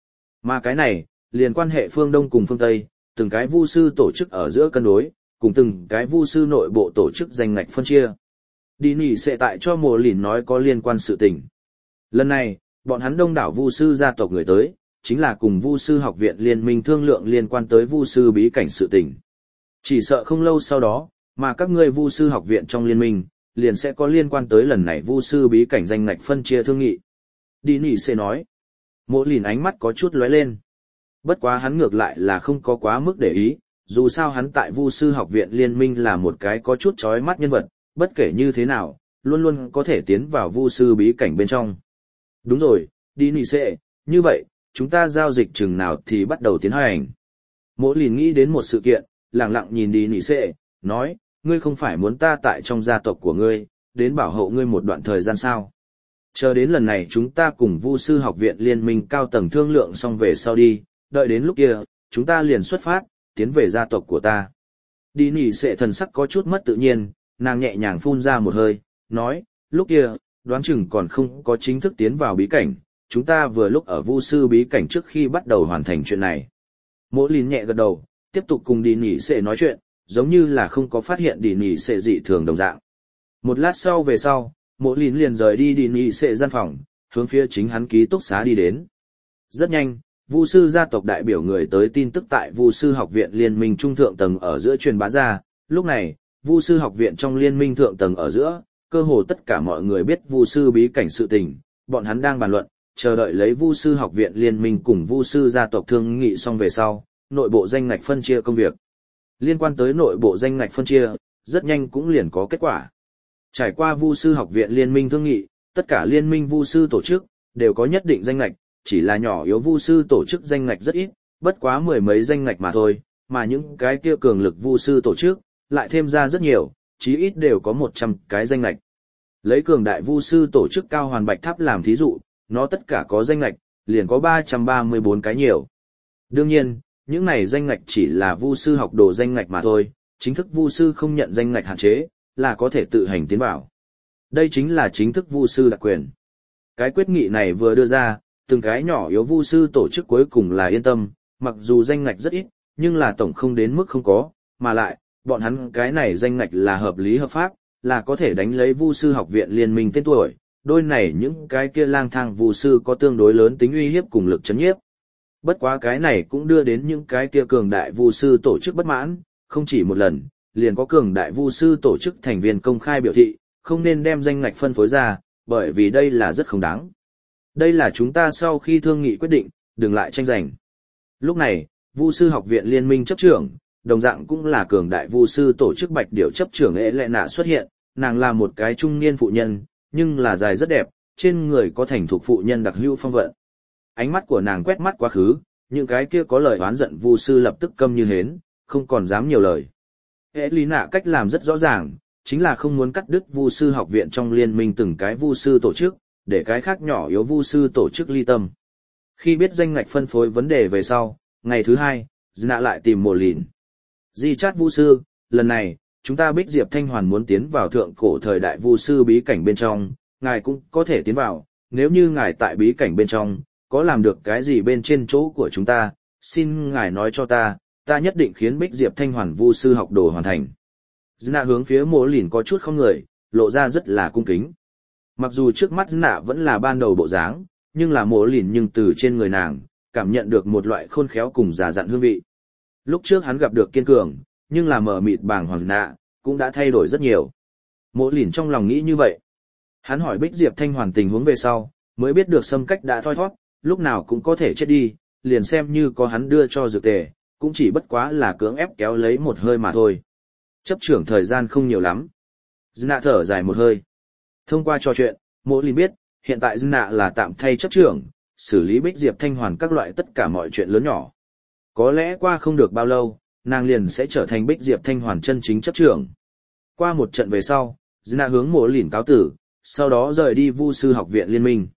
Mà cái này, liền quan hệ phương Đông cùng phương Tây, từng cái vu sư tổ chức ở giữa cân đối, cùng từng cái vu sư nội bộ tổ chức danh ngạch phân chia. Đi nỉ sẽ tại cho mùa lìn nói có liên quan sự tình. Lần này, bọn hắn đông đảo vu sư gia tộc người tới, chính là cùng vu sư học viện liên minh thương lượng liên quan tới vu sư bí cảnh sự tình. Chỉ sợ không lâu sau đó, mà các ngươi vu sư học viện trong liên minh, liền sẽ có liên quan tới lần này vu sư bí cảnh danh ngạch phân chia thương nghị. Đi nỉ sẽ nói. Mộ lìn ánh mắt có chút lóe lên. Bất quá hắn ngược lại là không có quá mức để ý, dù sao hắn tại vu sư học viện liên minh là một cái có chút chói mắt nhân vật, bất kể như thế nào, luôn luôn có thể tiến vào vu sư bí cảnh bên trong. Đúng rồi, đi nỉ sẽ, như vậy, chúng ta giao dịch chừng nào thì bắt đầu tiến hành. Mộ lìn nghĩ đến một sự kiện, lặng lặng nhìn đi nỉ sẽ, nói, ngươi không phải muốn ta tại trong gia tộc của ngươi, đến bảo hộ ngươi một đoạn thời gian sao? Chờ đến lần này chúng ta cùng vu sư học viện liên minh cao tầng thương lượng xong về sau đi, đợi đến lúc kia, chúng ta liền xuất phát, tiến về gia tộc của ta. Đi nỉ sẽ thần sắc có chút mất tự nhiên, nàng nhẹ nhàng phun ra một hơi, nói, lúc kia, đoán chừng còn không có chính thức tiến vào bí cảnh, chúng ta vừa lúc ở vu sư bí cảnh trước khi bắt đầu hoàn thành chuyện này. Mỗ lìn nhẹ gật đầu, tiếp tục cùng đi nỉ sẽ nói chuyện, giống như là không có phát hiện đi nỉ sẽ dị thường đồng dạng. Một lát sau về sau, Mộ lìn liền rời đi nỉ sẽ gian phòng, hướng phía chính hắn ký túc xá đi đến. Rất nhanh, vu sư gia tộc đại biểu người tới tin tức tại vu sư học viện liên minh trung thượng tầng ở giữa truyền bá ra. Lúc này, vu sư học viện trong liên minh thượng tầng ở giữa, cơ hồ tất cả mọi người biết vu sư bí cảnh sự tình, bọn hắn đang bàn luận, chờ đợi lấy vu sư học viện liên minh cùng vu sư gia tộc thương nghị xong về sau, nội bộ danh ngạch phân chia công việc. Liên quan tới nội bộ danh ngạch phân chia, rất nhanh cũng liền có kết quả. Trải qua vu sư học viện liên minh thương nghị, tất cả liên minh vu sư tổ chức đều có nhất định danh ngạch, chỉ là nhỏ yếu vu sư tổ chức danh ngạch rất ít, bất quá mười mấy danh ngạch mà thôi, mà những cái kia cường lực vu sư tổ chức lại thêm ra rất nhiều, chí ít đều có 100 cái danh ngạch. Lấy cường đại vu sư tổ chức Cao Hoàn Bạch Tháp làm thí dụ, nó tất cả có danh ngạch, liền có 334 cái nhiều. Đương nhiên, những này danh ngạch chỉ là vu sư học đồ danh ngạch mà thôi, chính thức vu sư không nhận danh ngạch hạn chế, là có thể tự hành tiến vào. Đây chính là chính thức vu sư đặc quyền. Cái quyết nghị này vừa đưa ra, từng cái nhỏ yếu vu sư tổ chức cuối cùng là yên tâm, mặc dù danh ngạch rất ít, nhưng là tổng không đến mức không có, mà lại, bọn hắn cái này danh ngạch là hợp lý hợp pháp, là có thể đánh lấy vu sư học viện liên minh tên tuổi, đôi này những cái kia lang thang vu sư có tương đối lớn tính uy hiếp cùng lực chấn nhiếp. Bất quá cái này cũng đưa đến những cái kia cường đại vu sư tổ chức bất mãn, không chỉ một lần, liền có cường đại vu sư tổ chức thành viên công khai biểu thị, không nên đem danh ngạch phân phối ra, bởi vì đây là rất không đáng. Đây là chúng ta sau khi thương nghị quyết định, đừng lại tranh giành. Lúc này, vu sư học viện liên minh chấp trưởng, đồng dạng cũng là cường đại vu sư tổ chức Bạch Điểu chấp trưởng Ế Lệ Nạ xuất hiện, nàng là một cái trung niên phụ nhân, nhưng là dài rất đẹp, trên người có thành thục phụ nhân đặc hữu phong vận. Ánh mắt của nàng quét mắt quá khứ, những cái kia có lời oán giận vu sư lập tức câm như hến, không còn dám nhiều lời. Ế Lý Nạ cách làm rất rõ ràng, chính là không muốn cắt đứt vu sư học viện trong liên minh từng cái vu sư tổ chức, để cái khác nhỏ yếu vu sư tổ chức ly tâm. Khi biết danh ngạch phân phối vấn đề về sau, ngày thứ hai, Nạ lại tìm Mộ Lìn. Di chát vu sư, lần này, chúng ta Bích Diệp Thanh Hoàn muốn tiến vào thượng cổ thời đại vu sư bí cảnh bên trong, ngài cũng có thể tiến vào, nếu như ngài tại bí cảnh bên trong, có làm được cái gì bên trên chỗ của chúng ta, xin ngài nói cho ta, ta nhất định khiến Bích Diệp Thanh Hoàn vu sư học đồ hoàn thành. Nạ hướng phía Mộ Lìn có chút không người, lộ ra rất là cung kính. Mặc dù trước mắt Nạ vẫn là ban đầu bộ dáng, nhưng là Mộ Lìn nhưng từ trên người nàng, cảm nhận được một loại khôn khéo cùng già dặn hương vị. Lúc trước hắn gặp được kiên cường, nhưng là mờ mịt bàng hoàng Nạ, cũng đã thay đổi rất nhiều. Mộ Lìn trong lòng nghĩ như vậy. Hắn hỏi Bích Diệp Thanh Hoàn tình huống về sau, mới biết được Sâm Cách đã thoi thoát, lúc nào cũng có thể chết đi, liền xem như có hắn đưa cho dược tề, cũng chỉ bất quá là cưỡng ép kéo lấy một hơi mà thôi. Chấp trưởng thời gian không nhiều lắm. Nạ thở dài một hơi. Thông qua trò chuyện, Mộ Lìn biết, hiện tại Nạ là tạm thay chấp trưởng, xử lý Bích Diệp Thanh Hoàn các loại tất cả mọi chuyện lớn nhỏ. Có lẽ qua không được bao lâu, nàng liền sẽ trở thành Bích Diệp Thanh Hoàn chân chính chấp trưởng. Qua một trận về sau, Nạ hướng Mộ Lìn cáo tử, sau đó rời đi vu sư học viện liên minh.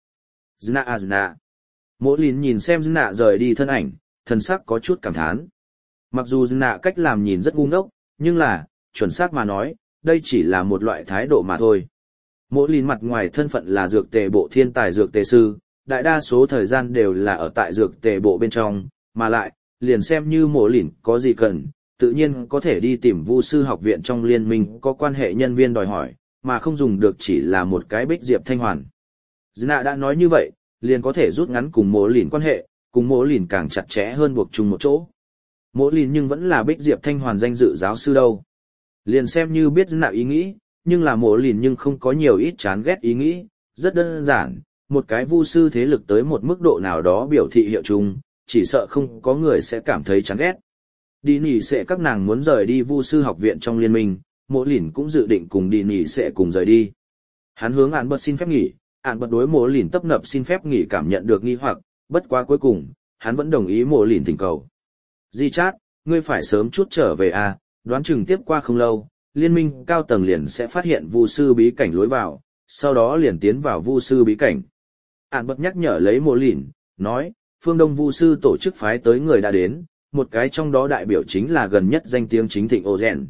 Nạ. Mộ Lìn nhìn xem Nạ rời đi thân ảnh, thân sắc có chút cảm thán. Mặc dù Nạ cách làm nhìn rất ngu ngốc, nhưng là, chuẩn xác mà nói, đây chỉ là một loại thái độ mà thôi. Mộ Lìn mặt ngoài thân phận là dược tề bộ thiên tài dược tề sư, đại đa số thời gian đều là ở tại dược tề bộ bên trong, mà lại, liền xem như mộ lìn có gì cần, tự nhiên có thể đi tìm Vu sư học viện trong liên minh có quan hệ nhân viên đòi hỏi, mà không dùng được chỉ là một cái Bích Diệp Thanh Hoàn. Nạ đã nói như vậy, liền có thể rút ngắn cùng mộ lìn quan hệ, cùng mộ lìn càng chặt chẽ hơn buộc chung một chỗ. Mộ lìn nhưng vẫn là Bích Diệp Thanh Hoàn danh dự giáo sư đâu. Liền xem như biết Nạ ý nghĩ, nhưng là mộ lìn nhưng không có nhiều ít chán ghét ý nghĩ, rất đơn giản, một cái Vu sư thế lực tới một mức độ nào đó biểu thị hiệu chung, chỉ sợ không có người sẽ cảm thấy chán ghét. Đi nỉ sẽ các nàng muốn rời đi Vu sư học viện trong liên minh, mộ lìn cũng dự định cùng đi nỉ sẽ cùng rời đi. Hắn hướng Án Bật xin phép nghỉ, Án Bật đối mộ lìn tấp nập xin phép nghỉ cảm nhận được nghi hoặc, bất quá cuối cùng, hắn vẫn đồng ý mộ lìn thỉnh cầu. Di Chát, ngươi phải sớm chút trở về à, đoán chừng tiếp qua không lâu, liên minh cao tầng liền sẽ phát hiện Vu sư bí cảnh lối vào, sau đó liền tiến vào Vu sư bí cảnh. Án Bật nhắc nhở lấy mộ lìn, nói, phương Đông Vu sư tổ chức phái tới người đã đến, một cái trong đó đại biểu chính là gần nhất danh tiếng chính thịnh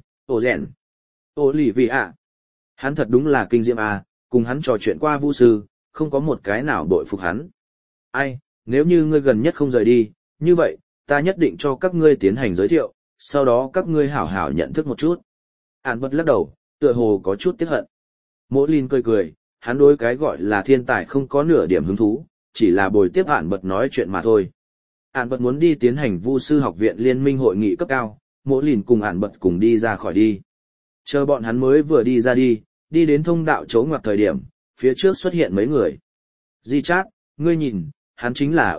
Ô lì vì ạ. Hắn thật đúng là kinh diệm à, cùng hắn trò chuyện qua Vu sư, không có một cái nào bội phục hắn. Ai, nếu như ngươi gần nhất không rời đi, như vậy, ta nhất định cho các ngươi tiến hành giới thiệu, sau đó các ngươi hảo hảo nhận thức một chút. Án Bật lắc đầu, tựa hồ có chút tiếc hận. Mộ Lìn cười cười, hắn đối cái gọi là thiên tài không có nửa điểm hứng thú, chỉ là bồi tiếp Án Bật nói chuyện mà thôi. Án Bật muốn đi tiến hành Vu sư học viện liên minh hội nghị cấp cao, Mộ Lìn cùng Án Bật cùng đi ra khỏi đi. Chờ bọn hắn mới vừa đi ra đi đến thông đạo chỗ ngoặt thời điểm, phía trước xuất hiện mấy người. Di Chát, ngươi nhìn, hắn chính là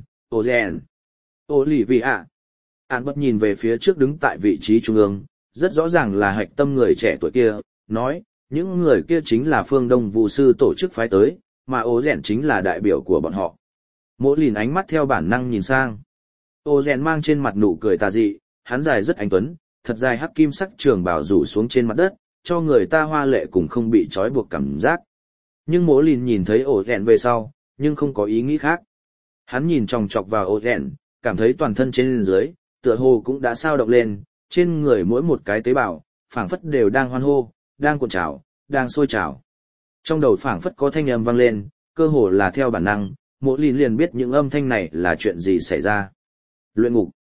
Ô lì vì ạ. Án Bật nhìn về phía trước đứng tại vị trí trung ương, rất rõ ràng là hạch tâm người trẻ tuổi kia, nói, những người kia chính là phương Đông Vu sư tổ chức phái tới, mà Ô Rèn chính là đại biểu của bọn họ. Mộ Lìn ánh mắt theo bản năng nhìn sang. Ô Rèn mang trên mặt nụ cười tà dị, hắn dài rất anh tuấn, thật dài hắc kim sắc trường bào rủ xuống trên mặt đất, cho người ta hoa lệ cùng không bị trói buộc cảm giác. Nhưng Mộ Lìn nhìn thấy Ô Rèn về sau, nhưng không có ý nghĩ khác. Hắn nhìn chòng chọc vào Ô Rèn, cảm thấy toàn thân trên dưới, tựa hồ cũng đã sao động lên, trên người mỗi một cái tế bào, phảng phất đều đang hoan hô, đang cuộn trào, đang sôi trào. Trong đầu phảng phất có thanh âm vang lên, cơ hồ là theo bản năng, Mộ Lìn liền biết những âm thanh này là chuyện gì xảy ra. Luyện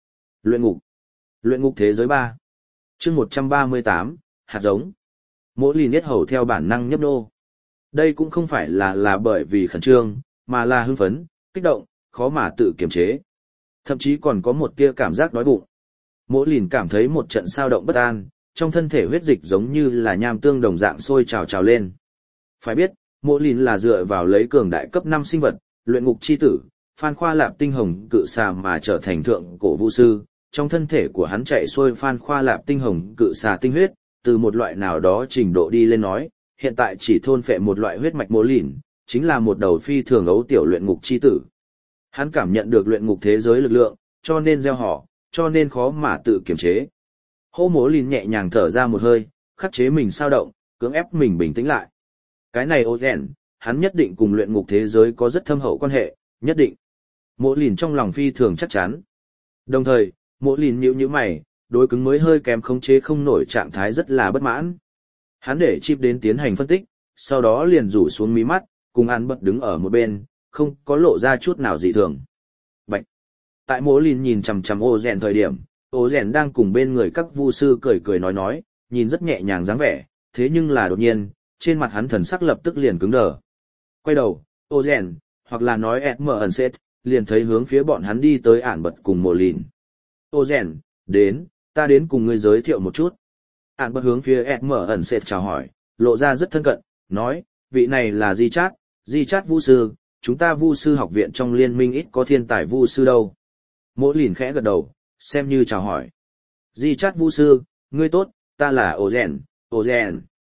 ngục thế giới 3. Chương 138, hạt giống. Mộ Lìn biết hầu theo bản năng nhấp nô. Đây cũng không phải là bởi vì khẩn trương, mà là hưng phấn, kích động, khó mà tự kiềm chế. Thậm chí còn có một tia cảm giác đói bụng. Mộ Lìn cảm thấy một trận sao động bất an, trong thân thể huyết dịch giống như là nham tương đồng dạng sôi trào trào lên. Phải biết, Mộ Lìn là dựa vào lấy cường đại cấp 5 sinh vật, luyện ngục chi tử, Phan Khoa Lạp tinh hồng cự xà mà trở thành thượng cổ vu sư, trong thân thể của hắn chạy xuôi Phan Khoa Lạp tinh hồng cự xà tinh huyết, từ một loại nào đó trình độ đi lên nói, hiện tại chỉ thôn phệ một loại huyết mạch Mộ Lìn, chính là một đầu phi thường ấu tiểu luyện ngục chi tử. Hắn cảm nhận được luyện ngục thế giới lực lượng, cho nên gieo họ, cho nên khó mà tự kiềm chế. Hô Mộ Lìn nhẹ nhàng thở ra một hơi, khắc chế mình sao động, cưỡng ép mình bình tĩnh lại. Cái này Ô Rèn, hắn nhất định cùng luyện ngục thế giới có rất thâm hậu quan hệ, nhất định. Mộ Lìn trong lòng phi thường chắc chắn. Đồng thời, Mộ Lìn nhíu mày, đối cứng mới hơi kém khống chế không nổi trạng thái rất là bất mãn. Hắn để chip đến tiến hành phân tích, sau đó liền rủ xuống mí mắt, cùng Án Bật đứng ở một bên, không có lộ ra chút nào dị thường. Bạch. Tại Mộ Lìn nhìn chằm chằm Ô Rèn thời điểm, Ô Rèn đang cùng bên người các vu sư cười nói, nhìn rất nhẹ nhàng dáng vẻ, thế nhưng là đột nhiên, trên mặt hắn thần sắc lập tức liền cứng đờ. Quay đầu, Ô Rèn, hoặc là nói Edmund liền thấy hướng phía bọn hắn đi tới Án Bật cùng Mộ Lìn. Ô Rèn, ta đến cùng ngươi giới thiệu một chút. Án Bật hướng phía Edmund chào hỏi, lộ ra rất thân cận, nói, vị này là Di Chát vu sư, chúng ta vu sư học viện trong liên minh ít có thiên tài vu sư đâu. Mộ Lìn khẽ gật đầu, xem như chào hỏi. Di Chát vu sư, ngươi tốt, ta là Ô Rèn.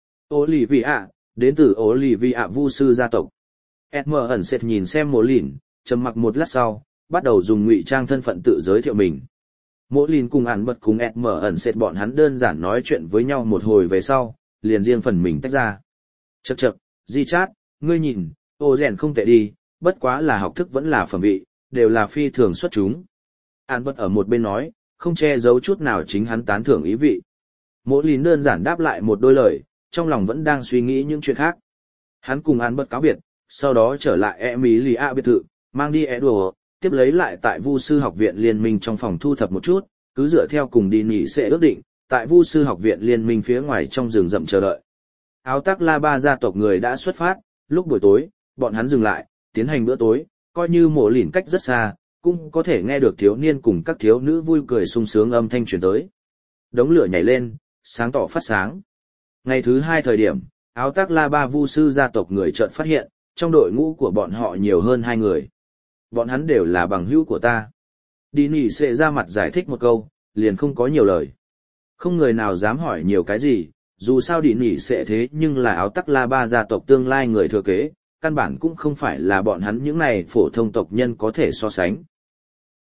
Ô lì vì ạ, đến từ Ô lì vì ạ vu sư gia tộc. Edmund nhìn xem Mộ Lìn, trầm mặc một lát sau, bắt đầu dùng ngụy trang thân phận tự giới thiệu mình. Mộ Lìn cùng Án Bật cùng Edmund bọn hắn đơn giản nói chuyện với nhau một hồi về sau, liền riêng phần mình tách ra. Chậc, Di Chát, ngươi nhìn, Ô Rèn không tệ đi, bất quá là học thức vẫn là phẩm vị, đều là phi thường xuất chúng. Án Bật ở một bên nói, không che giấu chút nào chính hắn tán thưởng ý vị. Mộ Lìn đơn giản đáp lại một đôi lời, trong lòng vẫn đang suy nghĩ những chuyện khác. Hắn cùng Án Bật cáo biệt, sau đó trở lại Emilia biệt thự, mang đi Edward, tiếp lấy lại tại Vu sư học viện liên minh trong phòng thu thập một chút, cứ dựa theo cùng đi nghỉ sẽ ước định, tại Vu sư học viện liên minh phía ngoài trong rừng rậm chờ đợi. Áo tắc La Ba gia tộc người đã xuất phát, lúc buổi tối, bọn hắn dừng lại, tiến hành bữa tối, coi như mổ lỉn cách rất xa, cũng có thể nghe được thiếu niên cùng các thiếu nữ vui cười sung sướng âm thanh truyền tới. Đống lửa nhảy lên, sáng tỏ phát sáng. Ngày thứ 2 thời điểm, áo tắc La Ba Vu sư gia tộc người chợt phát hiện, trong đội ngũ của bọn họ nhiều hơn 2 người. Bọn hắn đều là bằng hữu của ta. Đi nỉ sẽ ra mặt giải thích một câu, liền không có nhiều lời. Không người nào dám hỏi nhiều cái gì, dù sao đi nỉ sẽ thế nhưng là áo tắc La Ba gia tộc tương lai người thừa kế, căn bản cũng không phải là bọn hắn những này phổ thông tộc nhân có thể so sánh.